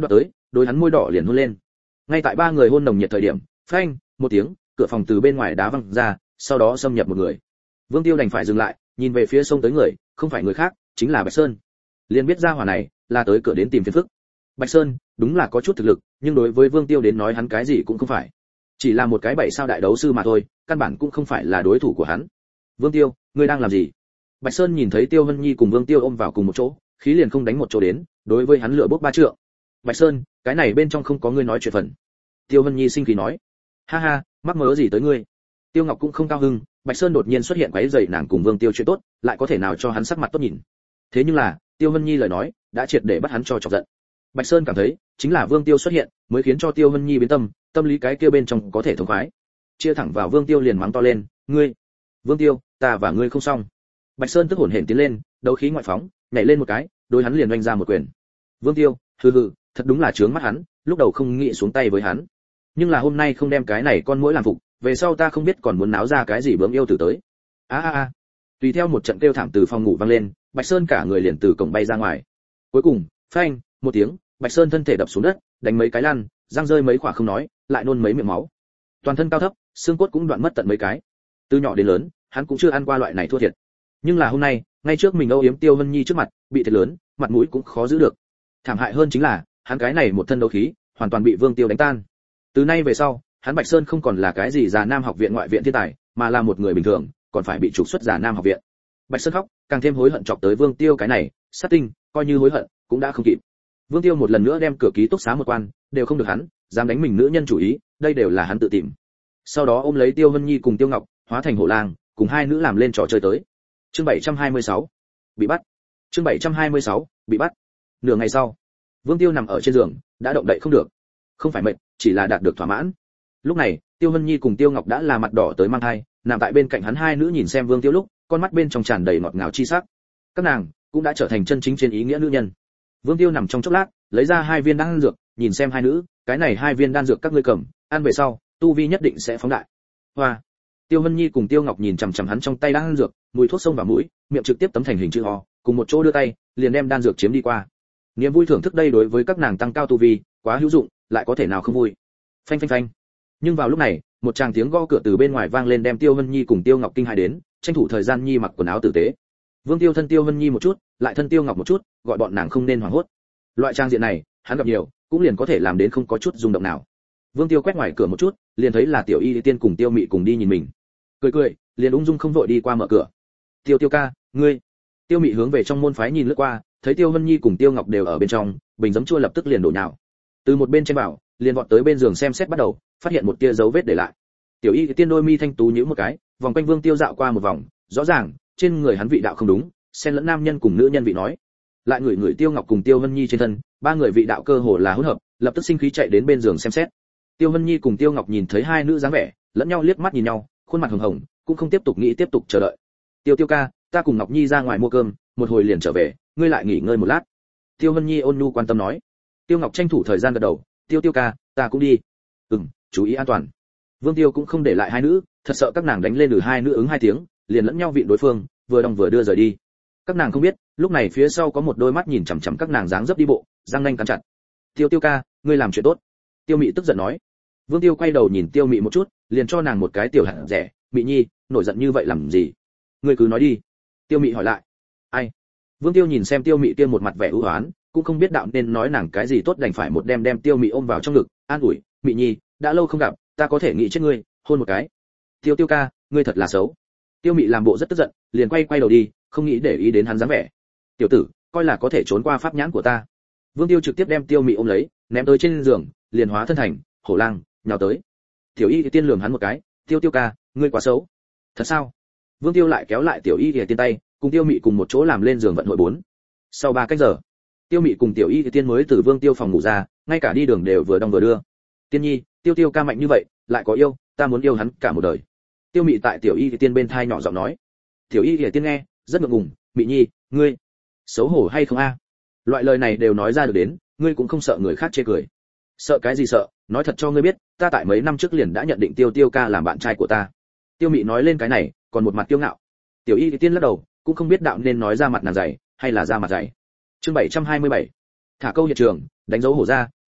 S1: đối hắn môi đỏ liền hôn lên. Ngay tại ba người hôn nồng nhiệt thời điểm, phanh một tiếng, cửa phòng từ bên ngoài đá văng ra, sau đó xâm nhập một người. Vương Tiêu đành phải dừng lại, nhìn về phía xông tới người, không phải người khác, chính là Bạch Sơn. Liền biết ra hỏa này là tới cửa đến tìm phiền phức. Bạch Sơn đúng là có chút thực lực, nhưng đối với Vương Tiêu đến nói hắn cái gì cũng không phải, chỉ là một cái 7 sao đại đấu sư mà thôi, căn bản cũng không phải là đối thủ của hắn. Vương Tiêu, ngươi đang làm gì? Bạch Sơn nhìn thấy Tiêu Hân Nhi cùng Vương Tiêu ôm vào cùng một chỗ, khí liền không đánh một chỗ đến, đối với hắn lửa bốc ba trượng. Bạch Sơn, cái này bên trong không có ngươi nói chuyện phần. Tiêu Hân Nhi sinh khí nói. Ha ha, mắc mớ gì tới ngươi? Tiêu Ngọc cũng không cao hứng, Bạch Sơn đột nhiên xuất hiện quấy rầy nàng cùng Vương Tiêu chuyện tốt, lại có thể nào cho hắn sắc mặt tốt nhìn. Thế nhưng là, Tiêu Hân Nhi lời nói đã triệt để bắt hắn cho chọc giận. Bạch Sơn cảm thấy, chính là Vương Tiêu xuất hiện, mới khiến cho Tiêu Hân Nhi biến tâm, tâm lý cái kia bên trong có thể thống khoái. Chia thẳng vào Vương Tiêu liền mắng to lên, ngươi, Vương Tiêu, ta và ngươi không xong. Bạch Sơn tức hổn hển tiến lên, đấu khí ngoại phóng, nhảy lên một cái, đối hắn liền oanh ra một quyền. Vương Tiêu, hừ hừ, thật đúng là chướng mắt hắn, lúc đầu không nghĩ xuống tay với hắn, nhưng là hôm nay không đem cái này con muỗi làm phục, về sau ta không biết còn muốn náo ra cái gì bướm yêu tử tới. A. Tùy theo một trận kêu thảm từ phòng ngủ vang lên, Bạch Sơn cả người liền từ cổng bay ra ngoài. Cuối cùng, phanh một tiếng, Bạch Sơn thân thể đập xuống đất, đánh mấy cái lăn, răng rơi mấy quả không nói, lại nôn mấy miệng máu. Toàn thân cao thấp, xương cốt cũng đoạn mất tận mấy cái. Từ nhỏ đến lớn, hắn cũng chưa ăn qua loại này thua thiệt. Nhưng là hôm nay, ngay trước mình âu yếm Tiêu Hân Nhi trước mặt, bị thiệt lớn, mặt mũi cũng khó giữ được. Thảm hại hơn chính là, hắn cái này một thân đấu khí, hoàn toàn bị Vương Tiêu đánh tan. Từ nay về sau, hắn Bạch Sơn không còn là cái gì già nam học viện ngoại viện thiên tài, mà là một người bình thường, còn phải bị trục xuất già nam học viện. Bạch Sơn khóc, càng thêm hối hận chọc tới Vương Tiêu cái này, sát tinh, coi như hối hận, cũng đã không kịp. Vương Tiêu một lần nữa đem cửa ký túc xá một quan, đều không được hắn, dám đánh mình nữ nhân chủ ý, đây đều là hắn tự tìm. Sau đó ôm lấy Tiêu Hân Nhi cùng Tiêu Ngọc, hóa thành hổ lang, cùng hai nữ làm lên trò chơi tới. Chương 726, bị bắt. Chương 726, bị bắt. Nửa ngày sau, Vương Tiêu nằm ở trên giường, đã động đậy không được. Không phải mệt, chỉ là đạt được thỏa mãn. Lúc này, Tiêu Hân Nhi cùng Tiêu Ngọc đã là mặt đỏ tới mang hai, nằm tại bên cạnh hắn hai nữ nhìn xem Vương Tiêu lúc, con mắt bên trong tràn đầy ngọt ngào chi sắc. Các nàng cũng đã trở thành chân chính trên ý nghĩa nữ nhân. Vương Tiêu nằm trong chốc lát, lấy ra 2 viên đan dược, nhìn xem hai nữ, cái này 2 viên đan dược các ngươi cầm, ăn về sau, tu vi nhất định sẽ phóng đại. Hoa. Tiêu Hân Nhi cùng Tiêu Ngọc nhìn chằm chằm hắn trong tay đan dược, mùi thuốc xông vào mũi, miệng trực tiếp tấm thành hình chữ O, cùng một chỗ đưa tay, liền đem đan dược chiếm đi qua. Niềm vui thưởng thức đây đối với các nàng tăng cao tu vi, quá hữu dụng, lại có thể nào không vui. Phanh phanh phanh. Nhưng vào lúc này, một tràng tiếng gõ cửa từ bên ngoài vang lên đem Tiêu Hân Nhi cùng Tiêu Ngọc kinh hãi đến, tranh thủ thời gian nhi mặc quần áo tử tế. Vương Tiêu thân Tiêu Hân Nhi một chút, lại thân Tiêu Ngọc một chút, gọi bọn nàng không nên hoảng hốt. Loại trang diện này, hắn gặp nhiều, cũng liền có thể làm đến không có chút rung động nào. Vương Tiêu quét ngoài cửa một chút, liền thấy là Tiểu Y Tiên cùng Tiêu Mị cùng đi nhìn mình. Cười, liền ung dung không vội đi qua mở cửa. Tiêu ca, ngươi. Tiêu Mị hướng về trong môn phái nhìn lướt qua, thấy Tiêu Hân Nhi cùng Tiêu Ngọc đều ở bên trong, bình giấm chua lập tức liền đổ nhào. Từ một bên trên bảo, liền vọt tới bên giường xem xét bắt đầu, phát hiện một tia dấu vết để lại. Tiểu Y Tiên đôi mi thanh tú nhíu một cái, vòng quanh Vương Tiêu dạo qua một vòng, rõ ràng, trên người hắn vị đạo không đúng, xen lẫn nam nhân cùng nữ nhân vị nói. Lại người Tiêu Ngọc cùng Tiêu Hân Nhi trên thân, ba người vị đạo cơ hồ là hỗn hợp, lập tức sinh khí chạy đến bên giường xem xét. Tiêu Hân Nhi cùng Tiêu Ngọc nhìn thấy hai nữ dáng vẻ, lẫn nhau liếc mắt nhìn nhau, khuôn mặt hồng hồng, cũng không tiếp tục nghĩ tiếp tục chờ đợi. Tiêu ca, ta cùng Ngọc Nhi ra ngoài mua cơm, một hồi liền trở về, ngươi lại nghỉ ngơi một lát. Tiêu Hân Nhi ôn nhu quan tâm nói. Tiêu Ngọc tranh thủ thời gian gật đầu, Tiêu ca, ta cũng đi. Chú ý an toàn. Vương Tiêu cũng không để lại hai nữ, thật sợ các nàng đánh lên hai nữ ứng 2 tiếng, liền lẫn nhau vịn đối phương, vừa đong vừa đưa rời đi. Các nàng không biết, lúc này phía sau có một đôi mắt nhìn chằm chằm các nàng dáng dấp đi bộ, răng nanh cắn chặt. Tiêu ca, ngươi làm chuyện tốt. Tiêu Mị tức giận nói. Vương Tiêu quay đầu nhìn Tiêu Mị một chút, liền cho nàng một cái tiểu hạt rẻ, Mị Nhi, nổi giận như vậy làm gì? Ngươi cứ nói đi. Tiêu Mị hỏi lại. Ai? Vương Tiêu nhìn xem Tiêu Mị kia một mặt vẻ ưu hoán, cũng không biết đạo nên nói nàng cái gì tốt, đành phải một đem Tiêu Mị ôm vào trong ngực, an ủi, Mị Nhi, đã lâu không gặp, ta có thể nghĩ chết ngươi, hôn một cái. Tiêu ca, ngươi thật là xấu. Tiêu Mị làm bộ rất tức giận, liền quay đầu đi, không nghĩ để ý đến hắn dáng vẻ. Tiểu tử, coi là có thể trốn qua pháp nhãn của ta. Vương Tiêu trực tiếp đem Tiêu Mị ôm lấy, ném tới trên giường, liền hóa thân thành hổ lang, nhào tới. Tiểu Y Tiên lườm hắn một cái, Tiêu ca, ngươi quá xấu. Thật sao? Vương Tiêu lại kéo lại Tiểu Y Tiên tay, cùng Tiêu Mị cùng một chỗ làm lên giường vận hội 4. Sau 3 cách giờ, Tiêu Mị cùng Tiểu Y Tiên mới từ Vương Tiêu phòng ngủ ra, ngay cả đi đường đều vừa đong vừa đưa. Tiên Nhi, Tiêu ca mạnh như vậy, lại có yêu, ta muốn yêu hắn cả một đời. Tiêu Mị tại Tiểu Y Tiên bên thai nhỏ giọng nói. Tiểu Y Tiên nghe, rất ngượng ngùng, Mị Nhi, ngươi xấu hổ hay không a? Loại lời này đều nói ra được đến, ngươi cũng không sợ người khác chê cười. Sợ cái gì sợ, nói thật cho ngươi biết, ta tại mấy năm trước liền đã nhận định Tiêu ca làm bạn trai của ta. Tiêu Mị nói lên cái này, còn một mặt kiêu ngạo. Tiểu Y Tiên lắc đầu, cũng không biết đạo nên nói ra mặt nàng dày, hay là ra mặt dày. Chương 727. Thả câu hiện trường, đánh dấu hổ ra,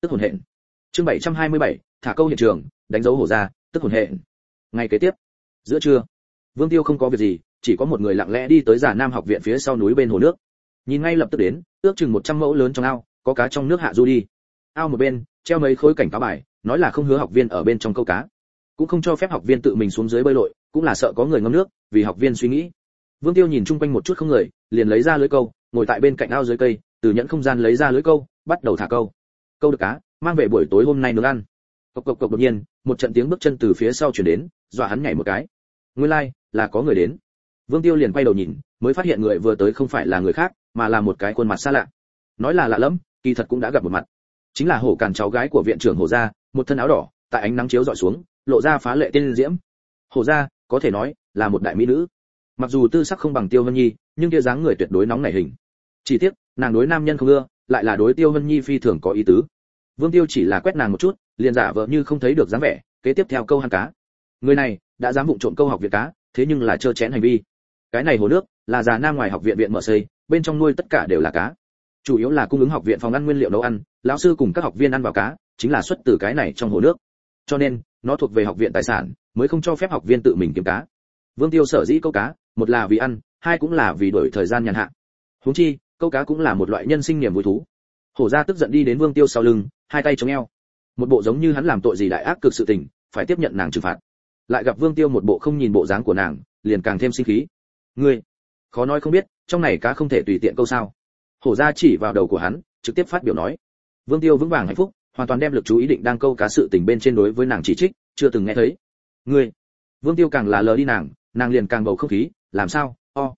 S1: tức hồn hện. Chương 727, thả câu hiện trường, đánh dấu hổ ra, tức hồn hện. Ngày kế tiếp, giữa trưa, Vương Tiêu không có việc gì, chỉ có một người lặng lẽ đi tới Già Nam học viện phía sau núi bên hồ nước. Nhìn ngay lập tức đến, ước chừng 100 mẫu lớn trong ao, có cá trong nước hạ du đi. Ao một bên, treo mấy khối cảnh cáo bài, nói là không hứa học viên ở bên trong câu cá, cũng không cho phép học viên tự mình xuống dưới bơi lội, cũng là sợ có người ngâm nước, vì học viên suy nghĩ. Vương Tiêu nhìn chung quanh một chút không người, liền lấy ra lưới câu, ngồi tại bên cạnh ao dưới cây, từ nhẫn không gian lấy ra lưới câu, bắt đầu thả câu. Câu được cá, mang về buổi tối hôm nay nướng ăn. Cộc cộc cộc, đột nhiên, một trận tiếng bước chân từ phía sau truyền đến, dọa hắn nhảy một cái. Nguyên lai, là có người đến. Vương Tiêu liền quay đầu nhìn, mới phát hiện người vừa tới không phải là người khác, mà là một cái khuôn mặt xa lạ. Nói là lạ lắm, kỳ thật cũng đã gặp một mặt. Chính là Hổ Càn cháu gái của viện trưởng Hổ gia, một thân áo đỏ, tại ánh nắng chiếu dọi xuống, lộ ra phá lệ tiên diễm. Hổ gia, có thể nói là một đại mỹ nữ. Mặc dù tư sắc không bằng Tiêu Vân Nhi, nhưng kia dáng người tuyệt đối nóng nảy hình. Chỉ tiếc, nàng đối nam nhân không ưa, lại là đối Tiêu Vân Nhi phi thường có ý tứ. Vương Tiêu chỉ là quét nàng một chút, liền giả vờ như không thấy được dáng vẻ, kế tiếp theo câu hắn cá. Người này đã dám vụng trộm câu học viện cá, thế nhưng là trơ chẽn hành vi. Cái này hồ nước là Già Nam ngoài học viện viện mở xây, bên trong nuôi tất cả đều là cá, chủ yếu là cung ứng học viện phòng ăn nguyên liệu nấu ăn, lão sư cùng các học viên ăn vào cá chính là xuất từ cái này trong hồ nước, cho nên nó thuộc về học viện tài sản, mới không cho phép học viên tự mình kiếm cá. Vương Tiêu sở dĩ câu cá, một là vì ăn, hai cũng là vì đổi thời gian nhàn hạ. Huống chi, câu cá cũng là một loại nhân sinh niềm vui thú. Hổ gia tức giận đi đến Vương Tiêu sau lưng, hai tay chống eo, một bộ giống như hắn làm tội gì đại ác cực sự tình, phải tiếp nhận nàng trừng phạt. Lại gặp Vương Tiêu một bộ không nhìn bộ dáng của nàng, liền càng thêm sinh khí. Ngươi, khó nói không biết, trong này cá không thể tùy tiện câu sao? Hổ gia chỉ vào đầu của hắn, trực tiếp phát biểu nói. Vương Tiêu vững vàng hạnh phúc, hoàn toàn đem lực chú ý định đang câu cá sự tình bên trên đối với nàng chỉ trích, chưa từng nghe thấy. Ngươi, Vương Tiêu càng là lờ đi nàng liền càng bầu không khí, làm sao?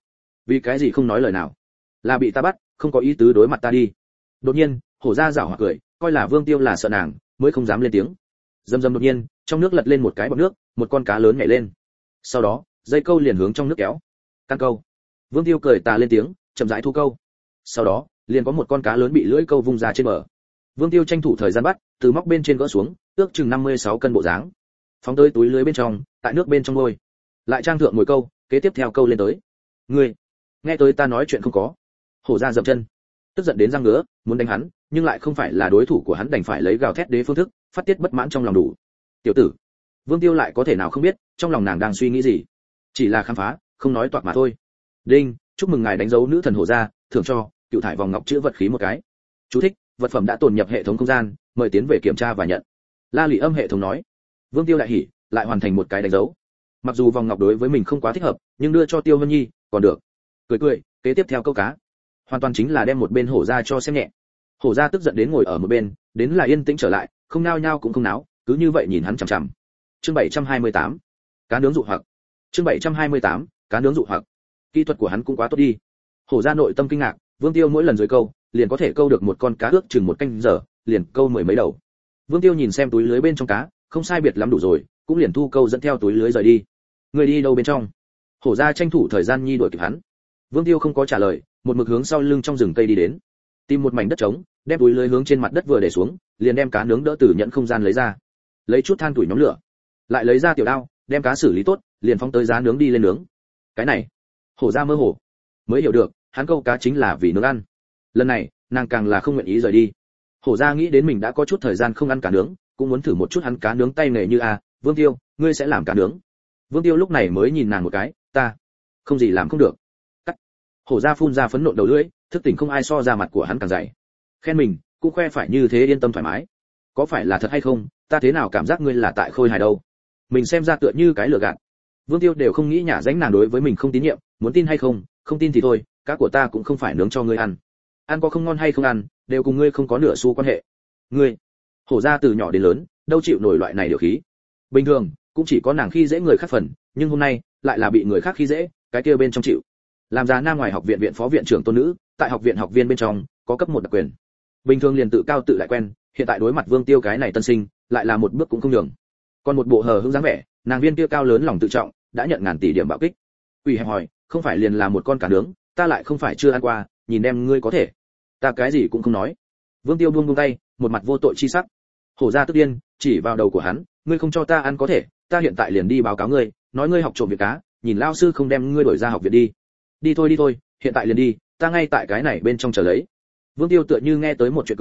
S1: Vì cái gì không nói lời nào? Là bị ta bắt, không có ý tứ đối mặt ta đi. Đột nhiên, Hổ gia giảo hoạt cười, coi là Vương Tiêu là sợ nàng, mới không dám lên tiếng. Dầm dầm đột nhiên, trong nước lật lên một cái bọt nước, một con cá lớn nhảy lên. Sau đó, dây câu liền hướng trong nước kéo. Căn câu. Vương Tiêu cười tà lên tiếng, chậm rãi thu câu. Sau đó, liền có một con cá lớn bị lưỡi câu vung ra trên bờ. Vương Tiêu tranh thủ thời gian bắt, từ móc bên trên gỡ xuống, ước chừng 56 cân bộ dáng. Phóng tới túi lưới bên trong, tại nước bên trong ngôi. Lại trang thượng mồi câu, kế tiếp theo câu lên tới. Ngươi, nghe tới ta nói chuyện không có? Hổ gia dậm chân, tức giận đến răng ngứa, muốn đánh hắn, nhưng lại không phải là đối thủ của hắn, đành phải lấy gào thét đế phương thức, phát tiết bất mãn trong lòng đủ. Tiểu tử, Vương Tiêu lại có thể nào không biết, trong lòng nàng đang suy nghĩ gì? Chỉ là khám phá, không nói toạc mà thôi. Đinh, chúc mừng ngài đánh dấu nữ thần Hổ gia, thưởng cho cựu thải vòng ngọc chữ vật khí một cái. Chú thích, vật phẩm đã tồn nhập hệ thống không gian, mời tiến về kiểm tra và nhận. La Lị Âm hệ thống nói. Vương Tiêu đại hỉ, lại hoàn thành một cái đánh dấu. Mặc dù vòng ngọc đối với mình không quá thích hợp, nhưng đưa cho Tiêu Vân Nhi còn được. Cười, kế tiếp theo câu cá, hoàn toàn chính là đem một bên Hổ gia cho xem nhẹ. Hổ gia tức giận đến ngồi ở một bên, đến là yên tĩnh trở lại, không nao nhao cũng không náo, cứ như vậy nhìn hắn chằm chằm. Chương 728, cá nướng dụ hoặc. Chương 728, cá nướng dụ hoặc. Kỹ thuật của hắn cũng quá tốt đi. Hổ gia nội tâm kinh ngạc, Vương Tiêu mỗi lần dưới câu, liền có thể câu được một con cá ước chừng một canh giờ, liền câu mười mấy đầu. Vương Tiêu nhìn xem túi lưới bên trong cá, không sai biệt lắm đủ rồi, cũng liền thu câu dẫn theo túi lưới rời đi. Người đi đâu bên trong? Hổ gia tranh thủ thời gian nhi đuổi kịp hắn. Vương Tiêu không có trả lời, một mực hướng sau lưng trong rừng cây đi đến, tìm một mảnh đất trống, đem túi lưới hướng trên mặt đất vừa để xuống, liền đem cá nướng đỡ từ nhận không gian lấy ra, lấy chút than tuổi nhóm lửa, lại lấy ra tiểu đao, đem cá xử lý tốt, liền phóng tới giá nướng đi lên nướng. Cái này, Hổ gia mơ hồ mới hiểu được, hắn câu cá chính là vì nướng ăn. Lần này, nàng càng là không nguyện ý rời đi. Hổ gia nghĩ đến mình đã có chút thời gian không ăn cá nướng, cũng muốn thử một chút hắn cá nướng tay nghề như a. Vương Tiêu, ngươi sẽ làm cá nướng? Vương Tiêu lúc này mới nhìn nàng một cái, ta không gì làm không được. Cắt. Hổ gia phun ra phấn nộ đầu lưỡi, thức tỉnh không ai so ra mặt của hắn càng dày. Khen mình, cũng khoe phải như thế yên tâm thoải mái. Có phải là thật hay không, ta thế nào cảm giác ngươi là tại khôi hài đâu? Mình xem ra tựa như cái lừa gạt. Vương Tiêu đều không nghĩ nhả ránh nàng đối với mình không tín nhiệm, muốn tin hay không, không tin thì thôi, cá của ta cũng không phải nướng cho ngươi ăn. Ăn có không ngon hay không ăn, đều cùng ngươi không có nửa xu quan hệ. Ngươi, Hổ gia từ nhỏ đến lớn, đâu chịu nổi loại này điều khí. Bình thường, cũng chỉ có nàng khi dễ người khác phần, nhưng hôm nay, lại là bị người khác khi dễ, cái kia bên trong chịu. Làm Già Nam ngoài học viện viện phó viện trưởng tôn nữ, tại học viện học viên bên trong, có cấp một đặc quyền. Bình thường liền tự cao tự đại quen, hiện tại đối mặt Vương Tiêu cái này tân sinh, lại là một bước cũng không nhường. Còn một bộ hờ hững dáng vẻ, nàng viên kia cao lớn lòng tự trọng, đã nhận ngàn tỷ điểm bạo kích. Quỷ hẹp hỏi, không phải liền là một con cá nướng, ta lại không phải chưa ăn qua, nhìn em ngươi có thể. Ta cái gì cũng không nói. Vương Tiêu buông tay, một mặt vô tội chi sắc. Hổ gia tức điên, chỉ vào đầu của hắn, ngươi không cho ta ăn có thể, ta hiện tại liền đi báo cáo ngươi, nói ngươi học trộm việc cá, nhìn lao sư không đem ngươi đuổi ra học viện đi. Đi thôi, hiện tại liền đi, ta ngay tại cái này bên trong chờ lấy. Vương Tiêu tựa như nghe tới một chuyện cười,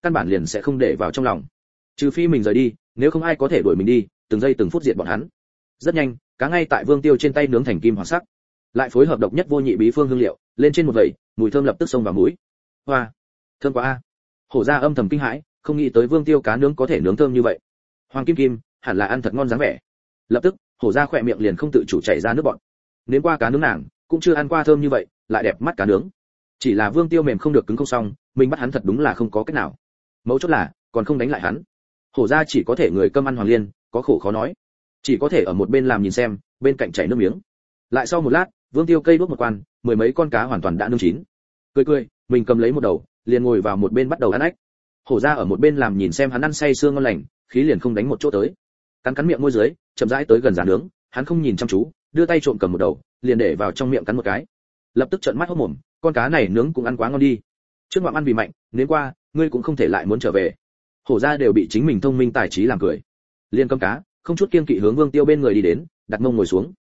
S1: căn bản liền sẽ không để vào trong lòng. Trừ phi mình rời đi, nếu không ai có thể đuổi mình đi, từng giây từng phút diệt bọn hắn. Rất nhanh, cá ngay tại Vương Tiêu trên tay nướng thành kim hoàng sắc, lại phối hợp độc nhất vô nhị bí phương hương liệu, lên trên một vẩy, mùi thơm lập tức xông vào mũi. Hoa, thơm quá a. Hổ ra âm thầm kinh hãi, không nghĩ tới Vương Tiêu cá nướng có thể nướng thơm như vậy. Hoàng Kim Kim, hẳn là ăn thật ngon dáng vẻ. Lập tức, hổ ra khỏe miệng liền không tự chủ chảy ra nước bọt. Nếm qua cá nướng nàng, cũng chưa ăn qua thơm như vậy, lại đẹp mắt cá nướng. Chỉ là Vương Tiêu mềm không được cứng không xong, mình bắt hắn thật đúng là không có cách nào. Mấu chốt là, còn không đánh lại hắn. Hổ ra chỉ có thể người cơm ăn hoàng liên, có khổ khó nói, chỉ có thể ở một bên làm nhìn xem, bên cạnh chảy nước miếng. Lại sau một lát, Vương Tiêu cây đuốc một quan, mười mấy con cá hoàn toàn đã nướng chín. Cười, mình cầm lấy một đầu, liền ngồi vào một bên bắt đầu ăn ếch. Hổ ra ở một bên làm nhìn xem hắn ăn say sương ngon lành, khí liền không đánh một chỗ tới. Cắn miệng môi dưới, chậm rãi tới gần giá nướng, hắn không nhìn chăm chú, đưa tay trộm cầm một đầu, liền để vào trong miệng cắn một cái. Lập tức trợn mắt hốt mồm, con cá này nướng cũng ăn quá ngon đi. Trước ngoạm ăn vì mạnh, nếm qua, ngươi cũng không thể lại muốn trở về. Hổ ra đều bị chính mình thông minh tài trí làm cười. Liên cầm cá, không chút kiêng kỵ hướng Vương Tiêu bên người đi đến, đặt mông ngồi xuống.